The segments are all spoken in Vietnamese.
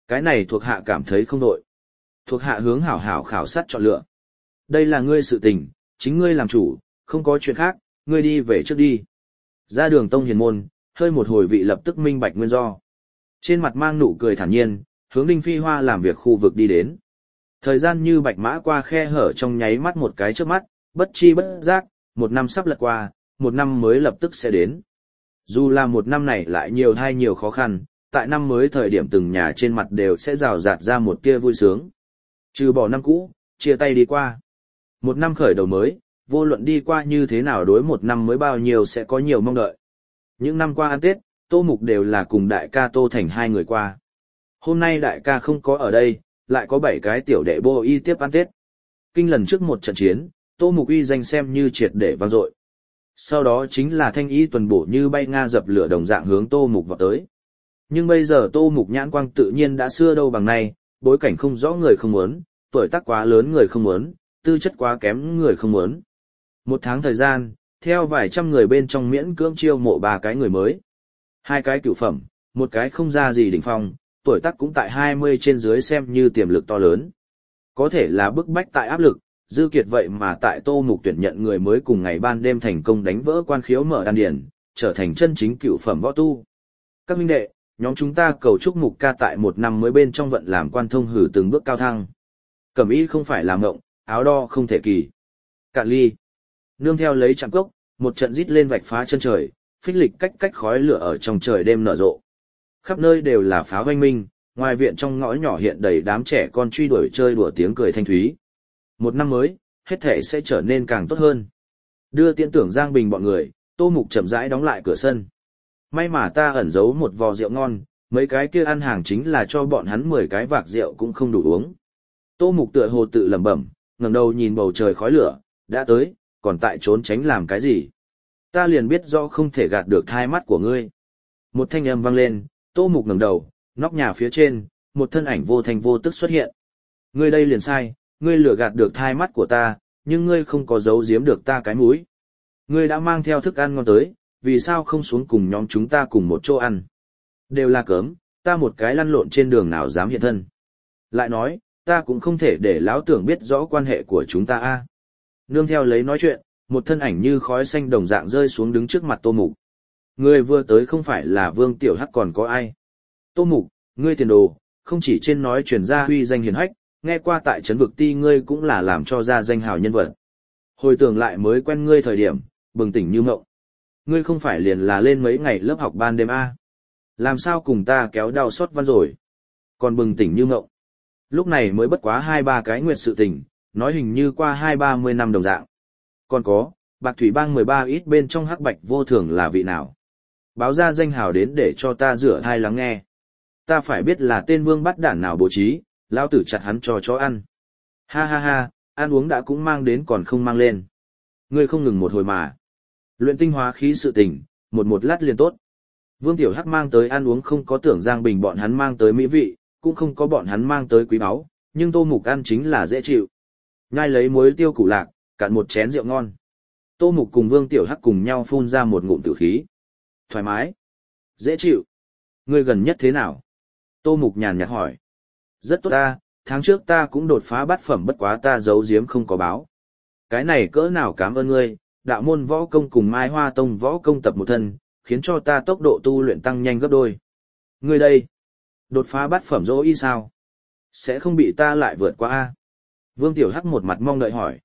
Cái này thuộc hạ cảm thấy không đội. Thuộc hạ hướng hảo hảo khảo sát chọn lựa. Đây là ngươi sự tình, chính ngươi làm chủ, không có chuyện khác, ngươi đi về trước đi. Ra Đường Tông hiền môn, hơi một hồi vị lập tức minh bạch nguyên do. Trên mặt mang nụ cười thản nhiên, hướng Đinh Phi Hoa làm việc khu vực đi đến. Thời gian như bạch mã qua khe hở trong nháy mắt một cái trước mắt, bất chi bất giác, một năm sắp lật qua, một năm mới lập tức sẽ đến. Dù là một năm này lại nhiều khó khăn, tại năm mới thời điểm từng nhà trên mặt đều sẽ rào rạt ra một tia vui sướng. Trừ bỏ năm cũ, chia tay đi qua. Một năm khởi đầu mới, vô luận đi qua như thế nào đối một năm mới bao nhiêu sẽ có nhiều mong đợi. Những năm qua ăn Tết, Tô Mục đều là cùng đại ca Tô Thành hai người qua. Hôm nay đại ca không có ở đây, lại có 7 cái tiểu đệ bô y tiếp ăn Tết. Kinh lần trước một trận chiến, Tô Mục uy danh xem như triệt để vang dội. Sau đó chính là thanh y tuần bổ như bay nga dập lửa đồng dạng hướng Tô Mục vào tới. Nhưng bây giờ Tô Mục nhãn quang tự nhiên đã xưa đâu bằng nay, bối cảnh không rõ người không muốn, tuổi tác quá lớn người không muốn, tư chất quá kém người không muốn. Một tháng thời gian, theo vài trăm người bên trong miễn cưỡng chiêu mộ 3 cái người mới. 2 cái cửu phẩm, một cái không ra gì đỉnh phong, tuổi tác cũng tại 20 trên dưới xem như tiềm lực to lớn. Có thể là bức bách tại áp lực, dư kiệt vậy mà tại Tô Mục tuyển nhận người mới cùng ngày ban đêm thành công đánh vỡ quan khiếu mở đan điển, trở thành chân chính cửu phẩm võ tu. Các huynh đệ, nhóm chúng ta cầu chúc Mục ca tại một năm mới bên trong vận làm quan thông hử từng bước cao thăng. Cẩm y không phải làm ngộng, áo đo không thể kỳ. Cạn ly. Nương theo lấy chạm cốc, một trận rít lên vạch phá chân trời, phích lịch cách khói lửa ở trong trời đêm nở rộ. Khắp nơi đều là pháo oanh minh, ngoài viện trong ngõ nhỏ hiện đầy đám trẻ con truy đuổi chơi đùa tiếng cười thanh thúy. Một năm mới, hết thể sẽ trở nên càng tốt hơn. Đưa tiễn tưởng Giang Bình bọn người, Tô Mục chậm rãi đóng lại cửa sân. May mà ta ẩn giấu một vò rượu ngon, mấy cái kia ăn hàng chính là cho bọn hắn 10 cái vạc rượu cũng không đủ uống. Tô Mục tựa hồ tự lẩm bẩm, ngẩng đầu nhìn bầu trời khói lửa, đã tới, còn tại trốn tránh làm cái gì? Ta liền biết rõ không thể gạt được thai mắt của ngươi. Một thanh âm vang lên, Tô Mục ngẩng đầu, nóc nhà phía trên, một thân ảnh vô thanh vô tức xuất hiện. Ngươi đây liền sai, ngươi lừa gạt được thai mắt của ta, nhưng ngươi không có giấu giếm được ta cái mũi. Ngươi đã mang theo thức ăn ngon tới, vì sao không xuống cùng nhóm chúng ta cùng một chỗ ăn? Đều là cớm, ta một cái lăn lộn trên đường nào dám hiện thân. Lại nói, ta cũng không thể để lão tưởng biết rõ quan hệ của chúng ta a. Nương theo lấy nói chuyện, một thân ảnh như khói xanh đồng dạng rơi xuống đứng trước mặt Tô Mục. Người vừa tới không phải là Vương Tiểu Hắc còn có ai. Tô Mục, ngươi tiền đồ, không chỉ trên nói truyền ra huy danh hiển hách, nghe qua tại trấn vực ti ngươi cũng là làm cho ra danh hào nhân vật. Hồi tưởng lại mới quen ngươi thời điểm, bừng tỉnh như mộng. Ngươi không phải liền là lên mấy ngày lớp học ban đêm a? Làm sao cùng ta kéo đau xót văn rồi? Còn bừng tỉnh như mộng. Lúc này mới bất quá 2-3 cái nguyệt sự tình, nói hình như qua 20-30 năm đồng dạng. Còn có, Bạc Thủy Bang 13 ít bên trong hắc bạch vô thường là vị nào? Báo ra danh hào đến để cho ta rửa thai lắng nghe. Ta phải biết là tên vương bắt đản nào bố trí, lao tử chặt hắn cho chó ăn. Ha ha ha, ăn uống đã cũng mang đến còn không mang lên. Ngươi không ngừng một hồi mà. Luyện tinh hóa khí sự tình, một lát liền tốt. Vương Tiểu Hắc mang tới ăn uống không có tưởng Giang Bình bọn hắn mang tới mỹ vị, cũng không có bọn hắn mang tới quý báu, nhưng Tô Mục ăn chính là dễ chịu. Nhai lấy muối tiêu củ lạc, cạn một chén rượu ngon. Tô Mục cùng Vương Tiểu Hắc cùng nhau phun ra một ngụm tử khí. Thoải mái. Dễ chịu. Ngươi gần nhất thế nào? Tô Mục nhàn nhạt hỏi. Rất tốt ta, tháng trước ta cũng đột phá bát phẩm bất quá ta giấu giếm không có báo. Cái này cỡ nào cảm ơn ngươi, đạo môn võ công cùng Mai Hoa Tông võ công tập một thân, khiến cho ta tốc độ tu luyện tăng nhanh gấp đôi. Ngươi đây, đột phá bát phẩm dỗ y sao? Sẽ không bị ta lại vượt qua a? Vương Tiểu Hắc một mặt mong đợi hỏi.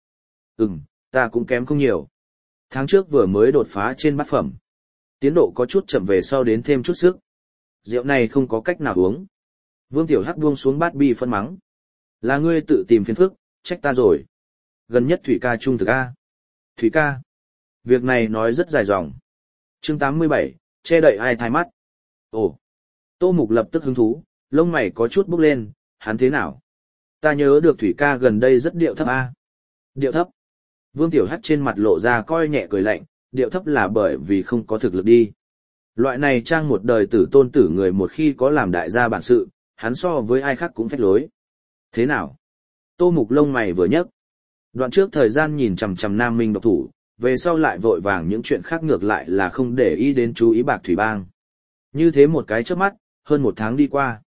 Ta cũng kém không nhiều. Tháng trước vừa mới đột phá trên bát phẩm. Tiến độ có chút chậm về sau đến thêm chút sức. Rượu này không có cách nào uống. Vương Tiểu Hắc buông xuống bát bi phân mắng. Là ngươi tự tìm phiền phức, trách ta rồi. Gần nhất Thủy ca trung thực a. Thủy ca. Việc này nói rất dài dòng. Chương 87, che đậy ai thai mắt. Ồ. Tô Mục lập tức hứng thú, lông mày có chút bốc lên, hắn thế nào? Ta nhớ được Thủy ca gần đây rất điệu thấp a. Điệu thấp. Vương Tiểu Hắc trên mặt lộ ra coi nhẹ cười lạnh, điệu thấp là bởi vì không có thực lực đi. Loại này trang một đời tử tôn tử người một khi có làm đại gia bản sự, hắn so với ai khác cũng phách lối. Thế nào? Tô Mục lông mày vừa nhấc. Đoạn trước thời gian nhìn chằm chằm Nam Minh độc thủ, về sau lại vội vàng những chuyện khác ngược lại là không để ý đến chú ý Bạc Thủy Bang. Như thế một cái chớp mắt, hơn một tháng đi qua.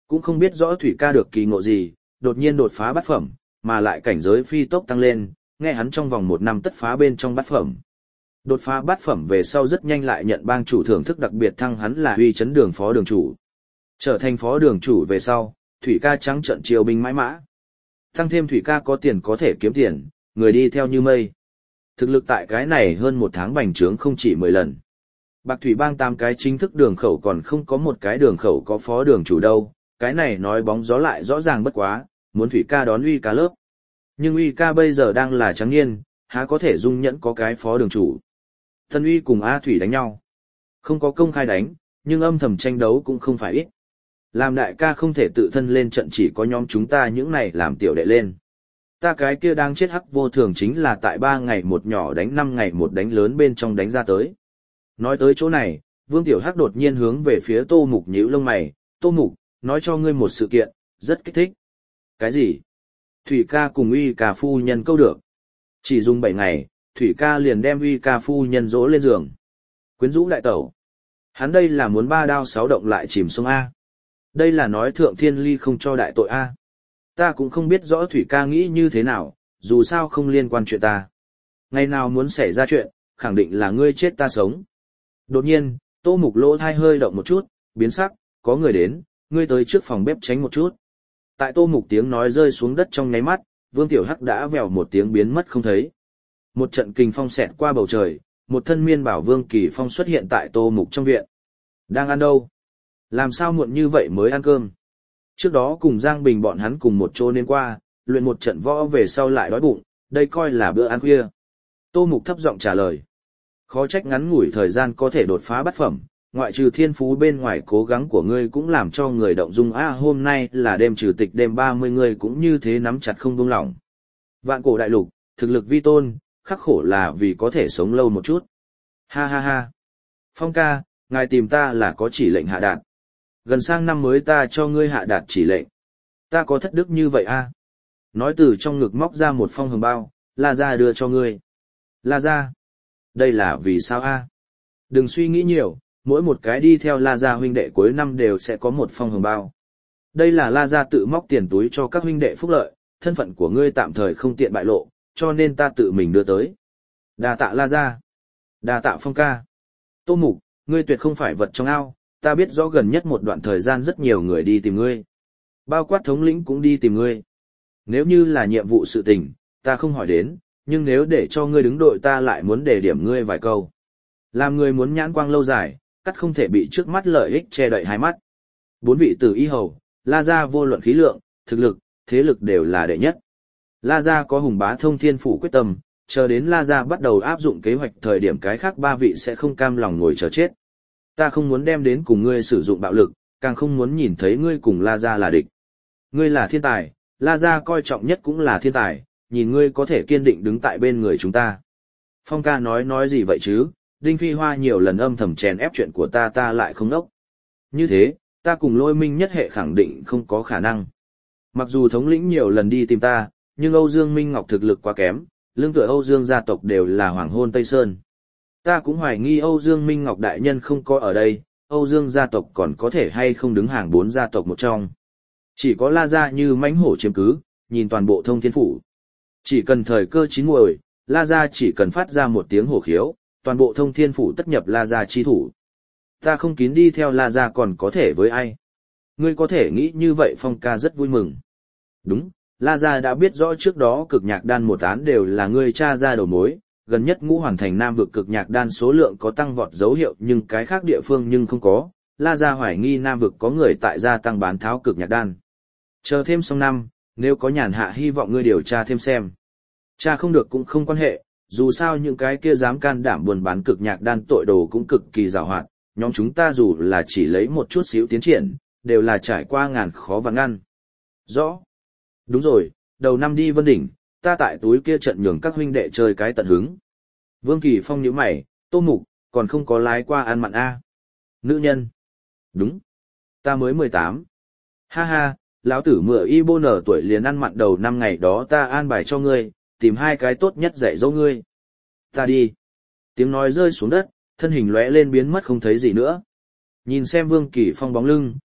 Cũng không biết rõ Thủy ca được kỳ ngộ gì, đột nhiên đột phá bát phẩm, mà lại cảnh giới phi tốc tăng lên, nghe hắn trong vòng 1 năm tất phá bên trong bát phẩm. Đột phá bát phẩm về sau rất nhanh lại nhận bang chủ thưởng thức đặc biệt thăng hắn là uy chấn đường phó đường chủ. Trở thành phó đường chủ về sau, Thủy ca trắng trận triều binh mãi mã. Tăng thêm Thủy ca có tiền có thể kiếm tiền, người đi theo như mây. Thực lực tại cái này hơn 1 tháng bành trướng không chỉ 10 lần. Bạc Thủy bang 8 cái chính thức đường khẩu còn không có một cái đường khẩu có phó đường chủ đâu, cái này nói bóng gió lại rõ ràng bất quá, muốn Thủy ca đón uy ca lớp. Nhưng uy ca bây giờ đang là trắng niên, há có thể dung nhẫn có cái phó đường chủ. Tân uy cùng A Thủy đánh nhau. Không có công khai đánh, nhưng âm thầm tranh đấu cũng không phải ít. Làm đại ca không thể tự thân lên trận, chỉ có nhóm chúng ta những này làm tiểu đệ lên. Ta cái kia đang chết hắc vô thường chính là tại 3 ngày một nhỏ đánh 5 ngày một đánh lớn bên trong đánh ra tới. Nói tới chỗ này, Vương Tiểu Hắc đột nhiên hướng về phía Tô Mục nhíu lông mày, Tô Mục, nói cho ngươi một sự kiện, rất kích thích. Cái gì? Thủy ca cùng uy ca phu nhân câu được. Chỉ dùng 7 ngày, Thủy ca liền đem uy ca phu nhân dỗ lên giường. Quyến rũ đại tẩu. Hắn đây là muốn 3 đao 6 động lại chìm sông A. Đây là nói thượng thiên ly không cho đại tội A. Ta cũng không biết rõ Thủy ca nghĩ như thế nào, dù sao không liên quan chuyện ta. Ngày nào muốn xảy ra chuyện, khẳng định là ngươi chết ta sống. Đột nhiên, Tô Mục lỗ thai hơi động một chút, biến sắc, có người đến, ngươi tới trước phòng bếp tránh một chút. Tại Tô Mục tiếng nói rơi xuống đất trong nháy mắt, Vương Tiểu Hắc đã vèo một tiếng biến mất không thấy. Một trận kình phong xẹt qua bầu trời, một thân miên bảo Vương Kỳ Phong xuất hiện tại Tô Mục trong viện. Đang ăn đâu? Làm sao muộn như vậy mới ăn cơm? Trước đó cùng Giang Bình bọn hắn cùng một chỗ nên qua, luyện một trận võ về sau lại đói bụng, đây coi là bữa ăn khuya. Tô Mục thấp giọng trả lời. Khó trách ngắn ngủi thời gian có thể đột phá bát phẩm, ngoại trừ thiên phú bên ngoài cố gắng của ngươi cũng làm cho người động dung. Hôm nay là đêm trừ tịch, đêm 30 người cũng như thế nắm chặt không buông lỏng. Vạn cổ đại lục, thực lực vi tôn, khắc khổ là vì có thể sống lâu một chút. Ha ha ha. Phong ca, ngài tìm ta là có chỉ lệnh hạ đạt. Gần sang năm mới ta cho ngươi hạ đạt chỉ lệnh. Ta có thất đức như vậy a? Nói từ trong ngực móc ra một phong hồng bao, La Gia đưa cho ngươi. La Gia? Đây là vì sao a? Đừng suy nghĩ nhiều, mỗi một cái đi theo La Gia huynh đệ cuối năm đều sẽ có một phong hồng bao. Đây là La Gia tự móc tiền túi cho các huynh đệ phúc lợi, thân phận của ngươi tạm thời không tiện bại lộ, cho nên ta tự mình đưa tới. Đa tạ La Gia. Đa tạ Phong ca. Tô Mục, ngươi tuyệt không phải vật trong ao, ta biết rõ gần nhất một đoạn thời gian rất nhiều người đi tìm ngươi. Bao quát thống lĩnh cũng đi tìm ngươi. Nếu như là nhiệm vụ sự tình, ta không hỏi đến, nhưng nếu để cho ngươi đứng đội ta lại muốn đề điểm ngươi vài câu. Làm người muốn nhãn quang lâu dài, cắt không thể bị trước mắt lợi ích che đậy hai mắt. 4 vị tử y hầu, La Gia vô luận khí lượng, thực lực, thế lực đều là đệ nhất. La Gia có hùng bá thông thiên phủ quyết tâm, chờ đến La Gia bắt đầu áp dụng kế hoạch thời điểm cái khác 3 vị sẽ không cam lòng ngồi chờ chết. Ta không muốn đem đến cùng ngươi sử dụng bạo lực, càng không muốn nhìn thấy ngươi cùng La Gia là địch. Ngươi là thiên tài, La Gia coi trọng nhất cũng là thiên tài, nhìn ngươi có thể kiên định đứng tại bên người chúng ta. Phong ca nói gì vậy chứ, Đinh Phi Hoa nhiều lần âm thầm chèn ép chuyện của ta lại không đốc. Như thế, ta cùng Lôi Minh nhất hệ khẳng định không có khả năng. Mặc dù thống lĩnh nhiều lần đi tìm ta, nhưng Âu Dương Minh Ngọc thực lực quá kém, lương tựa Âu Dương gia tộc đều là hoàng hôn Tây Sơn. Ta cũng hoài nghi Âu Dương Minh Ngọc đại nhân không có ở đây, Âu Dương gia tộc còn có thể hay không đứng hàng 4 gia tộc một trong. Chỉ có La Gia như mãnh hổ chiếm cứ, nhìn toàn bộ thông thiên phủ. Chỉ cần thời cơ chín muồi, La Gia chỉ cần phát ra một tiếng hổ khiếu, toàn bộ thông thiên phủ tất nhập La Gia chi thủ. Ta không kín đi theo La Gia còn có thể với ai. Ngươi có thể nghĩ như vậy Phong ca rất vui mừng. Đúng, La Gia đã biết rõ trước đó cực nhạc đan một án đều là ngươi tra ra đầu mối, gần nhất Ngũ Hoàn Thành Nam vực cực nhạc đan số lượng có tăng vọt dấu hiệu nhưng cái khác địa phương nhưng không có, La Gia hoài nghi Nam vực có người tại gia tăng bán tháo cực nhạc đan. Chờ thêm xong năm, nếu có nhàn hạ hy vọng ngươi điều tra thêm xem. Tra không được cũng không quan hệ, dù sao những cái kia dám can đảm buôn bán cực nhạc đan tội đồ cũng cực kỳ giàu hoạt, nhóm chúng ta dù là chỉ lấy một chút xíu tiến triển, đều là trải qua ngàn khó vạn ngăn. Rõ. Đúng rồi, đầu năm đi Vân Đỉnh, ta tại túi kia trận nhường các huynh đệ chơi cái tận hứng. Vương Kỳ Phong nhíu mày, Tô Mục, còn không có lái qua ăn mặn a? Nữ nhân. Đúng. Ta mới 18. Ha ha, lão tử mựa y bô nở tuổi liền ăn mặn đầu năm ngày đó ta an bài cho ngươi, tìm 2 cái tốt nhất dạy dỗ ngươi. Ta đi. Tiếng nói rơi xuống đất, thân hình lóe lên biến mất không thấy gì nữa. Nhìn xem Vương Kỳ Phong bóng lưng,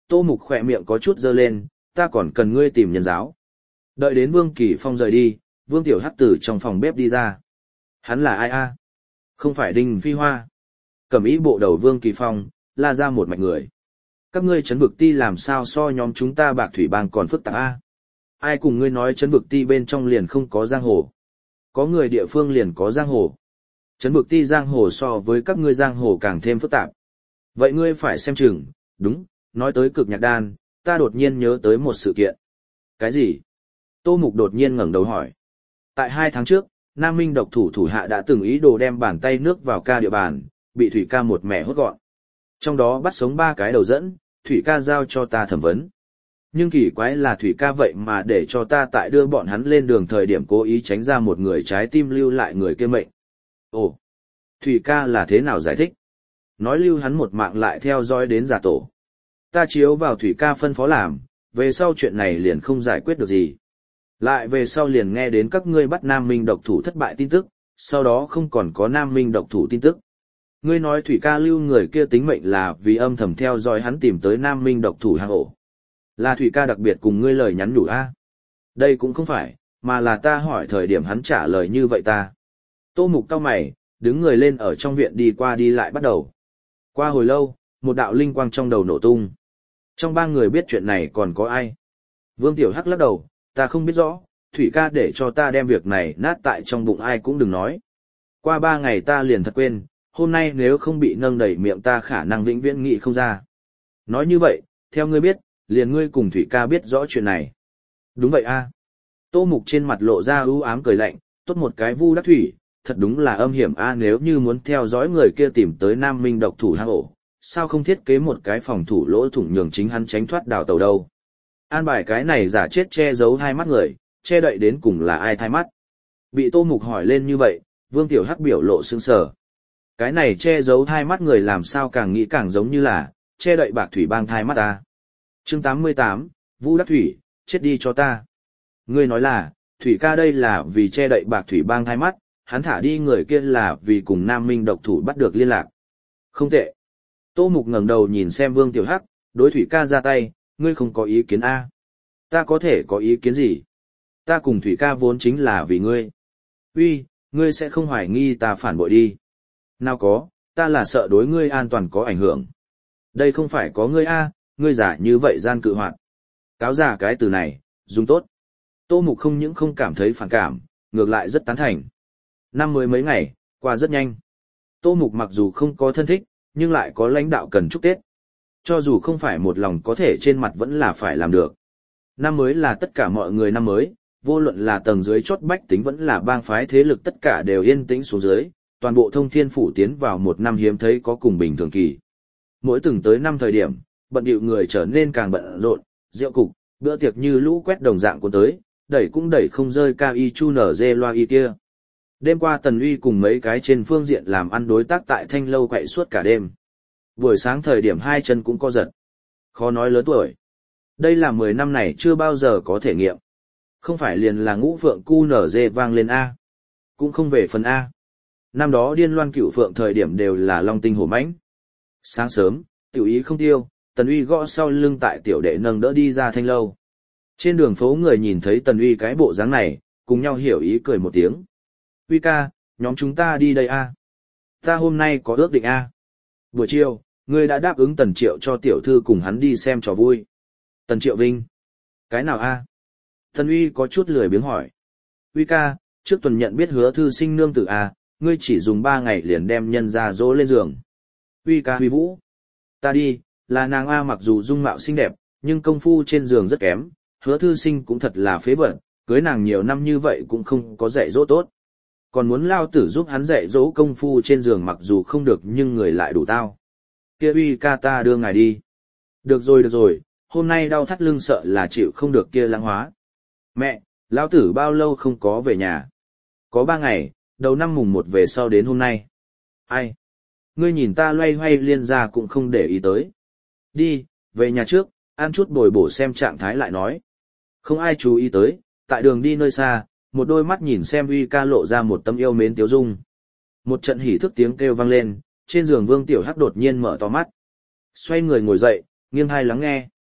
Tô Mục khỏe miệng có chút dơ lên, ta còn cần ngươi tìm nhân giáo. Đợi đến Vương Kỳ Phong rời đi, Vương Tiểu Hắc từ trong phòng bếp đi ra. Hắn là ai a? Không phải Đinh Phi Hoa. Cẩm ý bộ đầu Vương Kỳ Phong, la ra một mạch người. Các ngươi trấn vực ti làm sao so nhóm chúng ta Bạc Thủy Bang còn phức tạp a? Ai cùng ngươi nói trấn vực ti bên trong liền không có giang hồ? Có người địa phương liền có giang hồ. Trấn vực ti giang hồ so với các ngươi giang hồ càng thêm phức tạp. Vậy ngươi phải xem chừng, đúng, nói tới Cực Nhạc Đan, ta đột nhiên nhớ tới một sự kiện. Cái gì? Tô Mục đột nhiên ngẩng đầu hỏi. Tại 2 tháng trước, Nam Minh độc thủ thủ hạ đã từng ý đồ đem bàn tay nước vào ca địa bàn, bị Thủy ca một mẻ hốt gọn. Trong đó bắt sống 3 cái đầu dẫn, Thủy ca giao cho ta thẩm vấn. Nhưng kỳ quái là Thủy ca vậy mà để cho ta tại đưa bọn hắn lên đường thời điểm cố ý tránh ra một người trái tim lưu lại người kia mệnh. Ồ, Thủy ca là thế nào giải thích? Nói lưu hắn một mạng lại theo dõi đến giả tổ. Ta chiếu vào Thủy ca phân phó làm, về sau chuyện này liền không giải quyết được gì. Lại về sau liền nghe đến các ngươi bắt Nam Minh độc thủ thất bại tin tức, sau đó không còn có Nam Minh độc thủ tin tức. Ngươi nói Thủy ca lưu người kia tính mệnh là vì âm thầm theo dõi hắn tìm tới Nam Minh độc thủ hang ổ. Là Thủy ca đặc biệt cùng ngươi lời nhắn nhủ a? Đây cũng không phải, mà là ta hỏi thời điểm hắn trả lời như vậy ta. Tô Mục cau mày, đứng người lên ở trong viện đi qua đi lại bắt đầu. Qua hồi lâu, một đạo linh quang trong đầu nổ tung. Trong 3 người biết chuyện này còn có ai? Vương Tiểu Hắc lắc đầu, ta không biết rõ, Thủy ca để cho ta đem việc này nát tại trong bụng ai cũng đừng nói. Qua 3 ngày ta liền thật quên, hôm nay nếu không bị nâng đầy miệng ta khả năng vĩnh viễn nghĩ không ra. Nói như vậy, theo ngươi biết, liền ngươi cùng Thủy ca biết rõ chuyện này. Đúng vậy a. Tô Mục trên mặt lộ ra ưu ám cười lạnh, tốt một cái Vu Đắc Thủy, thật đúng là âm hiểm a, nếu như muốn theo dõi người kia tìm tới Nam Minh độc thủ hang ổ, sao không thiết kế một cái phòng thủ lỗ thủng nhường chính hắn tránh thoát đào tàu đâu. An bài cái này giả chết che giấu 2 mắt người, che đậy đến cùng là ai 2 mắt. Bị Tô Mục hỏi lên như vậy, Vương Tiểu Hắc biểu lộ sững sờ. Cái này che giấu 2 mắt người làm sao càng nghĩ càng giống như là che đậy Bạc Thủy Bang 2 mắt ta. Chương 88, Vu Đắc Thủy, chết đi cho ta. Ngươi nói là, Thủy ca đây là vì che đậy Bạc Thủy Bang 2 mắt, hắn thả đi người kia là vì cùng Nam Minh độc thủ bắt được liên lạc. Không tệ. Tô Mục ngẩng đầu nhìn xem Vương Tiểu Hắc, đối Thủy ca ra tay, ngươi không có ý kiến a? Ta có thể có ý kiến gì? Ta cùng Thủy ca vốn chính là vì ngươi. Uy, ngươi sẽ không hoài nghi ta phản bội đi. Nào có, ta là sợ đối ngươi an toàn có ảnh hưởng. Đây không phải có ngươi a, ngươi giả như vậy gian cự hoạt. Cáo giả cái từ này, dùng tốt. Tô Mục không những không cảm thấy phản cảm, ngược lại rất tán thành. Năm mới mấy ngày, qua rất nhanh. Tô Mục mặc dù không có thân thích, nhưng lại có lãnh đạo cần chúc Tết. Cho dù không phải một lòng có thể trên mặt vẫn là phải làm được. Năm mới là tất cả mọi người năm mới, vô luận là tầng dưới chót bách tính vẫn là bang phái thế lực tất cả đều yên tĩnh xuống dưới, toàn bộ Thông Thiên Phủ tiến vào một năm hiếm thấy có cùng bình thường kỳ. Mỗi từng tới năm thời điểm, bận điệu người trở nên càng bận rộn, rượu cục, bữa tiệc như lũ quét đồng dạng của tới, đẩy cũng đẩy không rơi cao y chu nở dê loa y kia. Đêm qua Tần Uy cùng mấy cái trên phương diện làm ăn đối tác tại Thanh Lâu quậy suốt cả đêm. Buổi sáng thời điểm 2 chân cũng co giật. Khó nói lớn tuổi. Đây là 10 năm này chưa bao giờ có thể nghiệm. Không phải liền là Ngũ Phượng cu nở dê vang lên A. Cũng không về phần A. Năm đó Điên Loan Cửu Phượng thời điểm đều là long tinh hổ mãnh. Sáng sớm, tiểu ý không tiêu, Tần Uy gõ sau lưng tại tiểu đệ nâng đỡ đi ra Thanh Lâu. Trên đường phố người nhìn thấy Tần Uy cái bộ dáng này, cùng nhau hiểu ý cười một tiếng. Uy ca, nhóm chúng ta đi đây A. Ta hôm nay có ước định A. Buổi chiều, ngươi đã đáp ứng Tần Triệu cho tiểu thư cùng hắn đi xem trò vui. Tần Triệu Vinh. Cái nào A? Tần Uy có chút lười biếng hỏi. Uy ca, trước tuần nhận biết Hứa thư sinh nương tử A, ngươi chỉ dùng 3 ngày liền đem nhân ra dỗ lên giường. Uy ca Huy Vũ. Ta đi, là nàng A mặc dù dung mạo xinh đẹp, nhưng công phu trên giường rất kém, Hứa thư sinh cũng thật là phế vật, cưới nàng nhiều năm như vậy cũng không có dạy dỗ tốt. Còn muốn lao tử giúp hắn dạy dỗ công phu trên giường mặc dù không được nhưng người lại đủ tao. Kia Uy ca ta đưa ngài đi. Được rồi, hôm nay đau thắt lưng sợ là chịu không được kia lãng hóa. Mẹ, lão tử bao lâu không có về nhà? Có 3 ngày, đầu năm mùng 1 về sau đến hôm nay. Ai? Ngươi nhìn ta loay hoay liên ra cũng không để ý tới. Đi, về nhà trước, ăn chút bồi bổ xem trạng thái lại nói. Không ai chú ý tới, tại đường đi nơi xa, một đôi mắt nhìn xem Uy ca lộ ra một tấm yêu mến tiếu dung. Một trận hỉ thức tiếng kêu vang lên, trên giường Vương Tiểu Hắc đột nhiên mở to mắt. Xoay người ngồi dậy, nghiêng tai lắng nghe.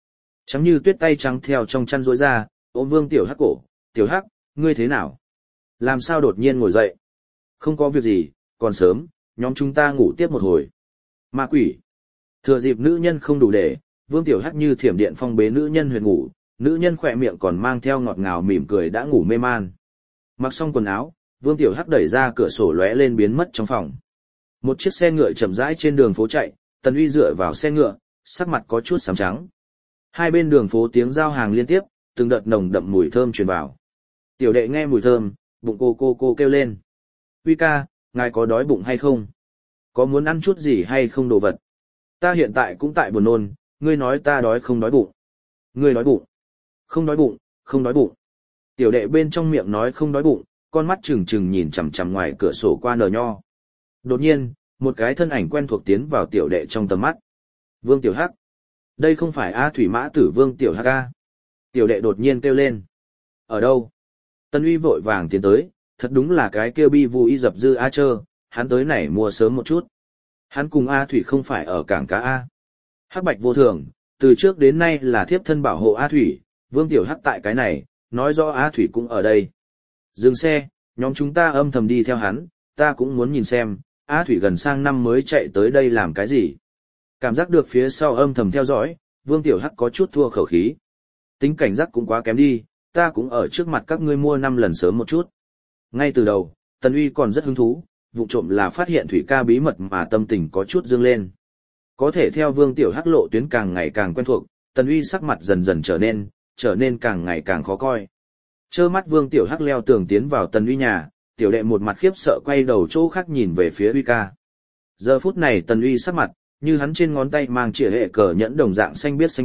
Trắng như tuyết tay trắng theo trong chăn rối ra, ôm Vương Tiểu Hắc cổ, "Tiểu Hắc, ngươi thế nào? Làm sao đột nhiên ngồi dậy?" "Không có việc gì, còn sớm, nhóm chúng ta ngủ tiếp một hồi." Ma quỷ. Thừa dịp nữ nhân không đủ để, Vương Tiểu Hắc như thiểm điện phong bế nữ nhân huyệt ngủ, nữ nhân khỏe miệng còn mang theo ngọt ngào mỉm cười đã ngủ mê man. Mặc xong quần áo, Vương Tiểu Hắc đẩy ra cửa sổ lóe lên biến mất trong phòng. Một chiếc xe ngựa chậm rãi trên đường phố chạy, Tần Uy dựa vào xe ngựa, sắc mặt có chút xám trắng. Hai bên đường phố tiếng giao hàng liên tiếp, từng đợt nồng đậm mùi thơm truyền vào. Tiểu đệ nghe mùi thơm, bụng cô kêu lên. "Uy ca, ngài có đói bụng hay không? Có muốn ăn chút gì hay không đồ vật? Ta hiện tại cũng tại buồn nôn, ngươi nói ta đói không đói bụng. Ngươi đói bụng. Không đói bụng, không đói bụng." Tiểu đệ bên trong miệng nói không đói bụng, con mắt trừng trừng nhìn chằm chằm ngoài cửa sổ qua nờ nho. Đột nhiên, một cái thân ảnh quen thuộc tiến vào tiểu đệ trong tầm mắt. Vương Tiểu Hắc. Đây không phải A Thủy Mã Tử Vương Tiểu Hắc A. Tiểu đệ đột nhiên kêu lên. Ở đâu? Tân Uy vội vàng tiến tới, thật đúng là cái kêu bi vu y dập dư A Chơ, hắn tới này mua sớm một chút. Hắn cùng A Thủy không phải ở cảng cá A. Hắc Bạch vô thường, từ trước đến nay là thiếp thân bảo hộ A Thủy, Vương Tiểu Hắc tại cái này, nói rõ A Thủy cũng ở đây. Dừng xe, nhóm chúng ta âm thầm đi theo hắn, ta cũng muốn nhìn xem, A Thủy gần sang năm mới chạy tới đây làm cái gì. Cảm giác được phía sau âm thầm theo dõi, Vương Tiểu Hắc có chút thua khẩu khí. Tính cảnh giác cũng quá kém đi, ta cũng ở trước mặt các ngươi mua 5 lần sớm một chút. Ngay từ đầu, Tần Uy còn rất hứng thú, vụ trộm là phát hiện Thủy ca bí mật mà tâm tình có chút dương lên. Có thể theo Vương Tiểu Hắc lộ tuyến càng ngày càng quen thuộc, Tần Uy sắc mặt dần dần trở nên càng ngày càng khó coi. Trơ mắt Vương Tiểu Hắc leo tường tiến vào Tần Uy nhà, tiểu đệ một mặt khiếp sợ quay đầu chỗ khác nhìn về phía Uy ca. Giờ phút này Tần Uy sắc mặt, như hắn trên ngón tay mang chĩa hệ cờ nhẫn đồng dạng xanh biếc.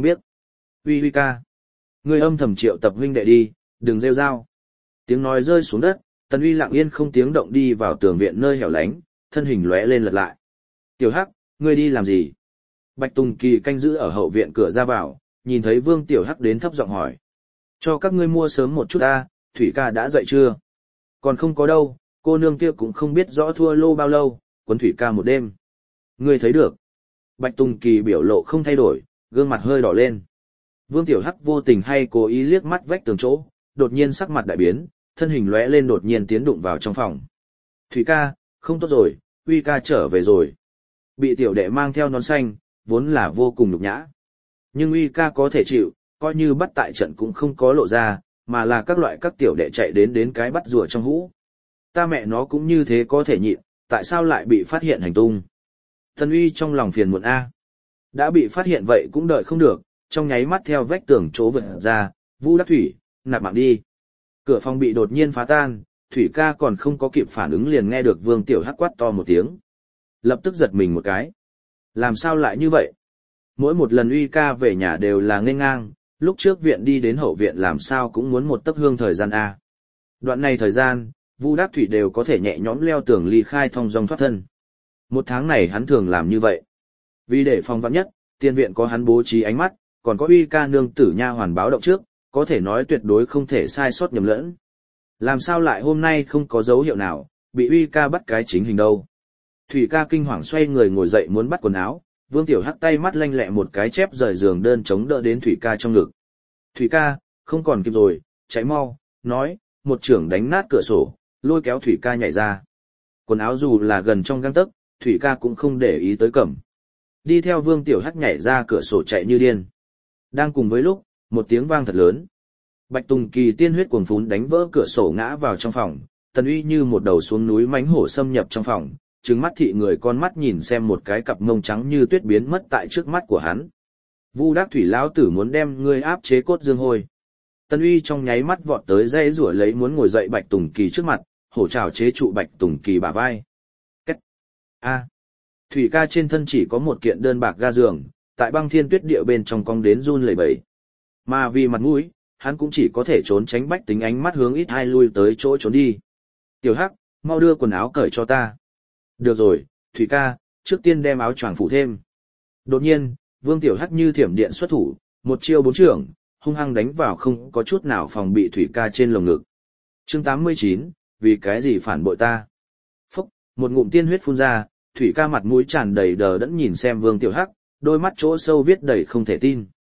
Uy ca, ngươi âm thầm triệu tập huynh đệ đi, đừng rêu rao. Tiếng nói rơi xuống đất, Tần Uy lặng yên không tiếng động đi vào tường viện nơi hẻo lánh, thân hình lóe lên lật lại. Tiểu Hắc, ngươi đi làm gì? Bạch Tùng Kỳ canh giữ ở hậu viện cửa ra vào, nhìn thấy Vương Tiểu Hắc đến thấp giọng hỏi. Cho các ngươi mua sớm một chút ta, Thủy ca đã dậy chưa? Còn không có đâu, cô nương kia cũng không biết rõ thua lô bao lâu, quấn Thủy ca một đêm. Ngươi thấy được. Bạch Tùng Kỳ biểu lộ không thay đổi, gương mặt hơi đỏ lên. Vương Tiểu Hắc vô tình hay cố ý liếc mắt vách tường chỗ, đột nhiên sắc mặt đại biến, thân hình lóe lên đột nhiên tiến đụng vào trong phòng. Thủy ca, không tốt rồi, Uy ca trở về rồi. Bị tiểu đệ mang theo nón xanh, vốn là vô cùng nhục nhã. Nhưng Uy ca có thể chịu, coi như bắt tại trận cũng không có lộ ra, mà là các tiểu đệ chạy đến cái bắt rùa trong hũ. Ta mẹ nó cũng như thế có thể nhịn, tại sao lại bị phát hiện hành tung? Tần Uy trong lòng phiền muộn A. Đã bị phát hiện vậy cũng đợi không được, trong nháy mắt theo vách tường chỗ vượt ra, Vu Đắc Thủy, nạp mạng đi. Cửa phòng bị đột nhiên phá tan, Thủy ca còn không có kịp phản ứng liền nghe được Vương Tiểu Hắc quát to một tiếng. Lập tức giật mình một cái. Làm sao lại như vậy? Mỗi một lần Uy ca về nhà đều là nghênh ngang, lúc trước viện đi đến hậu viện làm sao cũng muốn một tấc hương thời gian A. Đoạn này thời gian, Vu Đắc Thủy đều có thể nhẹ nhõm leo tường ly khai thong dong thoát thân. Một tháng này hắn thường làm như vậy. Vì để phòng vạn nhất, tiên viện có hắn bố trí ánh mắt, còn có Uy ca nương tử nha hoàn báo động trước, có thể nói tuyệt đối không thể sai sót nhầm lẫn. Làm sao lại hôm nay không có dấu hiệu nào, bị Uy ca bắt cái chính hình đâu. Thủy ca kinh hoàng xoay người ngồi dậy muốn bắt quần áo, Vương Tiểu Hắc tay mắt lanh lẹ một cái chép rời giường đơn chống đỡ đến Thủy ca trong ngực. Thủy ca, không còn kịp rồi, cháy mau, nói, một trưởng đánh nát cửa sổ, lôi kéo Thủy ca nhảy ra. Quần áo dù là gần trong gang tấc, Thủy ca cũng không để ý tới cẩm. Đi theo Vương Tiểu Hắc nhảy ra cửa sổ chạy như điên. Đang cùng với lúc, một tiếng vang thật lớn. Bạch Tùng Kỳ tiên huyết cuồng phún đánh vỡ cửa sổ ngã vào trong phòng, Tần Uy như một đầu xuống núi mãnh hổ xâm nhập trong phòng, trừng mắt thị người con mắt nhìn xem một cái cặp mông trắng như tuyết biến mất tại trước mắt của hắn. Vu Đắc Thủy lão tử muốn đem ngươi áp chế cốt dương hôi. Tần Uy trong nháy mắt vọt tới dây rủa lấy muốn ngồi dậy Bạch Tùng Kỳ trước mặt, hổ trảo chế trụ Bạch Tùng Kỳ bả vai. Cách. A. Thủy ca trên thân chỉ có một kiện đơn bạc ga giường, tại băng thiên tuyết địa bên trong cong đến run lẩy bẩy. Mà vì mặt mũi, hắn cũng chỉ có thể trốn tránh Bách Tính ánh mắt hướng ít hai lui tới chỗ trốn đi. Tiểu Hắc, mau đưa quần áo cởi cho ta. Được rồi, Thủy ca, trước tiên đem áo choàng phủ thêm. Đột nhiên, Vương Tiểu Hắc như thiểm điện xuất thủ, một chiêu bốn trưởng, hung hăng đánh vào không có chút nào phòng bị Thủy ca trên lồng ngực. Chương 89, vì cái gì phản bội ta? Phốc, một ngụm tiên huyết phun ra, Thủy ca mặt mũi tràn đầy đờ đẫn nhìn xem Vương Tiểu Hắc, đôi mắt chỗ sâu viết đầy không thể tin.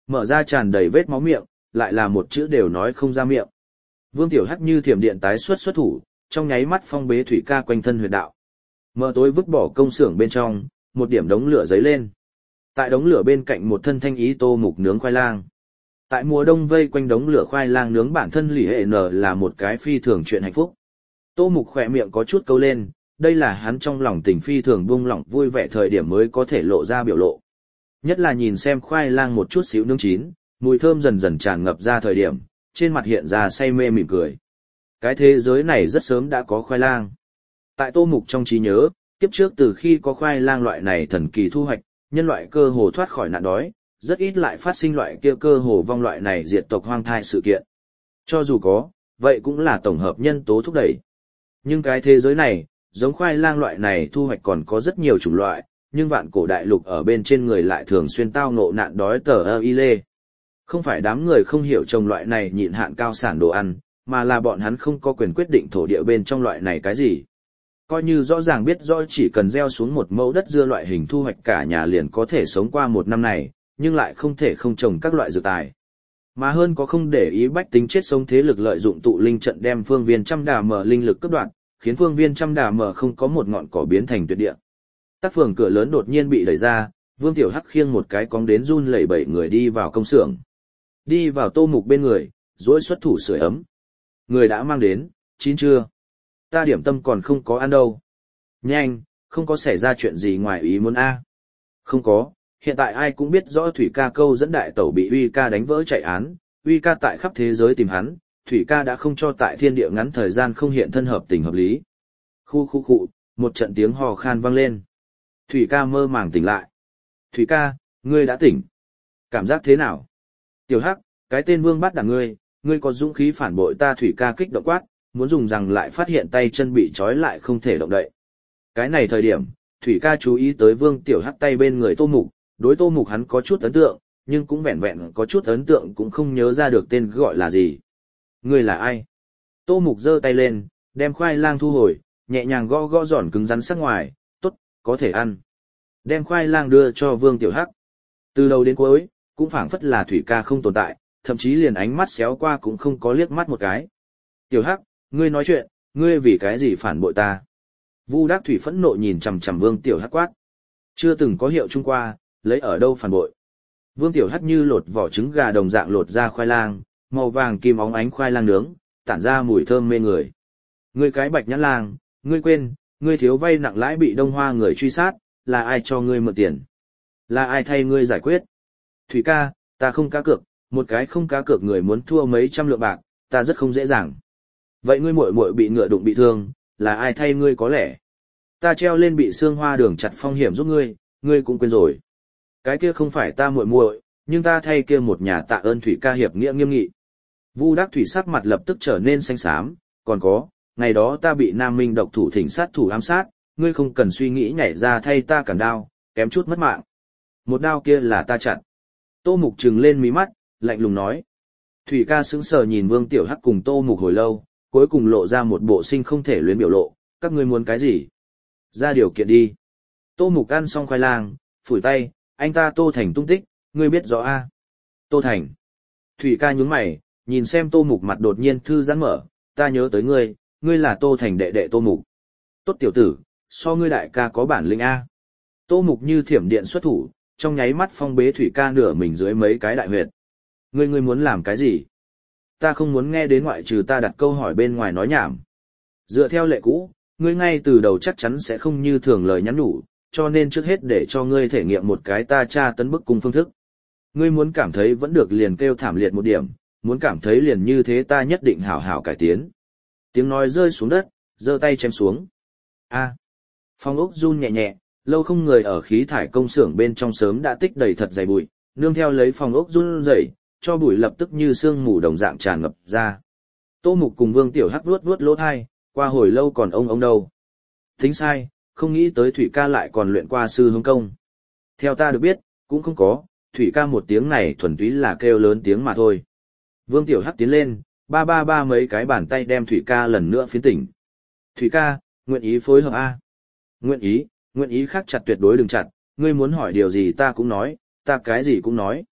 Mở ra tràn đầy vết máu miệng, lại là một chữ đều nói không ra miệng. Vương Tiểu Hắc như thiểm điện tái xuất thủ, trong nháy mắt phong bế Thủy Ca quanh thân huyệt đạo. Mở tối vứt bỏ công xưởng bên trong, một điểm đống lửa giấy lên. Tại đống lửa bên cạnh một thân thanh ý Tô Mục nướng khoai lang. Tại mùa đông vây quanh đống lửa khoai lang nướng bản thân lì hệ nở là một cái phi thường chuyện hạnh phúc. Tô Mục khỏe miệng có chút câu lên, đây là hắn trong lòng tình phi thường buông lỏng vui vẻ thời điểm mới có thể lộ ra biểu lộ. Nhất là nhìn xem khoai lang một chút xíu nướng chín, mùi thơm dần dần tràn ngập ra thời điểm, trên mặt hiện ra say mê mỉm cười. Cái thế giới này rất sớm đã có khoai lang. Tại Tô Mục trong trí nhớ, kiếp trước từ khi có khoai lang loại này thần kỳ thu hoạch, nhân loại cơ hồ thoát khỏi nạn đói, rất ít lại phát sinh loại kia cơ hồ vong loại này diệt tộc hoang thai sự kiện. Cho dù có, vậy cũng là tổng hợp nhân tố thúc đẩy. Nhưng cái thế giới này, giống khoai lang loại này thu hoạch còn có rất nhiều chủng loại, nhưng vạn cổ đại lục ở bên trên người lại thường xuyên tao ngộ nạn đói tờ ơ y lê. Không phải đám người không hiểu trồng loại này nhịn hạn cao sản đồ ăn, mà là bọn hắn không có quyền quyết định thổ địa bên trong loại này cái gì. Coi như rõ ràng biết rõ chỉ cần gieo xuống một mẫu đất dưa loại hình thu hoạch cả nhà liền có thể sống qua một năm này, nhưng lại không thể không trồng các loại dược tài. Mà hơn có không để ý bách tính chết sống thế lực lợi dụng tụ linh trận đem phương viên trăm đà mở linh lực cướp đoạt, khiến phương viên trăm đà mở không có một ngọn cỏ biến thành tuyệt địa. Tác phường cửa lớn đột nhiên bị đẩy ra, Vương Tiểu Hắc khiêng một cái cong đến run lẩy bẩy người đi vào công xưởng. Đi vào Tô Mục bên người, duỗi xuất thủ sưởi ấm. Người đã mang đến, chín chưa? Ta điểm tâm còn không có ăn đâu. Nhanh, không có xảy ra chuyện gì ngoài ý muốn a? Không có, hiện tại ai cũng biết rõ Thủy Ca câu dẫn đại tẩu bị Uy Ca đánh vỡ chạy án, Uy Ca tại khắp thế giới tìm hắn, Thủy Ca đã không cho tại thiên địa ngắn thời gian không hiện thân hợp tình hợp lý. Khu, một trận tiếng hò khan vang lên. Thủy Ca mơ màng tỉnh lại. Thủy Ca, ngươi đã tỉnh. Cảm giác thế nào? Tiểu Hắc, cái tên vương bắt đằng ngươi có dũng khí phản bội ta. Thủy Ca kích động quát, muốn dùng rằng lại phát hiện tay chân bị trói lại không thể động đậy. Cái này thời điểm, Thủy Ca chú ý tới Vương Tiểu Hắc tay bên người Tô Mục, đối Tô Mục hắn có chút ấn tượng, nhưng cũng vẹn vẹn có chút ấn tượng cũng không nhớ ra được tên gọi là gì. Ngươi là ai? Tô Mục giơ tay lên, đem khoai lang thu hồi, nhẹ nhàng gõ gõ giòn cứng rắn sắc ngoài, tốt, có thể ăn. Đem khoai lang đưa cho Vương Tiểu Hắc. Từ đầu đến cuối, cũng phảng phất là Thủy Ca không tồn tại, thậm chí liền ánh mắt xéo qua cũng không có liếc mắt một cái. Tiểu Hắc, ngươi nói chuyện, ngươi vì cái gì phản bội ta? Vu Đắc Thủy phẫn nộ nhìn chằm chằm Vương Tiểu Hắc quát. Chưa từng có hiệu Trung qua, lấy ở đâu phản bội? Vương Tiểu Hắc như lột vỏ trứng gà đồng dạng lột ra khoai lang, màu vàng kim óng ánh khoai lang nướng, tản ra mùi thơm mê người. Ngươi cái bạch nhãn lang, ngươi quên, ngươi thiếu vay nặng lãi bị Đông Hoa người truy sát, là ai cho ngươi mượn tiền? Là ai thay ngươi giải quyết? Thủy Ca, ta không cá cược, một cái không cá cược người muốn thua mấy trăm lượng bạc, ta rất không dễ dàng. Vậy ngươi muội muội bị ngựa đụng bị thương, là ai thay ngươi có lẽ? Ta treo lên bị xương hoa đường chặt phong hiểm giúp ngươi cũng quên rồi. Cái kia không phải ta muội muội, nhưng ta thay kia một nhà tạ ơn. Thủy Ca hiệp nghĩa nghiêm nghị. Vu Đắc Thủy sắc mặt lập tức trở nên xanh xám, còn có, ngày đó ta bị Nam Minh độc thủ thỉnh sát thủ ám sát, ngươi không cần suy nghĩ nhảy ra thay ta cản đao, kém chút mất mạng. Một đao kia là ta chặt. Tô Mục trừng lên mí mắt, lạnh lùng nói. Thủy Ca sững sờ nhìn Vương Tiểu Hắc cùng Tô Mục hồi lâu, cuối cùng lộ ra một bộ sinh không thể luyến biểu lộ, các ngươi muốn cái gì? Ra điều kiện đi. Tô Mục ăn xong khoai lang, phủi tay, anh ta Tô Thành tung tích, ngươi biết rõ a? Tô Thành. Thủy Ca nhướng mày, nhìn xem Tô Mục mặt đột nhiên thư giãn mở, ta nhớ tới ngươi là Tô Thành đệ đệ Tô Mục. Tốt tiểu tử, so ngươi đại ca có bản lĩnh a. Tô Mục như thiểm điện xuất thủ, trong nháy mắt phong bế Thủy Ca nửa mình dưới mấy cái đại huyệt. Ngươi muốn làm cái gì? Ta không muốn nghe đến ngoại trừ ta đặt câu hỏi bên ngoài nói nhảm. Dựa theo lệ cũ, ngươi ngay từ đầu chắc chắn sẽ không như thường lời nhắn nhủ, cho nên trước hết để cho ngươi thể nghiệm một cái ta tra tấn bức cung phương thức. Ngươi muốn cảm thấy vẫn được liền kêu thảm liệt một điểm, muốn cảm thấy liền như thế ta nhất định hảo hảo cải tiến. Tiếng nói rơi xuống đất, giơ tay chém xuống. A. Phong ốc run nhẹ nhẹ, lâu không người ở khí thải công xưởng bên trong sớm đã tích đầy thật dày bụi, nương theo lấy phong ốc run rẩy, cho bụi lập tức như sương mù đồng dạng tràn ngập ra. Tô Mục cùng Vương Tiểu Hắc vuốt lỗ tai, qua hồi lâu còn ông đâu. Tính sai, không nghĩ tới Thủy Ca lại còn luyện qua sư hướng công. Theo ta được biết, cũng không có, Thủy Ca một tiếng này thuần túy là kêu lớn tiếng mà thôi. Vương Tiểu Hắc tiến lên, ba mấy cái bàn tay đem Thủy Ca lần nữa phiến tỉnh. Thủy Ca, nguyện ý phối hợp a? Nguyện ý khác chặt tuyệt đối đừng chặt, ngươi muốn hỏi điều gì ta cũng nói, ta cái gì cũng nói.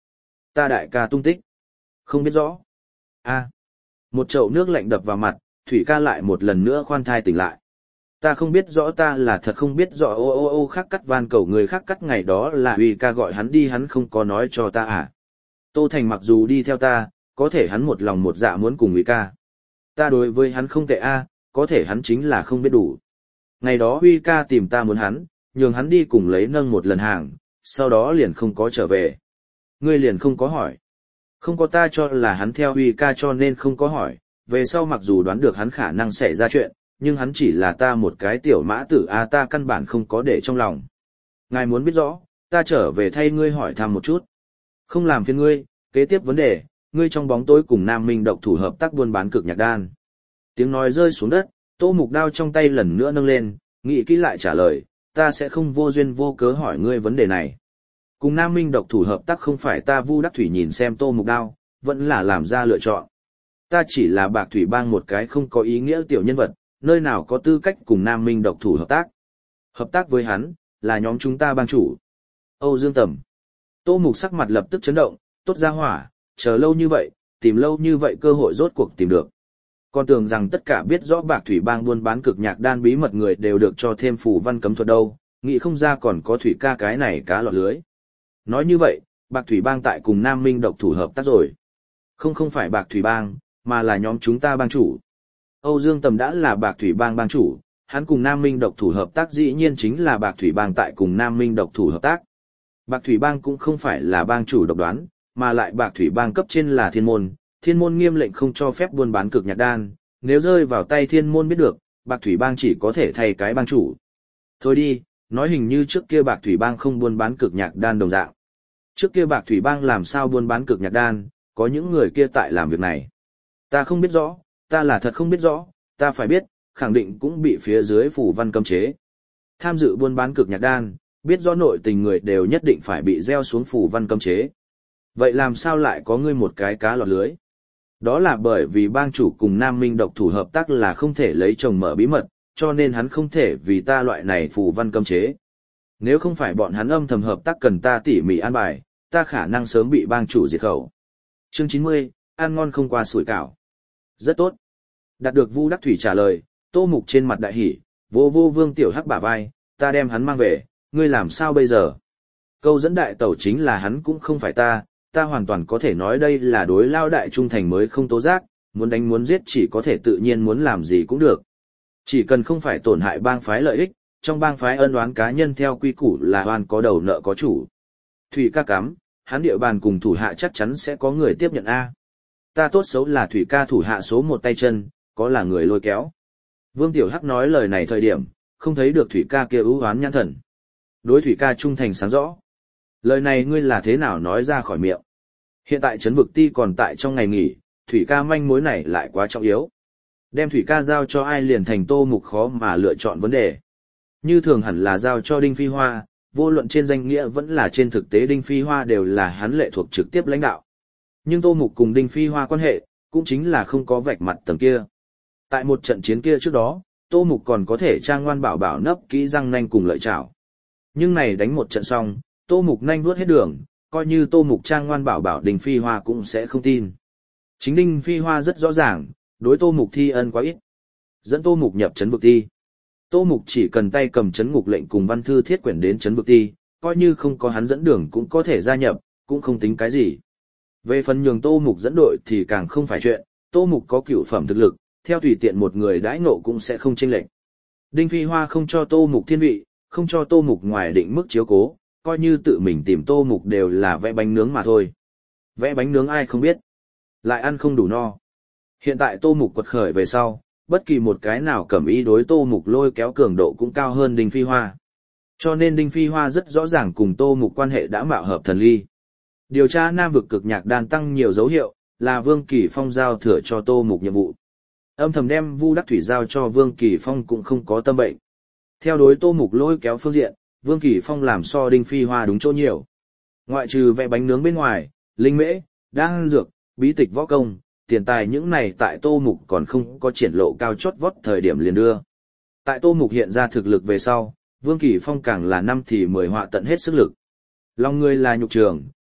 Ta đại ca tung tích. Không biết rõ. A. Một chậu nước lạnh đập vào mặt, Thủy ca lại một lần nữa khoan thai tỉnh lại. Ta không biết rõ, ta là thật không biết rõ. Ô khắc cắt van cầu người khác cắt, ngày đó là Huy ca gọi hắn đi, hắn không có nói cho ta à. Tô Thành mặc dù đi theo ta, có thể hắn một lòng một dạ muốn cùng Huy ca. Ta đối với hắn không tệ a, có thể hắn chính là không biết đủ. Ngày đó Huy ca tìm ta muốn hắn, nhường hắn đi cùng lấy nâng một lần hàng, sau đó liền không có trở về. Ngươi liền không có hỏi. Không có, ta cho là hắn theo Huy ca cho nên không có hỏi, về sau mặc dù đoán được hắn khả năng xảy ra chuyện, nhưng hắn chỉ là ta một cái tiểu mã tử a, ta căn bản không có để trong lòng. Ngài muốn biết rõ, ta trở về thay ngươi hỏi thăm một chút. Không làm phiền ngươi, kế tiếp vấn đề, ngươi trong bóng tối cùng Nam Minh độc thủ hợp tác buôn bán cực nhạc đan. Tiếng nói rơi xuống đất, Tô Mục đao trong tay lần nữa nâng lên, nghĩ kỹ lại trả lời, ta sẽ không vô duyên vô cớ hỏi ngươi vấn đề này. Cùng Nam Minh độc thủ hợp tác không phải ta. Vu Đắc Thủy nhìn xem Tô Mục đao, vẫn là làm ra lựa chọn. Ta chỉ là Bạc Thủy Bang một cái không có ý nghĩa tiểu nhân vật, nơi nào có tư cách cùng Nam Minh độc thủ hợp tác. Hợp tác với hắn, là nhóm chúng ta bang chủ. Âu Dương Tầm. Tô Mục sắc mặt lập tức chấn động, tốt ra hỏa, chờ lâu như vậy, tìm lâu như vậy cơ hội rốt cuộc tìm được. Còn tưởng rằng tất cả biết rõ Bạc Thủy Bang buôn bán cực nhạc đan bí mật người đều được cho thêm phù văn cấm thuật đâu, nghĩ không ra còn có Thủy ca cái này cá lọt lưới. Nói như vậy, Bạc Thủy Bang tại cùng Nam Minh độc thủ hợp tác rồi. Không phải Bạc Thủy Bang, mà là nhóm chúng ta bang chủ. Âu Dương Tầm đã là Bạc Thủy Bang bang chủ, hắn cùng Nam Minh độc thủ hợp tác dĩ nhiên chính là Bạc Thủy Bang tại cùng Nam Minh độc thủ hợp tác. Bạc Thủy Bang cũng không phải là bang chủ độc đoán, mà lại Bạc Thủy Bang cấp trên là Thiên Môn nghiêm lệnh không cho phép buôn bán cực nhạc đan, nếu rơi vào tay Thiên Môn biết được, Bạc Thủy Bang chỉ có thể thay cái bang chủ. Thôi đi, nói hình như trước kia Bạc Thủy Bang không buôn bán cực nhạc đan đồng dạng. Trước kia Bạc Thủy Bang làm sao buôn bán cực nhạc đan, có những người kia tại làm việc này. Ta không biết rõ, ta là thật không biết rõ, ta phải biết, khẳng định cũng bị phía dưới phủ văn cấm chế. Tham dự buôn bán cực nhạc đan, biết rõ nội tình người đều nhất định phải bị gieo xuống phủ văn cấm chế. Vậy làm sao lại có ngươi một cái cá lọt lưới? Đó là bởi vì bang chủ cùng Nam Minh độc thủ hợp tác là không thể lấy chồng mở bí mật, cho nên hắn không thể vì ta loại này phủ văn cấm chế. Nếu không phải bọn hắn âm thầm hợp tác cần ta tỉ mỉ an bài, ta khả năng sớm bị bang chủ diệt khẩu. Chương 90, ăn ngon không qua sủi cảo. Rất tốt. Đạt được Vu Đắc Thủy trả lời, Tô Mục trên mặt đại hỉ, vô Vương Tiểu Hắc bả vai, ta đem hắn mang về, ngươi làm sao bây giờ? Câu dẫn đại tẩu chính là hắn cũng không phải ta hoàn toàn có thể nói đây là đối lao đại trung thành mới không tố giác, muốn đánh muốn giết chỉ có thể tự nhiên muốn làm gì cũng được. Chỉ cần không phải tổn hại bang phái lợi ích, trong bang phái ân oán cá nhân theo quy củ là oan có đầu nợ có chủ. Thủy ca cắm, hắn địa bàn cùng thủ hạ chắc chắn sẽ có người tiếp nhận A. Ta tốt xấu là Thủy ca thủ hạ số một tay chân, có là người lôi kéo. Vương Tiểu Hắc nói lời này thời điểm, không thấy được Thủy ca kia ưu oán nhãn thần. Đối Thủy ca trung thành sáng rõ. Lời này ngươi là thế nào nói ra khỏi miệng? Hiện tại trấn vực ti còn tại trong ngày nghỉ, Thủy ca manh mối này lại quá trọng yếu. Đem Thủy ca giao cho ai liền thành Tô Mục khó mà lựa chọn vấn đề. Như thường hẳn là giao cho Đinh Phi Hoa, vô luận trên danh nghĩa vẫn là trên thực tế Đinh Phi Hoa đều là hắn lệ thuộc trực tiếp lãnh đạo. Nhưng Tô Mục cùng Đinh Phi Hoa quan hệ, cũng chính là không có vạch mặt tầng kia. Tại một trận chiến kia trước đó, Tô Mục còn có thể trang ngoan bảo bảo nấp kỹ răng nanh cùng lợi chảo. Nhưng này đánh một trận xong, Tô Mục nanh vuốt hết đường, coi như Tô Mục trang ngoan bảo bảo Đinh Phi Hoa cũng sẽ không tin. Chính Đinh Phi Hoa rất rõ ràng, đối Tô Mục thi ân quá ít. Dẫn Tô Mục nhập trấn vực ti. Tô Mục chỉ cần tay cầm trấn ngục lệnh cùng văn thư thiết quyển đến trấn vực ti, coi như không có hắn dẫn đường cũng có thể gia nhập, cũng không tính cái gì. Về phần nhường Tô Mục dẫn đội thì càng không phải chuyện, Tô Mục có cửu phẩm thực lực, theo tùy tiện một người đãi ngộ cũng sẽ không chênh lệch. Đinh Phi Hoa không cho Tô Mục thiên vị, không cho Tô Mục ngoài định mức chiếu cố, coi như tự mình tìm Tô Mục đều là vẽ bánh nướng mà thôi. Vẽ bánh nướng ai không biết, lại ăn không đủ no. Hiện tại Tô Mục quật khởi về sau, bất kỳ một cái nào cẩm ý đối Tô Mục lôi kéo cường độ cũng cao hơn Đinh Phi Hoa. Cho nên Đinh Phi Hoa rất rõ ràng cùng Tô Mục quan hệ đã mạo hợp thần ly. Điều tra Nam vực cực nhạc đan tăng nhiều dấu hiệu, là Vương Kỳ Phong giao thừa cho Tô Mục nhiệm vụ. Âm thầm đem Vu Đắc Thủy giao cho Vương Kỳ Phong cũng không có tâm bệnh. Theo đối Tô Mục lôi kéo phương diện, Vương Kỳ Phong làm so Đinh Phi Hoa đúng chỗ nhiều. Ngoại trừ vẽ bánh nướng bên ngoài, linh mễ, đan dược, bí tịch võ công, tiền tài những này tại Tô Mục còn không có triển lộ cao chót vót thời điểm liền đưa. Tại Tô Mục hiện ra thực lực về sau, Vương Kỳ Phong càng là năm thì 10 họa tận hết sức lực. Lòng người là nhục trường,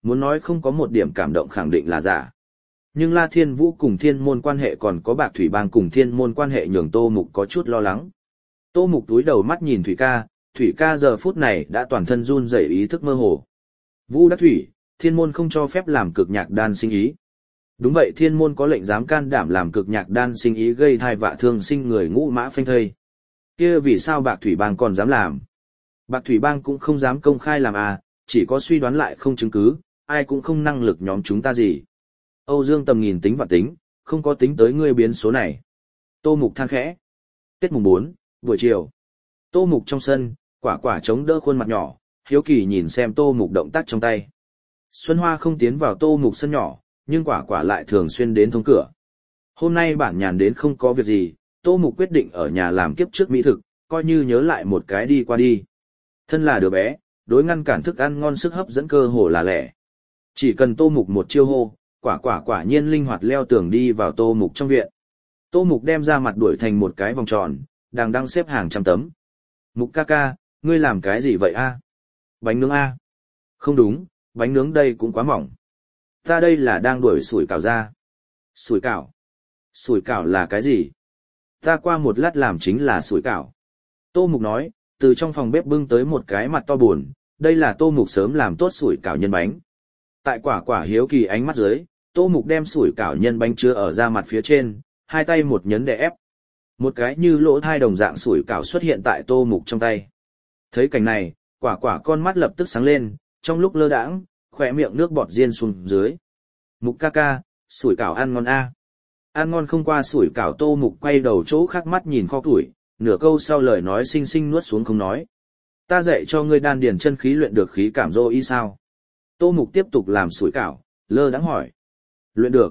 Muốn nói không có một điểm cảm động khẳng định là giả. Nhưng La Thiên Vũ cùng thiên môn quan hệ còn có Bạc Thủy Bang cùng thiên môn quan hệ nhường Tô Mục có chút lo lắng. Tô Mục túi đầu mắt nhìn Thủy ca giờ phút này đã toàn thân run rẩy ý thức mơ hồ. Vũ Đắc Thủy, thiên môn không cho phép làm cực nhạc đan sinh ý. Đúng vậy, thiên môn có lệnh dám can đảm làm cực nhạc đan sinh ý gây thai vạ thương sinh người ngũ mã phanh thây. Kia vì sao Bạc Thủy Bang còn dám làm? Bạc Thủy Bang cũng không dám công khai làm à, chỉ có suy đoán lại không chứng cứ, ai cũng không năng lực nhóm chúng ta gì. Âu Dương Tầm nghìn tính vạn tính, không có tính tới ngươi biến số này. Tô Mục than khẽ. Tết mùng 4, buổi chiều. Tô Mục trong sân, Quả Quả chống đỡ khuôn mặt nhỏ, hiếu kỳ nhìn xem Tô Mục động tác trong tay. Xuân Hoa không tiến vào Tô Mục sân nhỏ, nhưng Quả Quả lại thường xuyên đến thông cửa. Hôm nay bản nhàn đến không có việc gì, Tô Mục quyết định ở nhà làm kiếp trước mỹ thực, coi như nhớ lại một cái đi qua đi. Thân là đứa bé, đối ngăn cản thức ăn ngon sức hấp dẫn cơ hồ là lẻ. Chỉ cần Tô Mục một chiêu hô, quả nhiên linh hoạt leo tường đi vào Tô Mục trong viện. Tô Mục đem ra mặt đuổi thành một cái vòng tròn, đang xếp hàng trăm tấm. Mục ca ca, ngươi làm cái gì vậy a? Bánh nướng a? Không đúng, bánh nướng đây cũng quá mỏng. Ta đây là đang đuổi sủi cảo ra. Sủi cảo? Sủi cảo là cái gì? Ta qua một lát làm chính là sủi cảo. Tô Mục nói, từ trong phòng bếp bưng tới một cái mặt to buồn, đây là Tô Mục sớm làm tốt sủi cảo nhân bánh. Tại Quả hiếu kỳ ánh mắt dưới, Tô Mục đem sủi cảo nhân bánh chứa ở da mặt phía trên, hai tay một nhấn đè ép. Một cái như lỗ thai đồng dạng sủi cảo xuất hiện tại Tô Mục trong tay. Thấy cảnh này, Quả con mắt lập tức sáng lên, trong lúc lơ đãng, khỏe miệng nước bọt riêng xuống dưới. Mục ca ca, sủi cảo ăn ngon a. Ăn ngon không qua sủi cảo. Tô Mục quay đầu chỗ khác mắt nhìn kho củi, nửa câu sau lời nói xinh xinh nuốt xuống không nói. Ta dạy cho ngươi đan điền chân khí luyện được khí cảm dô y sao? Tô Mục tiếp tục làm sủi cảo, lơ đãng hỏi. Luyện được.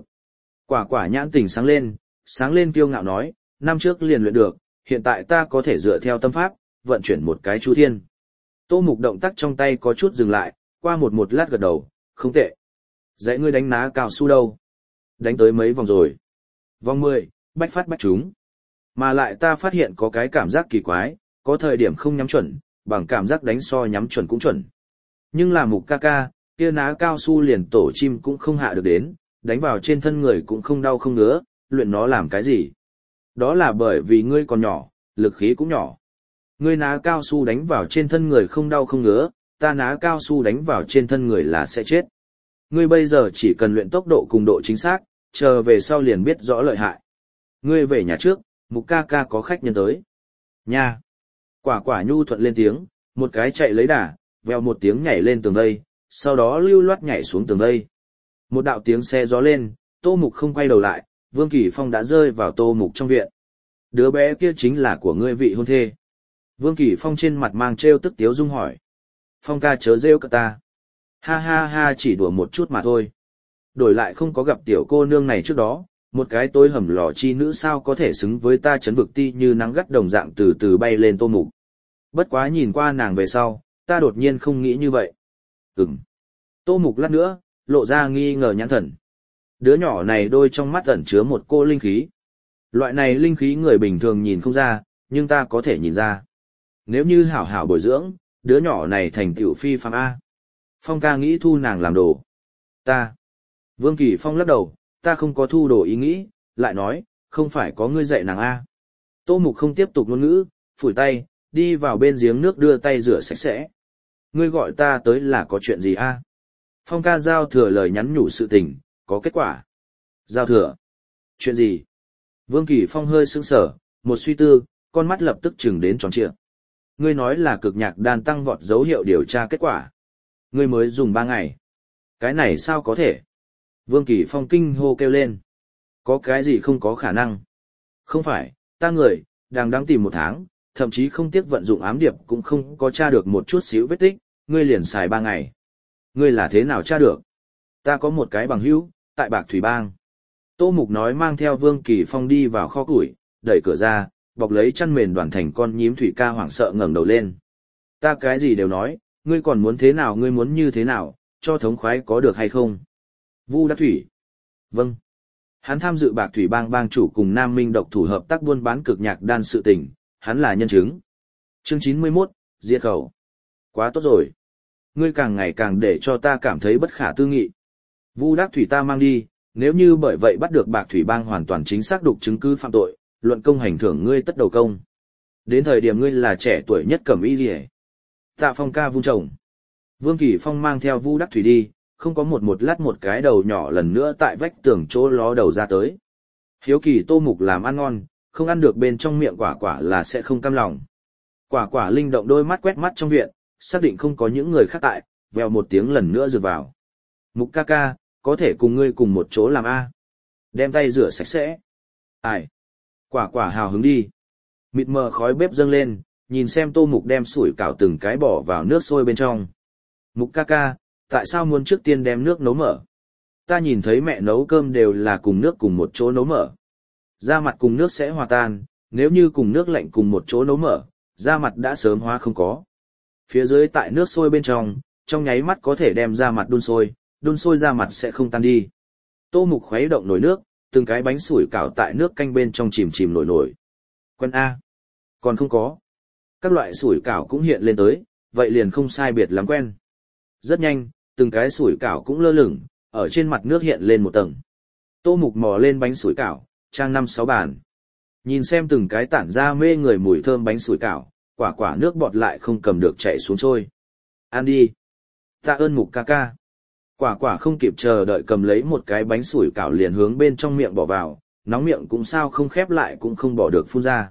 Quả nhãn tình sáng lên kiêu ngạo nói, năm trước liền luyện được, hiện tại ta có thể dựa theo tâm pháp, vận chuyển một cái chu thiên. Tô Mục động tác trong tay có chút dừng lại, qua một lát gật đầu, không tệ. Dạy ngươi đánh ná cao su đâu? Đánh tới mấy vòng rồi? Vòng 10, bách phát bách trúng. Mà lại ta phát hiện có cái cảm giác kỳ quái, có thời điểm không nhắm chuẩn, bằng cảm giác đánh so nhắm chuẩn cũng chuẩn. Nhưng là Mục ca ca, kia ná cao su liền tổ chim cũng không hạ được đến, đánh vào trên thân người cũng không đau không ngứa, luyện nó làm cái gì? Đó là bởi vì ngươi còn nhỏ, lực khí cũng nhỏ. Ngươi ná cao su đánh vào trên thân người không đau không ngứa, ta ná cao su đánh vào trên thân người là sẽ chết. Ngươi bây giờ chỉ cần luyện tốc độ cùng độ chính xác, chờ về sau liền biết rõ lợi hại. Ngươi về nhà trước, Mục ca ca có khách nhân tới. Nha! Quả nhu thuận lên tiếng, một cái chạy lấy đà, vèo một tiếng nhảy lên tường vây, sau đó lưu loát nhảy xuống tường vây. Một đạo tiếng xe gió lên, Tô Mục không quay đầu lại, Vương Kỳ Phong đã rơi vào Tô Mục trong viện. Đứa bé kia chính là của ngươi vị hôn thê. Vương Kỳ Phong trên mặt mang trêu tức tiếu dung hỏi. Phong ca chớ rêu cả ta. Ha ha ha, chỉ đùa một chút mà thôi. Đổi lại không có gặp tiểu cô nương này trước đó, một cái tối hầm lò chi nữ sao có thể xứng với ta chấn vực ti như nắng gắt đồng dạng từ từ bay lên Tô Mục. Bất quá nhìn qua nàng về sau, ta đột nhiên không nghĩ như vậy. Tô Mục lát nữa, lộ ra nghi ngờ nhãn thần. Đứa nhỏ này đôi trong mắt ẩn chứa một cô linh khí. Loại này linh khí người bình thường nhìn không ra, nhưng ta có thể nhìn ra. Nếu như hảo hảo bồi dưỡng, đứa nhỏ này thành tựu phi phàm A. Phong ca nghĩ thu nàng làm đồ. Ta. Vương Kỳ Phong lắc đầu, ta không có thu đồ ý nghĩ, lại nói, không phải có ngươi dạy nàng A. Tô Mục không tiếp tục ngôn ngữ, phủi tay, đi vào bên giếng nước đưa tay rửa sạch sẽ. Ngươi gọi ta tới là có chuyện gì A? Phong ca giao thừa lời nhắn nhủ sự tình, có kết quả. Giao thừa? Chuyện gì? Vương Kỳ Phong hơi sững sờ, một suy tư, con mắt lập tức chừng đến tròn trịa. Ngươi nói là cực nhạc đan tăng vọt dấu hiệu điều tra kết quả. Ngươi mới dùng 3 ngày. Cái này sao có thể? Vương Kỳ Phong kinh hô kêu lên. Có cái gì không có khả năng? Không phải, ta người, đang tìm 1 tháng, thậm chí không tiếc vận dụng ám điệp cũng không có tra được một chút xíu vết tích, ngươi liền xài 3 ngày. Ngươi là thế nào tra được? Ta có một cái bằng hữu, tại Bạc Thủy Bang. Tô Mục nói mang theo Vương Kỳ Phong đi vào kho củi, đẩy cửa ra, bọc lấy chăn mền đoàn thành con nhím Thủy ca hoảng sợ ngẩng đầu lên. Ta cái gì đều nói, ngươi còn muốn thế nào, ngươi muốn như thế nào, cho thống khoái có được hay không? Vu Đắc Thủy. Vâng. Hắn tham dự Bạc Thủy Bang bang chủ cùng Nam Minh độc thủ hợp tác buôn bán cực nhạc đan sự tình, hắn là nhân chứng. Chương 91, diệt khẩu. Quá tốt rồi. ngươi càng ngày càng để cho ta cảm thấy bất khả tư nghị. Vu Đắc Thủy ta mang đi, nếu như bởi vậy bắt được Bạc Thủy Bang hoàn toàn chính xác đục chứng cứ phạm tội, luận công hành thưởng ngươi tất đầu công. Đến thời điểm ngươi là trẻ tuổi nhất cẩm y liễu. Tạ Phong ca vung chồng. Vương Kỳ Phong mang theo Vu Đắc Thủy đi, không có một lát một cái đầu nhỏ lần nữa tại vách tường chỗ ló đầu ra tới. Hiếu kỳ Tô Mục làm ăn ngon, không ăn được bên trong miệng quả quả là sẽ không cam lòng. Quả quả linh động đôi mắt quét mắt trong viện, xác định không có những người khác tại, vèo một tiếng lần nữa rượt vào. Mục ca ca, có thể cùng ngươi cùng một chỗ làm A. Đem tay rửa sạch sẽ. Ai? Quả quả hào hứng đi. Mịt mờ khói bếp dâng lên, nhìn xem Tô Mục đem sủi cảo từng cái bỏ vào nước sôi bên trong. Mục ca ca, tại sao muốn trước tiên đem nước nấu mở? Ta nhìn thấy mẹ nấu cơm đều là cùng nước cùng một chỗ nấu mở. Da mặt cùng nước sẽ hòa tan, nếu như cùng nước lạnh cùng một chỗ nấu mở, da mặt đã sớm hóa không có. Phía dưới tại nước sôi bên trong nháy mắt có thể đem da mặt đun sôi da mặt sẽ không tan đi. Tô Mục khuấy động nồi nước, từng cái bánh sủi cảo tại nước canh bên trong chìm chìm nổi. Quen A. Còn không có. Các loại sủi cảo cũng hiện lên tới, vậy liền không sai biệt lắm quen. Rất nhanh, từng cái sủi cảo cũng lơ lửng, ở trên mặt nước hiện lên một tầng. Tô Mục mò lên bánh sủi cảo, trang 5-6 bàn. Nhìn xem từng cái tản ra mê người mùi thơm bánh sủi cảo, quả quả nước bọt lại không cầm được chảy xuống trôi. Ăn đi. Tạ ơn Mục ca ca. Quả quả không kịp chờ đợi cầm lấy một cái bánh sủi cảo liền hướng bên trong miệng bỏ vào, nóng miệng cũng sao không khép lại cũng không bỏ được phun ra.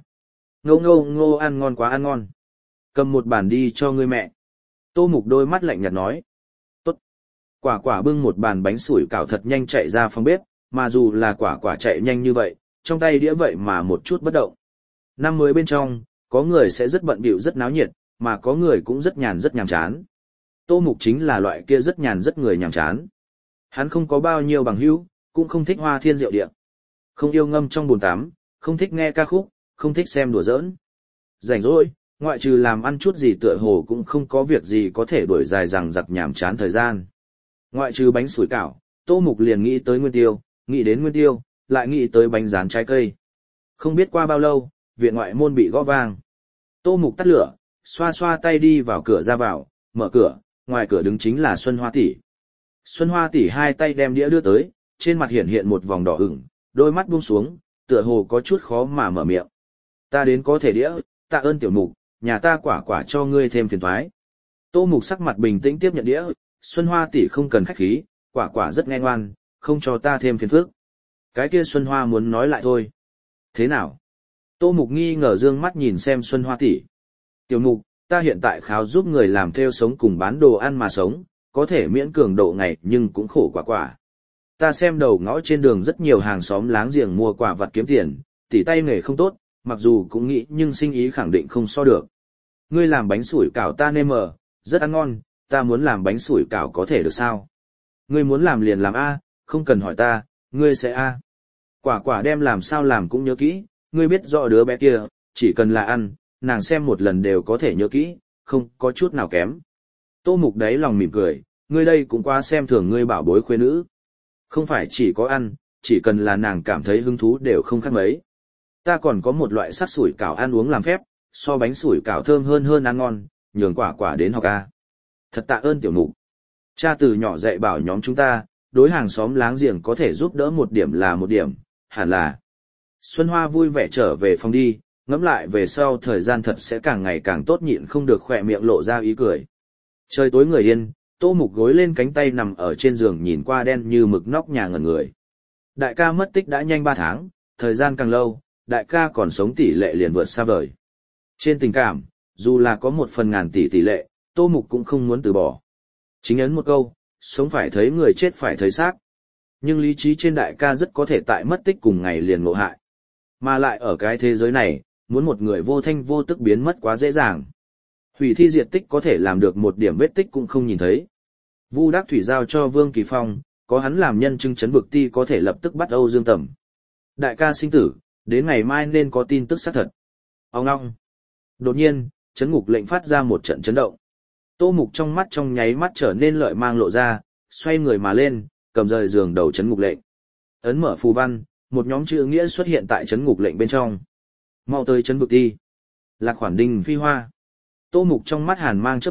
Ngô ăn ngon quá ăn ngon. Cầm một bàn đi cho ngươi mẹ. Tô Mục đôi mắt lạnh nhạt nói. Tốt. Quả quả bưng một bàn bánh sủi cảo thật nhanh chạy ra phòng bếp, mà dù là quả quả chạy nhanh như vậy, trong tay đĩa vậy mà một chút bất động. Năm mới bên trong, có người sẽ rất bận bịu rất náo nhiệt, mà có người cũng rất nhàm chán. Tô Mục chính là loại kia rất nhàn rất người nhàm chán. Hắn không có bao nhiêu bằng hữu, cũng không thích hoa thiên diệu địa. Không yêu ngâm trong bồn tắm, không thích nghe ca khúc, không thích xem đùa giỡn. Rảnh rỗi, ngoại trừ làm ăn chút gì tựa hồ cũng không có việc gì có thể đuổi dài rằng giặc nhàm chán thời gian. Ngoại trừ bánh sủi cảo, Tô Mục liền nghĩ tới nguyên tiêu, nghĩ đến nguyên tiêu, lại nghĩ tới bánh rán trái cây. Không biết qua bao lâu, viện ngoại môn bị gõ vang. Tô Mục tắt lửa, xoa xoa tay đi vào cửa ra vào, mở cửa, ngoài cửa đứng chính là Xuân Hoa tỷ. Xuân Hoa tỷ hai tay đem đĩa đưa tới, trên mặt hiện một vòng đỏ ửng, đôi mắt buông xuống, tựa hồ có chút khó mà mở miệng. Ta đến có thể đĩa, tạ ơn tiểu Mục, nhà ta quả quả cho ngươi thêm phiền toái. Tô Mục sắc mặt bình tĩnh tiếp nhận đĩa, Xuân Hoa tỷ không cần khách khí, quả quả rất nghe ngoan, không cho ta thêm phiền phức. Cái kia Xuân Hoa muốn nói lại thôi. Thế nào? Tô Mục nghi ngờ dương mắt nhìn xem Xuân Hoa tỷ. Tiểu Mục, ta hiện tại kháo giúp người làm theo sống cùng bán đồ ăn mà sống, có thể miễn cường độ ngày nhưng cũng khổ quả quả. Ta xem đầu ngõ trên đường rất nhiều hàng xóm láng giềng mua quả vặt kiếm tiền, tỉ tay nghề không tốt, mặc dù cũng nghĩ nhưng sinh ý khẳng định không so được. Ngươi làm bánh sủi cảo ta nêm mờ, rất ăn ngon, ta muốn làm bánh sủi cảo có thể được sao? Ngươi muốn làm liền làm A, không cần hỏi ta, ngươi sẽ A. Quả quả đem làm sao làm cũng nhớ kỹ, ngươi biết rõ đứa bé kia, chỉ cần là ăn, nàng xem một lần đều có thể nhớ kỹ, không có chút nào kém. Tô Mục đấy lòng mỉm cười, ngươi đây cũng quá xem thường ngươi bảo bối khuê nữ. Không phải chỉ có ăn, chỉ cần là nàng cảm thấy hứng thú đều không khác mấy. Ta còn có một loại sắc sủi cảo ăn uống làm phép, so bánh sủi cảo thơm hơn ăn ngon, nhường quả quả đến học A. Thật tạ ơn tiểu Mục. Cha từ nhỏ dạy bảo nhóm chúng ta, đối hàng xóm láng giềng có thể giúp đỡ một điểm là một điểm, hẳn là. Xuân Hoa vui vẻ trở về phòng đi, ngẫm lại về sau thời gian thật sẽ càng ngày càng tốt, nhịn không được khỏe miệng lộ ra ý cười. Trời tối người yên, Tô Mục gối lên cánh tay nằm ở trên giường nhìn qua đen như mực nóc nhà ngẩn người. Đại ca mất tích đã nhanh 3 tháng, thời gian càng lâu, đại ca còn sống tỷ lệ liền vượt xa vời. Trên tình cảm, dù là có 1/1000 tỷ lệ, Tô Mục cũng không muốn từ bỏ. Chính ấn một câu, sống phải thấy người chết phải thấy xác. Nhưng lý trí trên đại ca rất có thể tại mất tích cùng ngày liền ngộ hại. Mà lại ở cái thế giới này, muốn một người vô thanh vô tức biến mất quá dễ dàng. Hủy thi diệt tích có thể làm được một điểm vết tích cũng không nhìn thấy. Vu Đắc Thủy giao cho Vương Kỳ Phong, có hắn làm nhân chứng chấn vực ti có thể lập tức bắt Âu Dương Tầm. Đại ca sinh tử, đến ngày mai nên có tin tức xác thật. Ông ngong. Đột nhiên, chấn ngục lệnh phát ra một trận chấn động. Tô Mục trong mắt trong nháy mắt trở nên lợi mang lộ ra, xoay người mà lên, cầm rời giường đầu chấn ngục lệnh. Ấn mở phù văn, một nhóm chữ nghĩa xuất hiện tại chấn ngục lệnh bên trong. Mau tới chấn vực ti. Lạc Khoản Đình Phi Hoa. Tô Mục trong mắt hàn mang chớp động,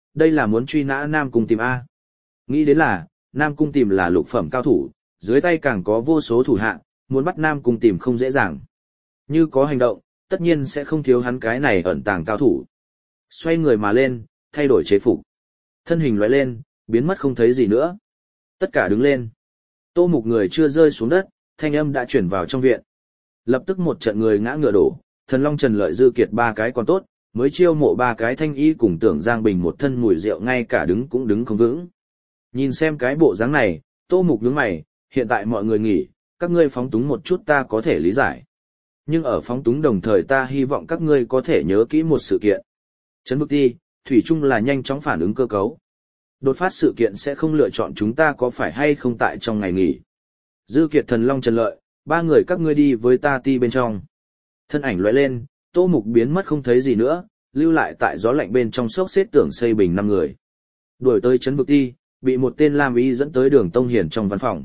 đây là muốn truy nã Nam Cung Tìm A. Nghĩ đến là, Nam Cung Tìm là lục phẩm cao thủ, dưới tay càng có vô số thủ hạ, muốn bắt Nam Cung Tìm không dễ dàng. Như có hành động, tất nhiên sẽ không thiếu hắn cái này ẩn tàng cao thủ. Xoay người mà lên, thay đổi chế phục. Thân hình lóe lên, biến mất không thấy gì nữa. Tất cả đứng lên. Tô Mục người chưa rơi xuống đất, thanh âm đã chuyển vào trong viện. Lập tức một trận người ngã ngựa đổ, Thần Long Trần Lợi Dư Kiệt ba cái còn tốt, mới chiêu mộ ba cái thanh y cùng Tưởng Giang Bình một thân mùi rượu ngay cả đứng cũng đứng không vững. Nhìn xem cái bộ dáng này, Tô Mục nhướng mày, hiện tại mọi người nghỉ, các ngươi phóng túng một chút ta có thể lý giải. Nhưng ở phóng túng đồng thời ta hy vọng các ngươi có thể nhớ kỹ một sự kiện. Trấn Vực Ti, thủy chung là nhanh chóng phản ứng cơ cấu. Đột phát sự kiện sẽ không lựa chọn chúng ta có phải hay không tại trong ngày nghỉ. Dư Kiệt, Thần Long, Trần Lợi, ba người các ngươi đi với ta ti bên trong. Thân ảnh lóe lên, Tô Mục biến mất không thấy gì nữa, lưu lại tại gió lạnh bên trong xốc xếp Tưởng Xây Bình 5 người. Đuổi tới Trấn Vực Ti, bị một tên lam y dẫn tới Đường Tông Hiền trong văn phòng.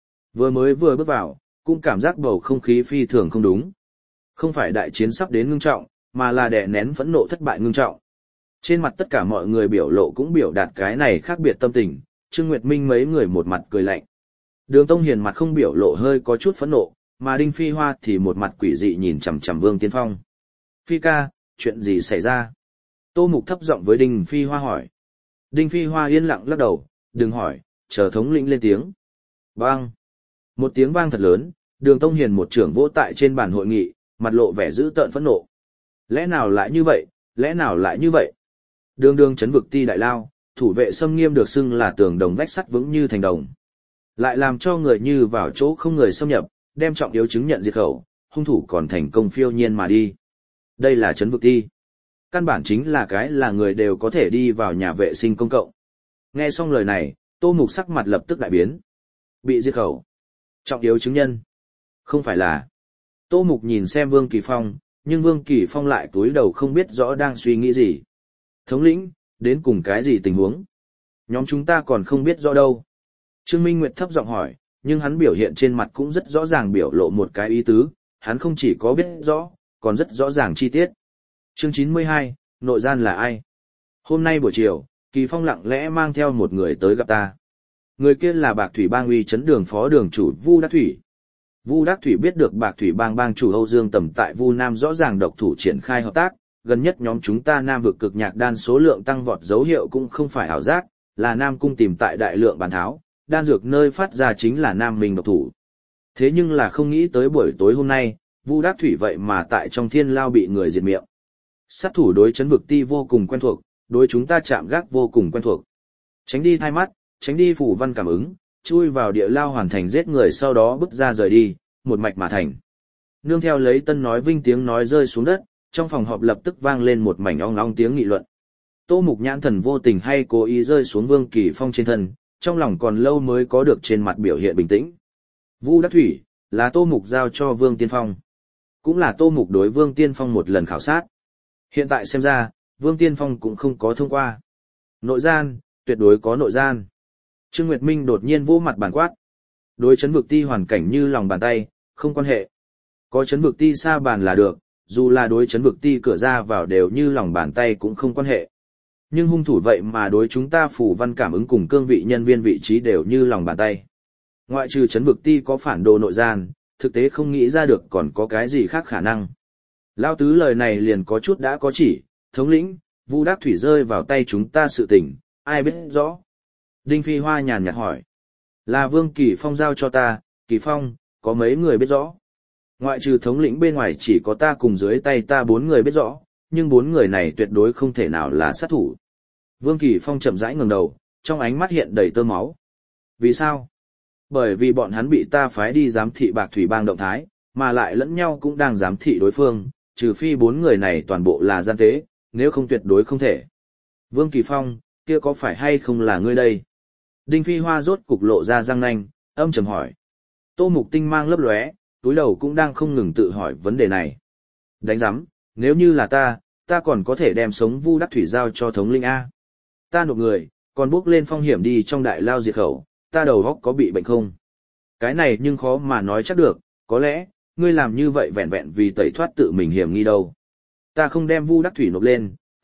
Vừa bước vào, cũng cảm giác bầu không khí phi thường không đúng. Không phải đại chiến sắp đến ngưng trọng, mà là đè nén phẫn nộ thất bại ngưng trọng. Trên mặt tất cả mọi người biểu lộ cũng biểu đạt cái này khác biệt tâm tình, Trương Nguyệt Minh mấy người một mặt cười lạnh. Đường Tông Hiền mặt không biểu lộ hơi có chút phẫn nộ, mà Đinh Phi Hoa thì một mặt quỷ dị nhìn chằm chằm Vương Tiên Phong. Phi ca, chuyện gì xảy ra? Tô Mục thấp giọng với Đinh Phi Hoa hỏi. Đinh Phi Hoa yên lặng lắc đầu, đừng hỏi, chờ thống lĩnh lên tiếng. Vang. Một tiếng vang thật lớn, Đường Tông Hiền một trưởng vỗ tại trên bàn hội nghị, mặt lộ vẻ dữ tợn phẫn nộ. Lẽ nào lại như vậy, lẽ nào lại như vậy? Đường Trấn Vực Ti đại lao, thủ vệ xâm nghiêm được xưng là tường đồng vách sắt vững như thành đồng. Lại làm cho người như vào chỗ không người xâm nhập, đem trọng yếu chứng nhận diệt khẩu, hung thủ còn thành công phiêu nhiên mà đi. Đây là Trấn Vực Ti. Căn bản chính là cái là người đều có thể đi vào nhà vệ sinh công cộng. Nghe xong lời này, Tô Mục sắc mặt lập tức đại biến. Bị diệt khẩu. Trọng yếu chứng nhân. Không phải là. Tô Mục nhìn xem Vương Kỳ Phong, nhưng Vương Kỳ Phong lại cúi đầu không biết rõ đang suy nghĩ gì. Thống lĩnh, đến cùng cái gì tình huống? Nhóm chúng ta còn không biết rõ đâu. Trương Minh Nguyệt thấp giọng hỏi, nhưng hắn biểu hiện trên mặt cũng rất rõ ràng biểu lộ một cái ý tứ, hắn không chỉ có biết rõ, còn rất rõ ràng chi tiết. Chương 92, nội gian là ai? Hôm nay buổi chiều, Kỳ Phong lặng lẽ mang theo một người tới gặp ta. Người kia là Bạc Thủy Bang uy chấn đường phó đường chủ Vu Đắc Thủy. Vu Đắc Thủy biết được Bạc Thủy Bang bang chủ Âu Dương Tầm tại Vu Nam rõ ràng độc thủ triển khai hợp tác, gần nhất nhóm chúng ta Nam vực cực nhạc đan số lượng tăng vọt dấu hiệu cũng không phải ảo giác, là Nam cung tìm tại đại lượng bán tháo, đan dược nơi phát ra chính là Nam Minh độc thủ. Thế nhưng là không nghĩ tới buổi tối hôm nay, Vu Đắc Thủy vậy mà tại trong thiên lao bị người diệt miệng. Sát thủ đối Trấn Vực Ti vô cùng quen thuộc, đối chúng ta chạm gác vô cùng quen thuộc. Tránh đi thai mắt, tránh đi phủ văn cảm ứng, chui vào địa lao hoàn thành giết người sau đó bước ra rời đi, một mạch mà thành. Nương theo lấy Tân nói vinh tiếng nói rơi xuống đất, trong phòng họp lập tức vang lên một mảnh ong ong tiếng nghị luận. Tô Mục nhãn thần vô tình hay cố ý rơi xuống Vương Kỳ Phong trên thân, trong lòng còn lâu mới có được trên mặt biểu hiện bình tĩnh. Vu Đắc Thủy, là Tô Mục giao cho Vương Tiên Phong. Cũng là Tô Mục đối Vương Tiên Phong một lần khảo sát. Hiện tại xem ra, Vương Tiên Phong cũng không có thông qua. Nội gian, tuyệt đối có nội gian. Trương Nguyệt Minh đột nhiên vỗ mặt bàn quát. Đối Trấn Vực Ti hoàn cảnh như lòng bàn tay, không quan hệ. Có Trấn Vực Ti xa bàn là được, dù là đối Trấn Vực Ti cửa ra vào đều như lòng bàn tay cũng không quan hệ. Nhưng hung thủ vậy mà đối chúng ta phủ văn cảm ứng cùng cương vị nhân viên vị trí đều như lòng bàn tay. Ngoại trừ Trấn Vực Ti có phản đồ nội gian, thực tế không nghĩ ra được còn có cái gì khác khả năng. Lao tứ lời này liền có chút đã có chỉ, thống lĩnh, Vu Đắc Thủy rơi vào tay chúng ta sự tình, ai biết rõ. Đinh Phi Hoa nhàn nhạt hỏi. Là Vương Kỳ Phong giao cho ta, Kỳ Phong, có mấy người biết rõ. Ngoại trừ thống lĩnh bên ngoài chỉ có ta cùng dưới tay ta 4 người biết rõ, nhưng 4 người này tuyệt đối không thể nào là sát thủ. Vương Kỳ Phong chậm rãi ngẩng đầu, trong ánh mắt hiện đầy tơ máu. Vì sao? Bởi vì bọn hắn bị ta phái đi giám thị Bạc Thủy Bang động thái, mà lại lẫn nhau cũng đang giám thị đối phương, trừ phi 4 người này toàn bộ là gian tế, nếu không tuyệt đối không thể. Vương Kỳ Phong, kia có phải hay không là ngươi đây? Đinh Phi Hoa rốt cục lộ ra răng nanh, âm trầm hỏi. Tô Mục tinh mang lấp lóe, túi đầu cũng đang không ngừng tự hỏi vấn đề này. Đánh giám, nếu như là ta còn có thể đem sống Vu Đắc Thủy giao cho thống linh A. Ta nộp người, còn bước lên phong hiểm đi trong đại lao diệt khẩu, ta đầu óc có bị bệnh không? Cái này nhưng khó mà nói chắc được, có lẽ, ngươi làm như vậy vẹn vẹn vì tẩy thoát tự mình hiểm nghi đâu. Ta không đem Vu Đắc Thủy nộp lên,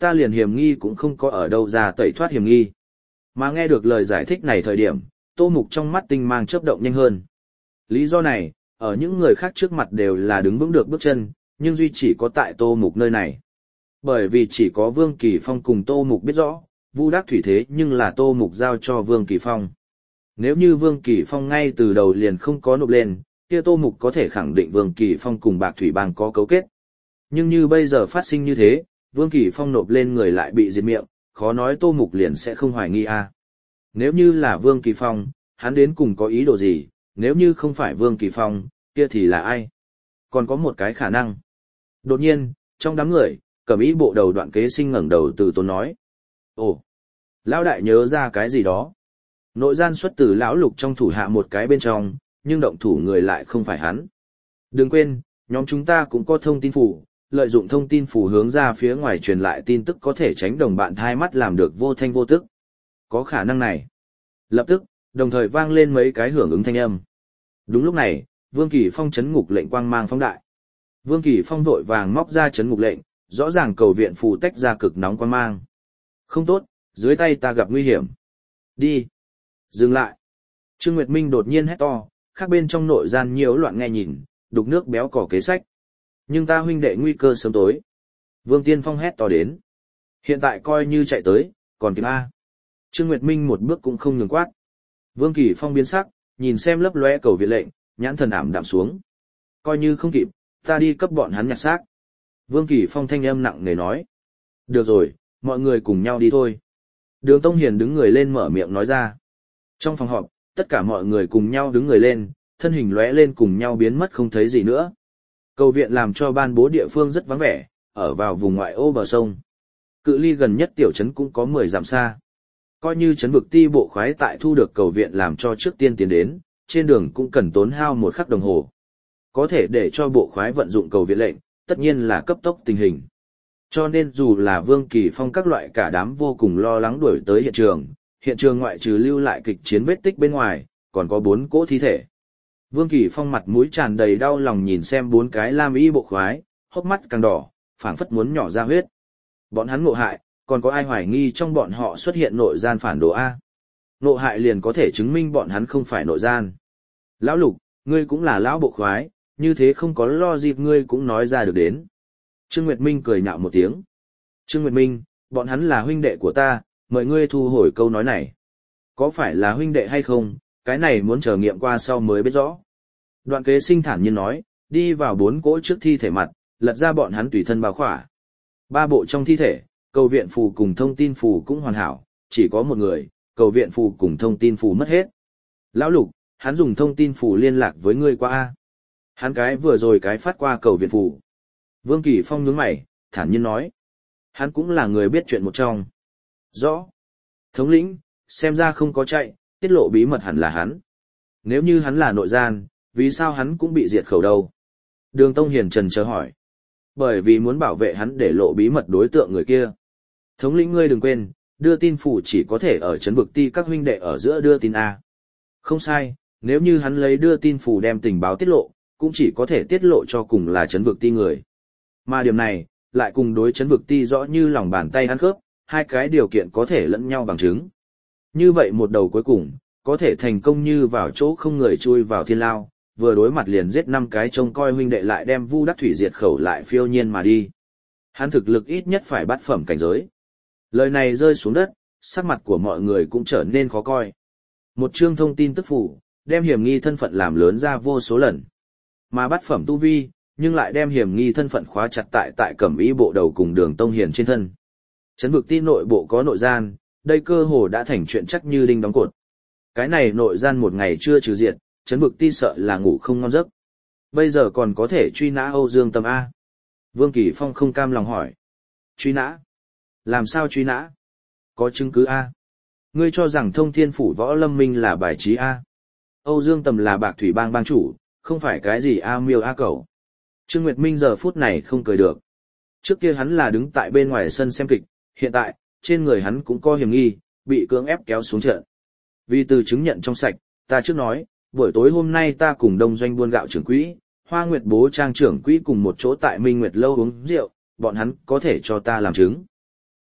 ta liền hiểm nghi cũng không có ở đâu ra tẩy thoát hiểm nghi. Mà nghe được lời giải thích này thời điểm, Tô Mục trong mắt tinh mang chớp động nhanh hơn. Lý do này, ở những người khác trước mặt đều là đứng vững được bước chân, nhưng duy chỉ có tại Tô Mục nơi này. Bởi vì chỉ có Vương Kỳ Phong cùng Tô Mục biết rõ, Vu Đắc Thủy thế nhưng là Tô Mục giao cho Vương Kỳ Phong. Nếu như Vương Kỳ Phong ngay từ đầu liền không có nộp lên, kia Tô Mục có thể khẳng định Vương Kỳ Phong cùng Bạc Thủy Bang có cấu kết. Nhưng như bây giờ phát sinh như thế, Vương Kỳ Phong nộp lên người lại bị diệt miệng, khó nói Tô Mục liền sẽ không hoài nghi a. Nếu như là Vương Kỳ Phong, hắn đến cùng có ý đồ gì, nếu như không phải Vương Kỳ Phong, kia thì là ai? Còn có một cái khả năng. Đột nhiên, trong đám người, Cẩm Y bộ đầu Đoạn Kế Sinh ngẩng đầu từ tốn nói. Ồ, lão đại nhớ ra cái gì đó. Nội gian xuất từ lão Lục trong thủ hạ một cái bên trong, nhưng động thủ người lại không phải hắn. Đừng quên, nhóm chúng ta cũng có thông tin phủ, lợi dụng thông tin phủ hướng ra phía ngoài truyền lại tin tức có thể tránh đồng bạn thai mắt làm được vô thanh vô tức. Có khả năng này. Lập tức, đồng thời vang lên mấy cái hưởng ứng thanh âm. Đúng lúc này, Vương Kỳ Phong chấn ngục lệnh quang mang phóng đại. Vương Kỳ Phong vội vàng móc ra chấn ngục lệnh, rõ ràng cầu viện phù tách ra cực nóng quang mang. Không tốt, dưới tay ta gặp nguy hiểm. Đi. Dừng lại. Trương Nguyệt Minh đột nhiên hét to, khác bên trong nội gian nhiễu loạn nghe nhìn, đục nước béo cỏ kế sách. Nhưng ta huynh đệ nguy cơ sớm tối. Vương Tiên Phong hét to đến. Hiện tại coi như chạy tới, còn kịp A. Trương Nguyệt Minh một bước cũng không nhường quát. Vương Kỳ Phong biến sắc, nhìn xem lấp lóe cầu viện lệnh, nhãn thần ảm đạm xuống. Coi như không kịp, ta đi cấp bọn hắn nhặt xác. Vương Kỳ Phong thanh âm nặng nề nói. Được rồi, mọi người cùng nhau đi thôi. Đường Tông Hiền đứng người lên mở miệng nói ra. Trong phòng họp, tất cả mọi người cùng nhau đứng người lên, thân hình lóe lên cùng nhau biến mất không thấy gì nữa. Cầu viện làm cho ban bố địa phương rất vắng vẻ, ở vào vùng ngoại ô bờ sông. Cự ly gần nhất tiểu trấn cũng có 10 dặm xa. Coi như trấn vực ti bộ khoái tại thu được cầu viện làm cho trước tiên tiến đến, trên đường cũng cần tốn hao một khắc đồng hồ. Có thể để cho bộ khoái vận dụng cầu viện lệnh, tất nhiên là cấp tốc tình hình. Cho nên dù là Vương Kỳ Phong các loại cả đám vô cùng lo lắng đuổi tới hiện trường ngoại trừ lưu lại kịch chiến vết tích bên ngoài, còn có 4 cỗ thi thể. Vương Kỳ Phong mặt mũi tràn đầy đau lòng nhìn xem 4 cái lam y bộ khoái, hốc mắt càng đỏ, phảng phất muốn nhỏ ra huyết. Bọn hắn ngộ hại, còn có ai hoài nghi trong bọn họ xuất hiện nội gian phản đồ A? Ngộ hại liền có thể chứng minh bọn hắn không phải nội gian. Lão Lục, ngươi cũng là lão bộ khoái, như thế không có lo dịp ngươi cũng nói ra được đến. Trương Nguyệt Minh cười nhạo một tiếng. Trương Nguyệt Minh, bọn hắn là huynh đệ của ta, mời ngươi thu hồi câu nói này. Có phải là huynh đệ hay không, cái này muốn chờ nghiệm qua sau mới biết rõ. Đoạn Kế Sinh thản nhiên nói, đi vào 4 cỗ trước thi thể mặt, lật ra bọn hắn tùy thân bao khỏa. 3 bộ trong thi thể, cầu viện phù cùng thông tin phù cũng hoàn hảo, chỉ có một người, cầu viện phù cùng thông tin phù mất hết. Lão Lục, hắn dùng thông tin phù liên lạc với ngươi qua A. Hắn cái vừa rồi cái phát qua cầu viện phù. Vương Kỳ Phong nhướng mày, thản nhiên nói. Hắn cũng là người biết chuyện một trong. Rõ. Thống lĩnh, xem ra không có chạy, tiết lộ bí mật hẳn là hắn. Nếu như hắn là nội gian, vì sao hắn cũng bị diệt khẩu đâu? Đường Tông Hiền trần chờ hỏi. Bởi vì muốn bảo vệ hắn để lộ bí mật đối tượng người kia. Thống lĩnh ngươi đừng quên, đưa tin phủ chỉ có thể ở trấn vực ti các huynh đệ ở giữa đưa tin A. Không sai, nếu như hắn lấy đưa tin phủ đem tình báo tiết lộ, cũng chỉ có thể tiết lộ cho cùng là trấn vực ti người. Mà điểm này, lại cùng đối trấn vực ti rõ như lòng bàn tay ăn khớp, hai cái điều kiện có thể lẫn nhau bằng chứng. Như vậy một đầu cuối cùng, có thể thành công như vào chỗ không người chui vào thiên lao, vừa đối mặt liền giết 5 cái trông coi huynh đệ lại đem Vu Đắc Thủy diệt khẩu lại phiêu nhiên mà đi. Hắn thực lực ít nhất phải bát phẩm cảnh giới. Lời này rơi xuống đất, sắc mặt của mọi người cũng trở nên khó coi. Một chương thông tin tức phủ, đem hiểm nghi thân phận làm lớn ra vô số lần. Mà bát phẩm tu vi, nhưng lại đem hiểm nghi thân phận khóa chặt tại Cẩm Y bộ đầu cùng Đường Tông Hiền trên thân. Trấn vực ti nội bộ có nội gian, đây cơ hồ đã thành chuyện chắc như đinh đóng cột. Cái này nội gian một ngày chưa trừ diệt, trấn vực ti sợ là ngủ không ngon giấc. Bây giờ còn có thể truy nã Âu Dương Tâm A. Vương Kỳ Phong không cam lòng hỏi. Truy nã? Làm sao truy nã? Có chứng cứ A. Ngươi cho rằng Thông Thiên Phủ Võ Lâm Minh là bài trí A. Âu Dương Tầm là Bạc Thủy Bang bang chủ, không phải cái gì A miêu A cẩu. Trương Nguyệt Minh giờ phút này không cười được. Trước kia hắn là đứng tại bên ngoài sân xem kịch, hiện tại, trên người hắn cũng có hiểm nghi, bị cưỡng ép kéo xuống trận. Vì từ chứng nhận trong sạch, ta trước nói, buổi tối hôm nay ta cùng Đông Doanh buôn gạo trưởng quỹ, Hoa Nguyệt bố trang trưởng quỹ cùng một chỗ tại Minh Nguyệt lâu uống rượu, bọn hắn có thể cho ta làm chứng.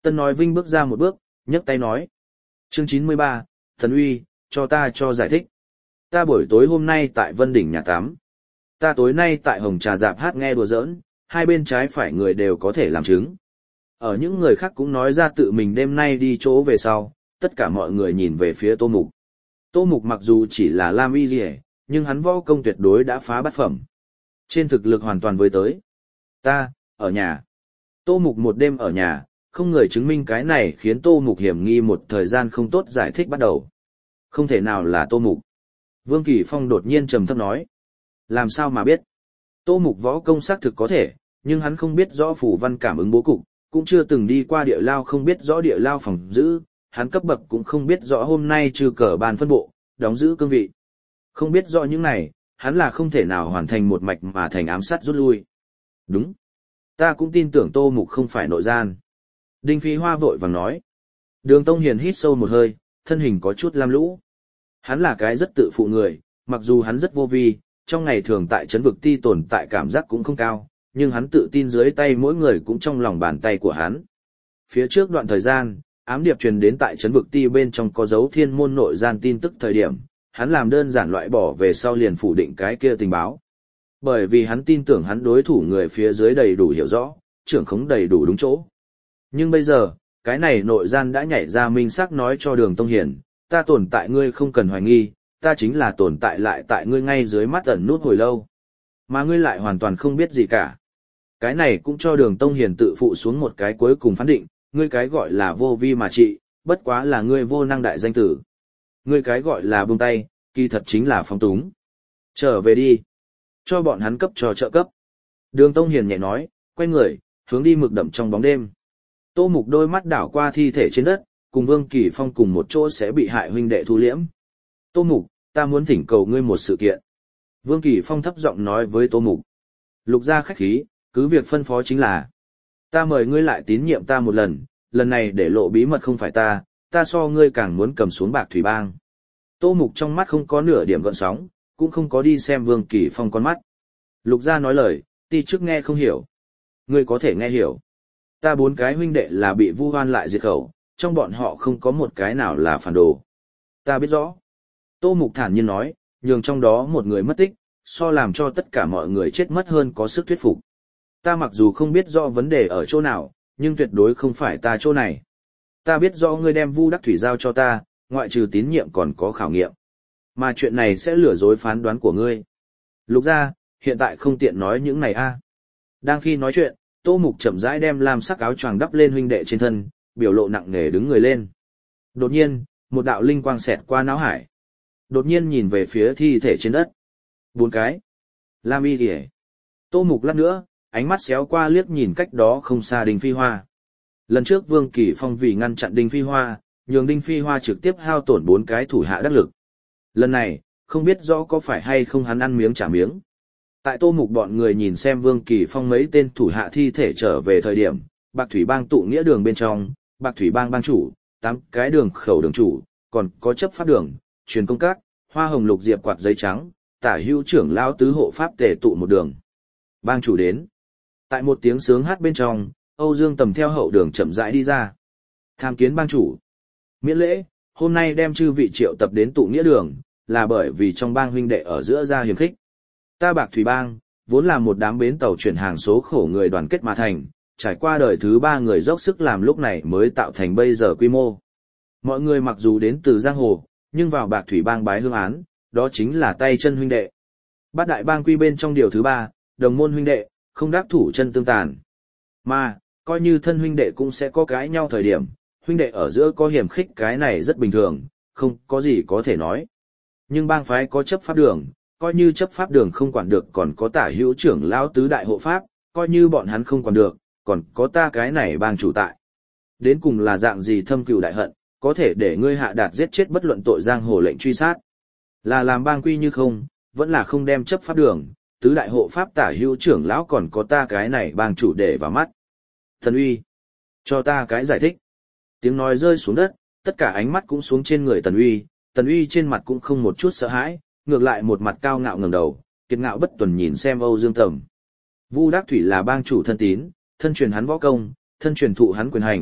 Tân nói Vinh bước ra một bước, nhấc tay nói. Chương 93, Thần Uy, cho ta cho giải thích. Ta buổi tối hôm nay tại Vân Đỉnh nhà tắm. Ta tối nay tại Hồng Trà Dạp hát nghe đùa giỡn, hai bên trái phải người đều có thể làm chứng. Ở những người khác cũng nói ra tự mình đêm nay đi chỗ về sau, tất cả mọi người nhìn về phía Tô Mục. Tô Mục mặc dù chỉ là Lam Y Liễu, nhưng hắn võ công tuyệt đối đã phá bát phẩm. Trên thực lực hoàn toàn với tới. Ta, ở nhà. Tô Mục một đêm ở nhà, không người chứng minh cái này khiến Tô Mục hiểm nghi một thời gian không tốt giải thích bắt đầu. Không thể nào là Tô Mục. Vương Kỳ Phong đột nhiên trầm thấp nói. Làm sao mà biết? Tô Mục võ công xác thực có thể, nhưng hắn không biết rõ phủ văn cảm ứng bố cục, cũng chưa từng đi qua địa lao không biết rõ địa lao phòng giữ, hắn cấp bậc cũng không biết rõ hôm nay trừ cờ bàn phân bộ, đóng giữ cương vị. Không biết rõ những này, hắn là không thể nào hoàn thành một mạch mà thành ám sát rút lui. Đúng. Ta cũng tin tưởng Tô Mục không phải nội gian. Đinh Phi Hoa vội vàng nói. Đường Tông Hiền hít sâu một hơi, thân hình có chút lam lũ. Hắn là cái rất tự phụ người, mặc dù hắn rất vô vi, trong ngày thường tại trấn vực ti tồn tại cảm giác cũng không cao, nhưng hắn tự tin dưới tay mỗi người cũng trong lòng bàn tay của hắn. Phía trước đoạn thời gian, ám điệp truyền đến tại trấn vực ti bên trong có dấu thiên môn nội gian tin tức thời điểm, hắn làm đơn giản loại bỏ về sau liền phủ định cái kia tình báo. Bởi vì hắn tin tưởng hắn đối thủ người phía dưới đầy đủ hiểu rõ, trưởng khống đầy đủ đúng chỗ. Nhưng bây giờ, cái này nội gian đã nhảy ra minh xác nói cho Đường Tông Hiền, ta tồn tại ngươi không cần hoài nghi, ta chính là tồn tại lại tại ngươi ngay dưới mắt ẩn nút hồi lâu. Mà ngươi lại hoàn toàn không biết gì cả. Cái này cũng cho Đường Tông Hiền tự phụ xuống một cái cuối cùng phán định, ngươi cái gọi là vô vi mà trị, bất quá là ngươi vô năng đại danh tử. Ngươi cái gọi là buông tay, kỳ thật chính là phóng túng. Trở về đi. Cho bọn hắn cấp cho trợ cấp. Đường Tông Hiền nhẹ nói, quay người, hướng đi mực đậm trong bóng đêm. Tô Mục đôi mắt đảo qua thi thể trên đất, cùng Vương Kỳ Phong cùng một chỗ sẽ bị hại huynh đệ thu liễm. Tô Mục, ta muốn thỉnh cầu ngươi một sự kiện. Vương Kỳ Phong thấp giọng nói với Tô Mục. Lục gia khách khí, cứ việc phân phó chính là. Ta mời ngươi lại tín nhiệm ta một lần này để lộ bí mật không phải ta so ngươi càng muốn cầm xuống Bạc Thủy Bang. Tô Mục trong mắt không có nửa điểm gợn sóng, cũng không có đi xem Vương Kỳ Phong con mắt. Lục gia nói lời, ti chức nghe không hiểu. Ngươi có thể nghe hiểu. Ta 4 cái huynh đệ là bị vu oan lại diệt khẩu, trong bọn họ không có một cái nào là phản đồ. Ta biết rõ. Tô Mục thản nhiên nói, nhường trong đó một người mất tích, so làm cho tất cả mọi người chết mất hơn có sức thuyết phục. Ta mặc dù không biết rõ vấn đề ở chỗ nào, nhưng tuyệt đối không phải ta chỗ này. Ta biết rõ ngươi đem Vu Đắc Thủy giao cho ta, ngoại trừ tín nhiệm còn có khảo nghiệm. Mà chuyện này sẽ lừa dối phán đoán của ngươi. Lục gia, hiện tại không tiện nói những này a. Đang khi nói chuyện, Tô Mục chậm rãi đem lam sắc áo choàng đắp lên huynh đệ trên thân, biểu lộ nặng nề đứng người lên. Đột nhiên, một đạo linh quang xẹt qua não hải. Đột nhiên nhìn về phía thi thể trên đất. 4 cái. Lam Y Liễu. Tô Mục lát nữa, ánh mắt xéo qua liếc nhìn cách đó không xa Đinh Phi Hoa. Lần trước Vương Kỳ Phong vì ngăn chặn Đinh Phi Hoa, nhường Đinh Phi Hoa trực tiếp hao tổn 4 cái thủ hạ đắc lực. Lần này, không biết rõ có phải hay không hắn ăn miếng trả miếng. Tại Tô Mục bọn người nhìn xem Vương Kỳ Phong mấy tên thủ hạ thi thể trở về thời điểm, Bạc Thủy Bang tụ nghĩa đường bên trong, Bạc Thủy Bang bang chủ, 8 cái đường khẩu đường chủ, còn có chấp pháp đường, truyền công các, hoa hồng lục diệp quạt giấy trắng, tả hữu trưởng lao tứ hộ pháp tề tụ một đường. Bang chủ đến. Tại một tiếng sướng hát bên trong, Âu Dương Tầm theo hậu đường chậm rãi đi ra. Tham kiến bang chủ. Miễn lễ, hôm nay đem chư vị triệu tập đến tụ nghĩa đường, là bởi vì trong bang huynh đệ ở giữa ra hiềm khích. Ta Bạc Thủy Bang, vốn là một đám bến tàu chuyển hàng số khổ người đoàn kết mà thành, trải qua đời thứ 3 người dốc sức làm lúc này mới tạo thành bây giờ quy mô. Mọi người mặc dù đến từ giang hồ, nhưng vào Bạc Thủy Bang bái hương án, đó chính là tay chân huynh đệ. Bát đại bang quy bên trong điều thứ 3, đồng môn huynh đệ, không đắc thủ chân tương tàn. Mà, coi như thân huynh đệ cũng sẽ có cãi nhau thời điểm, huynh đệ ở giữa có hiểm khích cái này rất bình thường, không có gì có thể nói. Nhưng bang phái có chấp pháp đường, coi như chấp pháp đường không quản được còn có tả hữu trưởng lão tứ đại hộ pháp, coi như bọn hắn không quản được, còn có ta cái này bang chủ tại. Đến cùng là dạng gì thâm cừu đại hận, có thể để ngươi hạ đạt giết chết bất luận tội giang hồ lệnh truy sát. Là làm bang quy như không, vẫn là không đem chấp pháp đường, tứ đại hộ pháp tả hữu trưởng lão còn có ta cái này bang chủ để vào mắt. Thần Uy, cho ta cái giải thích. Tiếng nói rơi xuống đất, tất cả ánh mắt cũng xuống trên người Tần Uy trên mặt cũng không một chút sợ hãi, ngược lại một mặt cao ngạo ngẩng đầu, kiệt ngạo bất tuần nhìn xem Âu Dương Tầm. Vu Đắc Thủy là bang chủ thân tín, thân truyền hắn võ công, thân truyền thụ hắn quyền hành,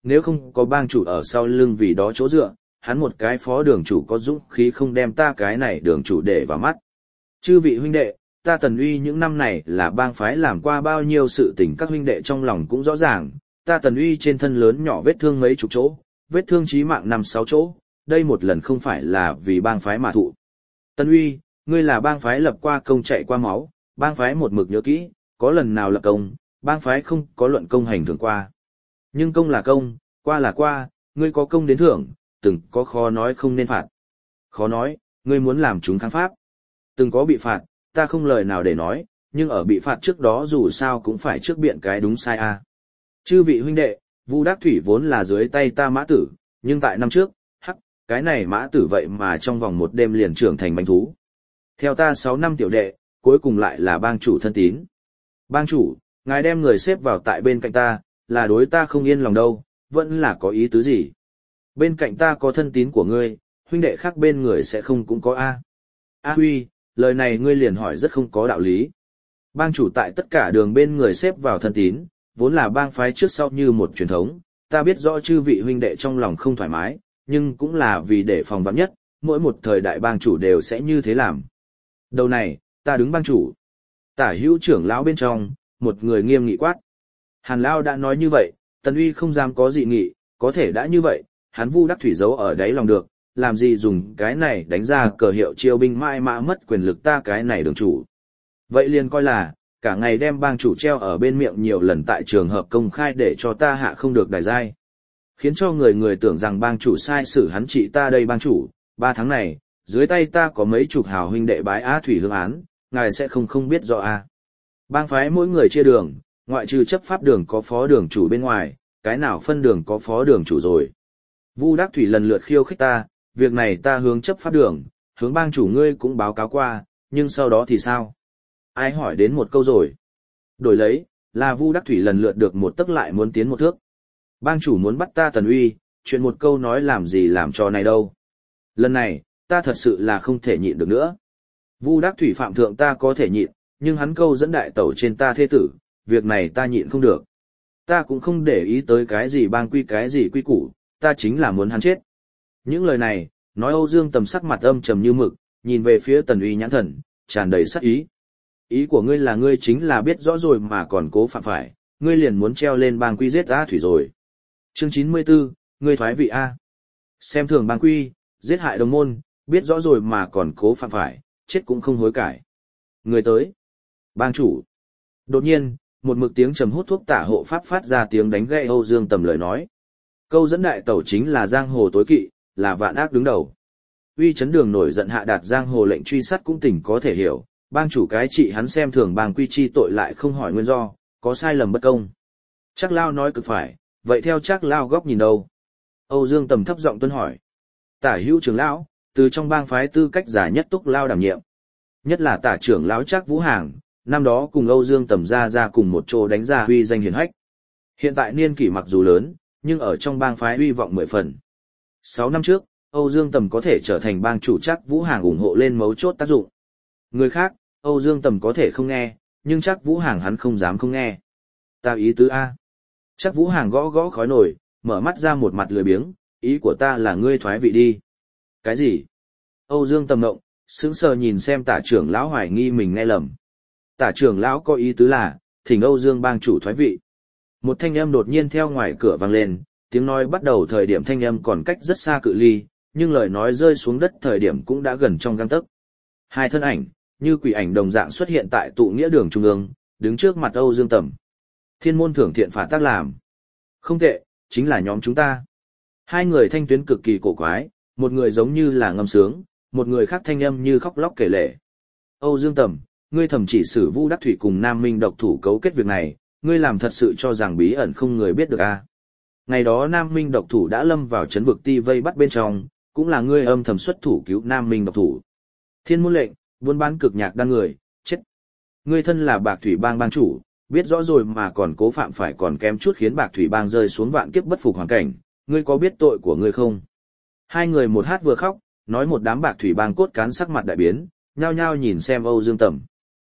nếu không có bang chủ ở sau lưng vì đó chỗ dựa, hắn một cái phó đường chủ có dũng khí không đem ta cái này đường chủ để vào mắt. Chư vị huynh đệ, ta Tần Uy những năm này là bang phái làm qua bao nhiêu sự tình các huynh đệ trong lòng cũng rõ ràng, ta Tần Uy trên thân lớn nhỏ vết thương mấy chục chỗ, vết thương chí mạng 5-6 chỗ, đây một lần không phải là vì bang phái mà thụ. Tần Uy, ngươi là bang phái lập qua công chạy qua máu, bang phái một mực nhớ kỹ, có lần nào lập công, bang phái không có luận công hành thưởng qua. Nhưng công là công, qua là qua, ngươi có công đến thưởng, từng có khó nói không nên phạt. Khó nói, ngươi muốn làm chúng kháng pháp. Từng có bị phạt, ta không lời nào để nói, nhưng ở bị phạt trước đó dù sao cũng phải trước biện cái đúng sai a. Chư vị huynh đệ, Vu Đắc Thủy vốn là dưới tay ta mã tử, nhưng tại năm trước, cái này mã tử vậy mà trong vòng một đêm liền trưởng thành bánh thú. Theo ta 6 năm tiểu đệ, cuối cùng lại là bang chủ thân tín. Bang chủ, ngài đem người xếp vào tại bên cạnh ta, là đối ta không yên lòng đâu, vẫn là có ý tứ gì. Bên cạnh ta có thân tín của ngươi, huynh đệ khác bên người sẽ không cũng có a. A Huy, lời này ngươi liền hỏi rất không có đạo lý. Bang chủ tại tất cả đường bên người xếp vào thân tín, vốn là bang phái trước sau như một truyền thống, ta biết rõ chư vị huynh đệ trong lòng không thoải mái, nhưng cũng là vì để phòng vạn nhất, mỗi một thời đại bang chủ đều sẽ như thế làm. Đầu này, ta đứng bang chủ. Tả hữu trưởng lão bên trong, một người nghiêm nghị quát. Hàn Lão đã nói như vậy, Tần Uy không dám có dị nghị, có thể đã như vậy, hắn Vu Đắc Thủy giấu ở đáy lòng được, làm gì dùng cái này đánh ra cờ hiệu chiêu binh mãi mã mất quyền lực ta cái này đường chủ. Vậy liền coi là, cả ngày đem bang chủ treo ở bên miệng nhiều lần tại trường hợp công khai để cho ta hạ không được đài giai. Khiến cho người người tưởng rằng bang chủ sai xử hắn trị ta đây bang chủ, 3 tháng này, dưới tay ta có mấy chục hào huynh đệ bái Á Thủy hương án, ngài sẽ không biết rõ a. Bang phái mỗi người chia đường, ngoại trừ chấp pháp đường có phó đường chủ bên ngoài, cái nào phân đường có phó đường chủ rồi. Vu Đắc Thủy lần lượt khiêu khích ta, việc này ta hướng chấp pháp đường, hướng bang chủ ngươi cũng báo cáo qua, nhưng sau đó thì sao? Ai hỏi đến một câu rồi? Đổi lấy, là Vu Đắc Thủy lần lượt được một tấc lại muốn tiến một thước. Bang chủ muốn bắt ta Tần Uy, chuyện một câu nói làm gì làm trò này đâu. Lần này, ta thật sự là không thể nhịn được nữa. Vu Đắc Thủy phạm thượng ta có thể nhịn, nhưng hắn câu dẫn đại tẩu trên ta thế tử, việc này ta nhịn không được. Ta cũng không để ý tới cái gì bang quy cái gì quy củ, ta chính là muốn hắn chết. Những lời này, nói Âu Dương Tầm sắc mặt âm trầm như mực, nhìn về phía Tần Uy nhãn thần, tràn đầy sát ý. Ý của ngươi là ngươi chính là biết rõ rồi mà còn cố phạm phải, ngươi liền muốn treo lên bang quy giết A Thủy rồi. Chương 94, ngươi thoái vị A. Xem thường bang quy, giết hại đồng môn, biết rõ rồi mà còn cố phạm phải, chết cũng không hối cải. Người tới. Bang chủ. Đột nhiên, một mực tiếng trầm hút thuốc tả hộ pháp phát ra tiếng đánh gãy Âu Dương Tầm lời nói. Câu dẫn đại tẩu chính là giang hồ tối kỵ, là vạn ác đứng đầu. Uy chấn đường nổi giận hạ đạt giang hồ lệnh truy sát cũng tỉnh có thể hiểu, bang chủ cái trị hắn xem thường bang quy chi tội lại không hỏi nguyên do, có sai lầm bất công. Trác Lao nói cực phải, vậy theo Trác Lao góc nhìn đâu? Âu Dương Tầm thấp giọng tuân hỏi. Tả hữu trưởng lão, từ trong bang phái tư cách giả nhất Túc Lao đảm nhiệm. Nhất là tả trưởng lão Trác Vũ Hàng, năm đó cùng Âu Dương Tầm ra cùng một chỗ đánh ra uy danh hiển hách. Hiện tại niên kỷ mặc dù lớn, nhưng ở trong bang phái uy vọng 10 phần. 6 năm trước, Âu Dương Tầm có thể trở thành bang chủ Trác Vũ Hàng ủng hộ lên mấu chốt tác dụng. Người khác, Âu Dương Tầm có thể không nghe, nhưng Trác Vũ Hàng hắn không dám không nghe. Ta ý tứ A. Trác Vũ Hàng gõ gõ khói nổi, mở mắt ra một mặt lười biếng, ý của ta là ngươi thoái vị đi. Cái gì? Âu Dương Tầm ngộng, sững sờ nhìn xem tả trưởng lão hoài nghi mình nghe lầm. Tả trưởng lão có ý tứ là, thỉnh Âu Dương bang chủ thoái vị. Một thanh âm đột nhiên theo ngoài cửa vang lên, tiếng nói bắt đầu thời điểm thanh âm còn cách rất xa cự ly, nhưng lời nói rơi xuống đất thời điểm cũng đã gần trong gang tấc. Hai thân ảnh, như quỷ ảnh đồng dạng xuất hiện tại tụ nghĩa đường trung ương, đứng trước mặt Âu Dương Tầm. Thiên môn thưởng thiện phạt tác làm. Không tệ, chính là nhóm chúng ta. Hai người thanh tuyến cực kỳ cổ quái, một người giống như là ngâm sướng, một người khác thanh âm như khóc lóc kể lể. Âu Dương Tầm, ngươi thầm chỉ xử Vu Đắc Thủy cùng Nam Minh độc thủ cấu kết việc này, ngươi làm thật sự cho rằng bí ẩn không người biết được à. Ngày đó Nam Minh độc thủ đã lâm vào trấn vực ti vây bắt bên trong, cũng là ngươi âm thầm xuất thủ cứu Nam Minh độc thủ. Thiên môn lệnh, buôn bán cực nhạc đan người, chết. Ngươi thân là Bạc Thủy Bang bang chủ, biết rõ rồi mà còn cố phạm phải còn kém chút khiến Bạc Thủy Bang rơi xuống vạn kiếp bất phục hoàn cảnh, ngươi có biết tội của ngươi không? Hai người một hát vừa khóc, nói một đám Bạc Thủy Bang cốt cán sắc mặt đại biến, nhao nhao nhìn xem Âu Dương Tầm.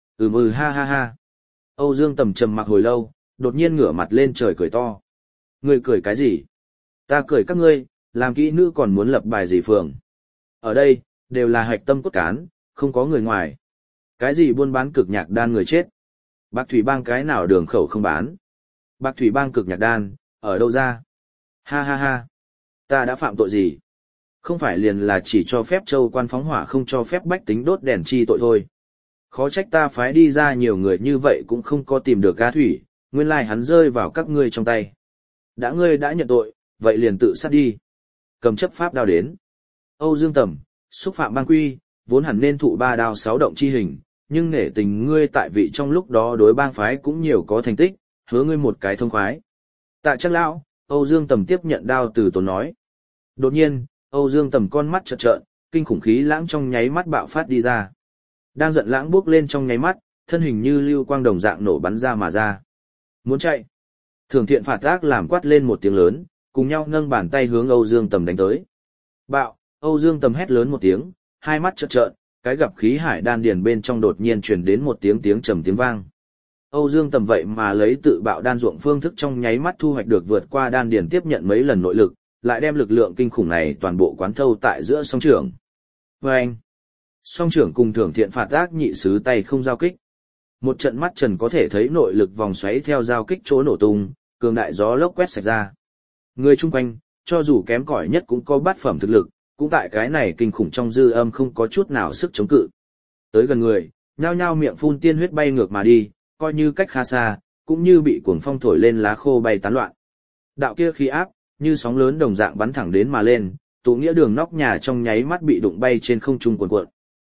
Ha ha ha. Âu Dương Tầm trầm mặc hồi lâu, đột nhiên ngửa mặt lên trời cười to. Ngươi cười cái gì? Ta cười các ngươi, làm kỹ nữ còn muốn lập bài gì phường. Ở đây, đều là hạch tâm cốt cán, không có người ngoài. Cái gì buôn bán cực nhạc đan người chết. Bạc Thủy Bang cái nào đường khẩu không bán. Bạc Thủy Bang cực nhạc đan, ở đâu ra? Ha ha ha. Ta đã phạm tội gì? Không phải liền là chỉ cho phép châu quan phóng hỏa không cho phép bách tính đốt đèn chi tội thôi. Khó trách ta phái đi ra nhiều người như vậy cũng không có tìm được ga thủy, nguyên lai hắn rơi vào các ngươi trong tay. Đã ngươi đã nhận tội, vậy liền tự sát đi. Cầm chấp pháp đao đến. Âu Dương Tầm, xúc phạm bang quy, vốn hẳn nên thụ 3 đao 6 động chi hình, nhưng nể tình ngươi tại vị trong lúc đó đối bang phái cũng nhiều có thành tích, hứa ngươi một cái thông khoái. Tạ Trác lão, Âu Dương Tầm tiếp nhận đao từ tốn nói. Đột nhiên, Âu Dương Tầm con mắt trợn trợn, kinh khủng khí lãng trong nháy mắt bạo phát đi ra. Đang giận lãng bước lên trong nháy mắt, thân hình như lưu quang đồng dạng nổ bắn ra mà ra. Muốn chạy. Thường Thiện Phạt Ác làm quát lên một tiếng lớn, cùng nhau nâng bàn tay hướng Âu Dương Tầm đánh tới. Bạo, Âu Dương Tầm hét lớn một tiếng, hai mắt trợn trợn, cái gặp khí hải đan điền bên trong đột nhiên truyền đến một tiếng trầm tiếng vang. Âu Dương Tầm vậy mà lấy tự bạo đan ruộng phương thức trong nháy mắt thu hoạch được vượt qua đan điền tiếp nhận mấy lần nội lực, lại đem lực lượng kinh khủng này toàn bộ quán thâu tại giữa song trưởng. Vâng! Song trưởng cùng Thường Thiện Phạt Ác nhị sứ tay không giao kích. Một trận mắt trần có thể thấy nội lực vòng xoáy theo giao kích chỗ nổ tung, cường đại gió lốc quét sạch ra. Người chung quanh, cho dù kém cỏi nhất cũng có bát phẩm thực lực, cũng tại cái này kinh khủng trong dư âm không có chút nào sức chống cự. Tới gần người, nhao nhao miệng phun tiên huyết bay ngược mà đi, coi như cách khá xa, cũng như bị cuồng phong thổi lên lá khô bay tán loạn. Đạo kia khí áp, như sóng lớn đồng dạng bắn thẳng đến mà lên, tụ nghĩa đường nóc nhà trong nháy mắt bị đụng bay trên không trung cuồn cuộn.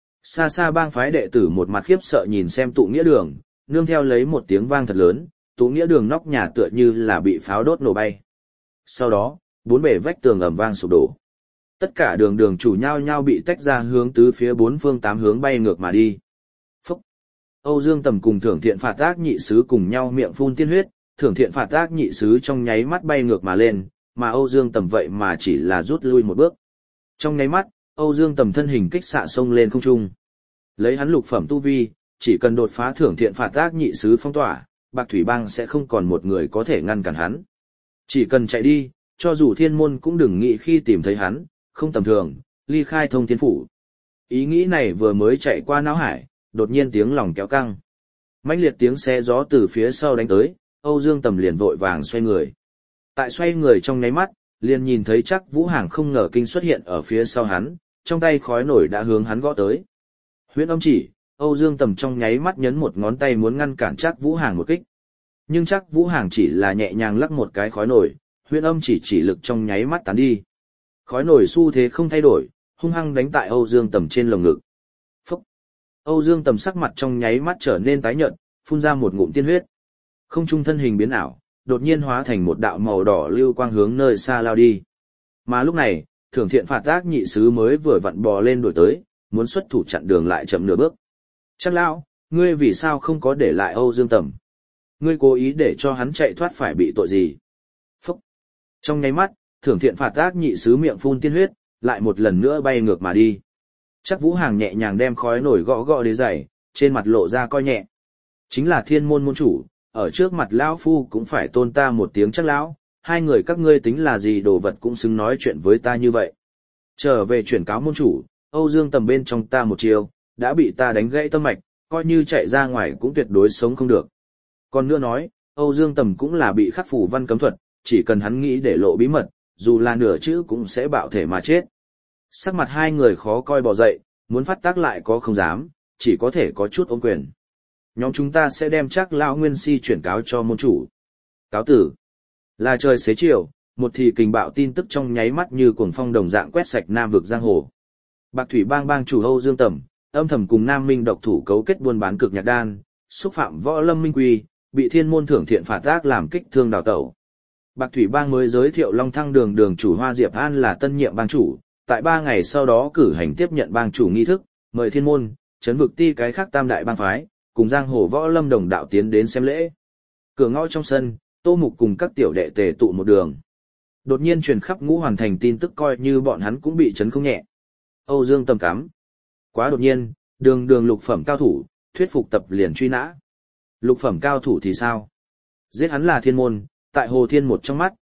Xa xa bang phái đệ tử một mặt khiếp sợ nhìn xem tụ nghĩa đường, nương theo lấy một tiếng vang thật lớn, tụ nghĩa đường nóc nhà tựa như là bị pháo đốt nổ bay. Sau đó, 4 bề vách tường ầm vang sụp đổ. Tất cả đường chủ nhau nhau bị tách ra hướng tứ phía 4 phương 8 hướng bay ngược mà đi. Phúc! Âu Dương Tầm cùng Thường Thiện Phạt Ác nhị sứ cùng nhau miệng phun tiên huyết, Thường Thiện Phạt Ác nhị sứ trong nháy mắt bay ngược mà lên, mà Âu Dương Tầm vậy mà chỉ là rút lui một bước. Trong nháy mắt, Âu Dương Tầm thân hình kích xạ sông lên không trung. Lấy hắn lục phẩm tu vi, chỉ cần đột phá Thường Thiện Phạt Ác nhị sứ phong tỏa, Bạc Thủy Bang sẽ không còn một người có thể ngăn cản hắn. Chỉ cần chạy đi, cho dù thiên môn cũng đừng nghĩ khi tìm thấy hắn, không tầm thường, ly khai thông thiên phủ. Ý nghĩ này vừa mới chạy qua não hải, đột nhiên tiếng lòng kéo căng. Mãnh liệt tiếng xe gió từ phía sau đánh tới, Âu Dương Tầm liền vội vàng xoay người. Tại xoay người trong nháy mắt, liền nhìn thấy chắc Vũ Hàng không ngờ kinh xuất hiện ở phía sau hắn, trong tay khói nổi đã hướng hắn gõ tới. Huyễn âm chỉ, Âu Dương Tầm trong nháy mắt nhấn một ngón tay muốn ngăn cản chắc Vũ Hàng một kích. Nhưng chắc Vũ Hàng chỉ là nhẹ nhàng lắc một cái khói nổi, huyễn âm chỉ lực trong nháy mắt tán đi. Khói nổi xu thế không thay đổi, hung hăng đánh tại Âu Dương Tầm trên lồng ngực. Phúc! Âu Dương Tầm sắc mặt trong nháy mắt trở nên tái nhợt, phun ra một ngụm tiên huyết. Không trung thân hình biến ảo, đột nhiên hóa thành một đạo màu đỏ lưu quang hướng nơi xa lao đi. Mà lúc này, Thường Thiện Phạt Ác nhị sứ mới vừa vặn bò lên đuổi tới, muốn xuất thủ chặn đường lại chậm nửa bước. Chắc lão, ngươi vì sao không có để lại Âu Dương Tầm? Ngươi cố ý để cho hắn chạy thoát phải bị tội gì? Phúc! Trong nháy mắt, Thường Thiện Phạt Ác nhị sứ miệng phun tiên huyết, lại một lần nữa bay ngược mà đi. Chắc Vũ Hàng nhẹ nhàng đem khói nổi gõ gõ đế giày, trên mặt lộ ra coi nhẹ. Chính là thiên môn môn chủ, ở trước mặt lão phu cũng phải tôn ta một tiếng Chắc lão, hai người các ngươi tính là gì đồ vật cũng xứng nói chuyện với ta như vậy. Trở về chuyển cáo môn chủ, Âu Dương Tầm bên trong ta một chiều, đã bị ta đánh gãy tâm mạch, coi như chạy ra ngoài cũng tuyệt đối sống không được. Còn nữa nói, Âu Dương Tầm cũng là bị khắc phủ văn cấm thuật, chỉ cần hắn nghĩ để lộ bí mật, dù là nửa chữ cũng sẽ bạo thể mà chết. Sắc mặt hai người khó coi bò dậy, muốn phát tác lại có không dám, chỉ có thể có chút ôm quyền. Nhóm chúng ta sẽ đem chắc lão nguyên si chuyển cáo cho môn chủ. Cáo tử. Là trời xế chiều, một thì kình bạo tin tức trong nháy mắt như cuồng phong đồng dạng quét sạch Nam vực giang hồ. Bạc Thủy Bang bang chủ Âu Dương Tầm, âm thầm cùng Nam Minh độc thủ cấu kết buôn bán cực nhạc đan, xúc phạm võ lâm minh quy, bị thiên môn Thường Thiện Phạt Ác làm kích thương đào tẩu. Bạc Thủy Bang mới giới thiệu Long Thăng đường chủ Hoa Diệp An là tân nhiệm bang chủ, tại 3 ngày sau đó cử hành tiếp nhận bang chủ nghi thức, mời thiên môn, trấn vực ti cái khác tam đại bang phái, cùng giang hồ võ lâm đồng đạo tiến đến xem lễ. Cửa ngõ trong sân, Tô Mục cùng các tiểu đệ tề tụ một đường. Đột nhiên truyền khắp Ngũ Hoàn thành tin tức coi như bọn hắn cũng bị chấn không nhẹ. Âu Dương Tầm cắm. Quá đột nhiên, đường lục phẩm cao thủ, thuyết phục tập liền truy nã. Lục phẩm cao thủ thì sao? Giết hắn là thiên môn, tại Hồ Thiên một trong mắt,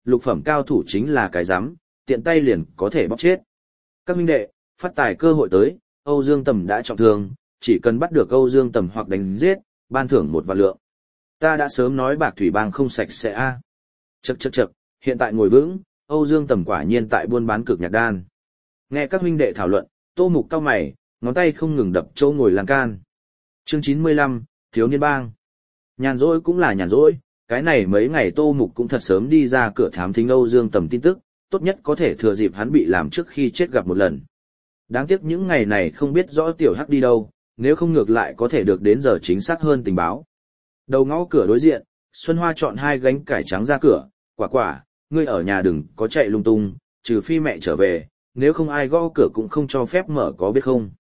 lục phẩm cao thủ chính là cái rắm, tiện tay liền có thể bóc chết. Các huynh đệ, phát tài cơ hội tới, Âu Dương Tầm đã trọng thương, chỉ cần bắt được Âu Dương Tầm hoặc đánh giết, ban thưởng 1 vạn lượng. Ta đã sớm nói Bạc Thủy Bang không sạch sẽ a. Chậc, hiện tại ngồi vững, Âu Dương Tầm quả nhiên tại buôn bán cực nhạc đan. Nghe các huynh đệ thảo luận, Tô Mục cau mày, ngón tay không ngừng đập chỗ ngồi lan can. Chương 95, Thiếu niên bang. Nhàn rỗi cũng là nhàn rỗi, cái này mấy ngày Tô Mục cũng thật sớm đi ra cửa thám thính Âu Dương Tầm tin tức, tốt nhất có thể thừa dịp hắn bị làm trước khi chết gặp một lần. Đáng tiếc những ngày này không biết rõ tiểu hắc đi đâu, nếu không ngược lại có thể được đến giờ chính xác hơn tình báo. Đầu ngõ cửa đối diện, Xuân Hoa chọn 2 gánh cải trắng ra cửa, quả, ngươi ở nhà đừng có chạy lung tung, trừ phi mẹ trở về, nếu không ai gõ cửa cũng không cho phép mở có biết không?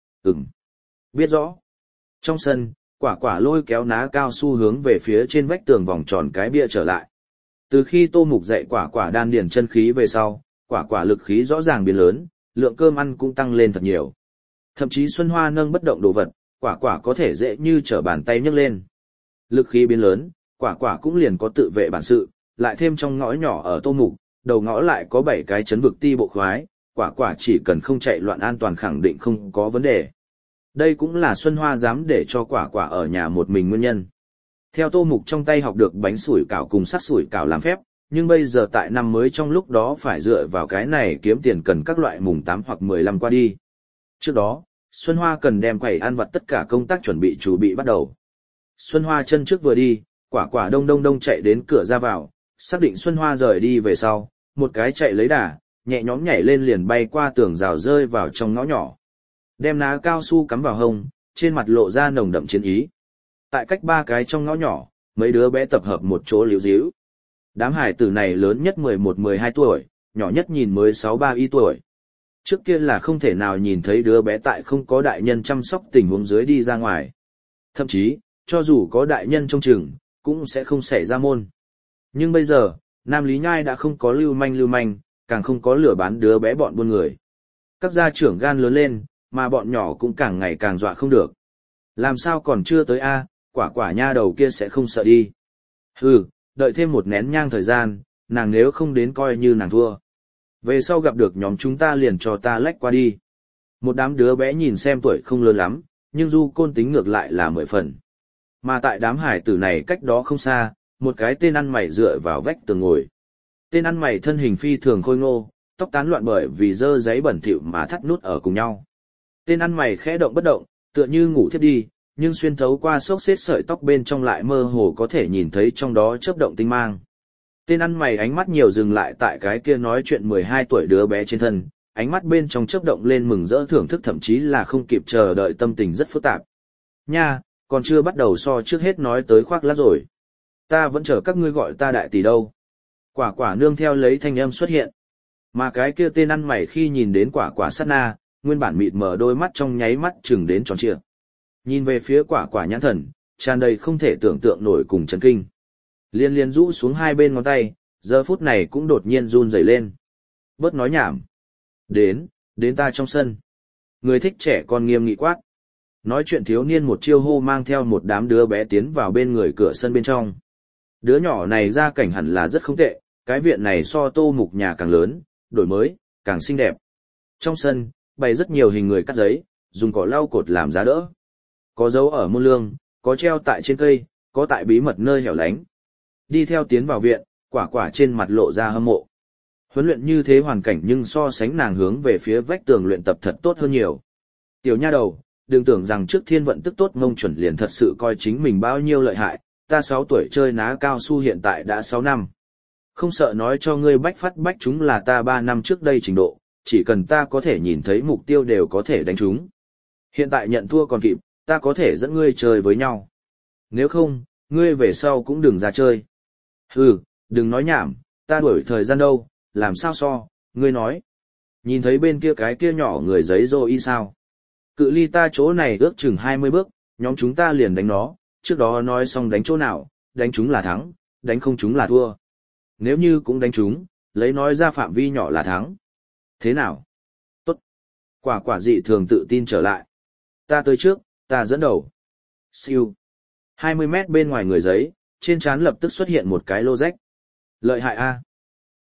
Biết rõ. Trong sân, quả lôi kéo ná cao su hướng về phía trên vách tường vòng tròn cái bia trở lại. Từ khi Tô Mục dạy quả đan điền chân khí về sau, quả lực khí rõ ràng biến lớn, lượng cơm ăn cũng tăng lên thật nhiều. Thậm chí Xuân Hoa nâng bất động đồ vật, quả có thể dễ như trở bàn tay nhấc lên. Lực khí biến lớn, quả cũng liền có tự vệ bản sự, lại thêm trong ngõ nhỏ ở Tô Mục, đầu ngõ lại có 7 cái chấn vực ti bộ khoái, quả chỉ cần không chạy loạn an toàn khẳng định không có vấn đề. Đây cũng là Xuân Hoa dám để cho quả ở nhà một mình nguyên nhân. Theo Tô Mục trong tay học được bánh sủi cảo cùng sắt sủi cảo làm phép, nhưng bây giờ tại năm mới trong lúc đó phải dựa vào cái này kiếm tiền cần các loại mùng 8 hoặc 15 qua đi. Trước đó, Xuân Hoa cần đem quầy ăn vặt tất cả công tác chuẩn bị bắt đầu. Xuân Hoa chân trước vừa đi, quả đông chạy đến cửa ra vào, xác định Xuân Hoa rời đi về sau, một cái chạy lấy đà, nhẹ nhõm nhảy lên liền bay qua tường rào rơi vào trong ngõ nhỏ. Đem ná cao su cắm vào hông, trên mặt lộ ra nồng đậm chiến ý. Tại cách 3 cái trong ngõ nhỏ, mấy đứa bé tập hợp một chỗ líu díu. Đám hải tử này lớn nhất 11-12 tuổi, nhỏ nhất nhìn mới 6-3 y tuổi. Trước kia là không thể nào nhìn thấy đứa bé tại không có đại nhân chăm sóc tình huống dưới đi ra ngoài. Thậm chí, cho dù có đại nhân trông chừng, cũng sẽ không xảy ra môn. Nhưng bây giờ, Nam Lý Nhai đã không có lưu manh, càng không có lừa bán đứa bé bọn buôn người. Các gia trưởng gan lớn lên, mà bọn nhỏ cũng càng ngày càng dọa không được. Làm sao còn chưa tới a, quả nha đầu kia sẽ không sợ đi. Đợi thêm một nén nhang thời gian, nàng nếu không đến coi như nàng thua. Về sau gặp được nhóm chúng ta liền cho ta lách qua đi. Một đám đứa bé nhìn xem tuổi không lớn lắm, nhưng du côn tính ngược lại là 10 phần. Mà tại đám hải tử này cách đó không xa, một cái tên ăn mày dựa vào vách tường ngồi. Tên ăn mày thân hình phi thường khôi ngô, tóc tán loạn bởi vì dơ giấy bẩn thỉu mà thắt nút ở cùng nhau. Tên ăn mày khẽ động bất động, tựa như ngủ thiếp đi, nhưng xuyên thấu qua xốc xếp sợi tóc bên trong lại mơ hồ có thể nhìn thấy trong đó chớp động tinh mang. Tên ăn mày ánh mắt nhiều dừng lại tại cái kia nói chuyện 12 tuổi đứa bé trên thân, ánh mắt bên trong chớp động lên mừng rỡ thưởng thức, thậm chí là không kịp chờ đợi, tâm tình rất phức tạp. Nha, còn chưa bắt đầu so trước hết nói tới khoác lác rồi. Ta vẫn chờ các ngươi gọi ta đại tỷ đâu. Quả nương theo lấy thanh âm xuất hiện. Mà cái kia tên ăn mày khi nhìn đến quả sát na, nguyên bản mịt mờ đôi mắt trong nháy mắt chừng đến tròn trịa. Nhìn về phía quả nhãn thần, tràn đầy không thể tưởng tượng nổi cùng chấn kinh. Liên rũ xuống 2 bên ngón tay, giờ phút này cũng đột nhiên run rẩy lên. Bớt nói nhảm. Đến ta trong sân. Người thích trẻ con nghiêm nghị quát. Nói chuyện thiếu niên một chiêu hô mang theo một đám đứa bé tiến vào bên người cửa sân bên trong. Đứa nhỏ này ra cảnh hẳn là rất không tệ, cái viện này so Tô Mục nhà càng lớn, đổi mới, càng xinh đẹp. Trong sân, bày rất nhiều hình người cắt giấy, dùng cỏ lau cột làm giá đỡ. Có dấu ở môn lương, có treo tại trên cây, có tại bí mật nơi hẻo lánh. Đi theo tiến vào viện, quả trên mặt lộ ra hâm mộ. Huấn luyện như thế hoàn cảnh nhưng so sánh nàng hướng về phía vách tường luyện tập thật tốt hơn nhiều. Tiểu nha đầu, đừng tưởng rằng trước thiên vận tức tốt ngông chuẩn liền thật sự coi chính mình bao nhiêu lợi hại, ta 6 tuổi chơi ná cao su hiện tại đã 6 năm. Không sợ nói cho ngươi bách phát bách chúng là ta 3 năm trước đây trình độ, chỉ cần ta có thể nhìn thấy mục tiêu đều có thể đánh chúng. Hiện tại nhận thua còn kịp, ta có thể dẫn ngươi chơi với nhau. Nếu không, ngươi về sau cũng đừng ra chơi. Đừng nói nhảm, ta đuổi thời gian đâu, làm sao so, ngươi nói. Nhìn thấy bên kia cái kia nhỏ người giấy rồi y sao. Cự ly ta chỗ này ước chừng 20 bước, nhóm chúng ta liền đánh nó, trước đó nói xong đánh chỗ nào, đánh chúng là thắng, đánh không chúng là thua. Nếu như cũng đánh chúng, lấy nói ra phạm vi nhỏ là thắng. Thế nào? Tốt. Quả dị thường tự tin trở lại. Ta tới trước, ta dẫn đầu. Siêu. 20 mét bên ngoài người giấy, trên trán lập tức xuất hiện một cái lô rách. Lợi hại a.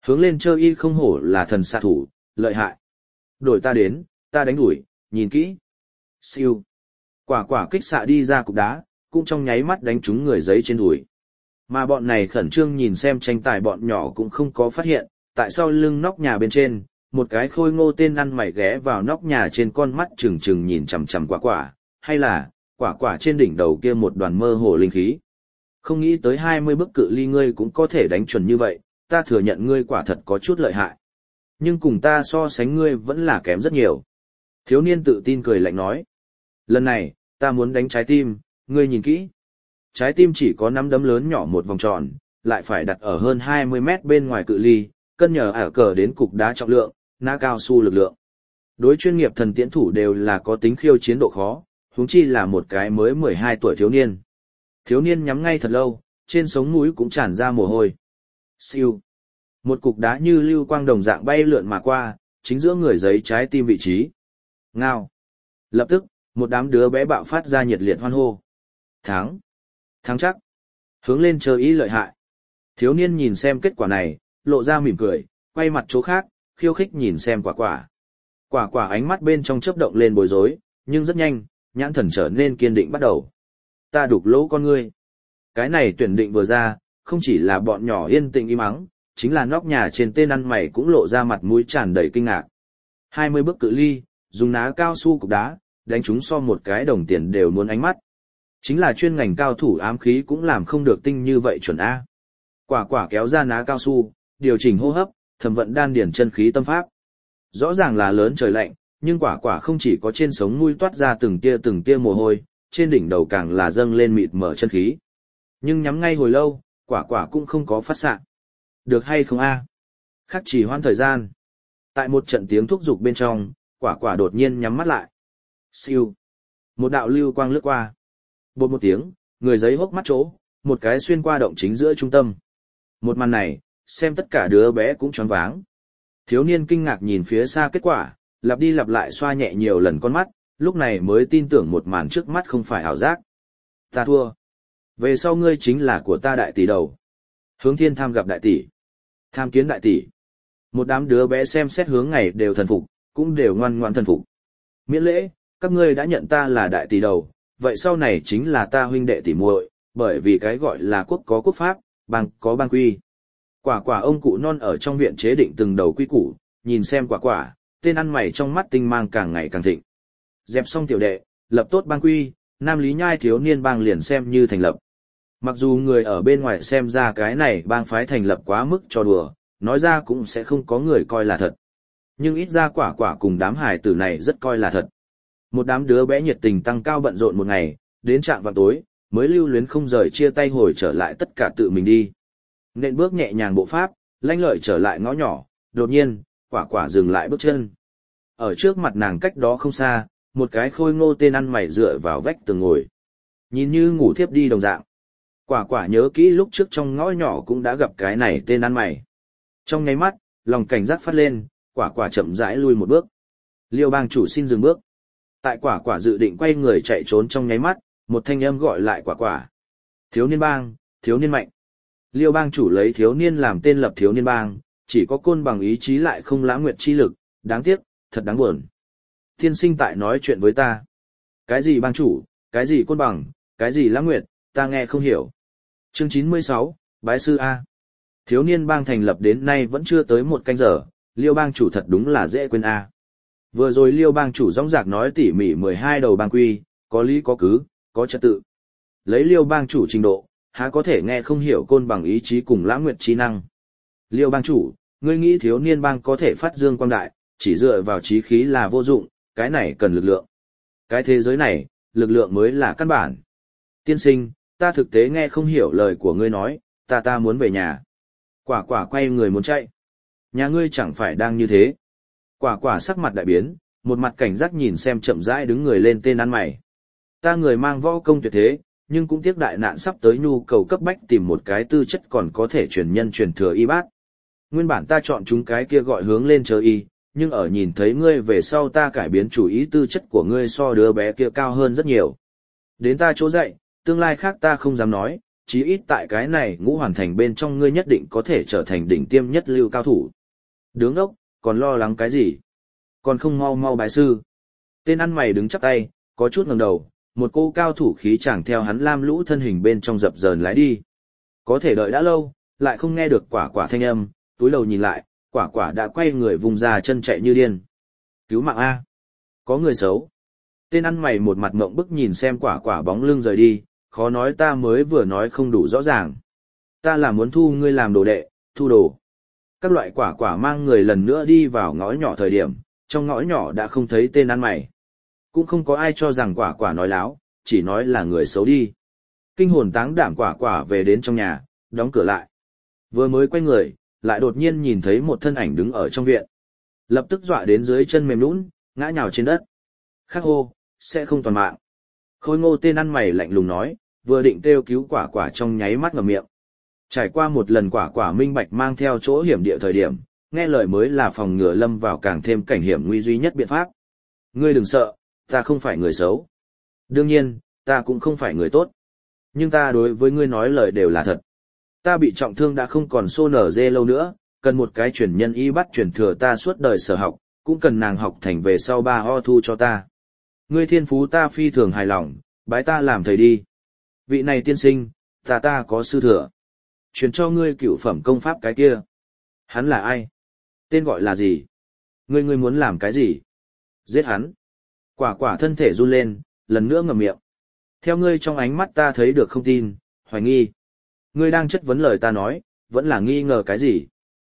Hướng lên chơi y không hổ là thần xạ thủ, lợi hại. Đổi ta đến, ta đánh đuổi, nhìn kỹ. Siêu. Quả quả kích xạ đi ra cục đá, cũng trong nháy mắt đánh trúng người giấy trên đùi. Mà bọn này khẩn trương nhìn xem tranh tài bọn nhỏ cũng không có phát hiện, tại sau lưng nóc nhà bên trên, một cái khôi ngô tên ăn mày ghé vào nóc nhà trên con mắt trừng trừng nhìn chằm chằm quả quả, hay là, quả quả trên đỉnh đầu kia một đoàn mơ hồ linh khí. Không nghĩ tới 20 bước cự ly ngươi cũng có thể đánh chuẩn như vậy, ta thừa nhận ngươi quả thật có chút lợi hại. Nhưng cùng ta so sánh ngươi vẫn là kém rất nhiều. Thiếu niên tự tin cười lạnh nói. Lần này, ta muốn đánh trái tim, ngươi nhìn kỹ. Trái tim chỉ có nắm đấm lớn nhỏ một vòng tròn, lại phải đặt ở hơn 20 mét bên ngoài cự ly, cân nhờ ảo cờ đến cục đá trọng lượng, ná cao su lực lượng. Đối chuyên nghiệp thần tiễn thủ đều là có tính khiêu chiến độ khó, huống chi là một cái mới 12 tuổi thiếu niên. Thiếu niên nhắm ngay thật lâu, trên sống mũi cũng tràn ra mồ hôi. Siêu. Một cục đá như lưu quang đồng dạng bay lượn mà qua, chính giữa người giấy trái tim vị trí. Ngao. Lập tức, một đám đứa bé bạo phát ra nhiệt liệt hoan hô. Thắng. Thắng chắc. Hướng lên chờ ý lợi hại. Thiếu niên nhìn xem kết quả này, lộ ra mỉm cười, quay mặt chỗ khác, khiêu khích nhìn xem quả quả. Quả quả ánh mắt bên trong chớp động lên bối rối, nhưng rất nhanh, nhãn thần trở nên kiên định bắt đầu. Ta đục lỗ con ngươi. Cái này tuyển định vừa ra, không chỉ là bọn nhỏ yên tĩnh im ắng, chính là nóc nhà trên tên ăn mày cũng lộ ra mặt mũi tràn đầy kinh ngạc. 20 bước cự ly, dùng ná cao su cục đá, đánh chúng so một cái đồng tiền đều muốn ánh mắt. Chính là chuyên ngành cao thủ ám khí cũng làm không được tinh như vậy chuẩn A. Quả quả kéo ra ná cao su, điều chỉnh hô hấp, thẩm vận đan điển chân khí tâm pháp. Rõ ràng là lớn trời lạnh, nhưng quả quả không chỉ có trên sống mũi toát ra từng tia mồ hôi, trên đỉnh đầu càng là dâng lên mịt mở chân khí. Nhưng nhắm ngay hồi lâu, quả quả cũng không có phát xạ. Được hay không a? Khắc chỉ hoãn thời gian. Tại một trận tiếng thúc giục bên trong, quả quả đột nhiên nhắm mắt lại. Siêu. Một đạo lưu quang lướt qua. Bột một tiếng, người giấy hốc mắt chỗ, một cái xuyên qua động chính giữa trung tâm. Một màn này, xem tất cả đứa bé cũng choáng váng. Thiếu niên kinh ngạc nhìn phía xa kết quả, lặp đi lặp lại xoa nhẹ nhiều lần con mắt, lúc này mới tin tưởng một màn trước mắt không phải ảo giác. Ta thua. Về sau ngươi chính là của ta đại tỷ đầu. Hướng Thiên Tham gặp đại tỷ. Tham kiến đại tỷ. Một đám đứa bé xem xét Hướng Ngày đều thần phục, cũng đều ngoan ngoãn thần phục. Miễn lễ, các ngươi đã nhận ta là đại tỷ đầu, vậy sau này chính là ta huynh đệ tỷ muội, bởi vì cái gọi là quốc có quốc pháp, bang có bang quy. Quả quả ông cụ non ở trong viện chế định từng đầu quy củ, nhìn xem quả quả, tên ăn mày trong mắt tinh mang càng ngày càng thịnh. Dẹp xong tiểu đệ, lập tốt bang quy, Nam Lý Nhai thiếu niên bang liền xem như thành lập. Mặc dù người ở bên ngoài xem ra cái này bang phái thành lập quá mức cho đùa, nói ra cũng sẽ không có người coi là thật. Nhưng ít ra quả quả cùng đám hài tử này rất coi là thật. Một đám đứa bé nhiệt tình tăng cao bận rộn một ngày, đến trạng vào tối, mới lưu luyến không rời chia tay hồi trở lại tất cả tự mình đi. Nện bước nhẹ nhàng bộ pháp, lanh lợi trở lại ngõ nhỏ, đột nhiên, quả quả dừng lại bước chân. Ở trước mặt nàng cách đó không xa, một cái khôi ngô tên ăn mày dựa vào vách tường ngồi. Nhìn như ngủ thiếp đi đồng dạng. Quả quả nhớ kỹ lúc trước trong ngõ nhỏ cũng đã gặp cái này tên ăn mày. Trong nháy mắt, lòng cảnh giác phát lên, quả quả chậm rãi lui một bước. Liêu bang chủ xin dừng bước. Tại quả quả dự định quay người chạy trốn trong nháy mắt, một thanh âm gọi lại quả quả. Thiếu niên bang, thiếu niên mạnh. Liêu bang chủ lấy thiếu niên làm tên lập thiếu niên bang, chỉ có côn bằng ý chí lại không lãng nguyệt chi lực, đáng tiếc, thật đáng buồn. Tiên sinh tại nói chuyện với ta. Cái gì bang chủ, cái gì côn bằng, cái gì lãng nguyệt, ta nghe không hiểu. Chương 96, Bái sư A. Thiếu niên bang thành lập đến nay vẫn chưa tới một canh giờ, Liêu bang chủ thật đúng là dễ quên A. Vừa rồi Liêu bang chủ dõng dạc nói tỉ mỉ 12 đầu bang quy, có lý có cứ, có trật tự. Lấy Liêu bang chủ trình độ, há có thể nghe không hiểu côn bằng ý chí cùng lãng nguyệt trí năng. Liêu bang chủ, ngươi nghĩ thiếu niên bang có thể phát dương quang đại, chỉ dựa vào trí khí là vô dụng, cái này cần lực lượng. Cái thế giới này, lực lượng mới là căn bản. Tiên sinh, ta thực tế nghe không hiểu lời của ngươi nói, ta muốn về nhà. Quả quả quay người muốn chạy. Nhà ngươi chẳng phải đang như thế. Quả quả sắc mặt đại biến, một mặt cảnh giác nhìn xem chậm rãi đứng người lên tên ăn mày. Ta người mang võ công tuyệt thế, nhưng cũng tiếc đại nạn sắp tới nhu cầu cấp bách tìm một cái tư chất còn có thể truyền nhân truyền thừa y bát. Nguyên bản ta chọn chúng cái kia gọi hướng lên chờ y, nhưng ở nhìn thấy ngươi về sau ta cải biến chủ ý tư chất của ngươi so đứa bé kia cao hơn rất nhiều. Đến ta chỗ dạy, tương lai khác ta không dám nói, chí ít tại cái này ngũ hoàn thành bên trong ngươi nhất định có thể trở thành đỉnh tiêm nhất lưu cao thủ. Đứng ốc, còn lo lắng cái gì? Còn không mau mau bái sư. Tên ăn mày đứng chắp tay, có chút ngẩng đầu, một cô cao thủ khí chàng theo hắn lam lũ thân hình bên trong dập dờn lái đi. Có thể đợi đã lâu, lại không nghe được quả quả thanh âm, túi đầu nhìn lại, quả quả đã quay người vùng ra chân chạy như điên. Cứu mạng A. Có người xấu. Tên ăn mày một mặt ngộng bức nhìn xem quả quả bóng lưng rời đi, khó nói ta mới vừa nói không đủ rõ ràng. Ta là muốn thu ngươi làm đồ đệ, thu đồ. Các loại quả quả mang người lần nữa đi vào ngõ nhỏ thời điểm, trong ngõ nhỏ đã không thấy tên ăn mày. Cũng không có ai cho rằng quả quả nói láo, chỉ nói là người xấu đi. Kinh hồn táng đảm quả quả về đến trong nhà, đóng cửa lại. Vừa mới quay người, lại đột nhiên nhìn thấy một thân ảnh đứng ở trong viện. Lập tức dọa đến dưới chân mềm nhũn, ngã nhào trên đất. Khắc hô, sẽ không toàn mạng. Khôi Ngô tên ăn mày lạnh lùng nói, vừa định kêu cứu quả quả trong nháy mắt ngậm miệng. Trải qua một lần quả quả minh bạch mang theo chỗ hiểm địa thời điểm, nghe lời mới là phòng ngừa lâm vào càng thêm cảnh hiểm nguy duy nhất biện pháp. Ngươi đừng sợ, ta không phải người xấu. Đương nhiên, ta cũng không phải người tốt. Nhưng ta đối với ngươi nói lời đều là thật. Ta bị trọng thương đã không còn xô nở dê lâu nữa, cần một cái truyền nhân y bắt truyền thừa ta suốt đời sở học, cũng cần nàng học thành về sau ba ho thu cho ta. Ngươi thiên phú ta phi thường hài lòng, bái ta làm thầy đi. Vị này tiên sinh, ta có sư thừa. Truyền cho ngươi cửu phẩm công pháp cái kia. Hắn là ai? Tên gọi là gì? Ngươi muốn làm cái gì? Giết hắn. Quả quả thân thể run lên, lần nữa ngậm miệng. Theo ngươi trong ánh mắt ta thấy được không tin, hoài nghi. Ngươi đang chất vấn lời ta nói, vẫn là nghi ngờ cái gì?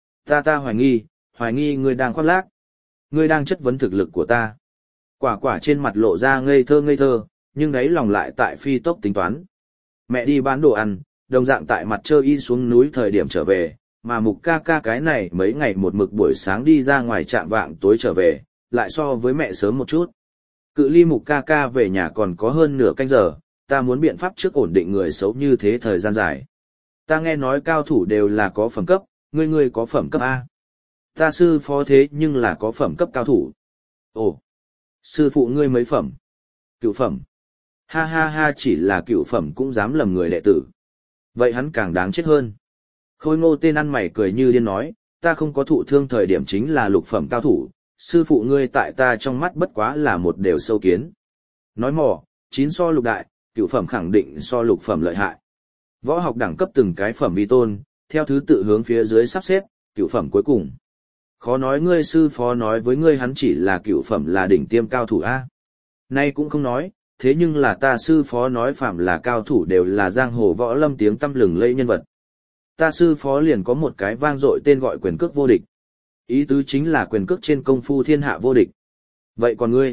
Ta hoài nghi ngươi đang khoác lác. Ngươi đang chất vấn thực lực của ta. Quả quả trên mặt lộ ra ngây thơ, nhưng đáy lòng lại tại phi tốc tính toán. Mẹ đi bán đồ ăn, đồng dạng tại mặt trơ y xuống núi thời điểm trở về, mà mục ca ca cái này mấy ngày một mực buổi sáng đi ra ngoài trạm vạng tối trở về, lại so với mẹ sớm một chút. Cự ly mục ca ca về nhà còn có hơn nửa canh giờ, ta muốn biện pháp trước ổn định người xấu như thế thời gian dài. Ta nghe nói cao thủ đều là có phẩm cấp, ngươi có phẩm cấp A. Ta sư phó thế nhưng là có phẩm cấp cao thủ. Ồ, sư phụ ngươi mấy phẩm? Cửu phẩm. Ha ha ha, chỉ là cửu phẩm cũng dám lầm người đệ tử. Vậy hắn càng đáng chết hơn. Khôi Ngô tên ăn mày cười như điên nói, ta không có thụ thương thời điểm chính là lục phẩm cao thủ, sư phụ ngươi tại ta trong mắt bất quá là một đều sâu kiến. Nói mỏ, 9 so lục đại, cửu phẩm khẳng định so lục phẩm lợi hại. Võ học đẳng cấp từng cái phẩm vi tôn, theo thứ tự hướng phía dưới sắp xếp, cửu phẩm cuối cùng. Khó nói ngươi sư phó nói với ngươi hắn chỉ là cửu phẩm là đỉnh tiêm cao thủ A. Nay cũng không nói, thế nhưng là ta sư phó nói phạm là cao thủ đều là giang hồ võ lâm tiếng tăm lừng lẫy nhân vật. Ta sư phó liền có một cái vang dội tên gọi quyền cước vô địch. Ý tứ chính là quyền cước trên công phu thiên hạ vô địch. Vậy còn ngươi?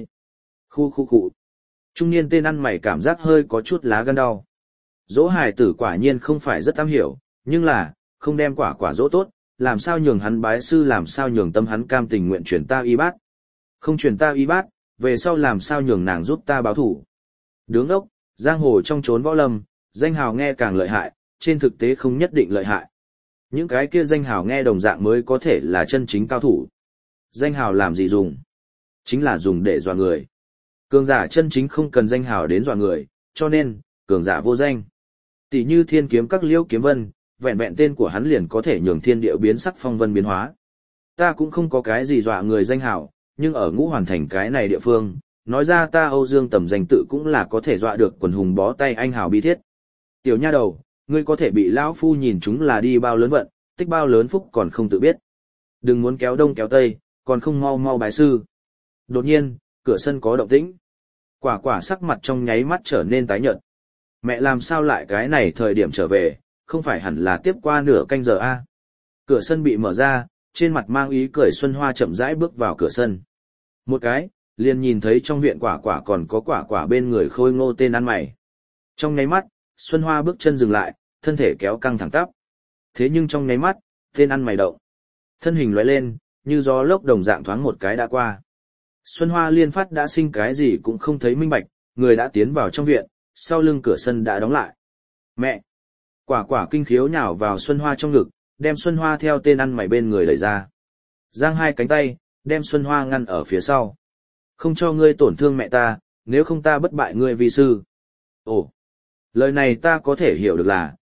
Khu. Trung niên tên ăn mày cảm giác hơi có chút lá gan đau. Dỗ hài tử quả nhiên không phải rất am hiểu, nhưng là, không đem quả dỗ tốt, làm sao nhường hắn bái sư, làm sao nhường tâm hắn cam tình nguyện chuyển ta y bát. Không chuyển ta y bát, về sau làm sao nhường nàng giúp ta báo thủ. Đứng ốc, giang hồ trong chốn võ lâm, danh hào nghe càng lợi hại, trên thực tế không nhất định lợi hại. Những cái kia danh hào nghe đồng dạng mới có thể là chân chính cao thủ. Danh hào làm gì dùng? Chính là dùng để dọa người. Cường giả chân chính không cần danh hào đến dọa người, cho nên, cường giả vô danh. Tỷ như thiên kiếm các Liễu Kiếm Vân, vẹn vẹn tên của hắn liền có thể nhường thiên địa biến sắc phong vân biến hóa. Ta cũng không có cái gì dọa người danh hào, nhưng ở Ngũ Hoàn Thành cái này địa phương, nói ra ta Âu Dương Tầm danh tự cũng là có thể dọa được quần hùng bó tay anh hào bi thiết. Tiểu nha đầu, ngươi có thể bị lão phu nhìn chúng là đi bao lớn vận, tích bao lớn phúc còn không tự biết. Đừng muốn kéo đông kéo tây, còn không mau mau bái sư. Đột nhiên, cửa sân có động tĩnh. Quả sắc mặt trong nháy mắt trở nên tái nhợt. Mẹ làm sao lại cái này thời điểm trở về, không phải hẳn là tiếp qua nửa canh giờ a? Cửa sân bị mở ra, trên mặt mang ý cười Xuân Hoa chậm rãi bước vào cửa sân. Một cái, liền nhìn thấy trong viện quả còn có quả bên người Khôi Ngô tên ăn mày. Trong nháy mắt, Xuân Hoa bước chân dừng lại, thân thể kéo căng thẳng tắp. Thế nhưng trong nháy mắt, tên ăn mày động. Thân hình lóe lên, như gió lốc đồng dạng thoáng một cái đã qua. Xuân Hoa liên phát đã sinh cái gì cũng không thấy minh bạch, người đã tiến vào trong viện, sau lưng cửa sân đã đóng lại. Mẹ! Quả kinh khiếu nhào vào Xuân Hoa trong ngực, đem Xuân Hoa theo tên ăn mày bên người đẩy ra. Giang hai cánh tay, đem Xuân Hoa ngăn ở phía sau. Không cho ngươi tổn thương mẹ ta, nếu không ta bất bại ngươi vi sư. Ồ! Lời này ta có thể hiểu được là,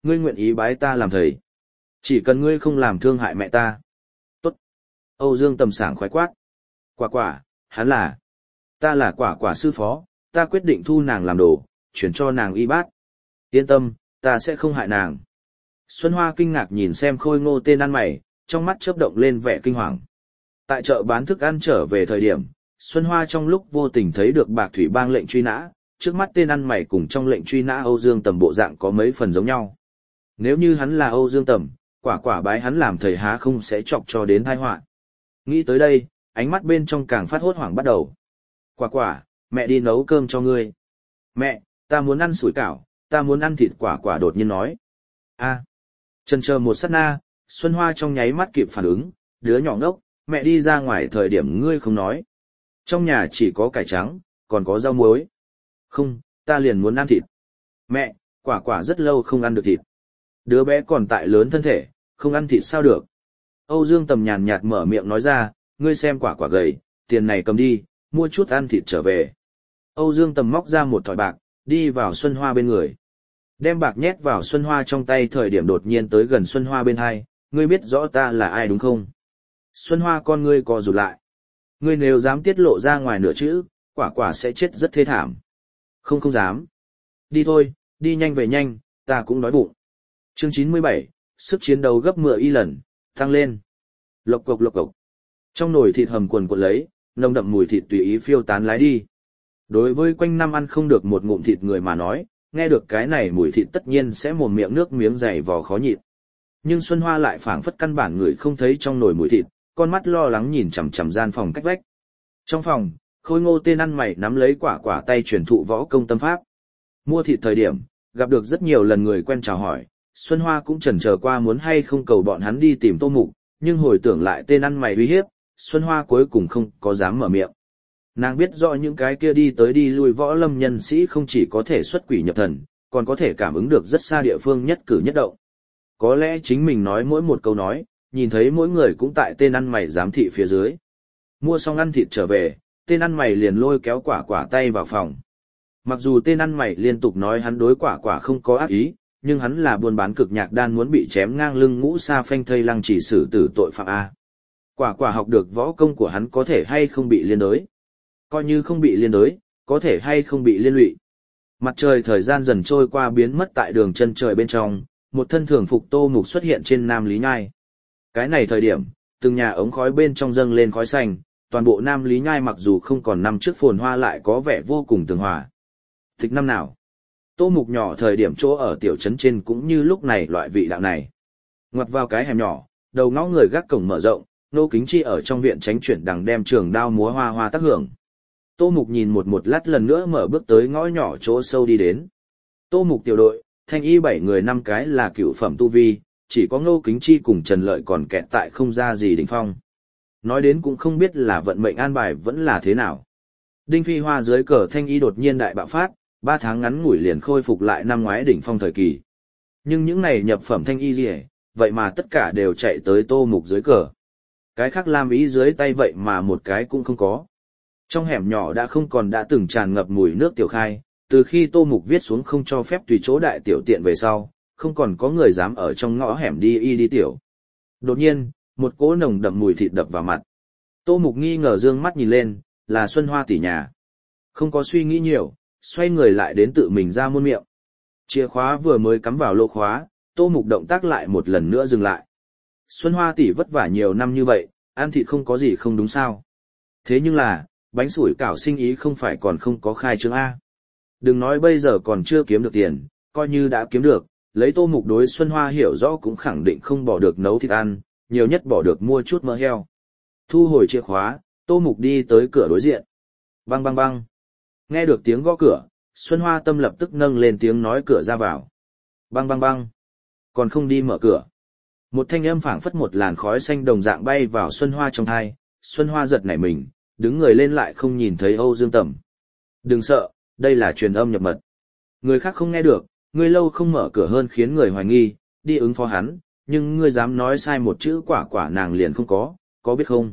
Ngươi nguyện ý bái ta làm thầy. Chỉ cần ngươi không làm thương hại mẹ ta. Tốt. Âu Dương Tầm sảng khoái quát. Quả quả, hắn là. Ta là quả quả sư phó, ta quyết định thu nàng làm đồ, chuyển cho nàng y bát. Yên tâm, ta sẽ không hại nàng. Xuân Hoa kinh ngạc nhìn xem khôi ngô tên ăn mày, trong mắt chớp động lên vẻ kinh hoàng. Tại chợ bán thức ăn trở về thời điểm, Xuân Hoa trong lúc vô tình thấy được Bạc Thủy Bang lệnh truy nã, trước mắt tên ăn mày cùng trong lệnh truy nã Âu Dương Tầm bộ dạng có mấy phần giống nhau. Nếu như hắn là Âu Dương Tầm, quả quả bái hắn làm thầy há không sẽ chọc cho đến tai họa. Nghĩ tới đây, ánh mắt bên trong càng phát hốt hoảng bắt đầu. Quả quả, mẹ đi nấu cơm cho ngươi. Mẹ, ta muốn ăn sủi cảo, ta muốn ăn thịt quả quả đột nhiên nói. A. Chần chờ một sát na, Xuân Hoa trong nháy mắt kịp phản ứng, đứa nhỏ ngốc, mẹ đi ra ngoài thời điểm ngươi không nói. Trong nhà chỉ có cải trắng, còn có rau muối. Không, ta liền muốn ăn thịt. Mẹ, quả quả rất lâu không ăn được thịt. Đứa bé còn tại lớn thân thể, không ăn thịt sao được. Âu Dương Tầm nhàn nhạt mở miệng nói ra, ngươi xem quả quả gầy, tiền này cầm đi, mua chút ăn thịt trở về. Âu Dương Tầm móc ra một thỏi bạc, đi vào Xuân Hoa bên người. Đem bạc nhét vào Xuân Hoa trong tay thời điểm đột nhiên tới gần Xuân Hoa bên hai, ngươi biết rõ ta là ai đúng không? Xuân Hoa con ngươi co rụt lại. Ngươi nếu dám tiết lộ ra ngoài nửa chữ, quả quả sẽ chết rất thê thảm. Không không dám. Đi thôi, đi nhanh về nhanh, ta cũng đói bụng. Chương 97, sức chiến đấu gấp 10 y lần, tăng lên. Lộc cộc lộc cộc. Trong nồi thịt hầm quần quật lấy, nồng đậm mùi thịt tùy ý phiêu tán lái đi. Đối với quanh năm ăn không được một ngụm thịt người mà nói, nghe được cái này mùi thịt tất nhiên sẽ mồm miệng nước miếng dày vò khó nhịn. Nhưng Xuân Hoa lại phảng phất căn bản người không thấy trong nồi mùi thịt, con mắt lo lắng nhìn chằm chằm gian phòng cách vách. Trong phòng, khôi ngô tên ăn mày nắm lấy quả quả tay truyền thụ võ công tâm pháp. Mua thịt thời điểm, gặp được rất nhiều lần người quen chào hỏi, Xuân Hoa cũng chần chờ qua muốn hay không cầu bọn hắn đi tìm Tô Mục, nhưng hồi tưởng lại tên ăn mày uy hiếp, Xuân Hoa cuối cùng không có dám mở miệng. Nàng biết rõ những cái kia đi tới đi lui võ lâm nhân sĩ không chỉ có thể xuất quỷ nhập thần, còn có thể cảm ứng được rất xa địa phương nhất cử nhất động. Có lẽ chính mình nói mỗi một câu nói, nhìn thấy mỗi người cũng tại tên ăn mày giám thị phía dưới. Mua xong ăn thịt trở về, tên ăn mày liền lôi kéo quả quả tay vào phòng. Mặc dù tên ăn mày liên tục nói hắn đối quả quả không có ác ý, nhưng hắn là buôn bán cực nhạc đan muốn bị chém ngang lưng ngũ sa phanh thây lăng chỉ xử tử tội phạm A. Quả quả học được võ công của hắn có thể hay không bị liên đới. Coi như không bị liên đới, có thể hay không bị liên lụy. Mặt trời thời gian dần trôi qua biến mất tại đường chân trời bên trong, một thân thường phục Tô Mục xuất hiện trên Nam Lý Nhai. Cái này thời điểm, từng nhà ống khói bên trong dâng lên khói xanh, toàn bộ Nam Lý Nhai mặc dù không còn năm trước phồn hoa lại có vẻ vô cùng tường hòa. Thích năm nào, Tô Mục nhỏ thời điểm chỗ ở tiểu trấn trên cũng như lúc này loại vị đạo này. Ngoặt vào cái hẻm nhỏ, đầu ngõ người gác cổng mở rộng, Nô Kính Chi ở trong viện tránh chuyển đằng đem trường đao múa hoa hoa tác hưởng. Tô Mục nhìn một lát lần nữa mở bước tới ngõ nhỏ chỗ sâu đi đến. Tô Mục tiểu đội, thanh y 7 người 5 cái là cựu phẩm tu vi, chỉ có Ngô Kính Chi cùng Trần Lợi còn kẹt tại không ra gì đỉnh phong. Nói đến cũng không biết là vận mệnh an bài vẫn là thế nào. Đinh Phi Hoa dưới cờ thanh y đột nhiên đại bạo phát, 3 tháng ngắn ngủi liền khôi phục lại năm ngoái đỉnh phong thời kỳ. Nhưng những này nhập phẩm thanh y gì vậy mà tất cả đều chạy tới Tô Mục dưới cờ. Cái khác lam ý dưới tay vậy mà một cái cũng không có. Trong hẻm nhỏ đã không còn đã từng tràn ngập mùi nước tiểu khai, từ khi Tô Mục viết xuống không cho phép tùy chỗ đại tiểu tiện về sau, không còn có người dám ở trong ngõ hẻm đi tiểu. Đột nhiên, một cỗ nồng đậm mùi thịt đập vào mặt. Tô Mục nghi ngờ dương mắt nhìn lên, là Xuân Hoa tỷ nhà. Không có suy nghĩ nhiều, xoay người lại đến tự mình ra môn miệng. Chìa khóa vừa mới cắm vào lỗ khóa, Tô Mục động tác lại một lần nữa dừng lại. Xuân Hoa tỷ vất vả nhiều năm như vậy, ăn thịt không có gì không đúng sao. Thế nhưng là, bánh sủi cảo sinh ý không phải còn không có khai trương A. Đừng nói bây giờ còn chưa kiếm được tiền, coi như đã kiếm được, lấy Tô Mục đối Xuân Hoa hiểu rõ cũng khẳng định không bỏ được nấu thịt ăn, nhiều nhất bỏ được mua chút mỡ heo. Thu hồi chìa khóa, Tô Mục đi tới cửa đối diện. Bang bang bang. Nghe được tiếng gõ cửa, Xuân Hoa tâm lập tức nâng lên tiếng nói cửa ra vào. Bang bang bang. Còn không đi mở cửa. Một thanh âm phảng phất một làn khói xanh đồng dạng bay vào Xuân Hoa trong tai, Xuân Hoa giật nảy mình, đứng người lên lại không nhìn thấy Âu Dương Tầm. Đừng sợ, đây là truyền âm nhập mật. Người khác không nghe được, ngươi lâu không mở cửa hơn khiến người hoài nghi, đi ứng phó hắn, nhưng ngươi dám nói sai một chữ quả quả nàng liền không có biết không?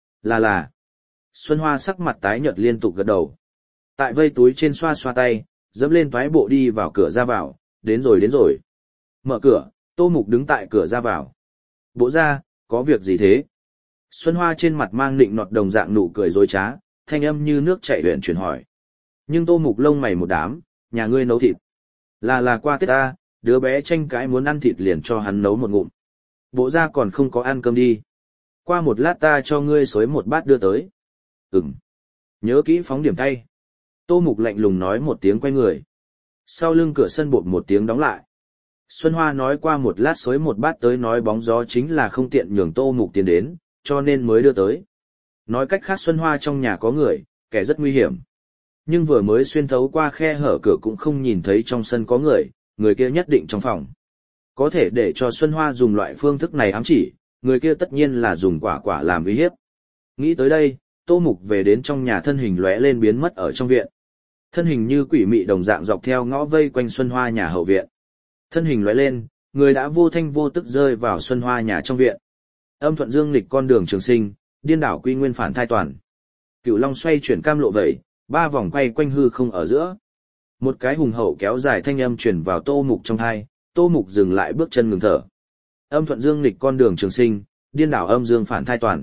Là. Xuân Hoa sắc mặt tái nhợt liên tục gật đầu. Tại vây túi trên xoa xoa tay, dẫm lên toái bộ đi vào cửa ra vào, đến rồi. Mở cửa, Tô Mục đứng tại cửa ra vào. Bộ ra, có việc gì thế? Xuân Hoa trên mặt mang nịnh nọt đồng dạng nụ cười dối trá, thanh âm như nước chảy huyền chuyển hỏi. Nhưng Tô Mục lông mày một đám, nhà ngươi nấu thịt. Là qua Tết ta, đứa bé tranh cãi muốn ăn thịt liền cho hắn nấu một ngụm. Bộ ra còn không có ăn cơm đi. Qua một lát ta cho ngươi xới một bát đưa tới. Ừm. Nhớ kỹ phóng điểm tay. Tô Mục lạnh lùng nói một tiếng quay người. Sau lưng cửa sân bột một tiếng đóng lại. Xuân Hoa nói qua một lát xới một bát tới nói bóng gió chính là không tiện nhường Tô Mục tiến đến, cho nên mới đưa tới. Nói cách khác Xuân Hoa trong nhà có người, kẻ rất nguy hiểm. Nhưng vừa mới xuyên thấu qua khe hở cửa cũng không nhìn thấy trong sân có người kia nhất định trong phòng. Có thể để cho Xuân Hoa dùng loại phương thức này ám chỉ, người kia tất nhiên là dùng quả quả làm uy hiếp. Nghĩ tới đây, Tô Mục về đến trong nhà thân hình lóe lên biến mất ở trong viện. Thân hình như quỷ mị đồng dạng dọc theo ngõ vây quanh Xuân Hoa nhà hậu viện. Thân hình lóe lên, người đã vô thanh vô tức rơi vào Xuân Hoa nhà trong viện. Âm thuận dương nghịch con đường trường sinh, điên đảo quy nguyên phản thai toàn. Cửu Long xoay chuyển cam lộ vẩy, ba vòng quay quanh hư không ở giữa. Một cái hùng hậu kéo dài thanh âm truyền vào Tô Mục trong tai, Tô Mục dừng lại bước chân ngừng thở. Âm thuận dương nghịch con đường trường sinh, điên đảo âm dương phản thai toàn.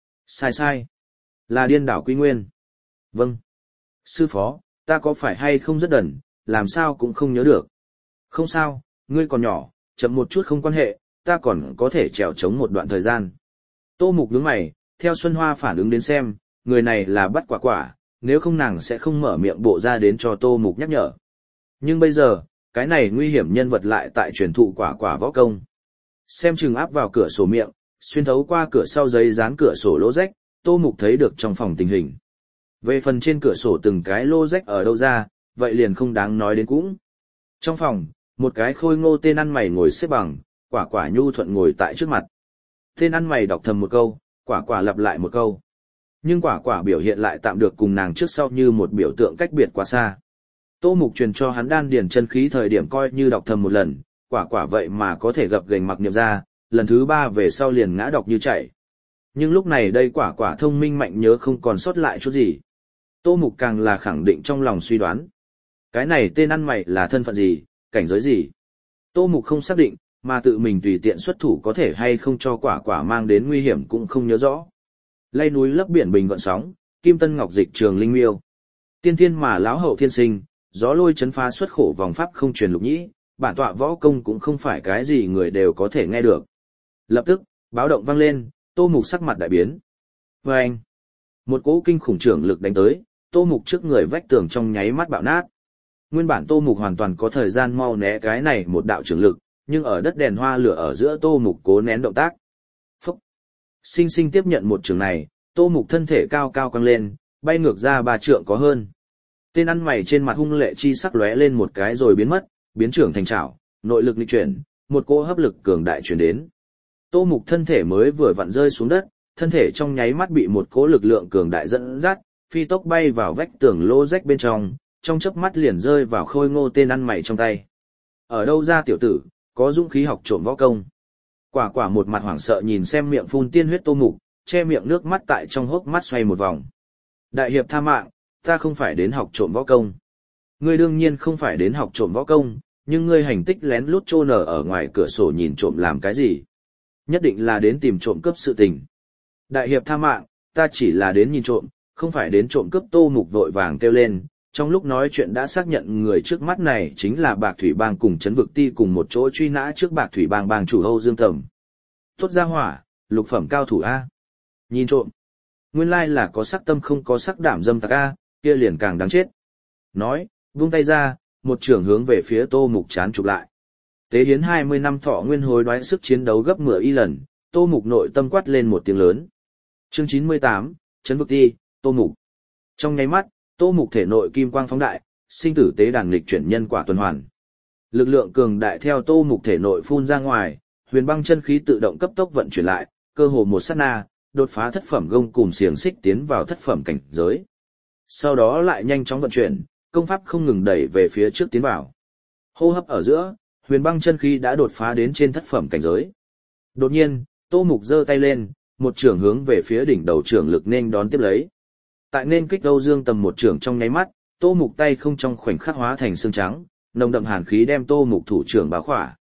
Sai. Là điên đảo quy nguyên. Vâng. Sư phó, ta có phải hay không rất đần, làm sao cũng không nhớ được. Không sao, ngươi còn nhỏ, chậm một chút không quan hệ, ta còn có thể trèo chống một đoạn thời gian. Tô Mục nhướng mày, theo Xuân Hoa phản ứng đến xem, người này là bắt quả quả, nếu không nàng sẽ không mở miệng bộ ra đến cho Tô Mục nhắc nhở. Nhưng bây giờ, cái này nguy hiểm nhân vật lại tại truyền thụ quả quả võ công. Xem chừng áp vào cửa sổ miệng, xuyên thấu qua cửa sau giấy dán cửa sổ lỗ rách, Tô Mục thấy được trong phòng tình hình. Về phần trên cửa sổ từng cái lô rách ở đâu ra, vậy liền không đáng nói đến cũng. Trong phòng, một cái khôi ngô tên ăn mày ngồi xếp bằng, quả quả nhu thuận ngồi tại trước mặt. Tên ăn mày đọc thầm một câu, quả quả lặp lại một câu. Nhưng quả quả biểu hiện lại tạm được cùng nàng trước sau như một biểu tượng cách biệt quá xa. Tô Mục truyền cho hắn đan điền chân khí thời điểm coi như đọc thầm một lần, quả quả vậy mà có thể gập gềnh mặc niệm ra, lần thứ 3 về sau liền ngã đọc như chảy. Nhưng lúc này đây quả quả thông minh mạnh nhớ không còn sót lại chút gì. Tô Mục càng là khẳng định trong lòng suy đoán. Cái này tên ăn mày là thân phận gì, cảnh giới gì? Tô Mục không xác định, mà tự mình tùy tiện xuất thủ có thể hay không cho quả quả mang đến nguy hiểm cũng không nhớ rõ. Lây núi lấp biển bình gợn sóng, kim tân ngọc dịch trường linh miêu. Tiên thiên mà lão hậu thiên sinh, gió lôi chấn phá xuất khổ vòng pháp không truyền lục nhĩ, bản tọa võ công cũng không phải cái gì người đều có thể nghe được. Lập tức, báo động vang lên, Tô Mục sắc mặt đại biến. Và anh, một cỗ kinh khủng trưởng lực đánh tới, Tô Mục trước người vách tường trong nháy mắt bạo nát. Nguyên bản Tô Mục hoàn toàn có thời gian mau né cái này một đạo trưởng lực, nhưng ở đất đèn hoa lửa ở giữa Tô Mục cố nén động tác. Phúc! Sinh sinh tiếp nhận một trường này, Tô Mục thân thể cao cao căng lên, bay ngược ra 3 trượng có hơn. Tên ăn mày trên mặt hung lệ chi sắc lóe lên một cái rồi biến mất, biến trưởng thành trảo, nội lực nghịch chuyển, một cỗ hấp lực cường đại truyền đến. Tô Mục thân thể mới vừa vặn rơi xuống đất, thân thể trong nháy mắt bị một cỗ lực lượng cường đại dẫn dắt, phi tốc bay vào vách tường lô rách bên trong chớp mắt liền rơi vào khôi ngô tên ăn mày trong tay. Ở đâu ra tiểu tử, có dũng khí học trộm võ công? Quả quả một mặt hoảng sợ nhìn xem miệng phun tiên huyết Tô Mục, che miệng nước mắt tại trong hốc mắt xoay một vòng. Đại hiệp tha mạng, ta không phải đến học trộm võ công. Ngươi đương nhiên không phải đến học trộm võ công, nhưng ngươi hành tích lén lút trô nở ở ngoài cửa sổ nhìn trộm làm cái gì? Nhất định là đến tìm trộm cướp sự tình. Đại hiệp tha mạng, ta chỉ là đến nhìn trộm, không phải đến trộm cướp. Tô Mục vội vàng kêu lên, trong lúc nói chuyện đã xác nhận người trước mắt này chính là Bạc Thủy Bang cùng Trấn Vực Ti cùng một chỗ truy nã trước Bạc Thủy Bang bang chủ Âu Dương Tầm. Tốt ra hỏa, lục phẩm cao thủ A. Nhìn trộm. Nguyên lai là có sắc tâm không có sắc đảm dâm tặc A, kia liền càng đáng chết. Nói, vung tay ra, một trường hướng về phía Tô Mục chán chụp lại. Tế hiến 20 năm thọ nguyên hối đoái sức chiến đấu gấp 10 y lần, Tô Mục nội tâm quát lên một tiếng lớn. Chương 98, Trấn Vực Ti, Tô Mục. Trong nháy mắt, Tô Mục thể nội kim quang phóng đại, sinh tử tế đàn nghịch chuyển nhân quả tuần hoàn. Lực lượng cường đại theo Tô Mục thể nội phun ra ngoài, huyền băng chân khí tự động cấp tốc vận chuyển lại, cơ hồ một sát na, đột phá thất phẩm gông cùm xiềng xích tiến vào thất phẩm cảnh giới. Sau đó lại nhanh chóng vận chuyển, công pháp không ngừng đẩy về phía trước tiến vào. Hô hấp ở giữa, huyền băng chân khí đã đột phá đến trên thất phẩm cảnh giới. Đột nhiên, Tô Mục giơ tay lên, một trường hướng về phía đỉnh đầu trưởng lực nên đón tiếp lấy. Tại nên kích Âu Dương Tầm một trường trong nháy mắt, Tô Mục tay không trong khoảnh khắc hóa thành xương trắng, nồng đậm hàn khí đem Tô Mục thủ trưởng bao khỏa.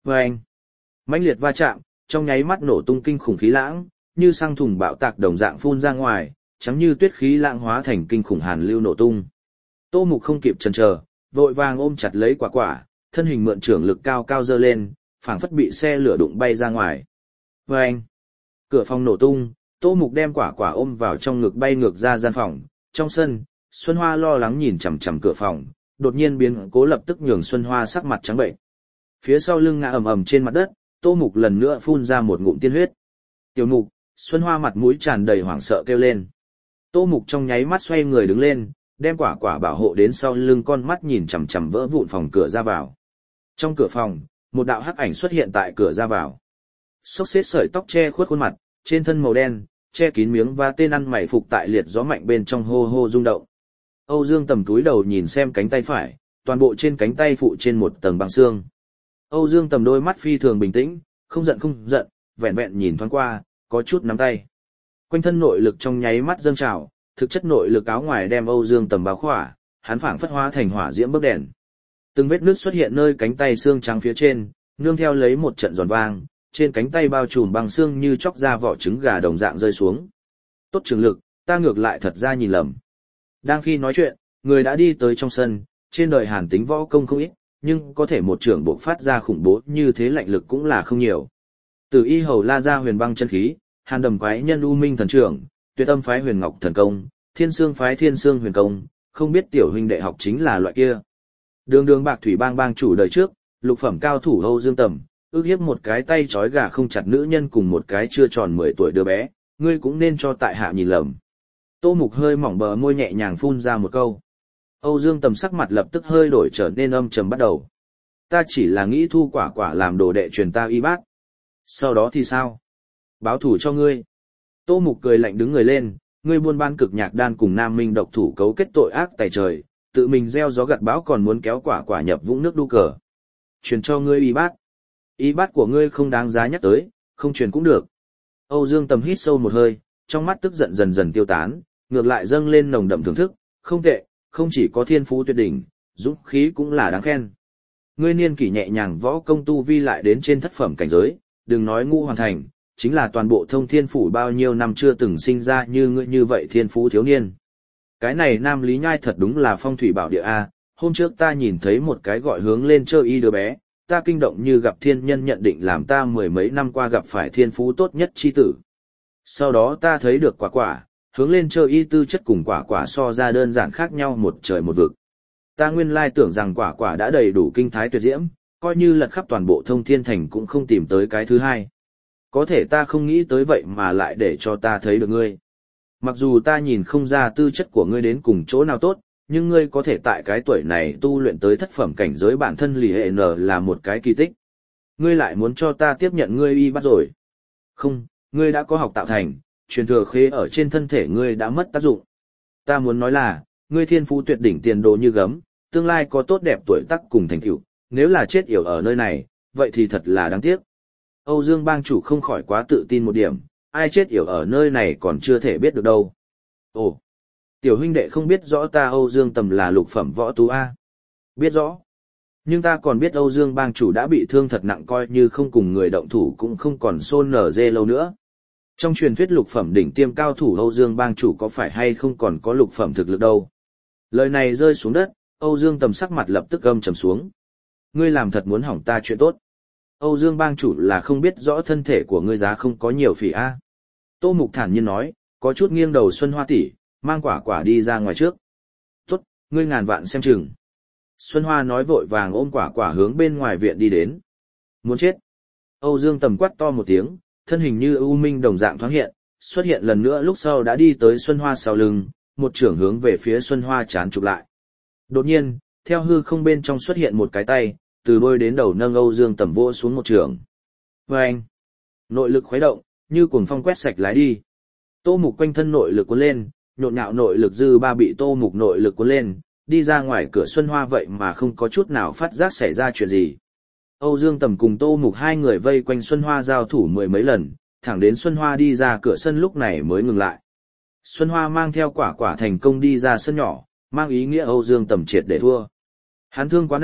Vâng! Mãnh liệt va chạm, trong nháy mắt nổ tung kinh khủng khí lãng, như xăng thùng bạo tạc đồng dạng phun ra ngoài, trắng như tuyết khí lãng hóa thành kinh khủng hàn lưu nổ tung. Tô Mục không kịp chần chờ, vội vàng ôm chặt lấy quả quả, thân hình mượn trưởng lực cao cao dơ lên, phảng phất bị xe lửa đụng bay ra ngoài. Vâng! Cửa phòng nổ tung, Tô Mục đem quả quả ôm vào trong ngực bay ngược ra gian phòng. Trong sân, Xuân Hoa lo lắng nhìn chằm chằm cửa phòng, đột nhiên biến cố lập tức nhường Xuân Hoa sắc mặt trắng bệnh. Phía sau lưng ngã ầm ầm trên mặt đất, Tô Mục lần nữa phun ra một ngụm tiên huyết. Tiểu Mục, Xuân Hoa mặt mũi tràn đầy hoảng sợ kêu lên. Tô Mục trong nháy mắt xoay người đứng lên, đem quả quả bảo hộ đến sau lưng, con mắt nhìn chằm chằm vỡ vụn phòng cửa ra vào. Trong cửa phòng, một đạo hắc ảnh xuất hiện tại cửa ra vào. Xốc xếp sợi tóc che khuất khuôn mặt, trên thân màu đen, che kín miếng và tên ăn mày phục tại liệt gió mạnh bên trong hô hô rung động. Âu Dương Tầm túi đầu nhìn xem cánh tay phải, toàn bộ trên cánh tay phụ trên một tầng băng xương. Âu Dương Tầm đôi mắt phi thường bình tĩnh, không giận, vẹn vẹn nhìn thoáng qua, có chút nắm tay. Quanh thân nội lực trong nháy mắt dâng trào, thực chất nội lực áo ngoài đem Âu Dương Tầm bao khỏa, hắn phảng phất hóa thành hỏa diễm bấc đèn. Từng vết nứt xuất hiện nơi cánh tay xương trắng phía trên, nương theo lấy một trận giòn vang, trên cánh tay bao trùm băng xương như chóc ra vỏ trứng gà đồng dạng rơi xuống. Tốt trường lực, ta ngược lại thật ra nhìn lầm. Đang khi nói chuyện, người đã đi tới trong sân, trên đời Hàn tính võ công không ít, nhưng có thể một trưởng bộc phát ra khủng bố như thế lạnh lực cũng là không nhiều. Từ y hầu la ra huyền băng chân khí, Hàn đầm quái nhân u minh thần trưởng, tuyệt âm phái huyền ngọc thần công, thiên xương phái thiên xương huyền công, không biết tiểu huynh đệ học chính là loại kia. Đường bạc thủy bang bang chủ đời trước, lục phẩm cao thủ Âu Dương Tầm, ước hiếp một cái tay trói gà không chặt nữ nhân cùng một cái chưa tròn 10 tuổi đứa bé, ngươi cũng nên cho tại hạ nhìn lầm. Tô Mục hơi mỏng bờ môi nhẹ nhàng phun ra một câu. Âu Dương Tầm sắc mặt lập tức hơi đổi trở nên âm trầm bắt đầu. Ta chỉ là nghĩ thu quả quả làm đồ đệ truyền ta y bát. Sau đó thì sao? Báo thủ cho ngươi. Tô Mục cười lạnh đứng người lên, ngươi buôn bán cực nhạc đan cùng Nam Minh độc thủ cấu kết tội ác tày trời, tự mình gieo gió gặt bão còn muốn kéo quả quả nhập vũng nước đu cờ. Truyền cho ngươi y bát. Y bát của ngươi không đáng giá nhắc tới, không truyền cũng được. Âu Dương Tầm hít sâu một hơi, trong mắt tức giận dần dần tiêu tán, ngược lại dâng lên nồng đậm thưởng thức, không tệ, không chỉ có thiên phú tuyệt đỉnh, dũng khí cũng là đáng khen. Ngươi niên kỷ nhẹ nhàng võ công tu vi lại đến trên thất phẩm cảnh giới, đừng nói ngũ hoàn thành, chính là toàn bộ thông thiên phủ bao nhiêu năm chưa từng sinh ra như ngươi như vậy thiên phú thiếu niên. Cái này Nam Lý Nhai thật đúng là phong thủy bảo địa a, hôm trước ta nhìn thấy một cái gọi hướng lên chơi y đứa bé, ta kinh động như gặp thiên nhân nhận định làm ta 10 mấy năm qua gặp phải thiên phú tốt nhất chi tử. Sau đó ta thấy được quả quả, hướng lên chơi y tư chất cùng quả quả so ra đơn giản khác nhau một trời một vực. Ta nguyên lai tưởng rằng quả quả đã đầy đủ kinh thái tuyệt diễm, coi như lật khắp toàn bộ thông thiên thành cũng không tìm tới cái thứ hai. Có thể ta không nghĩ tới vậy mà lại để cho ta thấy được ngươi. Mặc dù ta nhìn không ra tư chất của ngươi đến cùng chỗ nào tốt, nhưng ngươi có thể tại cái tuổi này tu luyện tới thất phẩm cảnh giới bản thân lì hệ nở là một cái kỳ tích. Ngươi lại muốn cho ta tiếp nhận ngươi y bắt rồi. Không, ngươi đã có học tạo thành, truyền thừa khế ở trên thân thể ngươi đã mất tác dụng. Ta muốn nói là, ngươi thiên phú tuyệt đỉnh tiền đồ như gấm, tương lai có tốt đẹp tuổi tác cùng thành tựu, nếu là chết yểu ở nơi này, vậy thì thật là đáng tiếc. Âu Dương bang chủ không khỏi quá tự tin một điểm, ai chết yểu ở nơi này còn chưa thể biết được đâu. Ồ, tiểu huynh đệ không biết rõ ta Âu Dương Tầm là lục phẩm võ tú A. Biết rõ. Nhưng ta còn biết Âu Dương bang chủ đã bị thương thật nặng, coi như không cùng người động thủ cũng không còn xôn nở dê lâu nữa. Trong truyền thuyết lục phẩm đỉnh tiêm cao thủ Âu Dương bang chủ có phải hay không còn có lục phẩm thực lực đâu. Lời này rơi xuống đất, Âu Dương Tầm sắc mặt lập tức âm trầm xuống. Ngươi làm thật muốn hỏng ta chuyện tốt. Âu Dương bang chủ là không biết rõ thân thể của ngươi giá không có nhiều phỉ A. Tô Mục thản nhiên nói, có chút nghiêng đầu Xuân Hoa tỷ, mang quả quả đi ra ngoài trước. Tốt, ngươi ngàn vạn xem chừng. Xuân Hoa nói vội vàng ôm quả quả hướng bên ngoài viện đi đến. Muốn chết. Âu Dương Tầm quát to một tiếng, thân hình như ưu minh đồng dạng thoáng hiện, xuất hiện lần nữa lúc sau đã đi tới Xuân Hoa sau lưng, một chưởng hướng về phía Xuân Hoa chán chụp lại. Đột nhiên, theo hư không bên trong xuất hiện một cái tay, từ đôi đến đầu nâng Âu Dương Tầm vỗ xuống một chưởng. Vâng! Nội lực khuấy động, như cuồng phong quét sạch lái đi. Tô Mục quanh thân nội lực cuốn lên, nhộn nhạo nội lực dư ba bị Tô Mục nội lực cuốn lên, đi ra ngoài cửa Xuân Hoa vậy mà không có chút nào phát giác xảy ra chuyện gì. Âu Dương Tầm cùng Tô Mục hai người vây quanh Xuân Hoa giao thủ mười mấy lần, thẳng đến Xuân Hoa đi ra cửa sân lúc này mới ngừng lại. Xuân Hoa mang theo quả quả thành công đi ra sân nhỏ, mang ý nghĩa Âu Dương Tầm triệt để thua. Hắn thương quá nặng,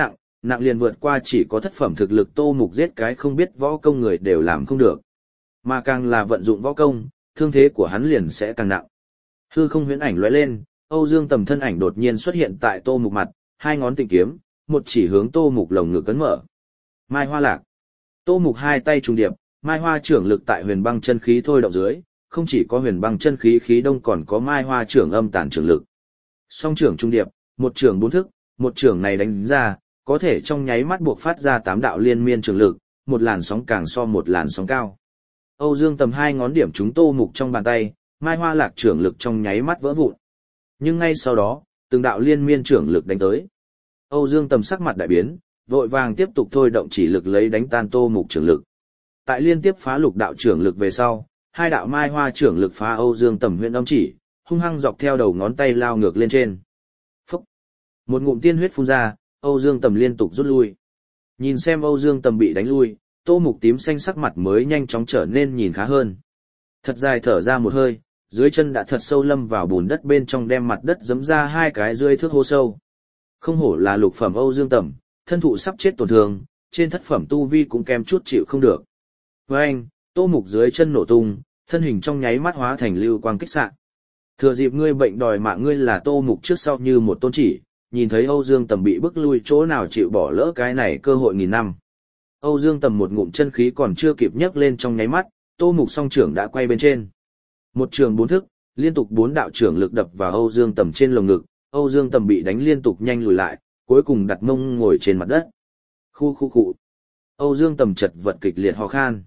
nặng liền vượt qua chỉ có thất phẩm thực lực Tô Mục giết cái không biết võ công người đều làm không được. Mà càng là vận dụng võ công, thương thế của hắn liền sẽ càng nặng. Hư không huyễn ảnh lóe lên, Âu Dương Tầm thân ảnh đột nhiên xuất hiện tại Tô Mục mặt, hai ngón tịnh kiếm, một chỉ hướng Tô Mục lồng ngực cấn mở. Mai Hoa Lạc. Tô Mục hai tay trùng điệp, Mai Hoa trưởng lực tại huyền băng chân khí thôi động dưới, không chỉ có huyền băng chân khí khí đông còn có Mai Hoa trưởng âm tản trưởng lực. Song trưởng trung điệp, một trưởng bốn thức, một trưởng này đánh ra, có thể trong nháy mắt buộc phát ra 8 đạo liên miên trưởng lực, một làn sóng càng so một làn sóng cao. Âu Dương Tầm hai ngón điểm trúng Tô Mục trong bàn tay, Mai Hoa Lạc trưởng lực trong nháy mắt vỡ vụn. Nhưng ngay sau đó, từng đạo liên miên trưởng lực đánh tới. Âu Dương Tầm sắc mặt đại biến, vội vàng tiếp tục thôi động chỉ lực lấy đánh tan Tô Mục trưởng lực. Tại liên tiếp phá lục đạo trưởng lực về sau, hai đạo Mai Hoa trưởng lực phá Âu Dương Tầm huyễn âm chỉ, hung hăng dọc theo đầu ngón tay lao ngược lên trên. Phúc! Một ngụm tiên huyết phun ra, Âu Dương Tầm liên tục rút lui. Nhìn xem Âu Dương Tầm bị đánh lui, Tô Mục tím xanh sắc mặt mới nhanh chóng trở nên nhìn khá hơn. Thật dài thở ra một hơi, dưới chân đã thật sâu lâm vào bùn đất bên trong đem mặt đất giẫm ra hai cái rưỡi thước hố sâu. Không hổ là lục phẩm Âu Dương Tầm, thân thụ sắp chết tổn thương, trên thất phẩm tu vi cũng kém chút chịu không được. Với anh, Tô Mục dưới chân nổ tung, thân hình trong nháy mắt hóa thành lưu quang kích xạ. Thừa dịp ngươi bệnh đòi mạng ngươi là Tô Mục trước sau như một tôn chỉ, nhìn thấy Âu Dương Tầm bị bức lui chỗ nào chịu bỏ lỡ cái này cơ hội nghìn năm. Âu Dương Tầm một ngụm chân khí còn chưa kịp nhấc lên trong nháy mắt, Tô Mục song trưởng đã quay bên trên. Một trường bốn thức, liên tục 4 đạo trưởng lực đập vào Âu Dương Tầm trên lồng ngực, Âu Dương Tầm bị đánh liên tục nhanh lùi lại, cuối cùng đặt mông ngồi trên mặt đất. Khu. Âu Dương Tầm chật vật kịch liệt ho khan.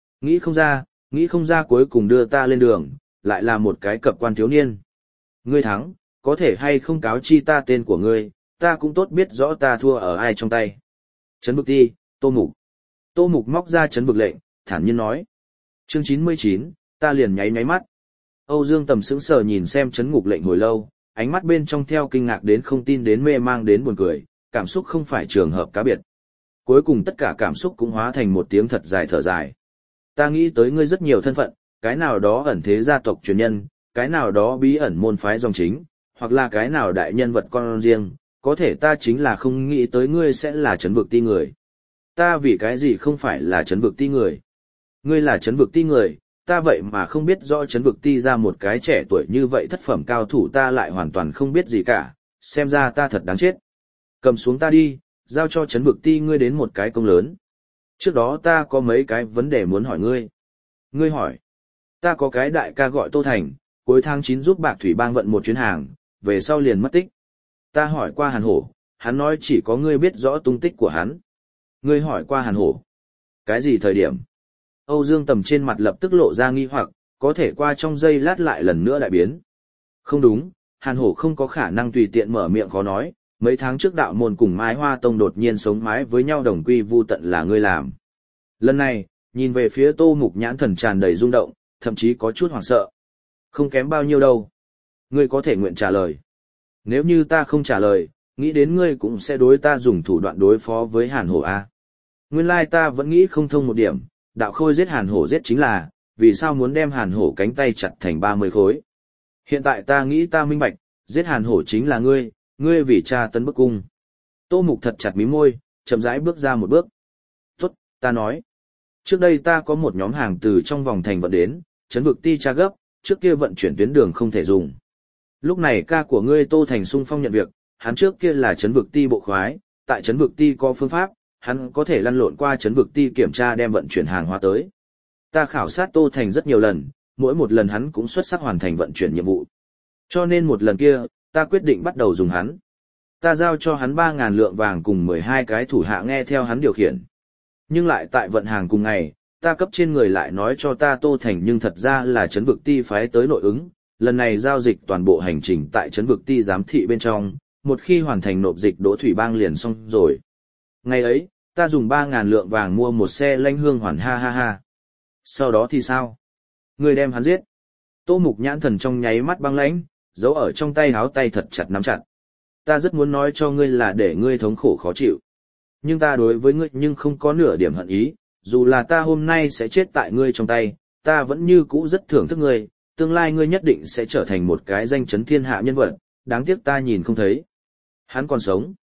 Nghĩ không ra cuối cùng đưa ta lên đường, lại là một cái cập quan thiếu niên. Ngươi thắng, có thể hay không cáo chi ta tên của ngươi, ta cũng tốt biết rõ ta thua ở ai trong tay. Trấn Vực Ti, Tô Mục. Tô Mục móc ra trấn vực lệnh, thản nhiên nói. Chương 99, ta liền nháy mắt. Âu Dương Tầm sững sờ nhìn xem trấn ngục lệnh hồi lâu, ánh mắt bên trong theo kinh ngạc đến không tin đến mê mang đến buồn cười, cảm xúc không phải trường hợp cá biệt. Cuối cùng tất cả cảm xúc cũng hóa thành một tiếng thật dài thở dài. Ta nghĩ tới ngươi rất nhiều thân phận, cái nào đó ẩn thế gia tộc truyền nhân, cái nào đó bí ẩn môn phái dòng chính, hoặc là cái nào đại nhân vật con riêng, có thể ta chính là không nghĩ tới ngươi sẽ là trấn vực ti người. Ta vì cái gì không phải là trấn vực ti người? Ngươi là trấn vực ti người, ta vậy mà không biết rõ trấn vực ti ra một cái trẻ tuổi như vậy thất phẩm cao thủ ta lại hoàn toàn không biết gì cả, xem ra ta thật đáng chết. Cầm xuống ta đi, giao cho trấn vực ti ngươi đến một cái công lớn. Trước đó ta có mấy cái vấn đề muốn hỏi ngươi. Ngươi hỏi, ta có cái đại ca gọi Tô Thành, cuối tháng 9 giúp Bạc Thủy Bang vận một chuyến hàng, về sau liền mất tích. Ta hỏi qua Hàn Hổ, hắn nói chỉ có ngươi biết rõ tung tích của hắn. Ngươi hỏi qua Hàn Hổ. Cái gì thời điểm? Âu Dương Tầm trên mặt lập tức lộ ra nghi hoặc, có thể qua trong giây lát lại lần nữa đại biến. Không đúng, Hàn Hổ không có khả năng tùy tiện mở miệng khó nói, mấy tháng trước đạo môn cùng Mái Hoa Tông đột nhiên sống mái với nhau đồng quy vu tận là ngươi làm. Lần này, nhìn về phía Tô Mục nhãn thần tràn đầy rung động, thậm chí có chút hoảng sợ. Không kém bao nhiêu đâu. Ngươi có thể nguyện trả lời. Nếu như ta không trả lời, nghĩ đến ngươi cũng sẽ đối ta dùng thủ đoạn đối phó với Hàn Hổ a. Nguyên lai ta vẫn nghĩ không thông một điểm, đạo khôi giết Hàn Hổ giết chính là, vì sao muốn đem Hàn Hổ cánh tay chặt thành 30 khối. Hiện tại ta nghĩ ta minh bạch, giết Hàn Hổ chính là ngươi vì cha tấn bức cung. Tô Mục thật chặt mí môi, chậm rãi bước ra một bước. Tốt, ta nói. Trước đây ta có một nhóm hàng từ trong vòng thành vận đến, trấn vực ti tra gấp, trước kia vận chuyển tuyến đường không thể dùng. Lúc này ca của ngươi Tô Thành xung phong nhận việc, hắn trước kia là trấn vực ti bộ khoái, tại trấn vực ti có phương pháp, hắn có thể lăn lộn qua trấn vực ti kiểm tra đem vận chuyển hàng hóa tới. Ta khảo sát Tô Thành rất nhiều lần, mỗi một lần hắn cũng xuất sắc hoàn thành vận chuyển nhiệm vụ. Cho nên một lần kia, ta quyết định bắt đầu dùng hắn. Ta giao cho hắn 3.000 lượng vàng cùng 12 cái thủ hạ nghe theo hắn điều khiển. Nhưng lại tại vận hàng cùng ngày, ta cấp trên người lại nói cho ta Tô Thành nhưng thật ra là trấn vực ti phái tới nội ứng, lần này giao dịch toàn bộ hành trình tại trấn vực ti giám thị bên trong, một khi hoàn thành nộp dịch Đỗ Thủy Bang liền xong rồi. Ngày ấy, ta dùng 3.000 lượng vàng mua một xe lanh hương hoàn ha ha ha. Sau đó thì sao? Người đem hắn giết. Tô Mục nhãn thần trong nháy mắt băng lãnh, giấu ở trong tay háo tay thật chặt nắm chặt. Ta rất muốn nói cho ngươi là để ngươi thống khổ khó chịu. Nhưng ta đối với ngươi nhưng không có nửa điểm hận ý, dù là ta hôm nay sẽ chết tại ngươi trong tay, ta vẫn như cũ rất thưởng thức ngươi, tương lai ngươi nhất định sẽ trở thành một cái danh chấn thiên hạ nhân vật, đáng tiếc ta nhìn không thấy. Hắn còn sống.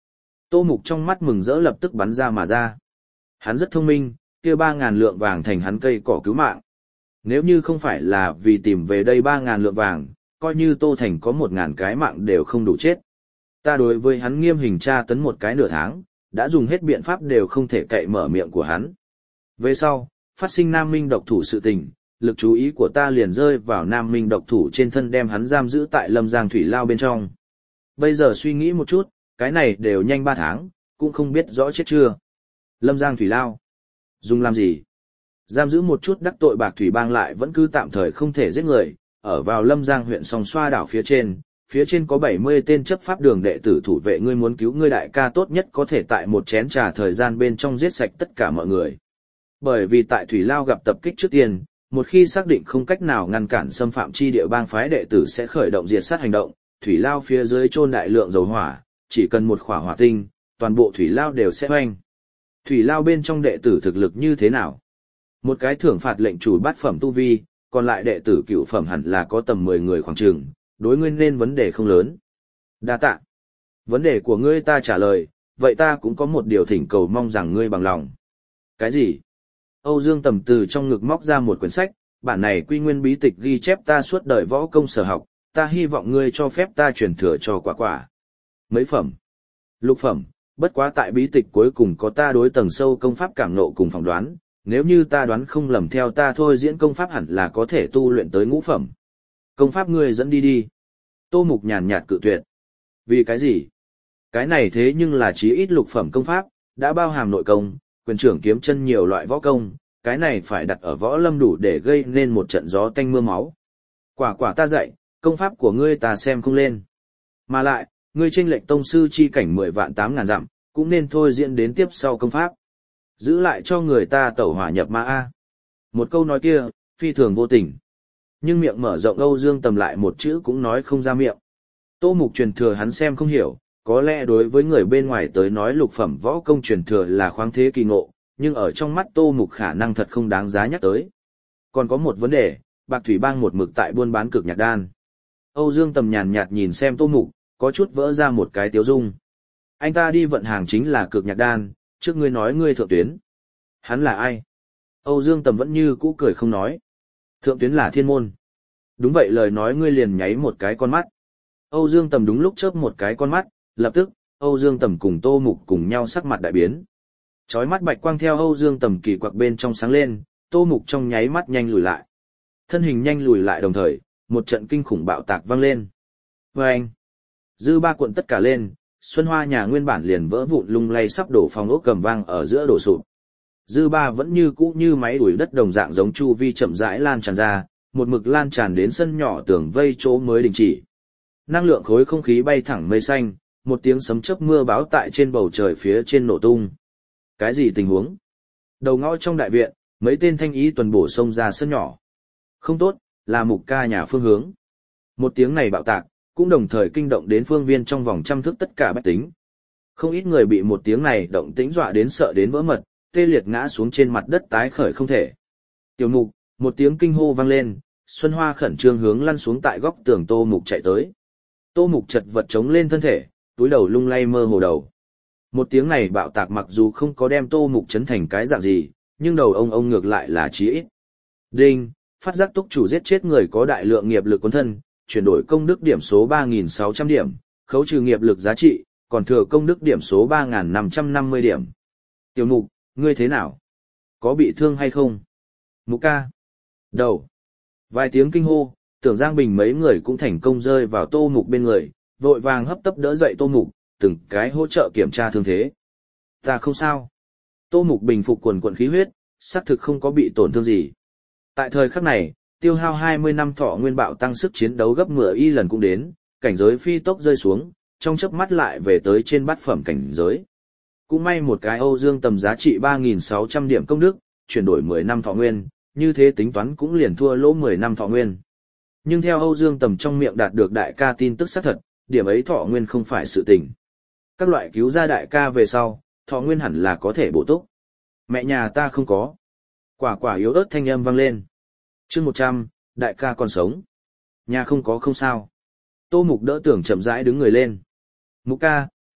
Tô Mục trong mắt mừng rỡ lập tức bắn ra mà ra. Hắn rất thông minh, kia 3.000 lượng vàng thành hắn cây cỏ cứu mạng. Nếu như không phải là vì tìm về đây 3.000 lượng vàng, coi như Tô Thành có 1.000 cái mạng đều không đủ chết. Ta đối với hắn nghiêm hình tra tấn một cái nửa tháng, đã dùng hết biện pháp đều không thể cậy mở miệng của hắn. Về sau, phát sinh Nam Minh độc thủ sự tình, lực chú ý của ta liền rơi vào Nam Minh độc thủ trên thân đem hắn giam giữ tại Lâm Giang Thủy Lao bên trong. Bây giờ suy nghĩ một chút, cái này đều nhanh 3 tháng, cũng không biết rõ chết chưa. Lâm Giang Thủy Lao. Dùng làm gì? Giam giữ một chút đắc tội bạc thủy bang lại vẫn cứ tạm thời không thể giết người, ở vào Lâm Giang huyện Song Xoa đảo phía trên có 70 tên chấp pháp đường đệ tử thủ vệ, ngươi muốn cứu ngươi đại ca tốt nhất có thể tại một chén trà thời gian bên trong giết sạch tất cả mọi người. Bởi vì tại Thủy Lao gặp tập kích trước tiên, một khi xác định không cách nào ngăn cản xâm phạm chi địa bang phái đệ tử sẽ khởi động diệt sát hành động, Thủy Lao phía dưới chôn đại lượng dầu hỏa, chỉ cần một khỏa hỏa tinh, toàn bộ Thủy Lao đều sẽ hoanh. Thủy Lao bên trong đệ tử thực lực như thế nào? Một cái thưởng phạt lệnh chủ bát phẩm tu vi, còn lại đệ tử cửu phẩm hẳn là có tầm 10 người khoảng chừng, đối ngươi nên vấn đề không lớn. Đa tạ. Vấn đề của ngươi ta trả lời, vậy ta cũng có một điều thỉnh cầu mong rằng ngươi bằng lòng. Cái gì? Âu Dương Tầm từ trong ngực móc ra một quyển sách, bản này quy nguyên bí tịch ghi chép ta suốt đời võ công sở học, ta hy vọng ngươi cho phép ta truyền thừa cho quả quả. Mấy phẩm? Lục phẩm, bất quá tại bí tịch cuối cùng có ta đối tầng sâu công pháp cảm nộ cùng phỏng đoán, nếu như ta đoán không lầm theo ta thôi diễn công pháp hẳn là có thể tu luyện tới ngũ phẩm. Công pháp ngươi dẫn đi đi. Tô Mục nhàn nhạt cự tuyệt. Vì cái gì? Cái này thế nhưng là chí ít lục phẩm công pháp, đã bao hàm nội công, quyền trưởng kiếm chân nhiều loại võ công, cái này phải đặt ở võ lâm đủ để gây nên một trận gió tanh mưa máu. Quả quả ta dạy, công pháp của ngươi ta xem không lên. Mà lại, ngươi chênh lệch tông sư chi cảnh 10 vạn 8.000 dặm, cũng nên thôi diễn đến tiếp sau công pháp. Giữ lại cho người ta tẩu hỏa nhập ma A. Một câu nói kia, phi thường vô tình. Nhưng miệng mở rộng Âu Dương Tầm lại một chữ cũng nói không ra miệng. Tô Mục truyền thừa hắn xem không hiểu, có lẽ đối với người bên ngoài tới nói lục phẩm võ công truyền thừa là khoáng thế kỳ ngộ, nhưng ở trong mắt Tô Mục khả năng thật không đáng giá nhắc tới. Còn có một vấn đề, Bạc Thủy Bang một mực tại buôn bán cực nhạc đan. Âu Dương Tầm nhàn nhạt nhìn xem Tô Mục, có chút vỡ ra một cái tiếu dung. Anh ta đi vận hàng chính là cực nhạc đan, trước ngươi nói ngươi thượng tuyến. Hắn là ai? Âu Dương Tầm vẫn như cũ cười không nói. Thượng tuyến là thiên môn. Đúng vậy, lời nói ngươi liền nháy một cái con mắt. Âu Dương Tầm đúng lúc chớp một cái con mắt, lập tức, Âu Dương Tầm cùng Tô Mục cùng nhau sắc mặt đại biến. Chói mắt bạch quang theo Âu Dương Tầm kỳ quặc bên trong sáng lên, Tô Mục trong nháy mắt nhanh lùi lại. Thân hình nhanh lùi lại đồng thời, một trận kinh khủng bạo tạc vang lên. Vâng! Dư ba cuộn tất cả lên, Xuân Hoa nhà nguyên bản liền vỡ vụn lung lay sắp đổ phòng ốc cầm vang ở giữa đổ sụp. Dư ba vẫn như cũ như máy đuổi đất đồng dạng giống chu vi chậm rãi lan tràn ra, một mực lan tràn đến sân nhỏ tường vây chỗ mới đình chỉ. Năng lượng khối không khí bay thẳng mây xanh, một tiếng sấm chớp mưa báo tại trên bầu trời phía trên nổ tung. Cái gì tình huống? Đầu ngõ trong đại viện, mấy tên thanh ý tuần bổ xông ra sân nhỏ. Không tốt, là Mục ca nhà phương hướng. Một tiếng này bạo tạc, cũng đồng thời kinh động đến phương viên trong vòng trăm thước tất cả bách tính. Không ít người bị một tiếng này động tĩnh dọa đến sợ đến vỡ mật, tê liệt ngã xuống trên mặt đất tái khởi không thể. Tiểu Mục, một tiếng kinh hô vang lên, Xuân Hoa khẩn trương hướng lăn xuống tại góc tường Tô Mục chạy tới. Tô Mục chật vật chống lên thân thể, túi đầu lung lay mơ hồ đầu. Một tiếng này bạo tạc mặc dù không có đem Tô Mục chấn thành cái dạng gì, nhưng đầu ông ngược lại là chí ít. Đinh, phát giác túc chủ giết chết người có đại lượng nghiệp lực cuốn thân, chuyển đổi công đức điểm số 3.600 điểm, khấu trừ nghiệp lực giá trị, còn thừa công đức điểm số 3.550 điểm. Tiểu Mục, ngươi thế nào? Có bị thương hay không? Mục ca. Đầu. Vài tiếng kinh hô, Tưởng Giang Bình mấy người cũng thành công rơi vào Tô Mục bên người, vội vàng hấp tấp đỡ dậy Tô Mục, từng cái hỗ trợ kiểm tra thương thế. Ta không sao. Tô Mục bình phục quần quần khí huyết, xác thực không có bị tổn thương gì. Tại thời khắc này, tiêu hao 20 năm thọ nguyên bạo tăng sức chiến đấu gấp 10 lần cũng đến, cảnh giới phi tốc rơi xuống, trong chớp mắt lại về tới trên bát phẩm cảnh giới. Cũng may một cái Âu Dương Tầm giá trị 3.600 điểm công đức, chuyển đổi 10 năm thọ nguyên, như thế tính toán cũng liền thua lỗ 10 năm thọ nguyên. Nhưng theo Âu Dương Tầm trong miệng đạt được đại ca tin tức xác thật, điểm ấy thọ nguyên không phải sự tình. Các loại cứu ra đại ca về sau, thọ nguyên hẳn là có thể bổ túc. Mẹ nhà ta không có. Quả quả yếu ớt thanh âm vang lên. Chương 100, đại ca còn sống. Nhà không có không sao. Tô Mục đỡ Tưởng chậm rãi đứng người lên. Mục ca,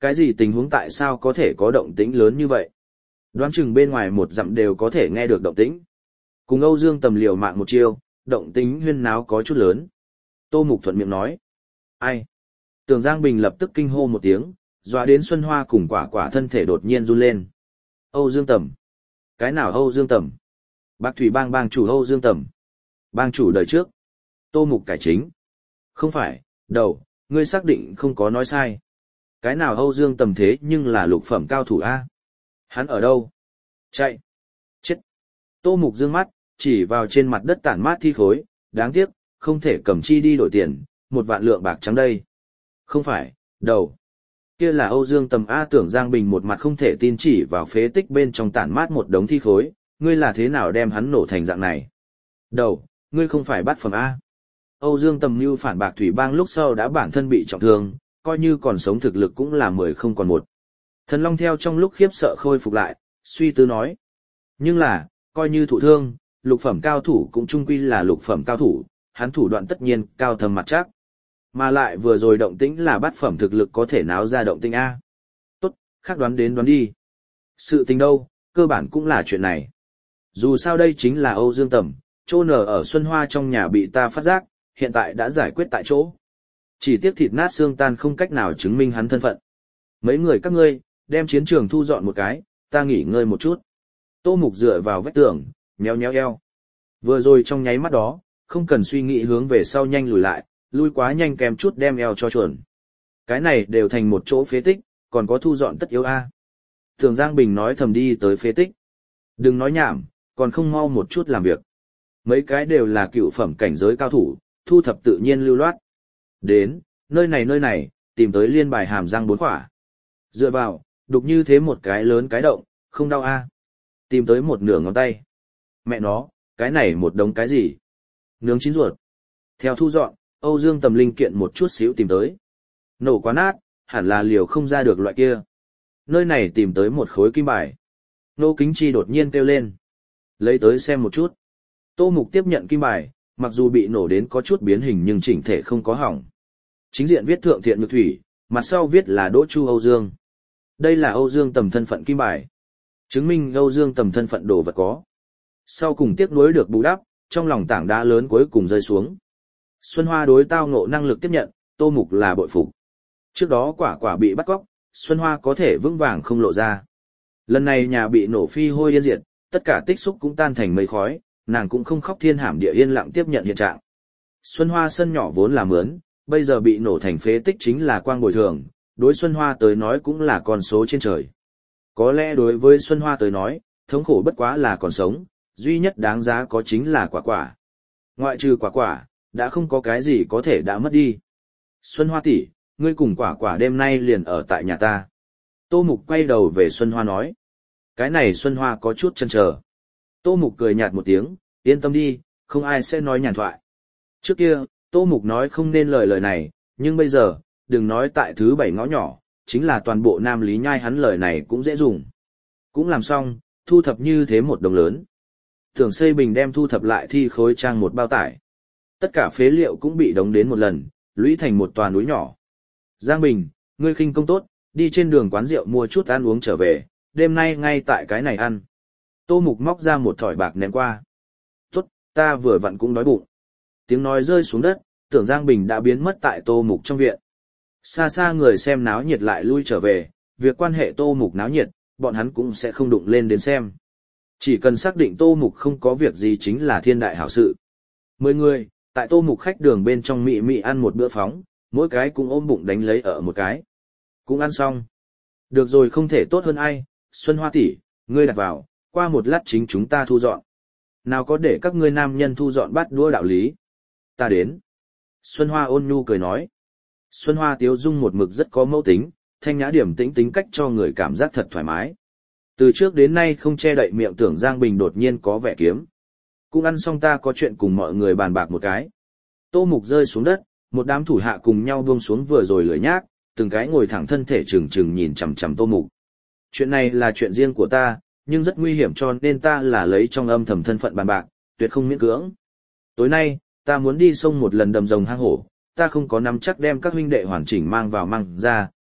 Cái gì tình huống tại sao có thể có động tĩnh lớn như vậy? Đoán chừng bên ngoài 1 dặm đều có thể nghe được động tĩnh. Cùng Âu Dương Tầm liều mạng một chiêu, động tĩnh huyên náo có chút lớn. Tô Mục thuận miệng nói. Ai? Tưởng Giang Bình lập tức kinh hô một tiếng, dọa đến Xuân Hoa cùng quả quả thân thể đột nhiên run lên. Âu Dương Tầm. Cái nào Âu Dương Tầm? Bạc Thủy Bang bang chủ Âu Dương Tầm. Bang chủ đời trước. Tô Mục cải chính. Không phải, đầu, ngươi xác định không có nói sai. Cái nào Âu Dương Tầm thế nhưng là lục phẩm cao thủ A. Hắn ở đâu? Chạy. Chết. Tô Mục dương mắt, chỉ vào trên mặt đất tản mát thi khối, đáng tiếc, không thể cầm chi đi đổi tiền, 1 vạn lượng bạc trắng đây. Không phải, đầu. Kia là Âu Dương Tầm A. Tưởng Giang Bình một mặt không thể tin chỉ vào phế tích bên trong tản mát một đống thi khối, ngươi là thế nào đem hắn nổ thành dạng này? Đầu, ngươi không phải bát phẩm A. Âu Dương Tầm mưu phản Bạc Thủy Bang lúc sau đã bản thân bị trọng thương, coi như còn sống thực lực cũng là 10 không còn 1. Thần Long theo trong lúc khiếp sợ khôi phục lại, suy tư nói. Nhưng là, coi như thụ thương, lục phẩm cao thủ cũng chung quy là lục phẩm cao thủ, hắn thủ đoạn tất nhiên cao thâm mặt chắc. Mà lại vừa rồi động tĩnh là bát phẩm thực lực có thể náo ra động tĩnh A. Tốt, khác đoán đến đoán đi. Sự tình đâu, cơ bản cũng là chuyện này. Dù sao đây chính là Âu Dương Tầm, chỗ nở ở Xuân Hoa trong nhà bị ta phát giác, hiện tại đã giải quyết tại chỗ. Chỉ tiếc thịt nát xương tan không cách nào chứng minh hắn thân phận. Mấy người các ngươi, đem chiến trường thu dọn một cái, ta nghỉ ngơi một chút. Tô Mục dựa vào vách tường, nhéo nhéo eo. Vừa rồi trong nháy mắt đó, không cần suy nghĩ hướng về sau nhanh lùi lại, lui quá nhanh kèm chút đem eo cho chuẩn. Cái này đều thành một chỗ phế tích, còn có thu dọn tất yếu a. Tưởng Giang Bình nói thầm đi tới phế tích. Đừng nói nhảm, còn không mau một chút làm việc. Mấy cái đều là cựu phẩm cảnh giới cao thủ, thu thập tự nhiên lưu loát. Đến, nơi này, tìm tới liên bài hàm răng 4 quả. Dựa vào, đục như thế một cái lớn cái động, không đau a. Tìm tới một nửa ngón tay. Mẹ nó, cái này một đống cái gì? Nướng chín ruột. Theo thu dọn, Âu Dương Tầm linh kiện một chút xíu tìm tới. Nổ quá nát, hẳn là liều không ra được loại kia. Nơi này tìm tới một khối kim bài. Nô Kính Chi đột nhiên kêu lên. Lấy tới xem một chút. Tô Mục tiếp nhận kim bài, mặc dù bị nổ đến có chút biến hình nhưng chỉnh thể không có hỏng. Chính diện viết Thượng Thiện Nhược Thủy, mặt sau viết là Đỗ Chu Âu Dương. Đây là Âu Dương Tầm thân phận kim bài. Chứng minh Âu Dương Tầm thân phận đồ vật có. Sau cùng tiếc nuối được bù đắp, trong lòng tảng đá lớn cuối cùng rơi xuống. Xuân Hoa đối tao ngộ năng lực tiếp nhận, Tô Mục là bội phục. Trước đó quả quả bị bắt cóc, Xuân Hoa có thể vững vàng không lộ ra. Lần này nhà bị nổ phi hôi yên diệt, tất cả tích xúc cũng tan thành mây khói, nàng cũng không khóc thiên hàm địa yên lặng tiếp nhận hiện trạng. Xuân Hoa sân nhỏ vốn là mướn, bây giờ bị nổ thành phế tích chính là quang bồi thường, đối Xuân Hoa tới nói cũng là con số trên trời. Có lẽ đối với Xuân Hoa tới nói, thống khổ bất quá là còn sống, duy nhất đáng giá có chính là quả quả. Ngoại trừ quả quả, đã không có cái gì có thể đã mất đi. Xuân Hoa tỷ, ngươi cùng quả quả đêm nay liền ở tại nhà ta. Tô Mục quay đầu về Xuân Hoa nói. Cái này Xuân Hoa có chút chần chờ. Tô Mục cười nhạt một tiếng, yên tâm đi, không ai sẽ nói nhàn thoại. Trước kia, Tô Mục nói không nên lời này, nhưng bây giờ, đừng nói tại thứ 7 ngõ nhỏ, chính là toàn bộ Nam Lý Nhai hắn lời này cũng dễ dùng. Cũng làm xong, thu thập như thế một đồng lớn. Tưởng xây bình đem thu thập lại thi khối trang một bao tải. Tất cả phế liệu cũng bị đống đến một lần, lũy thành một tòa núi nhỏ. Giang Bình, ngươi khinh công tốt, đi trên đường quán rượu mua chút ăn uống trở về, đêm nay ngay tại cái này ăn. Tô Mục móc ra một thỏi bạc ném qua. Tốt, ta vừa vặn cũng đói bụng. Tiếng nói rơi xuống đất, Tưởng Giang Bình đã biến mất tại Tô Mục trong viện. Xa xa người xem náo nhiệt lại lui trở về, việc quan hệ Tô Mục náo nhiệt, bọn hắn cũng sẽ không đụng lên đến xem. Chỉ cần xác định Tô Mục không có việc gì chính là thiên đại hảo sự. 10 người, tại Tô Mục khách đường bên trong mị mị ăn một bữa phóng, mỗi cái cũng ôm bụng đánh lấy ở một cái. Cũng ăn xong. Được rồi, không thể tốt hơn ai, Xuân Hoa tỷ, ngươi đặt vào, qua một lát chính chúng ta thu dọn. Nào có để các ngươi nam nhân thu dọn bát đũa đạo lý. Ta đến. Xuân Hoa ôn nhu cười nói. Xuân Hoa tiếu dung một mực rất có mẫu tính, thanh nhã điểm tĩnh tính cách cho người cảm giác thật thoải mái. Từ trước đến nay không che đậy miệng Tưởng Giang Bình đột nhiên có vẻ kiếm. Cũng ăn xong ta có chuyện cùng mọi người bàn bạc một cái. Tô Mục rơi xuống đất, một đám thủ hạ cùng nhau buông xuống vừa rồi lười nhác, từng cái ngồi thẳng thân thể trừng trừng nhìn chằm chằm Tô Mục. Chuyện này là chuyện riêng của ta, nhưng rất nguy hiểm cho nên ta là lấy trong âm thầm thân phận bàn bạc, tuyệt không miễn cưỡng. Tối nay, ta muốn đi sông một lần đầm rồng hang hổ, ta không có nắm chắc đem các huynh đệ hoàn chỉnh mang vào mang ra,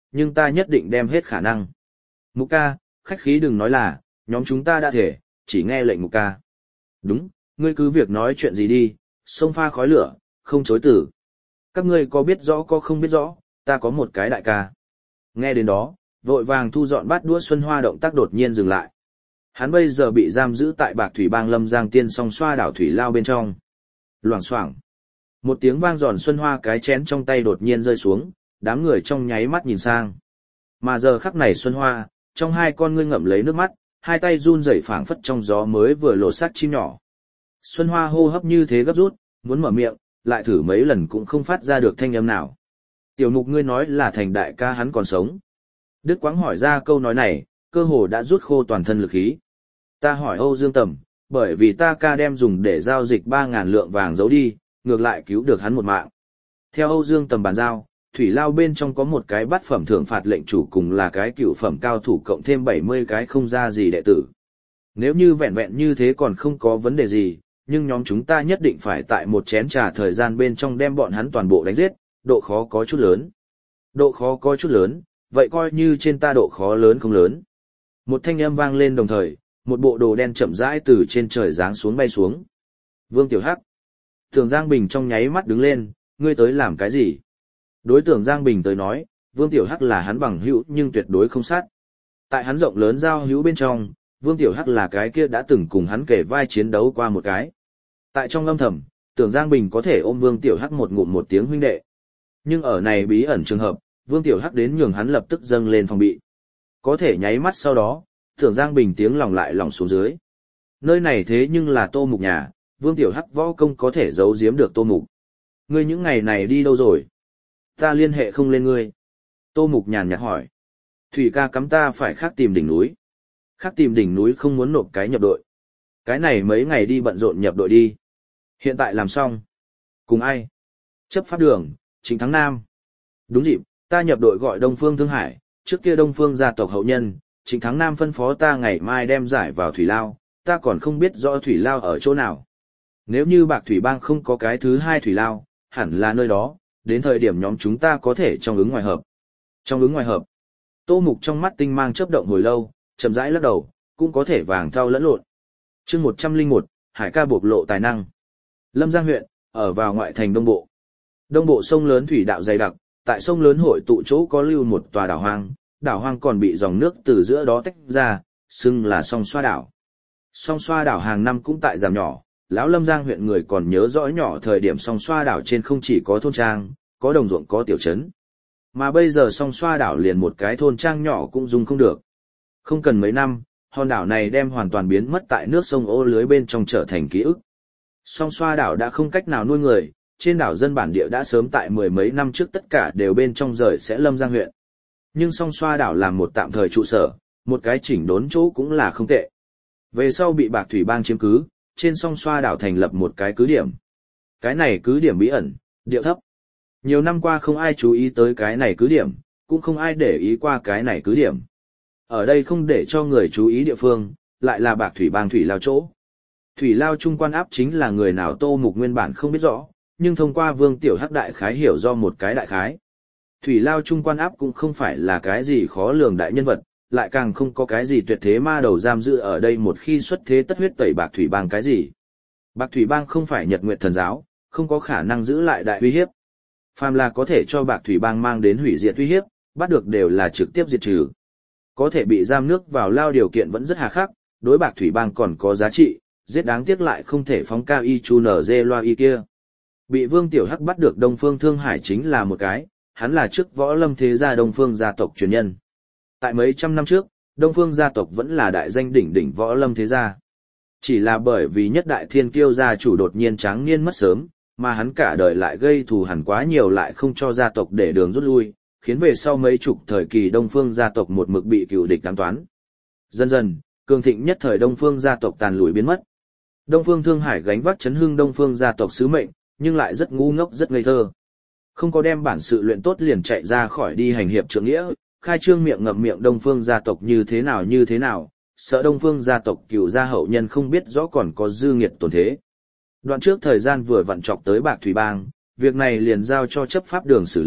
nhưng ta nhất định đem hết khả năng. Mục ca, khách khí đừng nói là, nhóm chúng ta đã thể, chỉ nghe lệnh mục ca. Đúng, ngươi cứ việc nói chuyện gì đi, sông pha khói lửa, không chối từ. Các ngươi có biết rõ có không biết rõ, ta có một cái đại ca. Nghe đến đó, vội vàng thu dọn bát đũa Xuân Hoa động tác đột nhiên dừng lại. Hắn bây giờ bị giam giữ tại Bạc Thủy Bang Lâm Giang Tiên Song Xoa đảo thủy lao bên trong. Loảng xoảng. Một tiếng vang giòn Xuân Hoa cái chén trong tay đột nhiên rơi xuống, đám người trong nháy mắt nhìn sang. Mà giờ khắc này Xuân Hoa, trong hai con ngươi ngậm lấy nước mắt, hai tay run rẩy phảng phất trong gió mới vừa lột xác chim nhỏ. Xuân Hoa hô hấp như thế gấp rút, muốn mở miệng, lại thử mấy lần cũng không phát ra được thanh âm nào. Tiểu Mục ngươi nói là Thành đại ca hắn còn sống. Đức Quáng hỏi ra câu nói này, cơ hồ đã rút khô toàn thân lực khí. Ta hỏi Âu Dương Tầm, bởi vì ta ca đem dùng để giao dịch 3.000 lượng vàng giấu đi, ngược lại cứu được hắn một mạng. Theo Âu Dương Tầm bàn giao, thủy lao bên trong có một cái bát phẩm thưởng phạt lệnh chủ cùng là cái cựu phẩm cao thủ cộng thêm 70 cái không ra gì đệ tử. Nếu như vẹn vẹn như thế còn không có vấn đề gì, nhưng nhóm chúng ta nhất định phải tại một chén trà thời gian bên trong đem bọn hắn toàn bộ đánh giết, độ khó có chút lớn. Độ khó có chút lớn, vậy coi như trên ta độ khó lớn không lớn. Một thanh âm vang lên đồng thời, một bộ đồ đen chậm rãi từ trên trời giáng xuống bay xuống. Vương Tiểu Hắc. Tưởng Giang Bình trong nháy mắt đứng lên, ngươi tới làm cái gì? Đối tượng Giang Bình tới nói, Vương Tiểu Hắc là hắn bằng hữu nhưng tuyệt đối không sát. Tại hắn rộng lớn giao hữu bên trong, Vương Tiểu Hắc là cái kia đã từng cùng hắn kể vai chiến đấu qua một cái. Tại trong âm thầm, tưởng Giang Bình có thể ôm Vương Tiểu Hắc một ngụm một tiếng huynh đệ. Nhưng ở này bí ẩn trường hợp, Vương Tiểu Hắc đến nhường hắn lập tức dâng lên phòng bị. Có thể nháy mắt sau đó, tưởng Giang Bình tiếng lòng lại lòng xuống dưới. Nơi này thế nhưng là Tô Mục nhà, Vương Tiểu Hắc võ công có thể giấu giếm được Tô Mục. Ngươi những ngày này đi đâu rồi? Ta liên hệ không lên ngươi. Tô Mục nhàn nhạt hỏi. Thủy ca cắm ta phải khác tìm đỉnh núi. Khác tìm đỉnh núi không muốn nộp cái nhập đội. Cái này mấy ngày đi bận rộn nhập đội đi. Hiện tại làm xong. Cùng ai? Chấp pháp đường, Trịnh Thắng Nam. Đúng dịp, ta nhập đội gọi Đông Phương Thương Hải, trước kia Đông Phương gia tộc hậu nhân, Trịnh Thắng Nam phân phó ta ngày mai đem giải vào Thủy Lao, ta còn không biết rõ Thủy Lao ở chỗ nào. Nếu như Bạc Thủy Bang không có cái thứ hai Thủy Lao, hẳn là nơi đó, đến thời điểm nhóm chúng ta có thể trong ứng ngoài hợp. Trong ứng ngoài hợp. Tô Mục trong mắt tinh mang chớp động hồi lâu, chậm rãi lắc đầu, cũng có thể vàng thau lẫn lộn. Chương 101, Hải ca bộc lộ tài năng. Lâm Giang huyện, ở vào ngoại thành Đông Bộ. Đông Bộ sông lớn thủy đạo dày đặc, tại sông lớn hội tụ chỗ có lưu một tòa đảo hoang còn bị dòng nước từ giữa đó tách ra, xưng là Song Xoa đảo. Song Xoa đảo hàng năm cũng tại giảm nhỏ, lão Lâm Giang huyện người còn nhớ rõ nhỏ thời điểm Song Xoa đảo trên không chỉ có thôn trang, có đồng ruộng có tiểu trấn. Mà bây giờ Song Xoa đảo liền một cái thôn trang nhỏ cũng dùng không được. Không cần mấy năm, hòn đảo này đem hoàn toàn biến mất tại nước sông ô lưới bên trong trở thành ký ức. Song Xoa đảo đã không cách nào nuôi người, trên đảo dân bản địa đã sớm tại mười mấy năm trước tất cả đều bên trong rời sẽ Lâm Giang huyện. Nhưng Song Xoa đảo làm một tạm thời trụ sở, một cái chỉnh đốn chỗ cũng là không tệ. Về sau bị Bạc Thủy Bang chiếm cứ, trên Song Xoa đảo thành lập một cái cứ điểm. Cái này cứ điểm bí ẩn, điệu thấp. Nhiều năm qua không ai chú ý tới cái này cứ điểm, cũng không ai để ý qua cái này cứ điểm. Ở đây không để cho người chú ý địa phương, lại là Bạc Thủy Bang Thủy Lao chỗ. Thủy Lao trung quan áp chính là người nào Tô Mục nguyên bản không biết rõ, nhưng thông qua Vương Tiểu Hắc đại khái hiểu do một cái đại khái. Thủy Lao trung quan áp cũng không phải là cái gì khó lường đại nhân vật, lại càng không có cái gì tuyệt thế ma đầu giam giữ ở đây một khi xuất thế tất huyết tẩy Bạc Thủy Bang cái gì. Bạc Thủy Bang không phải Nhật Nguyệt Thần Giáo, không có khả năng giữ lại đại uy hiếp. Phàm là có thể cho Bạc Thủy Bang mang đến hủy diệt uy hiếp, bắt được đều là trực tiếp diệt trừ. Có thể bị giam nước vào lao điều kiện vẫn rất hà khắc, đối Bạc Thủy Bang còn có giá trị, giết đáng tiếc lại không thể phóng cao y chu nở dê loa y kia. Bị Vương Tiểu Hắc bắt được Đông Phương Thương Hải chính là một cái, hắn là trước võ lâm thế gia Đông Phương gia tộc truyền nhân. Tại mấy trăm năm trước, Đông Phương gia tộc vẫn là đại danh đỉnh đỉnh võ lâm thế gia. Chỉ là bởi vì nhất đại thiên kiêu gia chủ đột nhiên tráng niên mất sớm, mà hắn cả đời lại gây thù hằn quá nhiều lại không cho gia tộc để đường rút lui, khiến về sau mấy chục thời kỳ Đông Phương gia tộc một mực bị cựu địch ám toán. Dần dần, cường thịnh nhất thời Đông Phương gia tộc tàn lùi biến mất. Đông Phương Thương Hải gánh vác chấn hưng Đông Phương gia tộc sứ mệnh, nhưng lại rất ngu ngốc rất ngây thơ. Không có đem bản sự luyện tốt liền chạy ra khỏi đi hành hiệp trượng nghĩa, khai trương miệng ngậm miệng Đông Phương gia tộc như thế nào, sợ Đông Phương gia tộc cựu gia hậu nhân không biết rõ còn có dư nghiệt tồn thế. Đoạn trước thời gian vừa vặn chọc tới Bạc Thủy Bang, việc này liền giao cho chấp pháp đường xử lý,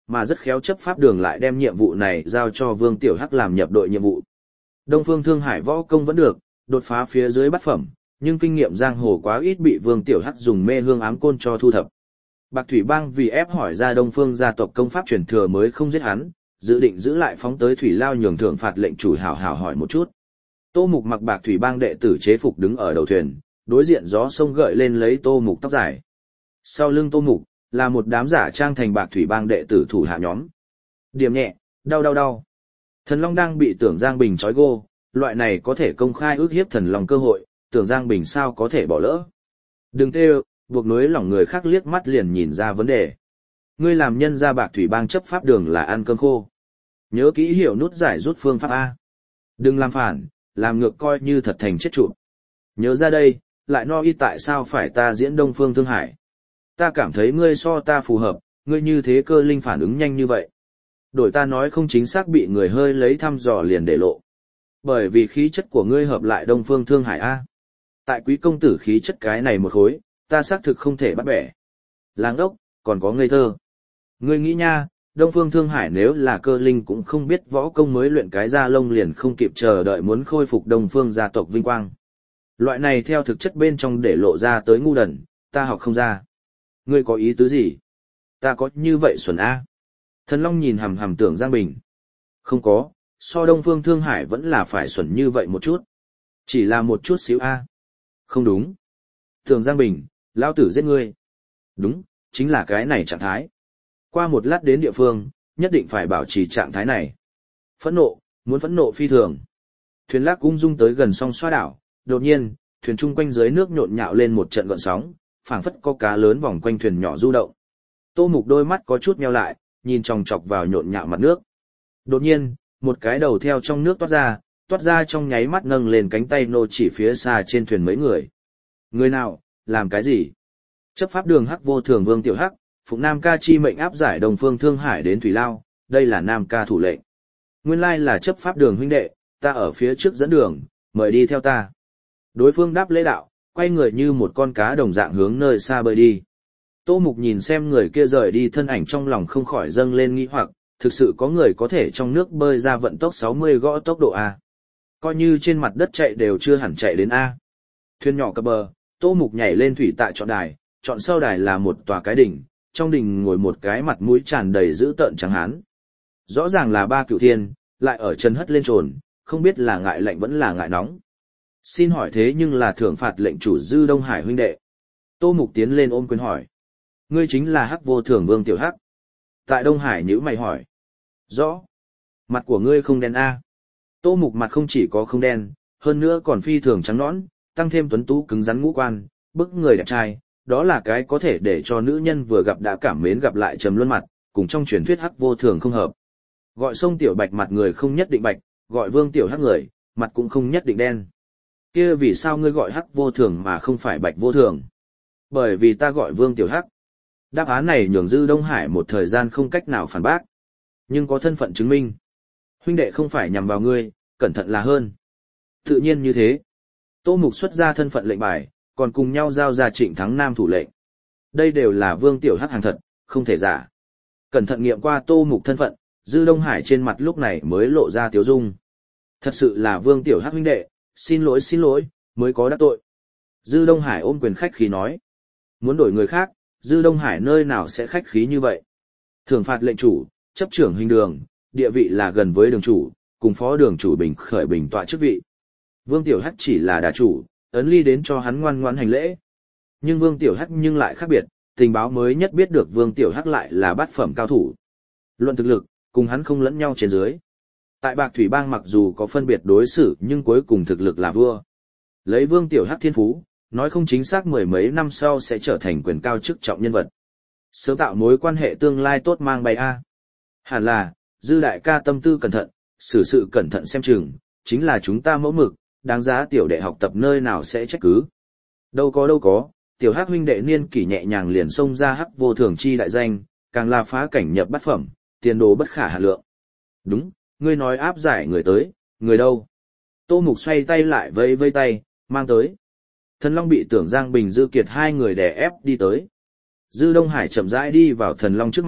mà rất khéo chấp pháp đường lại đem nhiệm vụ này giao cho Vương Tiểu Hắc làm nhập đội nhiệm vụ. Đông Phương Thương Hải võ công vẫn được, đột phá phía dưới bát phẩm, nhưng kinh nghiệm giang hồ quá ít bị Vương Tiểu Hắc dùng mê hương ám côn cho thu thập. Bạc Thủy Bang vì ép hỏi ra Đông Phương gia tộc công pháp truyền thừa mới không giết hắn, dự định giữ lại phóng tới Thủy Lao nhường thưởng phạt lệnh chủ hảo hảo hỏi một chút. Tô Mục mặc Bạc Thủy Bang đệ tử chế phục đứng ở đầu thuyền, đối diện gió sông gợi lên lấy Tô Mục tóc dài. Sau lưng Tô Mục là một đám giả trang thành Bạc Thủy Bang đệ tử thủ hạ nhóm. Điểm nhẹ, đau đau đau. Thần Long đang bị Tưởng Giang Bình trói gô, loại này có thể công khai ước hiếp Thần Long cơ hội, Tưởng Giang Bình sao có thể bỏ lỡ. Đừng tê buộc nối lòng người khác liếc mắt liền nhìn ra vấn đề. Ngươi làm nhân ra Bạc Thủy Bang chấp pháp đường là ăn cơm khô. Nhớ kỹ hiểu nút giải rút phương pháp A. Đừng làm phản, làm ngược coi như thật thành chết trụ. Nhớ ra đây, lại no y tại sao phải ta diễn Đông Phương Thương Hải. Ta cảm thấy ngươi so ta phù hợp, ngươi như thế cơ linh phản ứng nhanh như vậy. Đổi ta nói không chính xác bị người hơi lấy thăm dò liền để lộ. Bởi vì khí chất của ngươi hợp lại Đông Phương Thương Hải A. Tại quý công tử khí chất cái này một khối, ta xác thực không thể bắt bẻ. Láng ốc, còn có ngây thơ. Ngươi nghĩ nha, Đông Phương Thương Hải nếu là cơ linh cũng không biết võ công mới luyện cái da lông liền không kịp chờ đợi muốn khôi phục Đông Phương gia tộc vinh quang. Loại này theo thực chất bên trong để lộ ra tới ngu đần, ta học không ra. Ngươi có ý tứ gì? Ta có như vậy xuẩn A. Thần Long nhìn hằm hằm Tưởng Giang Bình. Không có, so Đông Phương Thương Hải vẫn là phải xuẩn như vậy một chút. Chỉ là một chút xíu A. Không đúng. Tưởng Giang Bình, lao tử giết ngươi. Đúng, chính là cái này trạng thái. Qua một lát đến địa phương, nhất định phải bảo trì trạng thái này. Phẫn nộ, muốn phẫn nộ phi thường. Thuyền lác ung dung tới gần song xoa đảo, đột nhiên, thuyền chung quanh dưới nước nhộn nhạo lên một trận gợn sóng, phảng phất có cá lớn vòng quanh thuyền nhỏ du động. Tô Mục đôi mắt có chút nheo lại, nhìn chòng chọc vào nhộn nhạo mặt nước. Đột nhiên, một cái đầu theo trong nước toát ra trong nháy mắt nâng lên cánh tay nô chỉ phía xa trên thuyền mấy người. Người nào, làm cái gì? Chấp pháp đường Hắc Vô Thường Vương Tiểu Hắc, phụng Nam Ca chi mệnh áp giải Đông Phương Thương Hải đến Thủy Lao, đây là Nam Ca thủ lệnh. Nguyên lai là chấp pháp đường huynh đệ, ta ở phía trước dẫn đường, mời đi theo ta. Đối phương đáp lễ đạo, quay người như một con cá đồng dạng hướng nơi xa bơi đi. Tô Mục nhìn xem người kia rời đi thân ảnh trong lòng không khỏi dâng lên nghi hoặc, thực sự có người có thể trong nước bơi ra vận tốc 60 gõ tốc độ A. Coi như trên mặt đất chạy đều chưa hẳn chạy đến A. Thuyền nhỏ cập bờ, Tô Mục nhảy lên thủy tại chọn đài, chọn sau đài là một tòa cái đỉnh, trong đỉnh ngồi một cái mặt mũi tràn đầy dữ tợn trắng hán. Rõ ràng là ba cửu thiên, lại ở chân hất lên trồn, không biết là ngại lạnh vẫn là ngại nóng. Xin hỏi thế nhưng là thưởng phạt lệnh chủ Dư Đông Hải huynh đệ. Tô Mục tiến lên ôm quyền hỏi. Ngươi chính là Hắc Vô Thường Vương Tiểu Hắc. Tại Đông Hải nhíu mày hỏi. Rõ. Mặt của ngươi không đen a. Tô Mục mặt không chỉ có không đen, hơn nữa còn phi thường trắng nõn, tăng thêm tuấn tú cứng rắn ngũ quan, bức người đẹp trai, đó là cái có thể để cho nữ nhân vừa gặp đã cảm mến gặp lại trầm luân mặt, cùng trong truyền thuyết Hắc Vô Thường không hợp. Gọi Sông Tiểu Bạch mặt người không nhất định bạch, gọi Vương Tiểu Hắc người, mặt cũng không nhất định đen. Kia vì sao ngươi gọi Hắc Vô Thường mà không phải Bạch Vô Thường? Bởi vì ta gọi Vương Tiểu Hắc. Đáp án này nhường Dư Đông Hải một thời gian không cách nào phản bác. Nhưng có thân phận chứng minh. Huynh đệ không phải nhằm vào ngươi, cẩn thận là hơn. Tự nhiên như thế. Tô Mục xuất ra thân phận lệnh bài, còn cùng nhau giao ra Trịnh Thắng Nam thủ lệnh. Đây đều là Vương Tiểu Hắc hàng thật, không thể giả. Cẩn thận nghiệm qua Tô Mục thân phận, Dư Đông Hải trên mặt lúc này mới lộ ra tiếu dung. Thật sự là Vương Tiểu Hắc huynh đệ, xin lỗi, mới có đắc tội. Dư Đông Hải ôm quyền khách khí nói. Muốn đổi người khác, Dư Đông Hải nơi nào sẽ khách khí như vậy. Thưởng phạt lệnh chủ, chấp trưởng hình đường, địa vị là gần với đường chủ, cùng phó đường chủ bình khởi bình tọa chức vị. Vương Tiểu Hắc chỉ là đà chủ, ấn ly đến cho hắn ngoan ngoãn hành lễ. Nhưng Vương Tiểu Hắc nhưng lại khác biệt, tình báo mới nhất biết được Vương Tiểu Hắc lại là bát phẩm cao thủ. Luận thực lực, cùng hắn không lẫn nhau trên dưới. Tại Bạc Thủy Bang mặc dù có phân biệt đối xử nhưng cuối cùng thực lực là vua. Lấy Vương Tiểu Hắc thiên phú, nói không chính xác mười mấy năm sau sẽ trở thành quyền cao chức trọng nhân vật. Sớm tạo mối quan hệ tương lai tốt mang bay A. Hẳn là, Dư đại ca tâm tư cẩn thận, xử sự cẩn thận xem chừng, chính là chúng ta mẫu mực, đáng giá tiểu đệ học tập nơi nào sẽ trách cứ. Đâu có, tiểu Hắc huynh đệ niên kỷ nhẹ nhàng liền xông ra Hắc Vô Thường chi đại danh, càng là phá cảnh nhập bát phẩm, tiền đồ bất khả hà lượng. Đúng, ngươi nói áp giải người tới, người đâu? Tô Mục xoay tay lại vây tay, mang tới. Thần Long bị Tưởng Giang Bình Dư Kiệt hai người đè ép đi tới. Dư Đông Hải chậm rãi đi vào Thần Long trước mặt,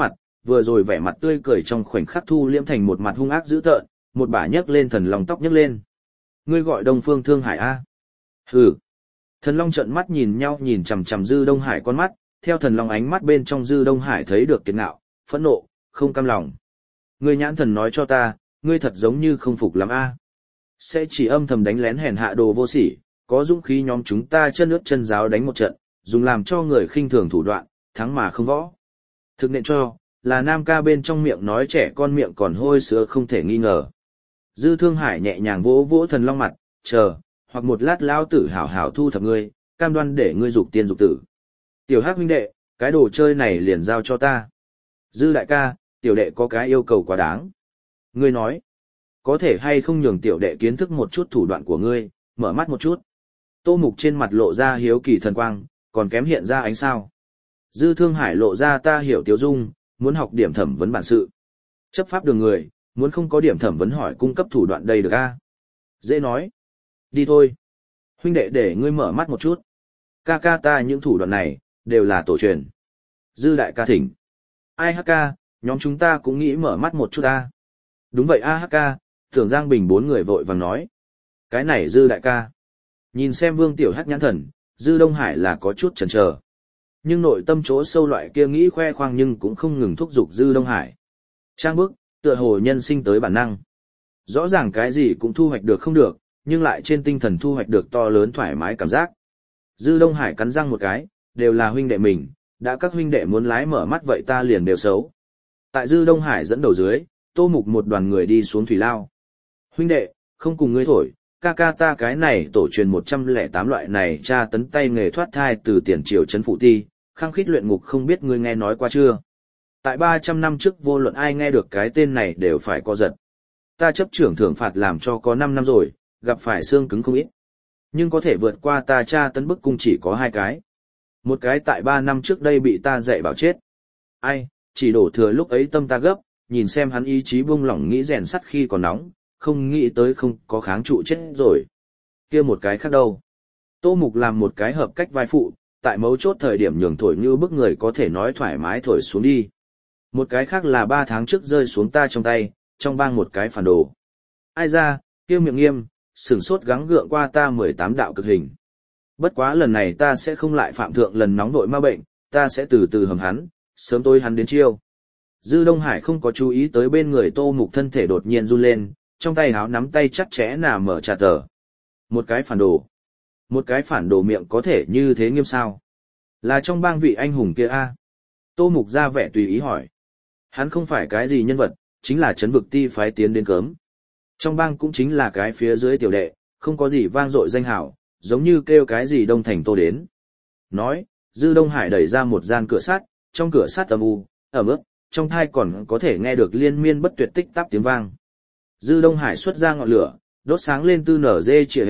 vừa rồi vẻ mặt tươi cười trong khoảnh khắc thu liễm thành một mặt hung ác dữ tợn, một bả nhấc lên thần long tóc nhấc lên. Ngươi gọi Đông Phương Thương Hải a? Hừ. Thần long trợn mắt nhìn nhau nhìn chằm chằm Dư Đông Hải con mắt, theo thần long ánh mắt bên trong Dư Đông Hải thấy được kiệt ngạo, phẫn nộ, không cam lòng. Ngươi nhãn thần nói cho ta, ngươi thật giống như không phục lắm a. Sẽ chỉ âm thầm đánh lén hèn hạ đồ vô sỉ, có dũng khí nhóm chúng ta chân ướt chân giáo đánh một trận, dùng làm cho người khinh thường thủ đoạn, thắng mà không võ. Thực nện cho, là nam ca bên trong miệng nói trẻ con miệng còn hôi sữa không thể nghi ngờ. Dư Thương Hải nhẹ nhàng vỗ vỗ thần long mặt, chờ, hoặc một lát lao tử hảo hảo thu thập ngươi, cam đoan để ngươi dục tiên dục tử. Tiểu Hắc huynh đệ, cái đồ chơi này liền giao cho ta. Dư đại ca, tiểu đệ có cái yêu cầu quá đáng. Ngươi nói, có thể hay không nhường tiểu đệ kiến thức một chút thủ đoạn của ngươi, mở mắt một chút. Tô Mục trên mặt lộ ra hiếu kỳ thần quang, còn kém hiện ra ánh sao. Dư Thương Hải lộ ra ta hiểu Tiếu Dung, muốn học điểm thẩm vấn bản sự. Chấp pháp đường người, muốn không có điểm thẩm vấn hỏi cung cấp thủ đoạn đây được a? Dễ nói. Đi thôi. Huynh đệ để ngươi mở mắt một chút. Ca ca ta những thủ đoạn này, đều là tổ truyền. Dư đại ca thỉnh. Ai hắc ca, nhóm chúng ta cũng nghĩ mở mắt một chút ta. Đúng vậy a hắc ca, Tưởng Giang Bình bốn người vội vàng nói. Cái này Dư đại ca. Nhìn xem Vương Tiểu Hắc nhãn thần, Dư Đông Hải là có chút chần chờ. Nhưng nội tâm chỗ sâu loại kia nghĩ khoe khoang nhưng cũng không ngừng thúc giục Dư Đông Hải. Trang bức, tựa hồ nhân sinh tới bản năng. Rõ ràng cái gì cũng thu hoạch được không được, nhưng lại trên tinh thần thu hoạch được to lớn thoải mái cảm giác. Dư Đông Hải cắn răng một cái, đều là huynh đệ mình, đã các huynh đệ muốn lái mở mắt vậy ta liền đều xấu. Tại Dư Đông Hải dẫn đầu dưới, Tô Mục một đoàn người đi xuống thủy lao. Huynh đệ, không cùng ngươi thổi, ca ca ta cái này tổ truyền 108 loại này tra tấn tay nghề thoát thai từ tiền triều trấn phụ ti, khăng khít luyện ngục không biết ngươi nghe nói qua chưa. Tại 300 năm trước vô luận ai nghe được cái tên này đều phải co giật. Ta chấp trưởng thưởng phạt làm cho có 5 năm rồi, gặp phải xương cứng không ít. Nhưng có thể vượt qua ta tra tấn bức cung chỉ có 2 cái. Một cái tại 3 năm trước đây bị ta dạy bảo chết. Ai, chỉ đổ thừa lúc ấy tâm ta gấp, nhìn xem hắn ý chí buông lỏng nghĩ rèn sắt khi còn nóng, không nghĩ tới không có kháng trụ chết rồi. Kia một cái khác đâu. Tô Mục làm một cái hợp cách vai phụ, tại mấu chốt thời điểm nhường thổi như bức người có thể nói thoải mái thổi xuống đi. Một cái khác là 3 tháng trước rơi xuống ta trong tay, trong bang một cái phản đồ. Ai ra, kia miệng nghiêm, sửng sốt gắng gượng qua ta 18 đạo cực hình. Bất quá lần này ta sẽ không lại phạm thượng lần nóng vội ma bệnh, ta sẽ từ từ hầm hắn, sớm tối hắn đến chiêu. Dư Đông Hải không có chú ý tới bên người Tô Mục thân thể đột nhiên run lên, trong tay háo nắm tay chặt chẽ nà mở trà tờ. Một cái phản đồ. Một cái phản đồ miệng có thể như thế nghiêm sao? Là trong bang vị anh hùng kia a? Tô Mục ra vẻ tùy ý hỏi. Hắn không phải cái gì nhân vật, chính là trấn vực ti phái tiến đến cớm. Trong bang cũng chính là cái phía dưới tiểu đệ, không có gì vang dội danh hảo, giống như kêu cái gì Đông Thành Tô đến. Nói, Dư Đông Hải đẩy ra một gian cửa sắt, trong cửa sắt âm u, ẩm ướt, trong thai còn có thể nghe được liên miên bất tuyệt tích tắp tiếng vang. Dư Đông Hải xuất ra ngọn lửa, đốt sáng lên tư nở dê chìa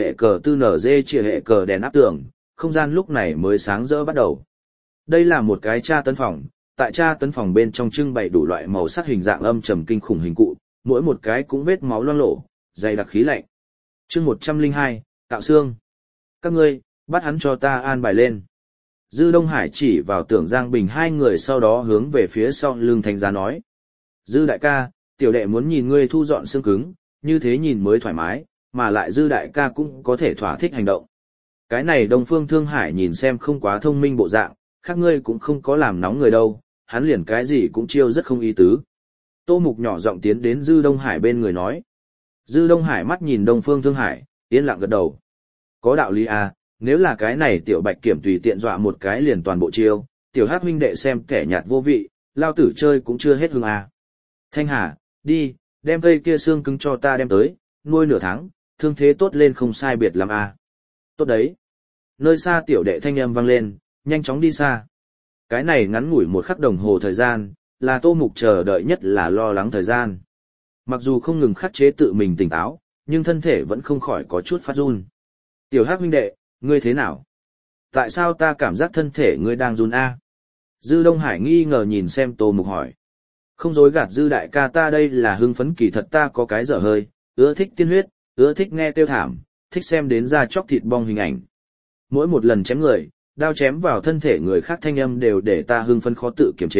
hệ cờ đèn áp tường, không gian lúc này mới sáng rỡ bắt đầu. Đây là một cái tra tấn phòng, tại tra tấn phòng bên trong trưng bày đủ loại màu sắc hình dạng âm trầm kinh khủng hình cụ, mỗi một cái cũng vết máu loang lổ, dày đặc khí lạnh. Chương 102, Cạo xương. Các ngươi, bắt hắn cho ta an bài lên. Dư Đông Hải chỉ vào Tưởng Giang Bình hai người sau đó hướng về phía sau lưng Thánh Giá nói. Dư đại ca, tiểu đệ muốn nhìn ngươi thu dọn xương cứng, như thế nhìn mới thoải mái, mà lại Dư đại ca cũng có thể thỏa thích hành động. Cái này Đông Phương Thương Hải nhìn xem không quá thông minh bộ dạng, khác ngươi cũng không có làm nóng người đâu, hắn liền cái gì cũng chiêu rất không ý tứ. Tô Mục nhỏ giọng tiến đến Dư Đông Hải bên người nói. Dư Đông Hải mắt nhìn Đông Phương Thương Hải, yên lặng gật đầu. Có đạo lý à, nếu là cái này tiểu bạch kiểm tùy tiện dọa một cái liền toàn bộ chiêu, tiểu Hắc huynh đệ xem kẻ nhạt vô vị, lao tử chơi cũng chưa hết hương à. Thanh Hà, đi, đem cây kia xương cứng cho ta đem tới, nuôi nửa tháng, thương thế tốt lên không sai biệt lắm à. Tốt đấy. Nơi xa tiểu đệ thanh âm vang lên, nhanh chóng đi xa. Cái này ngắn ngủi một khắc đồng hồ thời gian, là Tô Mục chờ đợi nhất là lo lắng thời gian. Mặc dù không ngừng khắc chế tự mình tỉnh táo, nhưng thân thể vẫn không khỏi có chút phát run. Tiểu Hắc huynh đệ, ngươi thế nào? Tại sao ta cảm giác thân thể ngươi đang run a? Dư Đông Hải nghi ngờ nhìn xem Tô Mục hỏi. Không dối gạt Dư đại ca, ta đây là hưng phấn kỳ thật, ta có cái dở hơi, ưa thích tiên huyết, ưa thích nghe tiêu thảm, thích xem đến da chóc thịt bong hình ảnh. Mỗi một lần chém người, đao chém vào thân thể người khác thanh âm đều để ta hưng phấn khó tự kiềm chế,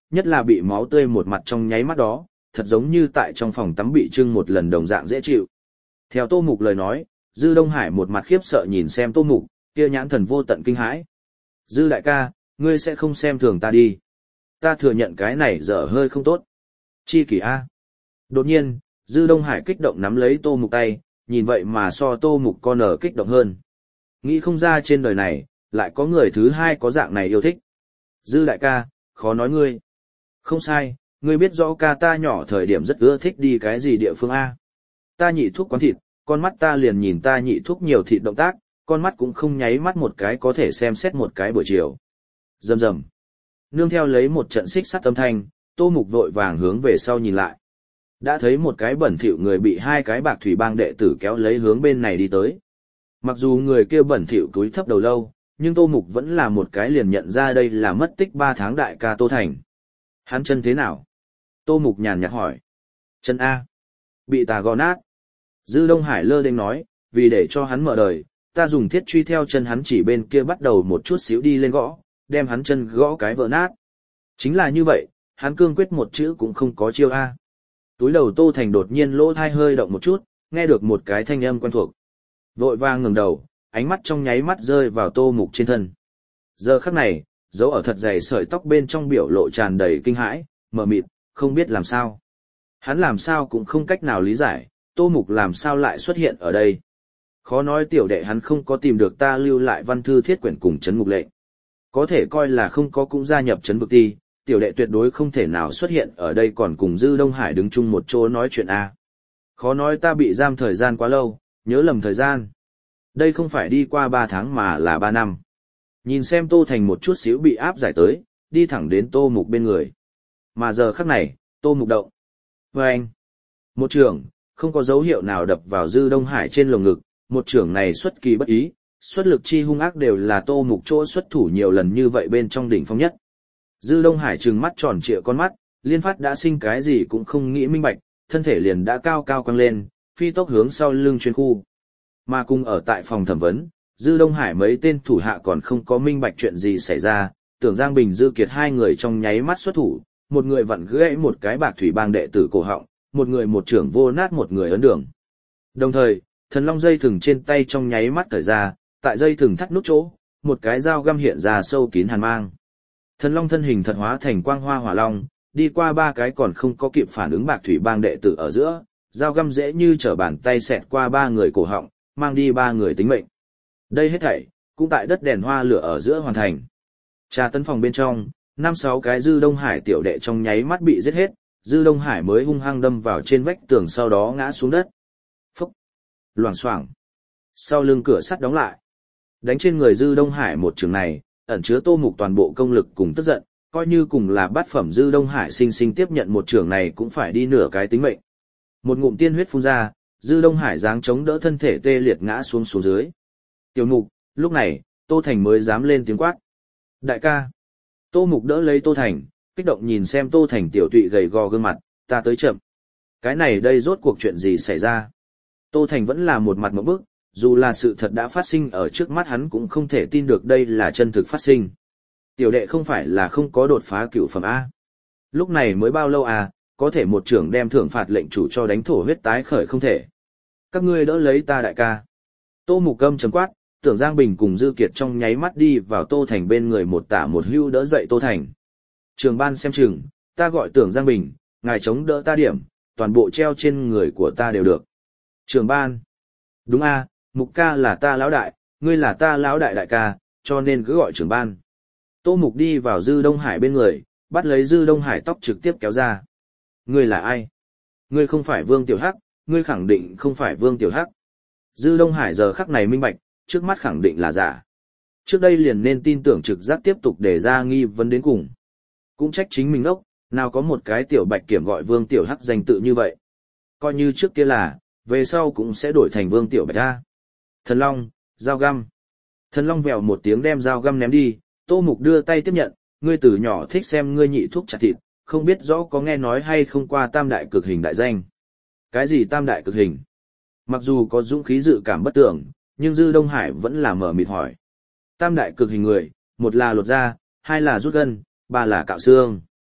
nhất là bị máu tươi một mặt trong nháy mắt đó, thật giống như tại trong phòng tắm bị trưng một lần đồng dạng dễ chịu. Theo Tô Mục lời nói, Dư Đông Hải một mặt khiếp sợ nhìn xem Tô Mục, kia nhãn thần vô tận kinh hãi. Dư đại ca, ngươi sẽ không xem thường ta đi. Ta thừa nhận cái này dở hơi không tốt. Chi kỷ A. Đột nhiên, Dư Đông Hải kích động nắm lấy Tô Mục tay, nhìn vậy mà so Tô Mục con ở kích động hơn. Nghĩ không ra trên đời này, lại có người thứ hai có dạng này yêu thích. Dư đại ca, khó nói ngươi. Không sai, ngươi biết rõ ca ta nhỏ thời điểm rất ưa thích đi cái gì địa phương A. Ta nhị thuốc quán thịt, con mắt ta liền nhìn ta nhị thuốc nhiều thịt động tác, con mắt cũng không nháy mắt một cái có thể xem xét một cái buổi chiều. Rầm rầm. Nương theo lấy một trận xích sắt âm thanh, Tô Mục vội vàng hướng về sau nhìn lại. Đã thấy một cái bẩn thỉu người bị hai cái bạc thủy bang đệ tử kéo lấy hướng bên này đi tới. Mặc dù người kia bẩn thỉu cúi thấp đầu lâu, nhưng Tô Mục vẫn là một cái liền nhận ra đây là mất tích 3 tháng đại ca Tô Thành. Hắn chân thế nào? Tô Mục nhàn nhạt hỏi. Chân A. Bị tà gò nát. Dư Đông Hải lơ đênh nói, vì để cho hắn mở đời, ta dùng thiết truy theo chân hắn chỉ bên kia bắt đầu một chút xíu đi lên gõ, đem hắn chân gõ cái vỡ nát. Chính là như vậy, hắn cương quyết một chữ cũng không có chiêu A. Túi đầu Tô Thành đột nhiên lỗ thai hơi động một chút, nghe được một cái thanh âm quen thuộc. Vội vàng ngẩng đầu, ánh mắt trong nháy mắt rơi vào Tô Mục trên thân. Giờ khắc này, dấu ở thật dày sợi tóc bên trong biểu lộ tràn đầy kinh hãi, mờ mịt, không biết làm sao. Hắn làm sao cũng không cách nào lý giải, Tô Mục làm sao lại xuất hiện ở đây. Khó nói tiểu đệ hắn không có tìm được ta lưu lại văn thư thiết quyển cùng chấn ngục lệnh. Có thể coi là không có cũng gia nhập chấn vực ti, tiểu đệ tuyệt đối không thể nào xuất hiện ở đây còn cùng Dư Đông Hải đứng chung một chỗ nói chuyện A. Khó nói ta bị giam thời gian quá lâu, nhớ lầm thời gian. Đây không phải đi qua 3 tháng mà là 3 năm. Nhìn xem Tô Thành một chút xíu bị áp giải tới, đi thẳng đến Tô Mục bên người. Mà giờ khắc này, Tô Mục động. Vâng! Một trường, không có dấu hiệu nào đập vào Dư Đông Hải trên lồng ngực, một trường này xuất kỳ bất ý, xuất lực chi hung ác đều là Tô Mục chỗ xuất thủ nhiều lần như vậy bên trong đỉnh phong nhất. Dư Đông Hải trừng mắt tròn trịa con mắt, liên phát đã sinh cái gì cũng không nghĩ minh bạch, thân thể liền đã cao cao quăng lên, phi tốc hướng sau lưng chuyên khu. Mà cùng ở tại phòng thẩm vấn, Dư Đông Hải mấy tên thủ hạ còn không có minh bạch chuyện gì xảy ra, tưởng Giang Bình Dư Kiệt hai người trong nháy mắt xuất thủ, một người vặn gãy một cái bạc thủy bang đệ tử cổ họng, một người một trưởng vô nát một người ấn đường. Đồng thời, thần long dây thừng trên tay trong nháy mắt cởi ra, tại dây thừng thắt nút chỗ, một cái dao găm hiện ra sâu kín hàn mang. Thần long thân hình thật hóa thành quang hoa hỏa long, đi qua 3 cái còn không có kịp phản ứng bạc thủy bang đệ tử ở giữa, dao găm dễ như trở bàn tay xẹt qua 3 người cổ họng, mang đi 3 người tính mệnh. Đây hết thảy cũng tại đất đèn hoa lửa ở giữa hoàn thành. Trà tấn phòng bên trong, 5-6 cái Dư Đông Hải tiểu đệ trong nháy mắt bị giết hết, Dư Đông Hải mới hung hăng đâm vào trên vách tường sau đó ngã xuống đất. Phốc, loảng xoảng. Sau lưng cửa sắt đóng lại. Đánh trên người Dư Đông Hải một trường này, ẩn chứa Tô Mục toàn bộ công lực cùng tức giận, coi như cùng là bát phẩm Dư Đông Hải sinh sinh tiếp nhận một trường này cũng phải đi nửa cái tính mệnh. Một ngụm tiên huyết phun ra, Dư Đông Hải giáng chống đỡ thân thể tê liệt ngã xuống dưới. Tiểu Mục, lúc này, Tô Thành mới dám lên tiếng quát. Đại ca. Tô Mục đỡ lấy Tô Thành, kích động nhìn xem Tô Thành tiểu tụy gầy gò gương mặt, ta tới chậm. Cái này đây rốt cuộc chuyện gì xảy ra? Tô Thành vẫn là một mặt ngộp bức, dù là sự thật đã phát sinh ở trước mắt hắn cũng không thể tin được đây là chân thực phát sinh. Tiểu đệ không phải là không có đột phá cửu phẩm A. Lúc này mới bao lâu à, có thể một trưởng đem thưởng phạt lệnh chủ cho đánh thổ huyết tái khởi không thể. Các ngươi đỡ lấy ta đại ca. Tô Mục Câm chấm quát, tưởng Giang Bình cùng Dư Kiệt trong nháy mắt đi vào Tô Thành bên người một tả một hưu đỡ dậy Tô Thành. Trường ban xem chừng, ta gọi tưởng Giang Bình, ngài chống đỡ ta điểm, toàn bộ treo trên người của ta đều được. Trường ban. Đúng a, Mục ca là ta lão đại, ngươi là ta lão đại đại ca, cho nên cứ gọi trưởng ban. Tô Mục đi vào Dư Đông Hải bên người, bắt lấy Dư Đông Hải tóc trực tiếp kéo ra. Ngươi là ai? Ngươi không phải Vương Tiểu Hắc, ngươi khẳng định không phải Vương Tiểu Hắc. Dư Đông Hải giờ khắc này minh bạch, trước mắt khẳng định là giả. Trước đây liền nên tin tưởng trực giác tiếp tục để ra nghi vấn đến cùng. Cũng trách chính mình ốc, nào có một cái tiểu bạch kiểm gọi Vương Tiểu Hắc danh tự như vậy. Coi như trước kia là, về sau cũng sẽ đổi thành Vương Tiểu Bạch A. Thần Long, dao găm. Thần Long vèo một tiếng đem dao găm ném đi, Tô Mục đưa tay tiếp nhận, ngươi từ nhỏ thích xem ngươi nhị thuốc chặt thịt, không biết rõ có nghe nói hay không qua tam đại cực hình đại danh. Cái gì tam đại cực hình? Mặc dù có dũng khí dự cảm bất tưởng, nhưng Dư Đông Hải vẫn là mở mịt hỏi. Tam đại cực hình người, một là lột da, hai là rút gân, ba là cạo xương.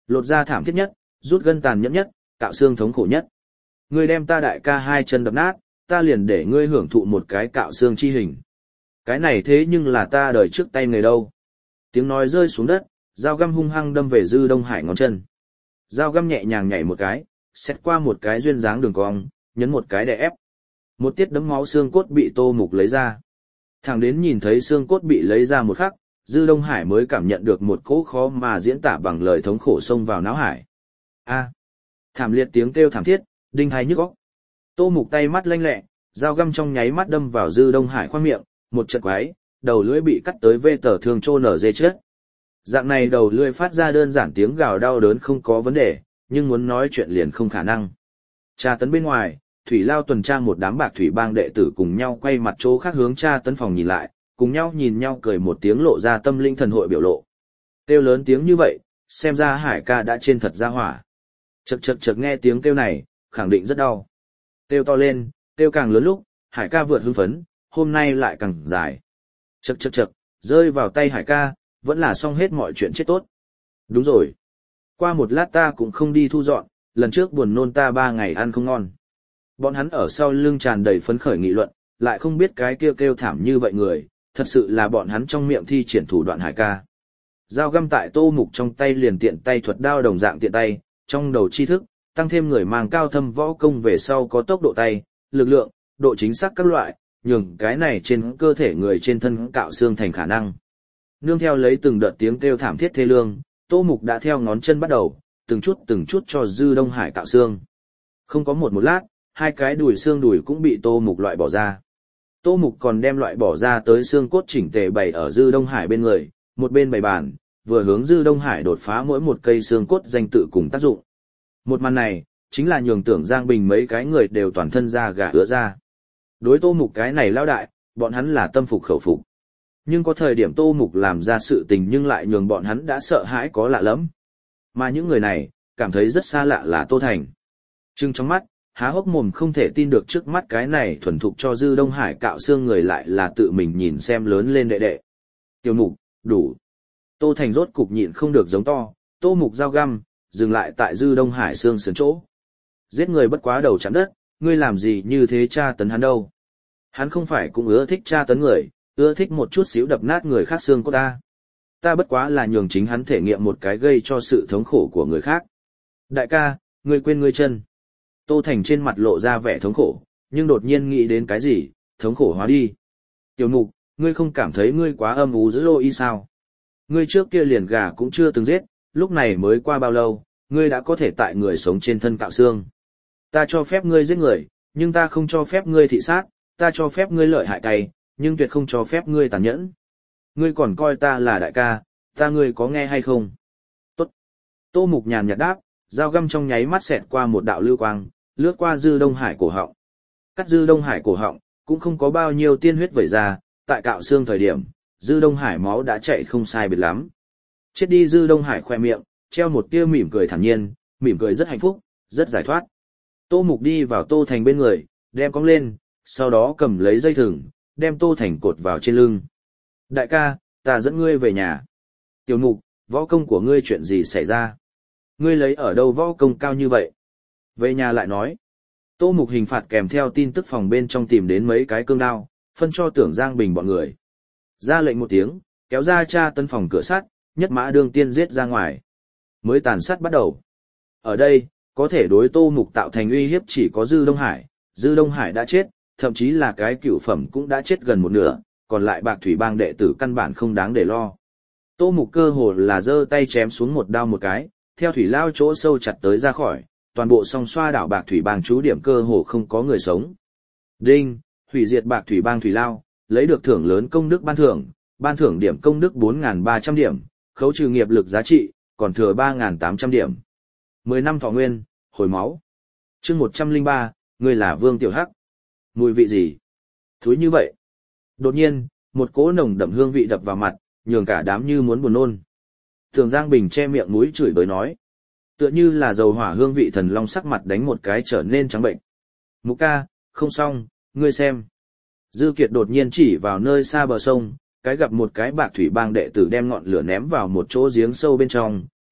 Lột da thảm thiết nhất, rút gân tàn nhẫn nhất, cạo xương thống khổ nhất. Ngươi đem ta đại ca hai chân đập nát, ta liền để ngươi hưởng thụ một cái cạo xương chi hình. Cái này thế nhưng là ta đời trước tay người đâu. Tiếng nói rơi xuống đất, dao găm hung hăng đâm về Dư Đông Hải ngón chân. Dao găm nhẹ nhàng nhảy một cái, xét qua một cái duyên dáng đường cong, nhấn một cái đè ép. Một tiết đấm máu xương cốt bị Tô Mục lấy ra. Thẳng đến nhìn thấy xương cốt bị lấy ra một khắc, Dư Đông Hải mới cảm nhận được một cỗ khó mà diễn tả bằng lời thống khổ xông vào não hải. A! Thảm liệt tiếng kêu thảm thiết, đinh tai nhức óc. Tô Mục tay mắt lanh lẹ, dao găm trong nháy mắt đâm vào Dư Đông Hải khoang miệng, một trận quái, đầu lưỡi bị cắt tới vê tờ thương trô nở dê chết. Dạng này đầu lưỡi phát ra đơn giản tiếng gào đau đớn không có vấn đề, nhưng muốn nói chuyện liền không khả năng. Tra tấn bên ngoài, Thủy Lao tuần tra một đám bạc thủy bang đệ tử cùng nhau quay mặt chỗ khác hướng tra tấn phòng nhìn lại, cùng nhau nhìn nhau cười một tiếng lộ ra tâm linh thần hội biểu lộ. Kêu lớn tiếng như vậy, xem ra Hải ca đã trên thật ra hỏa. Chậc chậc chậc nghe tiếng kêu này, khẳng định rất đau. Kêu to lên, kêu càng lớn lúc, Hải ca vượt hưng phấn, hôm nay lại càng dài. Chậc chậc chậc, rơi vào tay Hải ca, vẫn là xong hết mọi chuyện chết tốt. Đúng rồi. Qua một lát ta cũng không đi thu dọn, lần trước buồn nôn ta 3 ngày ăn không ngon. Bọn hắn ở sau lưng tràn đầy phấn khởi nghị luận, lại không biết cái kêu thảm như vậy người, thật sự là bọn hắn trong miệng thi triển thủ đoạn Hải ca. Dao găm tại Tô Mục trong tay liền tiện tay thuật đao đồng dạng tiện tay, trong đầu tri thức, tăng thêm người mang cao thâm võ công về sau có tốc độ tay, lực lượng, độ chính xác các loại, nhường cái này trên cơ thể người trên thân cạo xương thành khả năng. Nương theo lấy từng đợt tiếng kêu thảm thiết thê lương, Tô Mục đã theo ngón chân bắt đầu, từng chút cho Dư Đông Hải cạo xương. Không có một lát, hai cái đùi xương đùi cũng bị Tô Mục loại bỏ ra. Tô Mục còn đem loại bỏ ra tới xương cốt chỉnh tề bày ở Dư Đông Hải bên người, một bên bày bàn, vừa hướng Dư Đông Hải đột phá mỗi một cây xương cốt danh tự cùng tác dụng. Một màn này, chính là nhường Tưởng Giang Bình mấy cái người đều toàn thân da gà ứa ra. Đối Tô Mục cái này lao đại, bọn hắn là tâm phục khẩu phục. Nhưng có thời điểm Tô Mục làm ra sự tình nhưng lại nhường bọn hắn đã sợ hãi có lạ lắm. Mà những người này, cảm thấy rất xa lạ là Tô Thành. Trừng trong mắt, há hốc mồm không thể tin được trước mắt cái này thuần thục cho Dư Đông Hải cạo xương người lại là tự mình nhìn xem lớn lên đệ đệ. Tiểu Mục, đủ. Tô Thành rốt cục nhịn không được giống to, Tô Mục dao găm, dừng lại tại Dư Đông Hải xương sườn chỗ. Giết người bất quá đầu chạm đất, ngươi làm gì như thế tra tấn hắn đâu. Hắn không phải cũng ưa thích tra tấn người, ưa thích một chút xíu đập nát người khác xương của ta. Ta bất quá là nhường chính hắn thể nghiệm một cái gây cho sự thống khổ của người khác. Đại ca, ngươi quên ngươi chân. Tô Thành trên mặt lộ ra vẻ thống khổ, nhưng đột nhiên nghĩ đến cái gì, thống khổ hóa đi. Tiểu Mục, ngươi không cảm thấy ngươi quá âm u dữ dội sao? Ngươi trước kia liền gà cũng chưa từng giết, lúc này mới qua bao lâu, ngươi đã có thể tại người sống trên thân cạo xương. Ta cho phép ngươi giết người, nhưng ta không cho phép ngươi thị sát, ta cho phép ngươi lợi hại cay, nhưng tuyệt không cho phép ngươi tàn nhẫn. Ngươi còn coi ta là đại ca, ta ngươi có nghe hay không? Tốt. Tô Mục nhàn nhạt đáp, dao găm trong nháy mắt xẹt qua một đạo lưu quang, lướt qua Dư Đông Hải cổ họng. Cắt Dư Đông Hải cổ họng, cũng không có bao nhiêu tiên huyết vẩy ra, tại cạo xương thời điểm, Dư Đông Hải máu đã chạy không sai biệt lắm. Chết đi Dư Đông Hải khoe miệng, treo một tia mỉm cười thản nhiên, mỉm cười rất hạnh phúc, rất giải thoát. Tô Mục đi vào Tô Thành bên người, đem cong lên, sau đó cầm lấy dây thừng, đem Tô Thành cột vào trên lưng. Đại ca, ta dẫn ngươi về nhà. Tiểu Mục, võ công của ngươi chuyện gì xảy ra? Ngươi lấy ở đâu võ công cao như vậy? Về nhà lại nói. Tô Mục hình phạt kèm theo tin tức phòng bên trong tìm đến mấy cái cương đao, phân cho Tưởng Giang Bình bọn người. Ra lệnh một tiếng, kéo ra tra tấn phòng cửa sắt, nhất mã đương tiên giết ra ngoài. Mới tàn sát bắt đầu. Ở đây, có thể đối Tô Mục tạo thành uy hiếp chỉ có Dư Đông Hải. Dư Đông Hải đã chết, thậm chí là cái cửu phẩm cũng đã chết gần một nửa, còn lại bạc thủy bang đệ tử căn bản không đáng để lo. Tô Mục cơ hồ là giơ tay chém xuống một đao một cái, theo thủy lao chỗ sâu chặt tới ra khỏi, toàn bộ song xoa đảo bạc thủy bang trú điểm cơ hồ không có người sống. Đinh, hủy diệt bạc thủy bang thủy lao, lấy được thưởng lớn công đức ban thưởng điểm công đức 4.300 điểm, khấu trừ nghiệp lực giá trị, còn thừa 3.800 điểm. 10 năm thọ nguyên, hồi máu. Chương 103, người là Vương Tiểu Hắc. Mùi vị gì? Thúi như vậy. Đột nhiên, một cỗ nồng đậm hương vị đập vào mặt, nhường cả đám như muốn buồn nôn. Tưởng Giang Bình che miệng mũi chửi bới nói. Tựa như là dầu hỏa hương vị thần long sắc mặt đánh một cái trở nên trắng bệnh. Mục ca, không xong, ngươi xem. Dư Kiệt đột nhiên chỉ vào nơi xa bờ sông, cái gặp một cái bạc thủy bang đệ tử đem ngọn lửa ném vào một chỗ giếng sâu bên trong,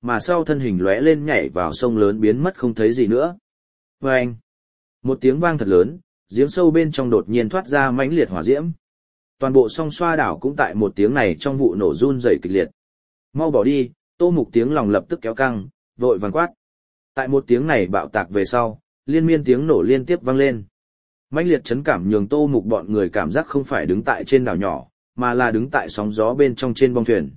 mà sau thân hình lóe lên nhảy vào sông lớn biến mất không thấy gì nữa. Vâng! Một tiếng vang thật lớn, giếng sâu bên trong đột nhiên thoát ra mãnh liệt hỏa diễm. Toàn bộ song xoa đảo cũng tại một tiếng này trong vụ nổ run rẩy kịch liệt. Mau bỏ đi, Tô Mục tiếng lòng lập tức kéo căng, vội vàng quát. Tại một tiếng này bạo tạc về sau, liên miên tiếng nổ liên tiếp vang lên. Mãnh liệt chấn cảm nhường Tô Mục bọn người cảm giác không phải đứng tại trên đảo nhỏ, mà là đứng tại sóng gió bên trong trên bong thuyền.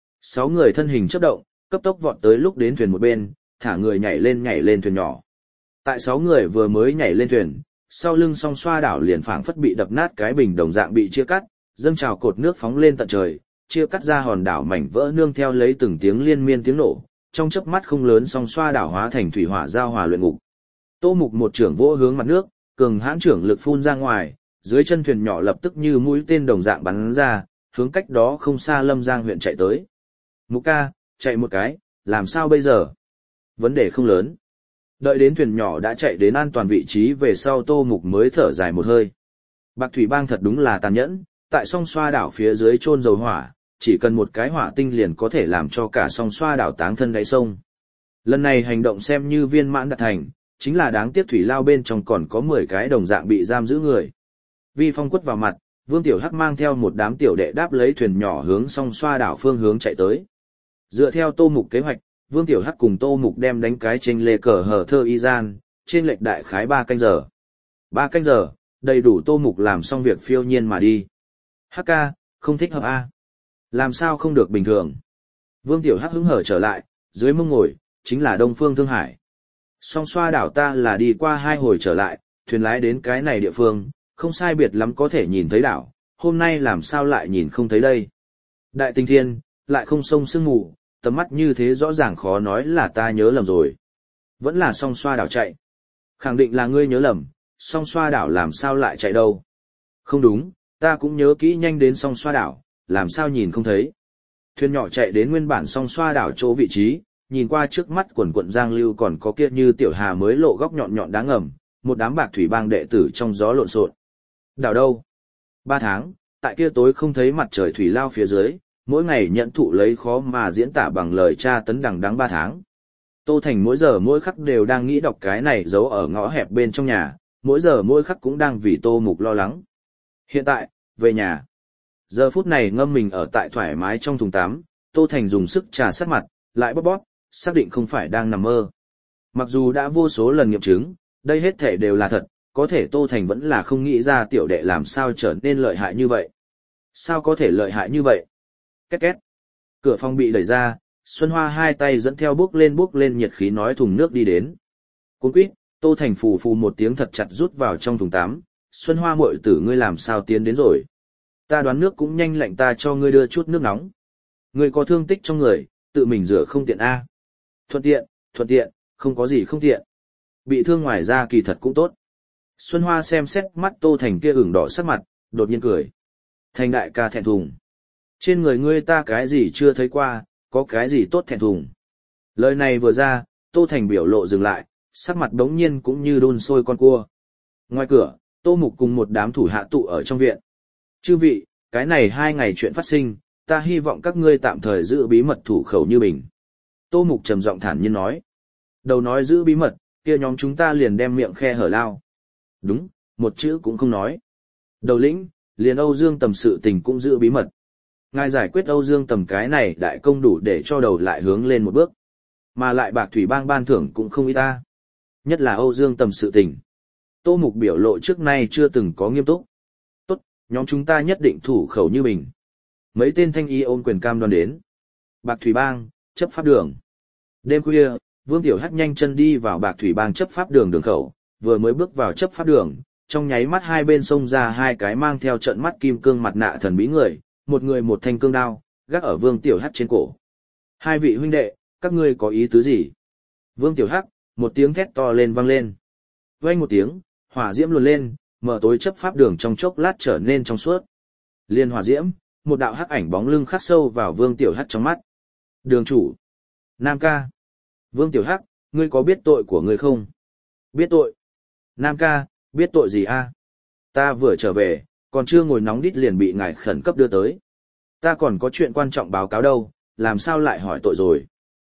6 người thân hình chớp động, cấp tốc vọt tới lúc đến thuyền một bên, thả người nhảy lên thuyền nhỏ. Tại 6 người vừa mới nhảy lên thuyền, sau lưng song xoa đảo liền phảng phất bị đập nát cái bình đồng dạng bị chia cắt, dâng trào cột nước phóng lên tận trời, chia cắt ra hòn đảo mảnh vỡ nương theo lấy từng tiếng liên miên tiếng nổ, trong chớp mắt không lớn song xoa đảo hóa thành thủy hỏa giao hòa luyện ngục. Tô Mục một trưởng vỗ hướng mặt nước, cường hãn trưởng lực phun ra ngoài, dưới chân thuyền nhỏ lập tức như mũi tên đồng dạng bắn ra, hướng cách đó không xa Lâm Giang huyện chạy tới. Mục ca, chạy một cái, làm sao bây giờ? Vấn đề không lớn. Đợi đến thuyền nhỏ đã chạy đến an toàn vị trí về sau Tô Mục mới thở dài một hơi. Bạc Thủy Bang thật đúng là tàn nhẫn, tại song xoa đảo phía dưới chôn dầu hỏa, chỉ cần một cái hỏa tinh liền có thể làm cho cả song xoa đảo táng thân đáy sông. Lần này hành động xem như viên mãn đạt thành, chính là đáng tiếc thủy lao bên trong còn có 10 cái đồng dạng bị giam giữ người. Vi phong quất vào mặt, Vương Tiểu Hắc mang theo một đám tiểu đệ đáp lấy thuyền nhỏ hướng song xoa đảo phương hướng chạy tới. Dựa theo Tô Mục kế hoạch, Vương Tiểu Hắc cùng Tô Mục đem đánh cái trên lê cờ hở thơ y gian, trên lệch đại khái 3 canh giờ. 3 canh giờ, đầy đủ Tô Mục làm xong việc phiêu nhiên mà đi. Hắc ca, không thích hợp a. Làm sao không được bình thường. Vương Tiểu Hắc hứng hở trở lại, dưới mông ngồi, chính là Đông Phương Thương Hải. Song xoa đảo ta là đi qua 2 hồi trở lại, thuyền lái đến cái này địa phương, không sai biệt lắm có thể nhìn thấy đảo, hôm nay làm sao lại nhìn không thấy đây. Đại tinh thiên, lại không sông sương mù, tầm mắt như thế rõ ràng khó nói là ta nhớ lầm rồi. Vẫn là song xoa đảo chạy. Khẳng định là ngươi nhớ lầm, song xoa đảo làm sao lại chạy đâu. Không đúng, ta cũng nhớ kỹ nhanh đến song xoa đảo, làm sao nhìn không thấy. Thuyền nhỏ chạy đến nguyên bản song xoa đảo chỗ vị trí, nhìn qua trước mắt quần quận giang lưu còn có kia như tiểu hà mới lộ góc nhọn nhọn đáng ngầm, một đám Bạc Thủy Bang đệ tử trong gió lộn xộn. Đảo đâu? 3 tháng, tại kia tối không thấy mặt trời thủy lao phía dưới, mỗi ngày nhận thụ lấy khó mà diễn tả bằng lời tra tấn đằng đẵng 3 tháng. Tô Thành mỗi giờ mỗi khắc đều đang nghĩ đọc cái này giấu ở ngõ hẹp bên trong nhà, mỗi giờ mỗi khắc cũng đang vì Tô Mục lo lắng. Hiện tại, về nhà. Giờ phút này ngâm mình ở tại thoải mái trong thùng tắm, Tô Thành dùng sức trà sát mặt, lại bóp bóp, xác định không phải đang nằm mơ. Mặc dù đã vô số lần nghiệm chứng, đây hết thể đều là thật, có thể Tô Thành vẫn là không nghĩ ra tiểu đệ làm sao trở nên lợi hại như vậy. Sao có thể lợi hại như vậy? Két két. Cửa phòng bị đẩy ra, Xuân Hoa hai tay dẫn theo bước lên nhiệt khí nói thùng nước đi đến. Cuốn quýt, Tô Thành phù phù một tiếng thật chặt rút vào trong thùng tắm. Xuân Hoa muội tử ngươi làm sao tiến đến rồi? Ta đoán nước cũng nhanh lạnh ta cho ngươi đưa chút nước nóng. Ngươi có thương tích trong người, tự mình rửa không tiện a. Thuận tiện, không có gì không tiện. Bị thương ngoài ra kỳ thật cũng tốt. Xuân Hoa xem xét mắt Tô Thành kia ửng đỏ sắc mặt, đột nhiên cười. Thành đại ca thẹn thùng. Trên người ngươi ta cái gì chưa thấy qua, có cái gì tốt thẹn thùng. Lời này vừa ra, Tô Thành biểu lộ dừng lại, sắc mặt đống nhiên cũng như đun sôi con cua. Ngoài cửa, Tô Mục cùng một đám thủ hạ tụ ở trong viện. Chư vị, cái này 2 ngày chuyện phát sinh, ta hy vọng các ngươi tạm thời giữ bí mật thủ khẩu như bình. Tô Mục trầm giọng thản nhiên nói. Đầu nói giữ bí mật, kia nhóm chúng ta liền đem miệng khe hở lao. Đúng, một chữ cũng không nói. Đầu lĩnh, liền Âu Dương Tầm sự tình cũng giữ bí mật. Ngài giải quyết Âu Dương Tầm cái này đại công đủ để cho đầu lại hướng lên một bước. Mà lại Bạc Thủy Bang ban thưởng cũng không ít ta. Nhất là Âu Dương Tầm sự tình. Tô Mục biểu lộ trước nay chưa từng có nghiêm túc. Tốt, nhóm chúng ta nhất định thủ khẩu như bình. Mấy tên thanh y ôm quyền cam đoan đến. Bạc Thủy Bang, chấp pháp đường. Đêm khuya, Vương Tiểu Hắc nhanh chân đi vào Bạc Thủy Bang chấp pháp đường đường khẩu, vừa mới bước vào chấp pháp đường, trong nháy mắt hai bên xông ra 2 cái mang theo trận mắt kim cương mặt nạ thần bí người một thanh cương đao, gác ở Vương Tiểu Hắc trên cổ. 2 vị huynh đệ, các ngươi có ý tứ gì? Vương Tiểu Hắc, một tiếng thét to lên vang lên. Vang một tiếng, hỏa diễm luồn lên, mở tối chấp pháp đường trong chốc lát trở nên trong suốt. Liên hỏa diễm, một đạo hắc ảnh bóng lưng khắc sâu vào Vương Tiểu Hắc trong mắt. Đường chủ, Nam ca. Vương Tiểu Hắc, ngươi có biết tội của ngươi không? Biết tội. Nam ca, biết tội gì a? Ta vừa trở về, còn chưa ngồi nóng đít liền bị ngài khẩn cấp đưa tới. Ta còn có chuyện quan trọng báo cáo đâu, làm sao lại hỏi tội rồi?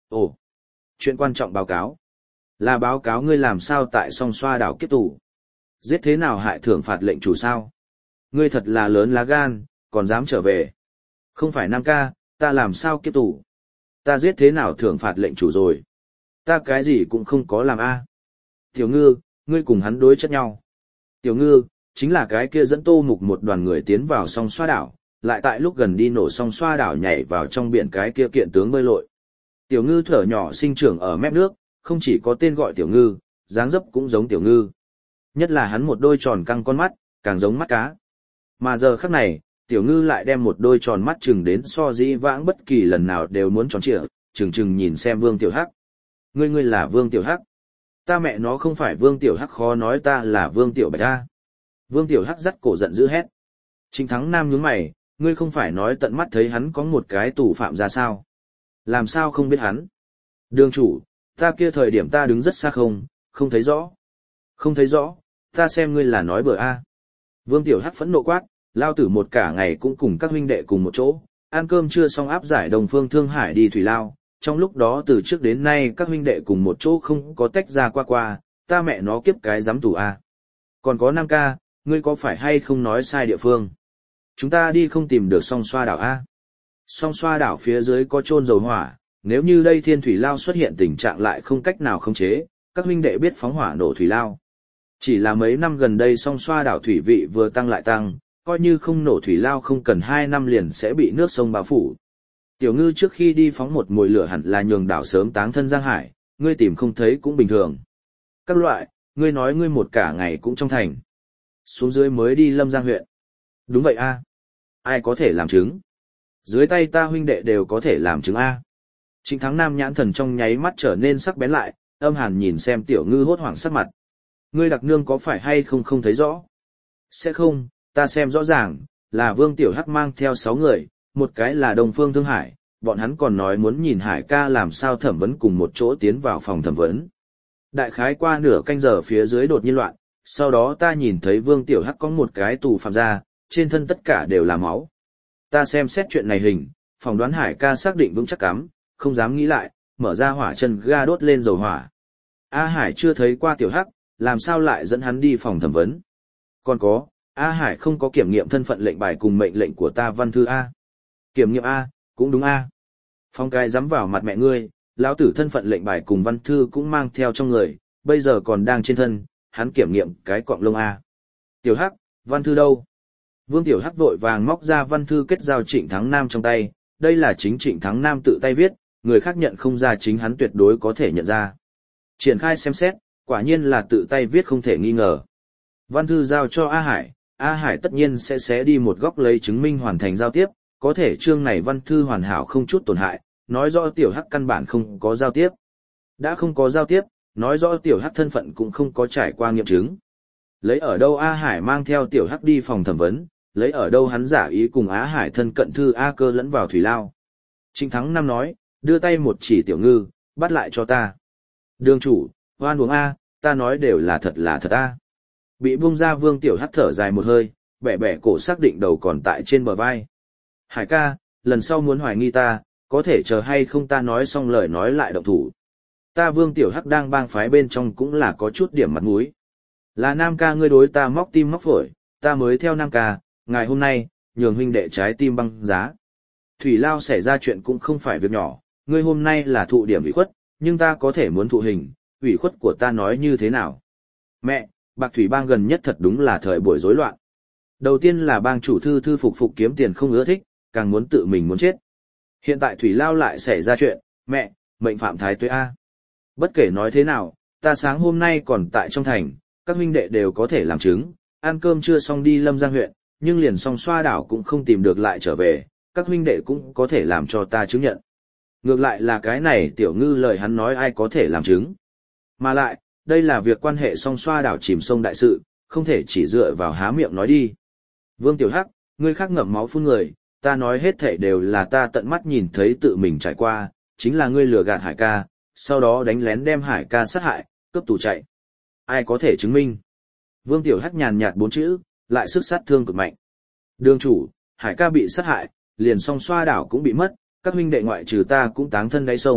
Ồ, chuyện quan trọng báo cáo. Là báo cáo ngươi làm sao tại song xoa đảo kiếp tù. Giết thế nào hại thưởng phạt lệnh chủ sao? Ngươi thật là lớn lá gan, còn dám trở về. Không phải Nam ca, ta làm sao kiếp tù. Ta giết thế nào thưởng phạt lệnh chủ rồi. Ta cái gì cũng không có làm a. Tiểu Ngư, ngươi cùng hắn đối chất nhau. Tiểu Ngư, chính là cái kia dẫn Tô Mục một đoàn người tiến vào song xoa đảo, lại tại lúc gần đi nổ song xoa đảo nhảy vào trong biển cái kia kiện tướng bơi lội. Tiểu Ngư thở nhỏ sinh trưởng ở mép nước, không chỉ có tên gọi Tiểu Ngư, dáng dấp cũng giống Tiểu Ngư. Nhất là hắn một đôi tròn căng con mắt, càng giống mắt cá. Mà giờ khắc này, Tiểu Ngư lại đem một đôi tròn mắt chừng đến so dĩ vãng bất kỳ lần nào đều muốn tròn trịa, chừng nhìn xem Vương Tiểu Hắc. Ngươi là Vương Tiểu Hắc. Ta mẹ nó không phải Vương Tiểu Hắc, khó nói ta là Vương Tiểu Bạch a. Vương Tiểu Hắc dắt cổ giận dữ hét. Trịnh Thắng Nam nhướng mày, ngươi không phải nói tận mắt thấy hắn có một cái tù phạm ra sao? Làm sao không biết hắn? Đường chủ, ta kia thời điểm ta đứng rất xa không thấy rõ. Không thấy rõ, ta xem ngươi là nói bừa a. Vương Tiểu Hắc phẫn nộ quát, lao tử một cả ngày cũng cùng các huynh đệ cùng một chỗ, ăn cơm chưa xong áp giải Đồng Phương Thương Hải đi thủy lao, trong lúc đó từ trước đến nay các huynh đệ cùng một chỗ không có tách ra qua, ta mẹ nó kiếp cái giám tù a. Còn có Nam ca, ngươi có phải hay không nói sai địa phương? Chúng ta đi không tìm được song xoa đảo a. Song xoa đảo phía dưới có chôn dầu hỏa, nếu như đây thiên thủy lao xuất hiện tình trạng lại không cách nào khống chế, các huynh đệ biết phóng hỏa nổ thủy lao. Chỉ là mấy năm gần đây song xoa đảo thủy vị vừa tăng lại tăng, coi như không nổ thủy lao không cần 2 năm liền sẽ bị nước sông bao phủ. Tiểu Ngư trước khi đi phóng một mồi lửa hẳn là nhường đảo sớm táng thân Giang Hải, ngươi tìm không thấy cũng bình thường. Các loại, ngươi nói ngươi một cả ngày cũng trong thành. Xuống dưới mới đi Lâm Giang huyện. Đúng vậy a. Ai có thể làm chứng? Dưới tay ta huynh đệ đều có thể làm chứng a. Trịnh Thắng Nam nhãn thần trong nháy mắt trở nên sắc bén lại, âm hàn nhìn xem Tiểu Ngư hốt hoảng sắc mặt. Ngươi đặc nương có phải hay không thấy rõ? Sẽ không, ta xem rõ ràng, là Vương Tiểu Hắc mang theo 6 người, một cái là Đồng Phương Thương Hải, bọn hắn còn nói muốn nhìn Hải ca làm sao thẩm vấn cùng một chỗ tiến vào phòng thẩm vấn. Đại khái qua nửa canh giờ phía dưới đột nhiên loạn, sau đó ta nhìn thấy Vương Tiểu Hắc có một cái tù phạm ra, trên thân tất cả đều là máu. Ta xem xét chuyện này hình, phỏng đoán Hải ca xác định vững chắc cắm, không dám nghĩ lại, mở ra hỏa chân ga đốt lên dầu hỏa. A Hải chưa thấy qua Tiểu Hắc, làm sao lại dẫn hắn đi phòng thẩm vấn? Còn có, A Hải không có kiểm nghiệm thân phận lệnh bài cùng mệnh lệnh của ta văn thư A. Kiểm nghiệm A, cũng đúng A. Phong cái dám vào mặt mẹ ngươi, lão tử thân phận lệnh bài cùng văn thư cũng mang theo trong người, bây giờ còn đang trên thân, hắn kiểm nghiệm cái cọng lông A. Tiểu Hắc, văn thư đâu? Vương Tiểu Hắc vội vàng móc ra văn thư kết giao Trịnh Thắng Nam trong tay, đây là chính Trịnh Thắng Nam tự tay viết, người khác nhận không ra chính hắn tuyệt đối có thể nhận ra. Triển khai xem xét, quả nhiên là tự tay viết không thể nghi ngờ. Văn thư giao cho A Hải tất nhiên sẽ xé đi một góc lấy chứng minh hoàn thành giao tiếp, có thể chương này văn thư hoàn hảo không chút tổn hại, nói rõ Tiểu Hắc căn bản không có giao tiếp. Đã không có giao tiếp, nói rõ Tiểu Hắc thân phận cũng không có trải qua nghiệm chứng. Lấy ở đâu A Hải mang theo Tiểu Hắc đi phòng thẩm vấn, lấy ở đâu hắn giả ý cùng Á Hải thân cận thư A Cơ lẫn vào thủy lao. Trịnh Thắng Nam nói, đưa tay một chỉ Tiểu Ngư, bắt lại cho ta. Đường chủ, hoan uống A, ta nói đều là thật A. Bị buông ra Vương Tiểu Hắc thở dài một hơi, bẻ bẻ cổ xác định đầu còn tại trên bờ vai. Hải ca, lần sau muốn hoài nghi ta, có thể chờ hay không ta nói xong lời nói lại động thủ. Ta Vương Tiểu Hắc đang bang phái bên trong cũng là có chút điểm mặt mũi. Là Nam ca ngươi đối ta móc tim móc phổi, ta mới theo Nam ca, ngày hôm nay, nhường huynh đệ trái tim băng giá. Thủy lao xảy ra chuyện cũng không phải việc nhỏ, ngươi hôm nay là thụ điểm ủy khuất, nhưng ta có thể muốn thụ hình, ủy khuất của ta nói như thế nào. Mẹ, Bạc Thủy bang gần nhất thật đúng là thời buổi rối loạn. Đầu tiên là bang chủ thư phục kiếm tiền không ưa thích, càng muốn tự mình muốn chết. Hiện tại Thủy lao lại xảy ra chuyện, mẹ, mệnh phạm thái tuế A. Bất kể nói thế nào, ta sáng hôm nay còn tại trong thành, các huynh đệ đều có thể làm chứng, ăn cơm chưa xong đi Lâm Giang huyện, nhưng liền song xoa đảo cũng không tìm được lại trở về, các huynh đệ cũng có thể làm cho ta chứng nhận. Ngược lại là cái này Tiểu Ngư lời hắn nói ai có thể làm chứng. Mà lại, đây là việc quan hệ song xoa đảo chìm sông đại sự, không thể chỉ dựa vào há miệng nói đi. Vương Tiểu Hắc, ngươi khác ngậm máu phun người, ta nói hết thảy đều là ta tận mắt nhìn thấy tự mình trải qua, chính là ngươi lừa gạt Hải ca, sau đó đánh lén đem Hải ca sát hại, cướp tù chạy. Ai có thể chứng minh? Vương Tiểu Hắc nhàn nhạt 4 chữ, lại sức sát thương cực mạnh. Đường chủ, Hải ca bị sát hại, liền song xoa đảo cũng bị mất, các huynh đệ ngoại trừ ta cũng táng thân đáy sông,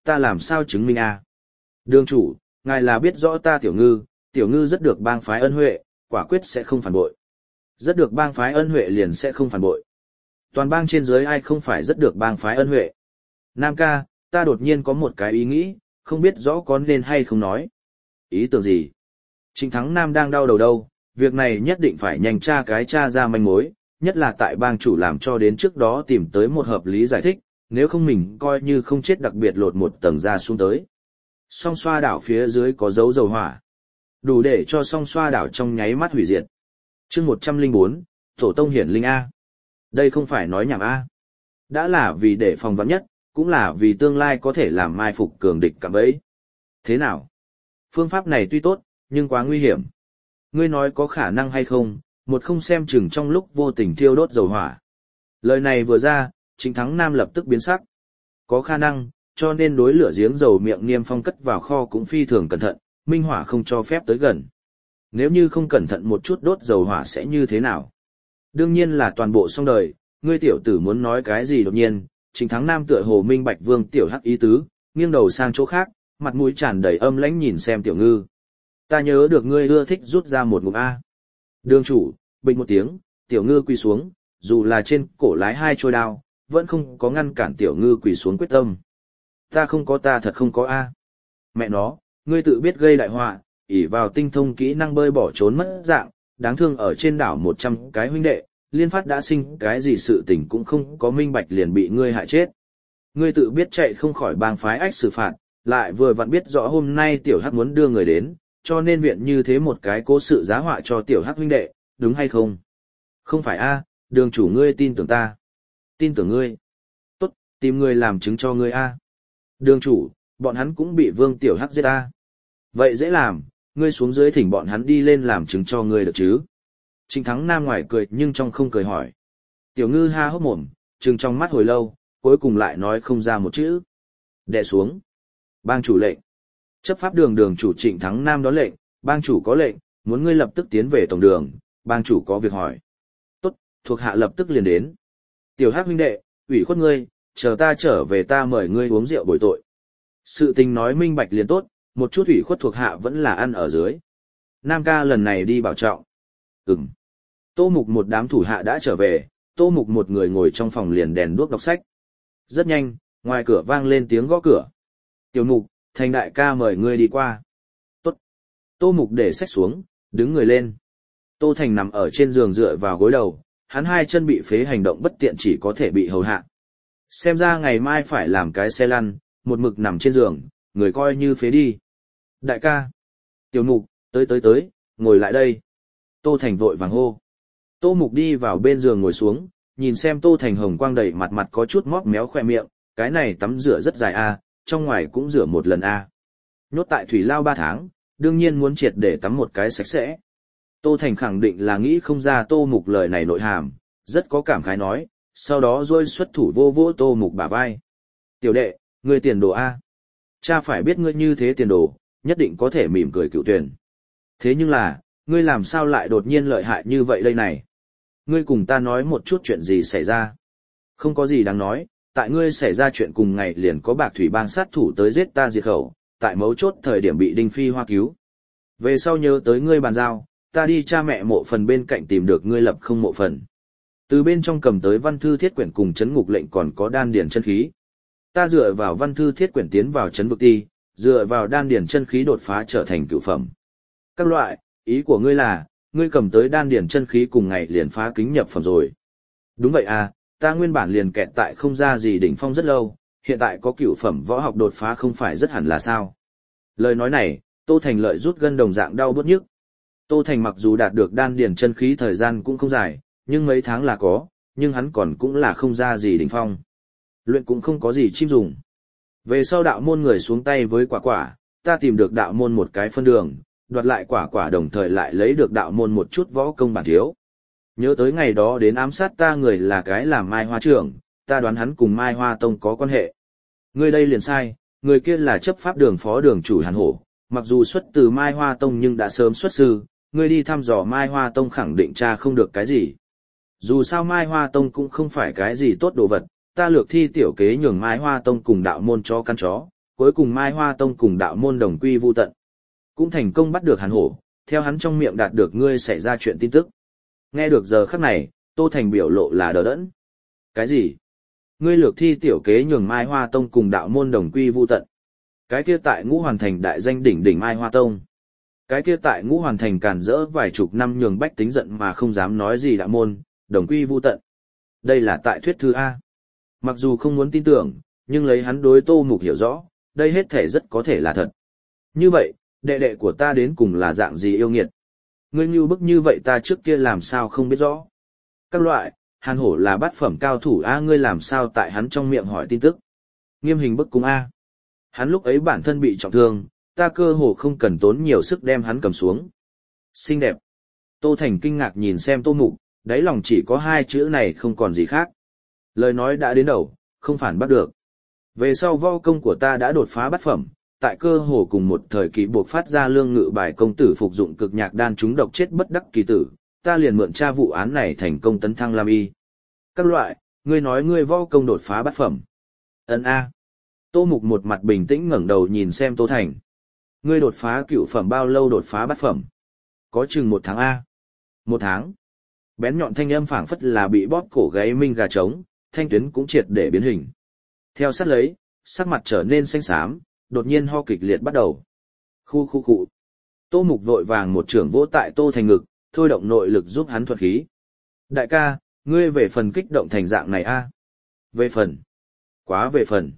ta làm sao chứng minh a? Đường chủ, ngài là biết rõ ta tiểu ngư rất được bang phái ân huệ, quả quyết sẽ không phản bội. Rất được bang phái ân huệ liền sẽ không phản bội. Toàn bang trên dưới ai không phải rất được bang phái ân huệ. Nam ca, ta đột nhiên có một cái ý nghĩ, không biết rõ có nên hay không nói. Ý tưởng gì? Trịnh Thắng Nam đang đau đầu đâu, việc này nhất định phải nhanh tra ra manh mối, nhất là tại bang chủ làm cho đến trước đó tìm tới một hợp lý giải thích, nếu không mình coi như không chết đặc biệt lột một tầng ra xuống tới. Song xoa đảo phía dưới có dấu dầu hỏa. Đủ để cho song xoa đảo trong nháy mắt hủy diệt. Chương 104, Tổ tông hiển linh A. Đây không phải nói nhảm A. Đã là vì để phòng vắn nhất, cũng là vì tương lai có thể làm mai phục cường địch cạm bẫy. Thế nào? Phương pháp này tuy tốt, nhưng quá nguy hiểm. Ngươi nói có khả năng hay không, một không xem chừng trong lúc vô tình thiêu đốt dầu hỏa. Lời này vừa ra, Trịnh Thắng Nam lập tức biến sắc. Có khả năng, cho nên đối lửa giếng dầu miệng Niêm Phong cất vào kho cũng phi thường cẩn thận, minh hỏa không cho phép tới gần. Nếu như không cẩn thận một chút đốt dầu hỏa sẽ như thế nào? Đương nhiên là toàn bộ xong đời, ngươi tiểu tử muốn nói cái gì đột nhiên, Trịnh Thắng Nam tựa hồ minh bạch Vương tiểu hắc ý tứ, nghiêng đầu sang chỗ khác, mặt mũi tràn đầy âm lãnh nhìn xem Tiểu Ngư. Ta nhớ được ngươi ưa thích rút ra một ngụm A. Đường chủ, bình một tiếng, Tiểu Ngư quỳ xuống, dù là trên cổ lái hai trôi đao, vẫn không có ngăn cản Tiểu Ngư quỳ xuống quyết tâm. Ta không có, ta thật không có A. Mẹ nó, ngươi tự biết gây đại họa, ỷ vào tinh thông kỹ năng bơi bỏ trốn mất dạng, đáng thương ở trên đảo 100 cái huynh đệ, liên phát đã sinh cái gì sự tình cũng không có minh bạch liền bị ngươi hại chết. Ngươi tự biết chạy không khỏi bang phái ách xử phạt, lại vừa vặn biết rõ hôm nay tiểu hắc muốn đưa người đến, cho nên viện như thế một cái cố sự giá họa cho tiểu hắc huynh đệ, đúng hay không? Không phải a, đường chủ ngươi tin tưởng ta. Tin tưởng ngươi. Tốt, tìm người làm chứng cho ngươi a. Đường chủ, bọn hắn cũng bị Vương tiểu hắc giết a. Vậy dễ làm, ngươi xuống dưới thỉnh bọn hắn đi lên làm chứng cho ngươi được chứ? Trịnh Thắng Nam ngoài cười nhưng trong không cười hỏi. Tiểu Ngư ha hốc mồm, trừng trong mắt hồi lâu, cuối cùng lại nói không ra một chữ. Đè xuống. Bang chủ lệnh. Chấp pháp đường đường chủ Trịnh Thắng Nam đón lệnh, bang chủ có lệnh, muốn ngươi lập tức tiến về tổng đường, bang chủ có việc hỏi. Tốt, thuộc hạ lập tức liền đến. Tiểu Hắc huynh đệ, ủy khuất ngươi, chờ ta trở về ta mời ngươi uống rượu bồi tội. Sự tình nói minh bạch liền tốt, một chút ủy khuất thuộc hạ vẫn là ăn ở dưới. Nam ca lần này đi bảo trọng. Ừm. Tô Mục một đám thủ hạ đã trở về, Tô Mục một người ngồi trong phòng liền đèn đuốc đọc sách. Rất nhanh, ngoài cửa vang lên tiếng gõ cửa. Tiểu Mục, Thành đại ca mời ngươi đi qua. Tốt. Tô Mục để sách xuống, đứng người lên. Tô Thành nằm ở trên giường dựa vào gối đầu, hắn hai chân bị phế hành động bất tiện chỉ có thể bị hầu hạ. Xem ra ngày mai phải làm cái xe lăn, một mực nằm trên giường, người coi như phế đi. Đại ca. Tiểu Mục, tới, ngồi lại đây. Tô Thành vội vàng hô. Tô Mục đi vào bên giường ngồi xuống, nhìn xem Tô Thành hồng quang đầy mặt mặt có chút móc méo khoe miệng, cái này tắm rửa rất dài a, trong ngoài cũng rửa một lần a. Nhốt tại thủy lao 3 tháng, đương nhiên muốn triệt để tắm một cái sạch sẽ. Tô Thành khẳng định là nghĩ không ra Tô Mục lời này nội hàm, rất có cảm khái nói, sau đó rôi xuất thủ vô vô Tô Mục bả vai. Tiểu đệ, ngươi tiền đồ a. Cha phải biết ngươi như thế tiền đồ, nhất định có thể mỉm cười cựu tuyển. Thế nhưng là, ngươi làm sao lại đột nhiên lợi hại như vậy đây này? Ngươi cùng ta nói một chút chuyện gì xảy ra? Không có gì đáng nói, tại ngươi xảy ra chuyện cùng ngày liền có Bạc Thủy bang sát thủ tới giết ta diệt khẩu, tại mấu chốt thời điểm bị Đinh Phi Hoa cứu. Về sau nhớ tới ngươi bàn giao, ta đi cha mẹ mộ phần bên cạnh tìm được ngươi lập không mộ phần. Từ bên trong cầm tới văn thư thiết quyển cùng chấn ngục lệnh còn có đan điển chân khí. Ta dựa vào văn thư thiết quyển tiến vào chấn vực ti, dựa vào đan điển chân khí đột phá trở thành cửu phẩm. Các loại, ý của ngươi là, ngươi cầm tới đan điển chân khí cùng ngày liền phá kính nhập phẩm rồi. Đúng vậy à, ta nguyên bản liền kẹt tại không ra gì đỉnh phong rất lâu, hiện tại có cửu phẩm võ học đột phá không phải rất hẳn là sao. Lời nói này, Tô Thành lợi rút gân đồng dạng đau bứt nhức. Tô Thành mặc dù đạt được đan điển chân khí thời gian cũng không dài, nhưng mấy tháng là có, nhưng hắn còn cũng là không ra gì đỉnh phong. Luyện cũng không có gì chim dùng. Về sau đạo môn người xuống tay với quả quả, ta tìm được đạo môn một cái phân đường, đoạt lại quả quả đồng thời lại lấy được đạo môn một chút võ công bản thiếu. Nhớ tới ngày đó đến ám sát ta người là cái làm Mai Hoa trưởng, ta đoán hắn cùng Mai Hoa Tông có quan hệ. Người đây liền sai, người kia là chấp pháp đường phó đường chủ Hàn Hổ, mặc dù xuất từ Mai Hoa Tông nhưng đã sớm xuất sư, người đi thăm dò Mai Hoa Tông khẳng định tra không được cái gì. Dù sao Mai Hoa Tông cũng không phải cái gì tốt đồ vật, ta lược thi tiểu kế nhường Mai Hoa Tông cùng đạo môn cho căn chó, cuối cùng Mai Hoa Tông cùng đạo môn đồng quy vu tận. Cũng thành công bắt được Hàn Hổ, theo hắn trong miệng đạt được ngươi xảy ra chuyện tin tức. Nghe được giờ khắc này, Tô Thành biểu lộ là đờ đẫn. Cái gì? Ngươi lược thi tiểu kế nhường Mai Hoa Tông cùng đạo môn đồng quy vu tận. Cái kia tại Ngũ Hoàn Thành đại danh đỉnh đỉnh Mai Hoa Tông. Cái kia tại Ngũ Hoàn Thành càn rỡ vài chục năm nhường bách tính giận mà không dám nói gì đạo môn, đồng quy vu tận. Đây là tại thuyết thư A. Mặc dù không muốn tin tưởng, nhưng lấy hắn đối Tô Mục hiểu rõ, đây hết thể rất có thể là thật. Như vậy, đệ đệ của ta đến cùng là dạng gì yêu nghiệt? Ngươi như bức như vậy ta trước kia làm sao không biết rõ. Các loại, Hàn Hổ là bát phẩm cao thủ A, ngươi làm sao tại hắn trong miệng hỏi tin tức. Nghiêm hình bức cung A. Hắn lúc ấy bản thân bị trọng thương, ta cơ hồ không cần tốn nhiều sức đem hắn cầm xuống. Xinh đẹp. Tô Thành kinh ngạc nhìn xem Tô Mục, đáy lòng chỉ có hai chữ này không còn gì khác. Lời nói đã đến đầu, không phản bắt được. Về sau võ công của ta đã đột phá bát phẩm, tại cơ hồ cùng một thời kỳ buộc phát ra lương ngự bài công tử phục dụng cực nhạc đan trúng độc chết bất đắc kỳ tử, ta liền mượn tra vụ án này thành công tấn thăng làm y. Các loại, ngươi nói ngươi võ công đột phá bát phẩm. Ấn A. Tô Mục một mặt bình tĩnh ngẩng đầu nhìn xem Tô Thành. Ngươi đột phá cựu phẩm bao lâu đột phá bát phẩm? Có chừng 1 tháng A. 1 tháng. Bén nhọn thanh âm phảng phất là bị bóp cổ gáy minh gà trống, thanh tuyến cũng triệt để biến hình. Theo sát lấy, sắc mặt trở nên xanh xám, đột nhiên ho kịch liệt bắt đầu. Khu. Tô Mục vội vàng một trưởng vỗ tại Tô Thành ngực, thôi động nội lực giúp hắn thuật khí. Đại ca, ngươi về phần kích động thành dạng này a? Về phần. Quá về phần.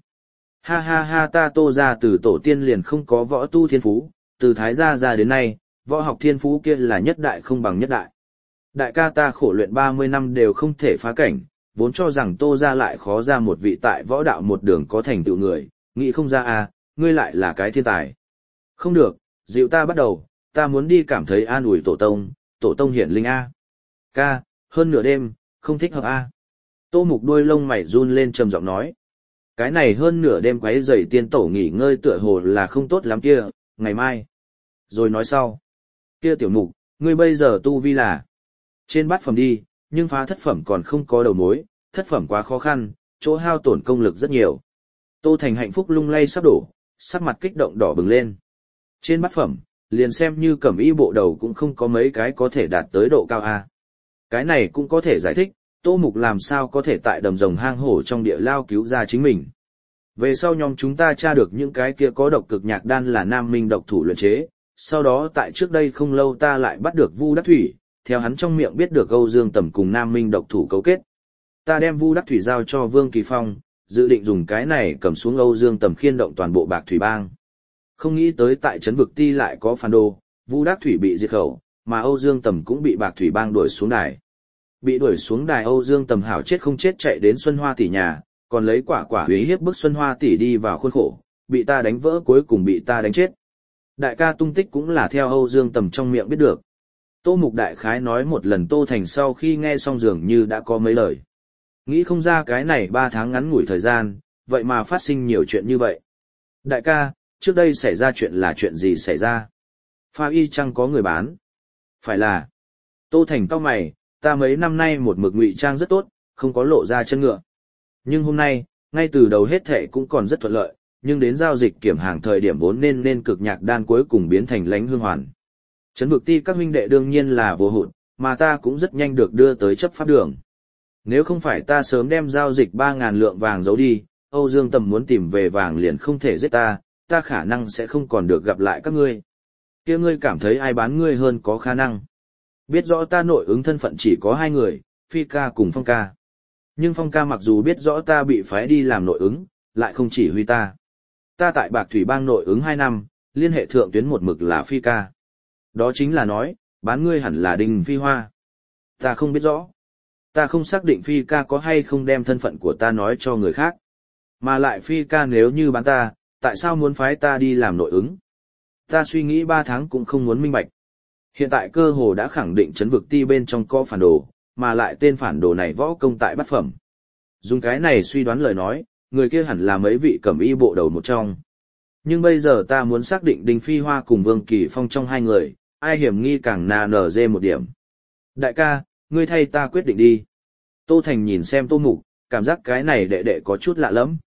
Ha, ta Tô ra từ tổ tiên liền không có võ tu thiên phú, từ thái gia ra đến nay, võ học thiên phú kia là nhất đại không bằng nhất đại. Đại ca ta khổ luyện 30 năm đều không thể phá cảnh, vốn cho rằng Tô ra lại khó ra một vị tại võ đạo một đường có thành tựu người, nghĩ không ra a, ngươi lại là cái thiên tài. Không được, dịu ta bắt đầu, ta muốn đi cảm thấy an ủi tổ tông hiển linh a. Ca, hơn nửa đêm, không thích hợp a. Tô Mục đuôi lông mày run lên trầm giọng nói. Cái này hơn nửa đêm quấy rầy tiên tổ nghỉ ngơi tựa hồ là không tốt lắm kia, ngày mai. Rồi nói sau. Kia tiểu Mục, ngươi bây giờ tu vi là trên bát phẩm đi, nhưng phá thất phẩm còn không có đầu mối, thất phẩm quá khó khăn, chỗ hao tổn công lực rất nhiều. Tô Thành hạnh phúc lung lay sắp đổ, sắc mặt kích động đỏ bừng lên. Trên bát phẩm, liền xem như cẩm y bộ đầu cũng không có mấy cái có thể đạt tới độ cao A. Cái này cũng có thể giải thích, Tô Mục làm sao có thể tại đầm rồng hang hổ trong địa lao cứu ra chính mình. Về sau nhóm chúng ta tra được những cái kia có độc cực nhạc đan là Nam Minh độc thủ luyện chế, sau đó tại trước đây không lâu ta lại bắt được Vu Đắc Thủy, theo hắn trong miệng biết được Âu Dương Tầm cùng Nam Minh độc thủ cấu kết. Ta đem Vu Đắc Thủy giao cho Vương Kỳ Phong, dự định dùng cái này cầm xuống Âu Dương Tầm khiên động toàn bộ Bạc Thủy Bang. Không nghĩ tới tại trấn vực ti lại có phản đồ, Vu Đắc Thủy bị diệt khẩu, mà Âu Dương Tầm cũng bị Bạc Thủy Bang đuổi xuống đài. Bị đuổi xuống đài Âu Dương Tầm hảo chết không chết chạy đến Xuân Hoa tỷ nhà, còn lấy quả uy hiếp bức Xuân Hoa tỷ đi vào khuôn khổ, bị ta đánh vỡ cuối cùng bị ta đánh chết. Đại ca tung tích cũng là theo Âu Dương Tầm trong miệng biết được. Tô Mục đại khái nói một lần Tô Thành sau khi nghe xong dường như đã có mấy lời. Nghĩ không ra cái này 3 tháng ngắn ngủi thời gian, vậy mà phát sinh nhiều chuyện như vậy. Đại ca, trước đây xảy ra chuyện là chuyện gì xảy ra? Pha y chăng có người bán? Phải là. Tô Thành cau mày, ta mấy năm nay một mực ngụy trang rất tốt, không có lộ ra chân ngựa. Nhưng hôm nay, ngay từ đầu hết thệ cũng còn rất thuận lợi, nhưng đến giao dịch kiểm hàng thời điểm vốn nên cực nhạc đan cuối cùng biến thành lánh hương hoàn. Trấn vực ti các huynh đệ đương nhiên là vô hụt, mà ta cũng rất nhanh được đưa tới chấp pháp đường. Nếu không phải ta sớm đem giao dịch 3.000 lượng vàng giấu đi, Âu Dương Tầm muốn tìm về vàng liền không thể giết ta khả năng sẽ không còn được gặp lại các ngươi. Kia ngươi cảm thấy ai bán ngươi hơn có khả năng. Biết rõ ta nội ứng thân phận chỉ có 2 người, Phi ca cùng Phong ca. Nhưng Phong ca mặc dù biết rõ ta bị phái đi làm nội ứng, lại không chỉ huy ta. Ta tại Bạc Thủy Bang nội ứng 2 năm, liên hệ thượng tuyến một mực là Phi ca. Đó chính là nói, bán ngươi hẳn là Đinh Phi Hoa. Ta không biết rõ. Ta không xác định Phi ca có hay không đem thân phận của ta nói cho người khác. Mà lại Phi ca nếu như bán ta, tại sao muốn phái ta đi làm nội ứng? Ta suy nghĩ 3 tháng cũng không muốn minh bạch. Hiện tại cơ hồ đã khẳng định trấn vực ti bên trong có phản đồ, mà lại tên phản đồ này võ công tại bát phẩm. Dùng cái này suy đoán lời nói, người kia hẳn là mấy vị cẩm y bộ đầu một trong. Nhưng bây giờ ta muốn xác định Đinh Phi Hoa cùng Vương Kỳ Phong trong 2 người, ai hiểm nghi càng nở dê một điểm. Đại ca, ngươi thay ta quyết định đi. Tô Thành nhìn xem Tô Mục, cảm giác cái này đệ đệ có chút lạ lắm.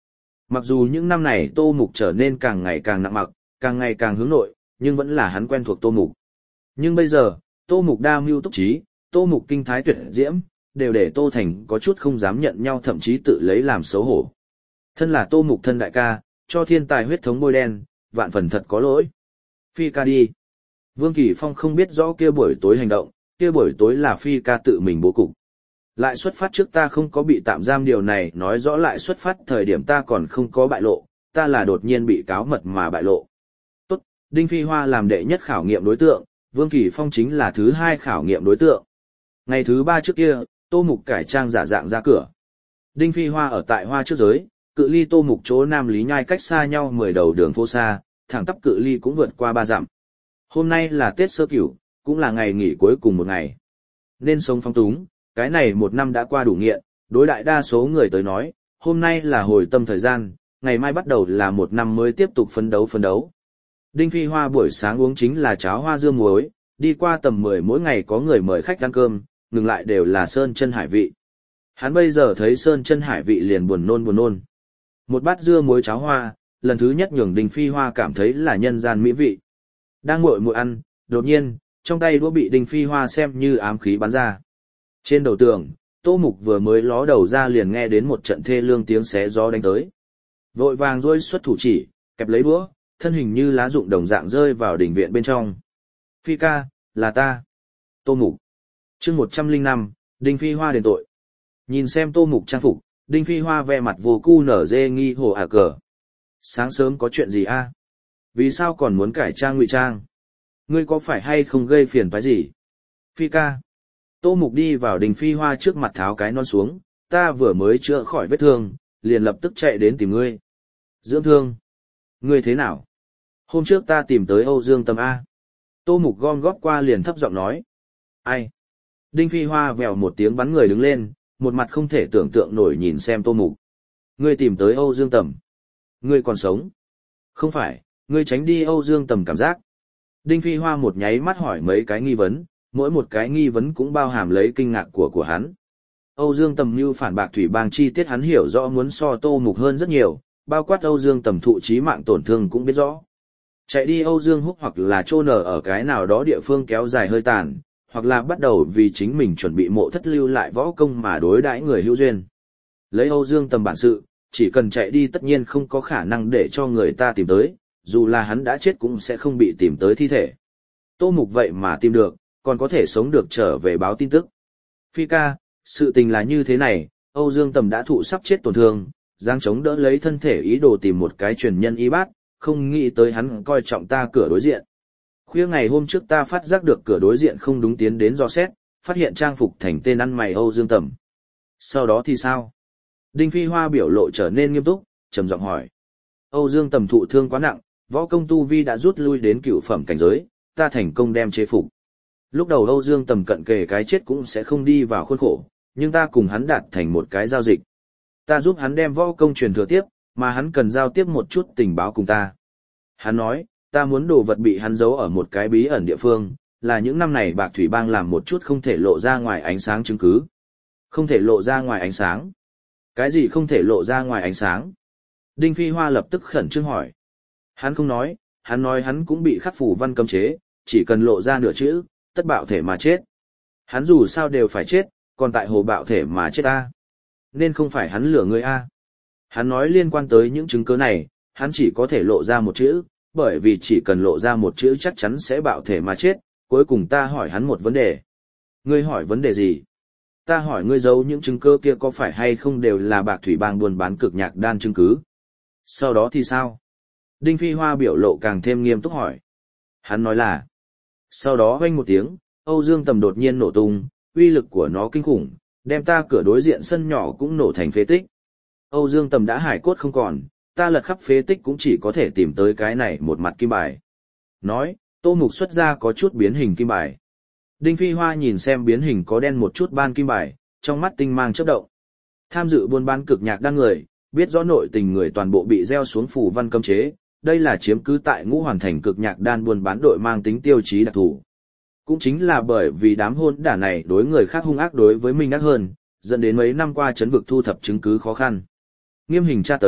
Mặc dù những năm này Tô Mục trở nên càng ngày càng nặng mặc, càng ngày càng hướng nội, nhưng vẫn là hắn quen thuộc Tô Mục. Nhưng bây giờ, Tô Mục đa mưu túc trí, Tô Mục kinh thái tuyệt diễm, đều để Tô Thành có chút không dám nhận nhau, thậm chí tự lấy làm xấu hổ. Thân là Tô Mục thân đại ca, cho thiên tài huyết thống bôi đen, vạn phần thật có lỗi. Phi ca đi. Vương Kỳ Phong không biết rõ kia buổi tối hành động, kia buổi tối là Phi ca tự mình bố cục. Lại xuất phát trước ta không có bị tạm giam, điều này nói rõ lại xuất phát thời điểm ta còn không có bại lộ, ta là đột nhiên bị cáo mật mà bại lộ. Tốt, Đinh Phi Hoa làm đệ nhất khảo nghiệm đối tượng, Vương Kỳ Phong chính là thứ hai khảo nghiệm đối tượng. Ngày thứ ba trước kia, Tô Mục cải trang giả dạng ra cửa. Đinh Phi Hoa ở tại Hoa trước giới, cự ly Tô Mục chỗ Nam Lý Nhai cách xa nhau 10 đầu đường phố xa, thẳng tắp cự ly cũng vượt qua 3 dặm. Hôm nay là Tết Sơ Cửu, cũng là ngày nghỉ cuối cùng một ngày. Nên sống phong túng, cái này một năm đã qua đủ nghiện, đối đại đa số người tới nói, hôm nay là hồi tâm thời gian, ngày mai bắt đầu là một năm mới tiếp tục phấn đấu. Đinh Phi Hoa buổi sáng uống chính là cháo hoa dưa muối, đi qua tầm 10 mỗi ngày có người mời khách ăn cơm, ngừng lại đều là sơn chân hải vị. Hắn bây giờ thấy sơn chân hải vị liền buồn nôn. Một bát dưa muối cháo hoa, lần thứ nhất nhường Đinh Phi Hoa cảm thấy là nhân gian mỹ vị. Đang nguội ăn, đột nhiên, trong tay đũa bị Đinh Phi Hoa xem như ám khí bắn ra. Trên đầu tường, Tô Mục vừa mới ló đầu ra liền nghe đến một trận thê lương tiếng xé gió đánh tới. Vội vàng rôi xuất thủ chỉ, kẹp lấy đũa, thân hình như lá rụng đồng dạng rơi vào đình viện bên trong. Phi ca, là ta. Tô Mục. Chương 105, Đinh Phi Hoa đền tội. Nhìn xem Tô Mục trang phục, Đinh Phi Hoa vẻ mặt vô cu nở dê nghi hồ cờ. Sáng sớm có chuyện gì a? Vì sao còn muốn cải trang ngụy trang? Ngươi có phải hay không gây phiền phái gì? Phi ca. Tô Mục đi vào Đinh Phi Hoa trước mặt tháo cái nón xuống, ta vừa mới chữa khỏi vết thương, liền lập tức chạy đến tìm ngươi. Dưỡng thương. Ngươi thế nào? Hôm trước ta tìm tới Âu Dương Tầm A. Tô Mục gom góp qua liền thấp giọng nói. Ai? Đinh Phi Hoa vèo một tiếng bắn người đứng lên, một mặt không thể tưởng tượng nổi nhìn xem Tô Mục. Ngươi tìm tới Âu Dương Tầm. Ngươi còn sống. Không phải, ngươi tránh đi Âu Dương Tầm cảm giác. Đinh Phi Hoa một nháy mắt hỏi mấy cái nghi vấn, mỗi một cái nghi vấn cũng bao hàm lấy kinh ngạc của hắn. Âu Dương Tầm như phản bạc thủy bang chi tiết hắn hiểu rõ muốn so Tô Mục hơn rất nhiều, bao quát Âu Dương Tầm thụ chí mạng tổn thương cũng biết rõ. Chạy đi Âu Dương Húc hoặc là chôn ở cái nào đó địa phương kéo dài hơi tàn, hoặc là bắt đầu vì chính mình chuẩn bị mộ thất lưu lại võ công mà đối đãi người hữu duyên. Lấy Âu Dương Tầm bản sự, chỉ cần chạy đi tất nhiên không có khả năng để cho người ta tìm tới, dù là hắn đã chết cũng sẽ không bị tìm tới thi thể. Tô Mục vậy mà tìm được, còn có thể sống được trở về báo tin tức. Phi ca, sự tình là như thế này, Âu Dương Tầm đã thụ sắp chết tổn thương, giang chống đỡ lấy thân thể ý đồ tìm một cái truyền nhân y bát, không nghĩ tới hắn coi trọng ta cửa đối diện. Khuya ngày hôm trước ta phát giác được cửa đối diện không đúng, tiến đến dò xét, phát hiện trang phục thành tên ăn mày Âu Dương Tầm. Sau đó thì sao? Đinh Phi Hoa biểu lộ trở nên nghiêm túc, trầm giọng hỏi. Âu Dương Tầm thụ thương quá nặng, võ công tu vi đã rút lui đến cửu phẩm cảnh giới, ta thành công đem chế phục. Lúc đầu Âu Dương Tầm cận kề cái chết cũng sẽ không đi vào khuôn khổ, nhưng ta cùng hắn đạt thành một cái giao dịch. Ta giúp hắn đem võ công truyền thừa tiếp, mà hắn cần giao tiếp một chút tình báo cùng ta. Hắn nói, ta muốn đồ vật bị hắn giấu ở một cái bí ẩn địa phương, là những năm này Bạc Thủy Bang làm một chút không thể lộ ra ngoài ánh sáng chứng cứ. Không thể lộ ra ngoài ánh sáng? Cái gì không thể lộ ra ngoài ánh sáng? Đinh Phi Hoa lập tức khẩn trương hỏi. Hắn không nói, hắn nói hắn cũng bị khắc phủ văn cấm chế, chỉ cần lộ ra nửa chữ, tất bạo thể mà chết. Hắn dù sao đều phải chết, còn tại hồ bạo thể mà chết a. Nên không phải hắn lừa người a. Hắn nói liên quan tới những chứng cứ này, hắn chỉ có thể lộ ra một chữ, bởi vì chỉ cần lộ ra một chữ chắc chắn sẽ bạo thể mà chết. Cuối cùng ta hỏi hắn một vấn đề. Ngươi hỏi vấn đề gì? Ta hỏi ngươi giấu những chứng cứ kia có phải hay không đều là Bạc Thủy Bang buôn bán cực nhạc đan chứng cứ? Sau đó thì sao? Đinh Phi Hoa biểu lộ càng thêm nghiêm túc hỏi. Hắn nói là. Sau đó vang một tiếng, Âu Dương Tầm đột nhiên nổ tung, uy lực của nó kinh khủng, đem ta cửa đối diện sân nhỏ cũng nổ thành phế tích. Âu Dương Tầm đã hải cốt không còn, ta lật khắp phế tích cũng chỉ có thể tìm tới cái này một mặt kim bài. Nói, Tô Mục xuất ra có chút biến hình kim bài. Đinh Phi Hoa nhìn xem biến hình có đen một chút ban kim bài, trong mắt tinh mang chớp động. Tham dự buôn bán cực nhạc đan người, biết rõ nội tình người toàn bộ bị gieo xuống phù văn cấm chế, đây là chiếm cứ tại Ngũ Hoàn Thành cực nhạc đan buôn bán đội mang tính tiêu chí đặc thù. Cũng chính là bởi vì đám hôn đả này đối người khác hung ác đối với mình ác hơn, dẫn đến mấy năm qua trấn vực thu thập chứng cứ khó khăn. Nghiêm hình tra tấn,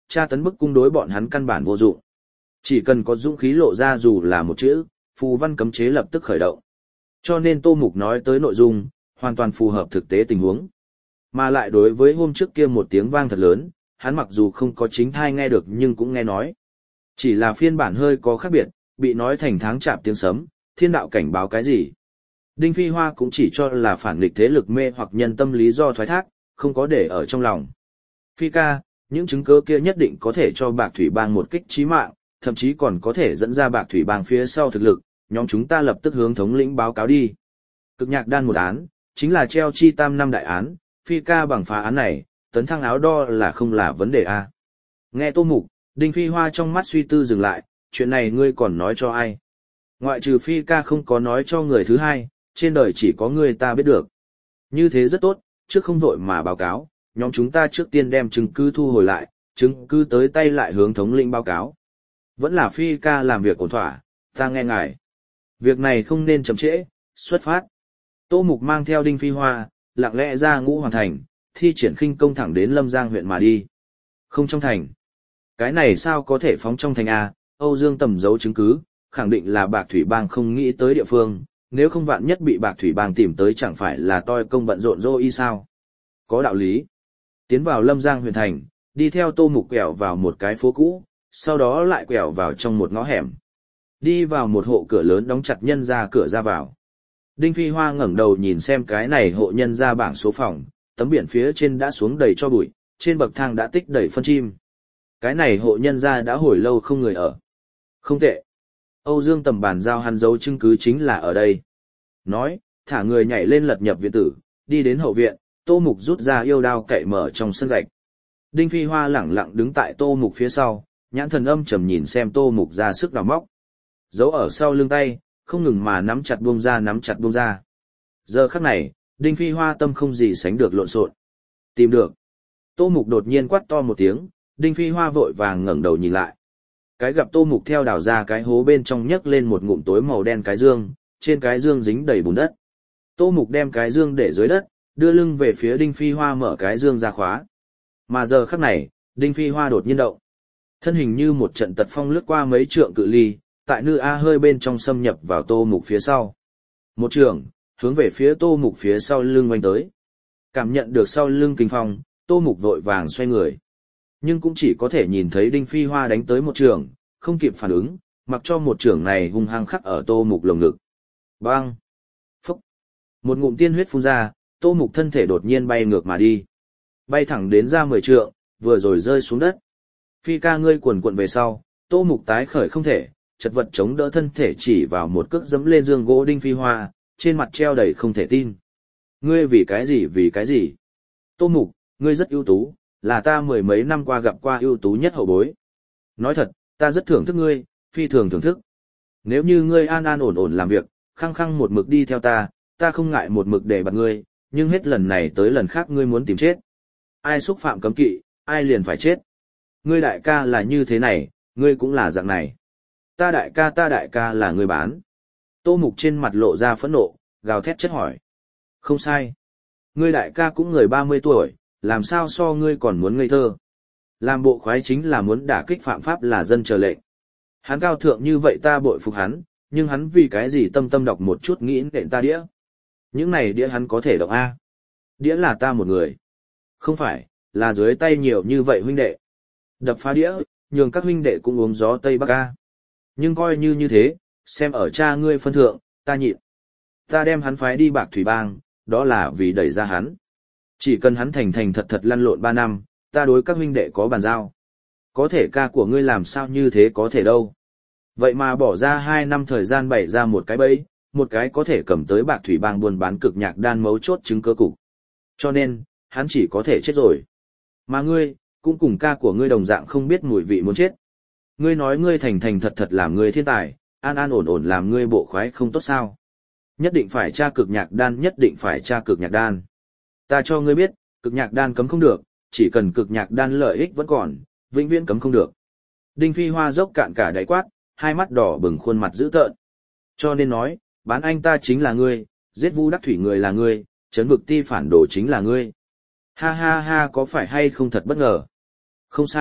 tra tấn bức cung đối bọn hắn căn bản vô dụng. Chỉ cần có dũng khí lộ ra dù là một chữ, phù văn cấm chế lập tức khởi động. Cho nên Tô Mục nói tới nội dung, hoàn toàn phù hợp thực tế tình huống. Mà lại đối với hôm trước kia một tiếng vang thật lớn, hắn mặc dù không có chính thai nghe được nhưng cũng nghe nói. Chỉ là phiên bản hơi có khác biệt, bị nói thành tháng chạp tiếng sấm, thiên đạo cảnh báo cái gì. Đinh Phi Hoa cũng chỉ cho là phản nghịch thế lực mê hoặc nhân tâm lý do thoái thác, không có để ở trong lòng. Phi ca, những chứng cứ kia nhất định có thể cho Bạc Thủy Bang một kích chí mạng, thậm chí còn có thể dẫn ra Bạc Thủy Bang phía sau thực lực, nhóm chúng ta lập tức hướng thống lĩnh báo cáo đi. Cực nhạc đan một án, chính là treo chi tam năm đại án, Phi ca bằng phá án này, tấn thăng áo đo là không là vấn đề a. Nghe Tô Mục, Đinh Phi Hoa trong mắt suy tư dừng lại, chuyện này ngươi còn nói cho ai? Ngoại trừ Phi ca không có nói cho người thứ hai, trên đời chỉ có ngươi ta biết được. Như thế rất tốt, trước không vội mà báo cáo, nhóm chúng ta trước tiên đem chứng cứ thu hồi lại, chứng cứ tới tay lại hướng thống lĩnh báo cáo. Vẫn là Phi ca làm việc ổn thỏa, ta nghe ngài. Việc này không nên chậm trễ, xuất phát. Tô Mục mang theo Đinh Phi Hoa, lặng lẽ ra Ngũ Hoàn Thành, thi triển khinh công thẳng đến Lâm Giang huyện mà đi. Không trong thành. Cái này sao có thể phóng trong thành A, Âu Dương Tầm giấu chứng cứ, khẳng định là Bạc Thủy Bang không nghĩ tới địa phương, nếu không vạn nhất bị Bạc Thủy Bang tìm tới chẳng phải là toi công bận rộn rô y sao. Có đạo lý. Tiến vào Lâm Giang huyện thành, đi theo Tô Mục quẹo vào một cái phố cũ, sau đó lại quẹo vào trong một ngõ hẻm. Đi vào một hộ cửa lớn đóng chặt nhân ra cửa ra vào. Đinh Phi Hoa ngẩng đầu nhìn xem cái này hộ nhân ra bảng số phòng, tấm biển phía trên đã xuống đầy cho bụi, trên bậc thang đã tích đầy phân chim. Cái này hộ nhân ra đã hồi lâu không người ở. Không tệ. Âu Dương Tầm bàn giao hắn dấu chứng cứ chính là ở đây. Nói, thả người nhảy lên lật nhập viện tử, đi đến hậu viện, Tô Mục rút ra yêu đao cậy mở trong sân gạch. Đinh Phi Hoa lẳng lặng đứng tại Tô Mục phía sau, nhãn thần âm trầm nhìn xem Tô Mục ra sức đào móc. Giấu ở sau lưng tay, không ngừng mà nắm chặt buông ra. Giờ khắc này, Đinh Phi Hoa tâm không gì sánh được lộn xộn. Tìm được. Tô Mục đột nhiên quát to một tiếng, Đinh Phi Hoa vội vàng ngẩng đầu nhìn lại. Cái gặp Tô Mục theo đào ra cái hố bên trong nhấc lên một ngụm tối màu đen cái dương, trên cái dương dính đầy bùn đất. Tô Mục đem cái dương để dưới đất, đưa lưng về phía Đinh Phi Hoa mở cái dương ra khóa. Mà giờ khắc này, Đinh Phi Hoa đột nhiên động. Thân hình như một trận tật phong lướt qua mấy trượng cự ly, tại Nư A hơi bên trong xâm nhập vào Tô Mục phía sau. Một trường, hướng về phía Tô Mục phía sau lưng oanh tới. Cảm nhận được sau lưng kinh phong, Tô Mục vội vàng xoay người. Nhưng cũng chỉ có thể nhìn thấy Đinh Phi Hoa đánh tới một trường, không kịp phản ứng, mặc cho một trường này hung hăng khắc ở Tô Mục lồng ngực. Bang! Phúc! Một ngụm tiên huyết phun ra, Tô Mục thân thể đột nhiên bay ngược mà đi. Bay thẳng đến ra 10 trượng, vừa rồi rơi xuống đất. Phi ca ngươi quần quận về sau, Tô Mục tái khởi không thể, chật vật chống đỡ thân thể chỉ vào một cước dẫm lên giường gỗ Đinh Phi Hoa, trên mặt treo đầy không thể tin. Ngươi vì cái gì? Tô Mục, ngươi rất ưu tú, là ta mười mấy năm qua gặp qua ưu tú nhất hậu bối. Nói thật, ta rất thưởng thức ngươi, phi thường thưởng thức. Nếu như ngươi an an ổn ổn làm việc, khăng khăng một mực đi theo ta không ngại một mực để bạt ngươi, nhưng hết lần này tới lần khác ngươi muốn tìm chết. Ai xúc phạm cấm kỵ, ai liền phải chết. Ngươi đại ca là như thế này, ngươi cũng là dạng này. Ta đại ca là ngươi bán. Tô Mục trên mặt lộ ra phẫn nộ, gào thét chất hỏi. Không sai. Ngươi đại ca cũng người 30 tuổi, làm sao so ngươi còn muốn ngây thơ. Làm bộ khoái chính là muốn đả kích phạm pháp là dân chờ lệnh. Hắn cao thượng như vậy ta bội phục hắn, nhưng hắn vì cái gì tâm đọc một chút nghĩ nện ta đĩa. Những này đĩa hắn có thể động A. Đĩa là ta một người. Không phải, là dưới tay nhiều như vậy huynh đệ. Đập phá đĩa, nhường các huynh đệ cũng uống gió Tây Bắc A. Nhưng coi như thế, xem ở cha ngươi phân thượng, ta nhịn. Ta đem hắn phái đi Bạc Thủy Bang, đó là vì đẩy ra hắn. Chỉ cần hắn thành thật lăn lộn 3 năm, ta đối các huynh đệ có bàn giao. Có thể ca của ngươi làm sao như thế có thể đâu. Vậy mà bỏ ra 2 năm thời gian bày ra một cái bẫy, một cái có thể cầm tới Bạc Thủy Bang buôn bán cực nhạc đan mấu chốt chứng cơ cục. Cho nên, hắn chỉ có thể chết rồi. Mà ngươi, cũng cùng ca của ngươi đồng dạng không biết mùi vị muốn chết. Ngươi nói ngươi thành thật làm ngươi thiên tài, an ổn làm ngươi bộ khoái không tốt sao. Nhất định phải tra cực nhạc đan, nhất định phải tra cực nhạc đan. Ta cho ngươi biết, cực nhạc đan cấm không được, chỉ cần cực nhạc đan lợi ích vẫn còn, vĩnh viễn cấm không được. Đinh Phi Hoa dốc cạn cả đáy quát, hai mắt đỏ bừng khuôn mặt dữ tợn. Cho nên nói, bán anh ta chính là ngươi, giết Vu Đắc Thủy người là ngươi, trấn vực ti phản đồ chính là ngươi. Ha ha ha, có phải hay không thật bất ngờ? Không sai,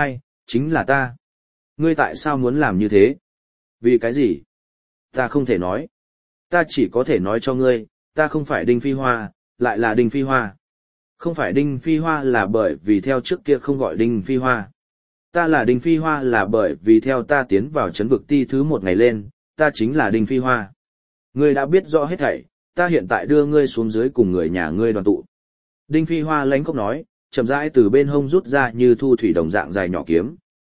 Chính là ta. Ngươi tại sao muốn làm như thế? Vì cái gì? Ta không thể nói. Ta chỉ có thể nói cho ngươi, ta không phải Đinh Phi Hoa, lại là Đinh Phi Hoa. Không phải Đinh Phi Hoa là bởi vì theo trước kia không gọi Đinh Phi Hoa. Ta là Đinh Phi Hoa là bởi vì theo ta tiến vào trấn vực ti thứ một ngày lên, ta chính là Đinh Phi Hoa. Ngươi đã biết rõ hết thảy, ta hiện tại đưa ngươi xuống dưới cùng người nhà ngươi đoàn tụ. Đinh Phi Hoa lánh khóc nói, chậm rãi từ bên hông rút ra như thu thủy đồng dạng dài nhỏ kiếm.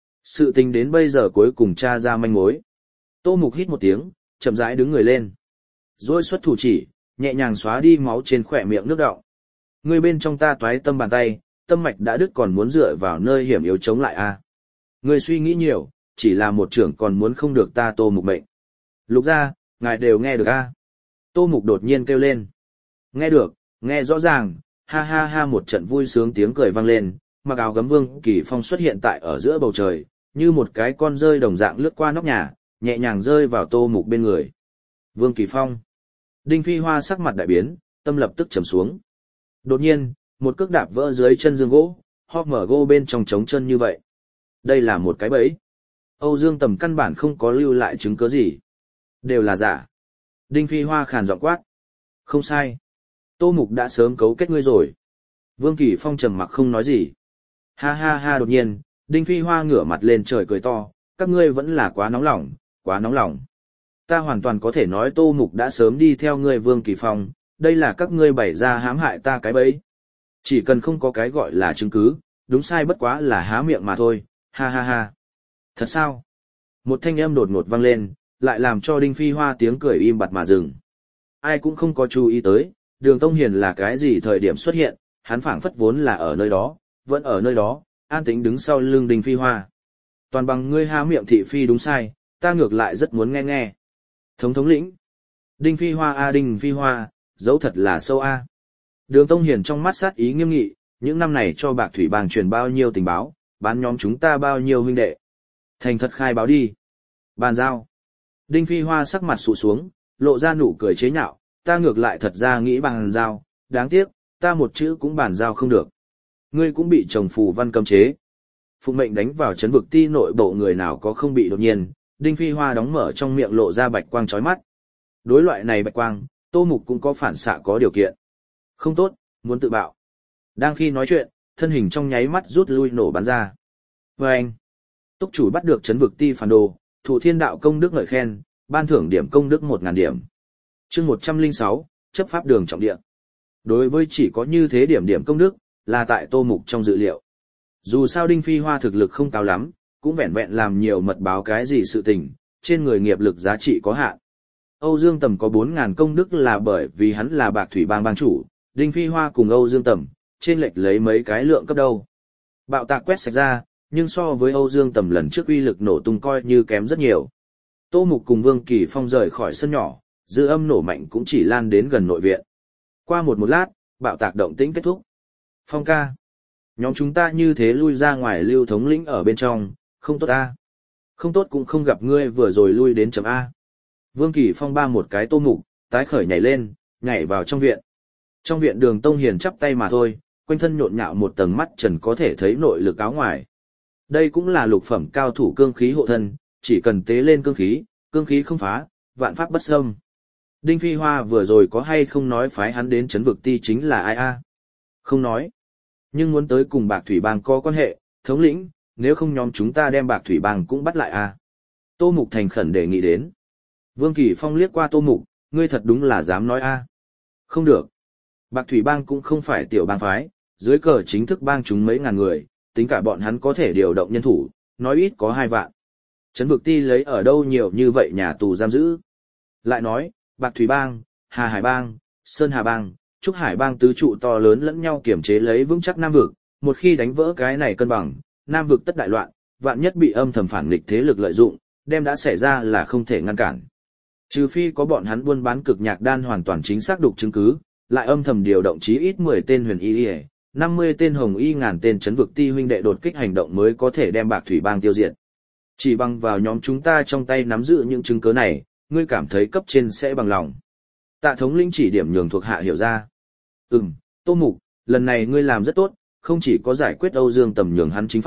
Sự tình đến bây giờ cuối cùng tra ra manh mối. Tô Mục hít một tiếng, chậm rãi đứng người lên. Rồi xuất thủ chỉ, nhẹ nhàng xóa đi máu trên khỏe miệng nước đọng. Ngươi bên trong ta toái tâm bàn tay, tâm mạch đã đứt còn muốn dựa vào nơi hiểm yếu chống lại a. Ngươi suy nghĩ nhiều, chỉ là một trưởng còn muốn không được ta Tô Mục mệnh. Lục gia, ngài đều nghe được a. Tô Mục đột nhiên kêu lên. Nghe được, nghe rõ ràng, ha ha ha một trận vui sướng tiếng cười vang lên, mặc áo gấm Vương Kỳ Phong xuất hiện tại ở giữa bầu trời, như một cái con rơi đồng dạng lướt qua nóc nhà, nhẹ nhàng rơi vào Tô Mục bên người. Vương Kỳ Phong. Đinh Phi Hoa sắc mặt đại biến, tâm lập tức trầm xuống. Đột nhiên, một cước đạp vỡ dưới chân giường gỗ, hốc mở gỗ bên trong trống chân như vậy. Đây là một cái bẫy. Âu Dương Tầm căn bản không có lưu lại chứng cứ gì. Đều là giả. Đinh Phi Hoa khàn giọng quát. Không sai. Tô Mục đã sớm cấu kết ngươi rồi. Vương Kỳ Phong trầm mặc không nói gì. Ha ha ha đột nhiên, Đinh Phi Hoa ngửa mặt lên trời cười to, các ngươi vẫn là quá nóng lòng, quá nóng lòng. Ta hoàn toàn có thể nói Tô Mục đã sớm đi theo ngươi Vương Kỳ Phong, đây là các ngươi bày ra hãm hại ta cái bẫy. Chỉ cần không có cái gọi là chứng cứ, đúng sai bất quá là há miệng mà thôi, ha ha ha. Thật sao? Một thanh âm đột ngột vang lên, lại làm cho Đinh Phi Hoa tiếng cười im bặt mà dừng. Ai cũng không có chú ý tới, Đường Tông Hiền là cái gì thời điểm xuất hiện, hắn phảng phất vốn là ở nơi đó, vẫn ở nơi đó, an tĩnh đứng sau lưng Đinh Phi Hoa. Toàn bằng ngươi há miệng thị phi đúng sai, ta ngược lại rất muốn nghe nghe. Thống lĩnh. Đinh Phi Hoa a Đinh Phi Hoa, dấu thật là sâu a. Đường Tông Hiền trong mắt sát ý nghiêm nghị, những năm này cho Bạc Thủy Bang truyền bao nhiêu tình báo, bán nhóm chúng ta bao nhiêu huynh đệ. Thành thật khai báo đi. Bàn giao. Đinh Phi Hoa sắc mặt sụ xuống, lộ ra nụ cười chế nhạo, ta ngược lại thật ra nghĩ bàn giao, đáng tiếc, ta một chữ cũng bàn giao không được. Ngươi cũng bị chồng phù văn cấm chế. Phụng mệnh đánh vào trấn vực ti nội bộ người nào có không bị đột nhiên, Đinh Phi Hoa đóng mở trong miệng lộ ra bạch quang chói mắt. Đối loại này bạch quang, Tô Mục cũng có phản xạ có điều kiện. Không tốt, muốn tự bạo. Đang khi nói chuyện, thân hình trong nháy mắt rút lui nổ bắn ra. Vâng! Túc chủ bắt được trấn vực ti phản đồ, thụ thiên đạo công đức ngợi khen, ban thưởng điểm công đức 1000 điểm. Chương 106, chấp pháp đường trọng địa. Đối với chỉ có như thế điểm công đức, là tại Tô Mục trong dự liệu. Dù sao Đinh Phi Hoa thực lực không cao lắm, cũng vẹn vẹn làm nhiều mật báo cái gì sự tình, trên người nghiệp lực giá trị có hạn. Âu Dương Tầm có 4000 công đức là bởi vì hắn là Bạc Thủy Bang bang chủ, Đinh Phi Hoa cùng Âu Dương Tầm, trên lệch lấy mấy cái lượng cấp đâu. Bạo tạc quét sạch ra, nhưng so với Âu Dương Tầm lần trước uy lực nổ tung coi như kém rất nhiều. Tô Mục cùng Vương Kỳ Phong rời khỏi sân nhỏ, dư âm nổ mạnh cũng chỉ lan đến gần nội viện. Qua một lát, bạo tạc động tĩnh kết thúc. Phong ca. Nhóm chúng ta như thế lui ra ngoài Lưu thống lĩnh ở bên trong, không tốt a. Không tốt cũng không gặp ngươi vừa rồi lui đến chấm A. Vương Kỳ Phong ba một cái Tô Mục, tái khởi nhảy lên, nhảy vào trong viện. Trong viện Đường Tông Hiền chắp tay mà thôi, quanh thân nhộn nhạo một tầng mắt trần có thể thấy nội lực áo ngoài. Đây cũng là lục phẩm cao thủ cương khí hộ thân, chỉ cần tế lên cương khí không phá, vạn pháp bất xâm. Đinh Phi Hoa vừa rồi có hay không nói phái hắn đến trấn vực ti chính là ai a? Không nói. Nhưng muốn tới cùng Bạc Thủy Bang có quan hệ, thống lĩnh, nếu không nhóm chúng ta đem Bạc Thủy Bang cũng bắt lại a. Tô Mục thành khẩn đề nghị đến. Vương Kỳ Phong liếc qua Tô Mục, ngươi thật đúng là dám nói a. Không được. Bạc Thủy Bang cũng không phải tiểu bang phái, dưới cờ chính thức bang chúng mấy ngàn người, tính cả bọn hắn có thể điều động nhân thủ, nói ít có 2 vạn. Trấn vực ti lấy ở đâu nhiều như vậy nhà tù giam giữ. Lại nói, Bạc Thủy Bang, Hà Hải Bang, Sơn Hà Bang, Trúc Hải Bang tứ trụ to lớn lẫn nhau kiểm chế lấy vững chắc Nam vực, một khi đánh vỡ cái này cân bằng, Nam vực tất đại loạn, vạn nhất bị âm thầm phản nghịch thế lực lợi dụng, đem đã xảy ra là không thể ngăn cản. Trừ phi có bọn hắn buôn bán cực nhạc đan hoàn toàn chính xác đục chứng cứ, lại âm thầm điều động chí ít 10 tên huyền y, 50 tên hồng y, ngàn tên trấn vực ti huynh đệ đột kích hành động mới có thể đem Bạc Thủy Bang tiêu diệt. Chỉ bằng vào nhóm chúng ta trong tay nắm giữ những chứng cứ này, ngươi cảm thấy cấp trên sẽ bằng lòng. Tạ thống lĩnh chỉ điểm nhường thuộc hạ hiểu ra. Tô Mục, lần này ngươi làm rất tốt, không chỉ có giải quyết Âu Dương Tầm nhường hắn chính pháp,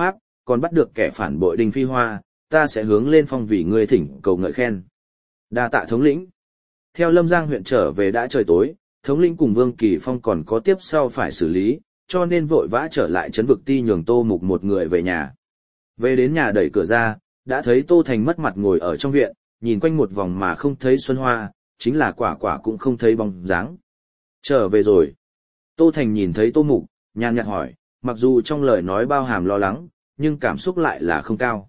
còn bắt được kẻ phản bội Đinh Phi Hoa, ta sẽ hướng lên phong vì ngươi thỉnh cầu ngợi khen. Đa tạ thống lĩnh. Theo Lâm Giang huyện trở về đã trời tối, thống lĩnh cùng Vương Kỳ Phong còn có tiếp sau phải xử lý, cho nên vội vã trở lại trấn vực ti nhường Tô Mục một người về nhà. Về đến nhà đẩy cửa ra, đã thấy Tô Thành mất mặt ngồi ở trong viện, nhìn quanh một vòng mà không thấy Xuân Hoa, chính là quả quả cũng không thấy bóng dáng. Trở về rồi. Tô Thành nhìn thấy Tô Mục, nhàn nhạt hỏi, mặc dù trong lời nói bao hàm lo lắng, nhưng cảm xúc lại là không cao.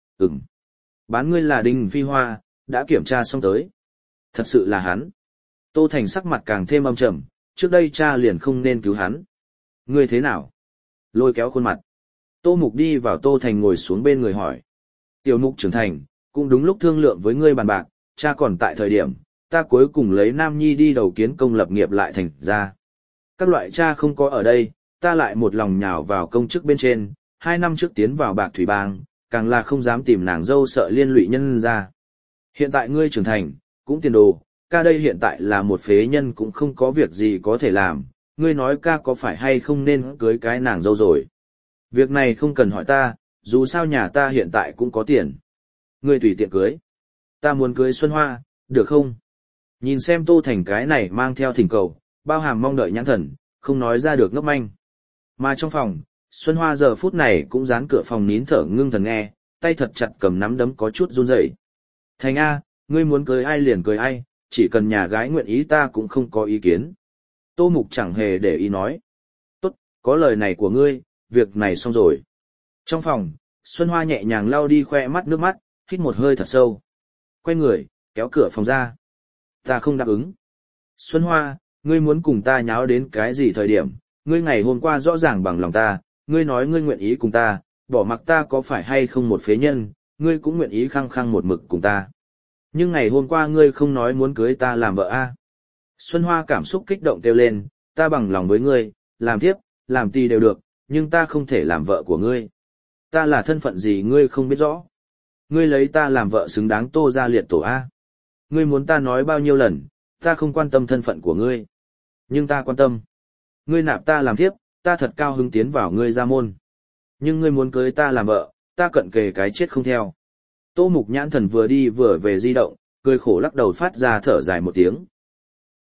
Bán ngươi là Đinh Phi Hoa, đã kiểm tra xong tới. Thật sự là hắn. Tô Thành sắc mặt càng thêm âm trầm, trước đây cha liền không nên cứu hắn. Ngươi thế nào? Lôi kéo khuôn mặt. Tô Mục đi vào Tô Thành ngồi xuống bên người hỏi. Tiểu Mục trưởng thành, cũng đúng lúc thương lượng với ngươi bàn bạc, cha còn tại thời điểm, ta cuối cùng lấy Nam Nhi đi đầu kiến công lập nghiệp lại thành ra. Các loại cha không có ở đây, ta lại một lòng nhào vào công chức bên trên, 2 năm trước tiến vào Bạc Thủy Bang, càng là không dám tìm nàng dâu sợ liên lụy nhân ra. Hiện tại ngươi trưởng thành, cũng tiền đồ, ca đây hiện tại là một phế nhân cũng không có việc gì có thể làm, ngươi nói ca có phải hay không nên cưới cái nàng dâu rồi. Việc này không cần hỏi ta, dù sao nhà ta hiện tại cũng có tiền. Ngươi tùy tiện cưới. Ta muốn cưới Xuân Hoa, được không? Nhìn xem Tô Thành cái này mang theo thỉnh cầu, bao hàm mong đợi nhãn thần, không nói ra được ngốc manh. Mà trong phòng, Xuân Hoa giờ phút này cũng dán cửa phòng nín thở ngưng thần nghe, tay thật chặt cầm nắm đấm có chút run rẩy. Thành A, ngươi muốn cưới ai liền cưới ai, chỉ cần nhà gái nguyện ý ta cũng không có ý kiến. Tô Mục chẳng hề để ý nói. Tốt, có lời này của ngươi, việc này xong rồi. Trong phòng, Xuân Hoa nhẹ nhàng lau đi khoe mắt nước mắt, hít một hơi thật sâu. Quay người, kéo cửa phòng ra. Ta không đáp ứng. Xuân Hoa, ngươi muốn cùng ta nháo đến cái gì thời điểm, ngươi ngày hôm qua rõ ràng bằng lòng ta, ngươi nói ngươi nguyện ý cùng ta, bỏ mặc ta có phải hay không một phế nhân, ngươi cũng nguyện ý khăng khăng một mực cùng ta. Nhưng ngày hôm qua ngươi không nói muốn cưới ta làm vợ a. Xuân Hoa cảm xúc kích động kêu lên, ta bằng lòng với ngươi, làm thiếp, làm tỳ đều được, nhưng ta không thể làm vợ của ngươi. Ta là thân phận gì ngươi không biết rõ. Ngươi lấy ta làm vợ xứng đáng Tô gia liệt tổ a. Ngươi muốn ta nói bao nhiêu lần, ta không quan tâm thân phận của ngươi. Nhưng ta quan tâm. Ngươi nạp ta làm thiếp, ta thật cao hứng tiến vào ngươi gia môn. Nhưng ngươi muốn cưới ta làm vợ, ta cận kề cái chết không theo. Tô Mục nhãn thần vừa đi vừa về di động, cười khổ lắc đầu phát ra thở dài một tiếng.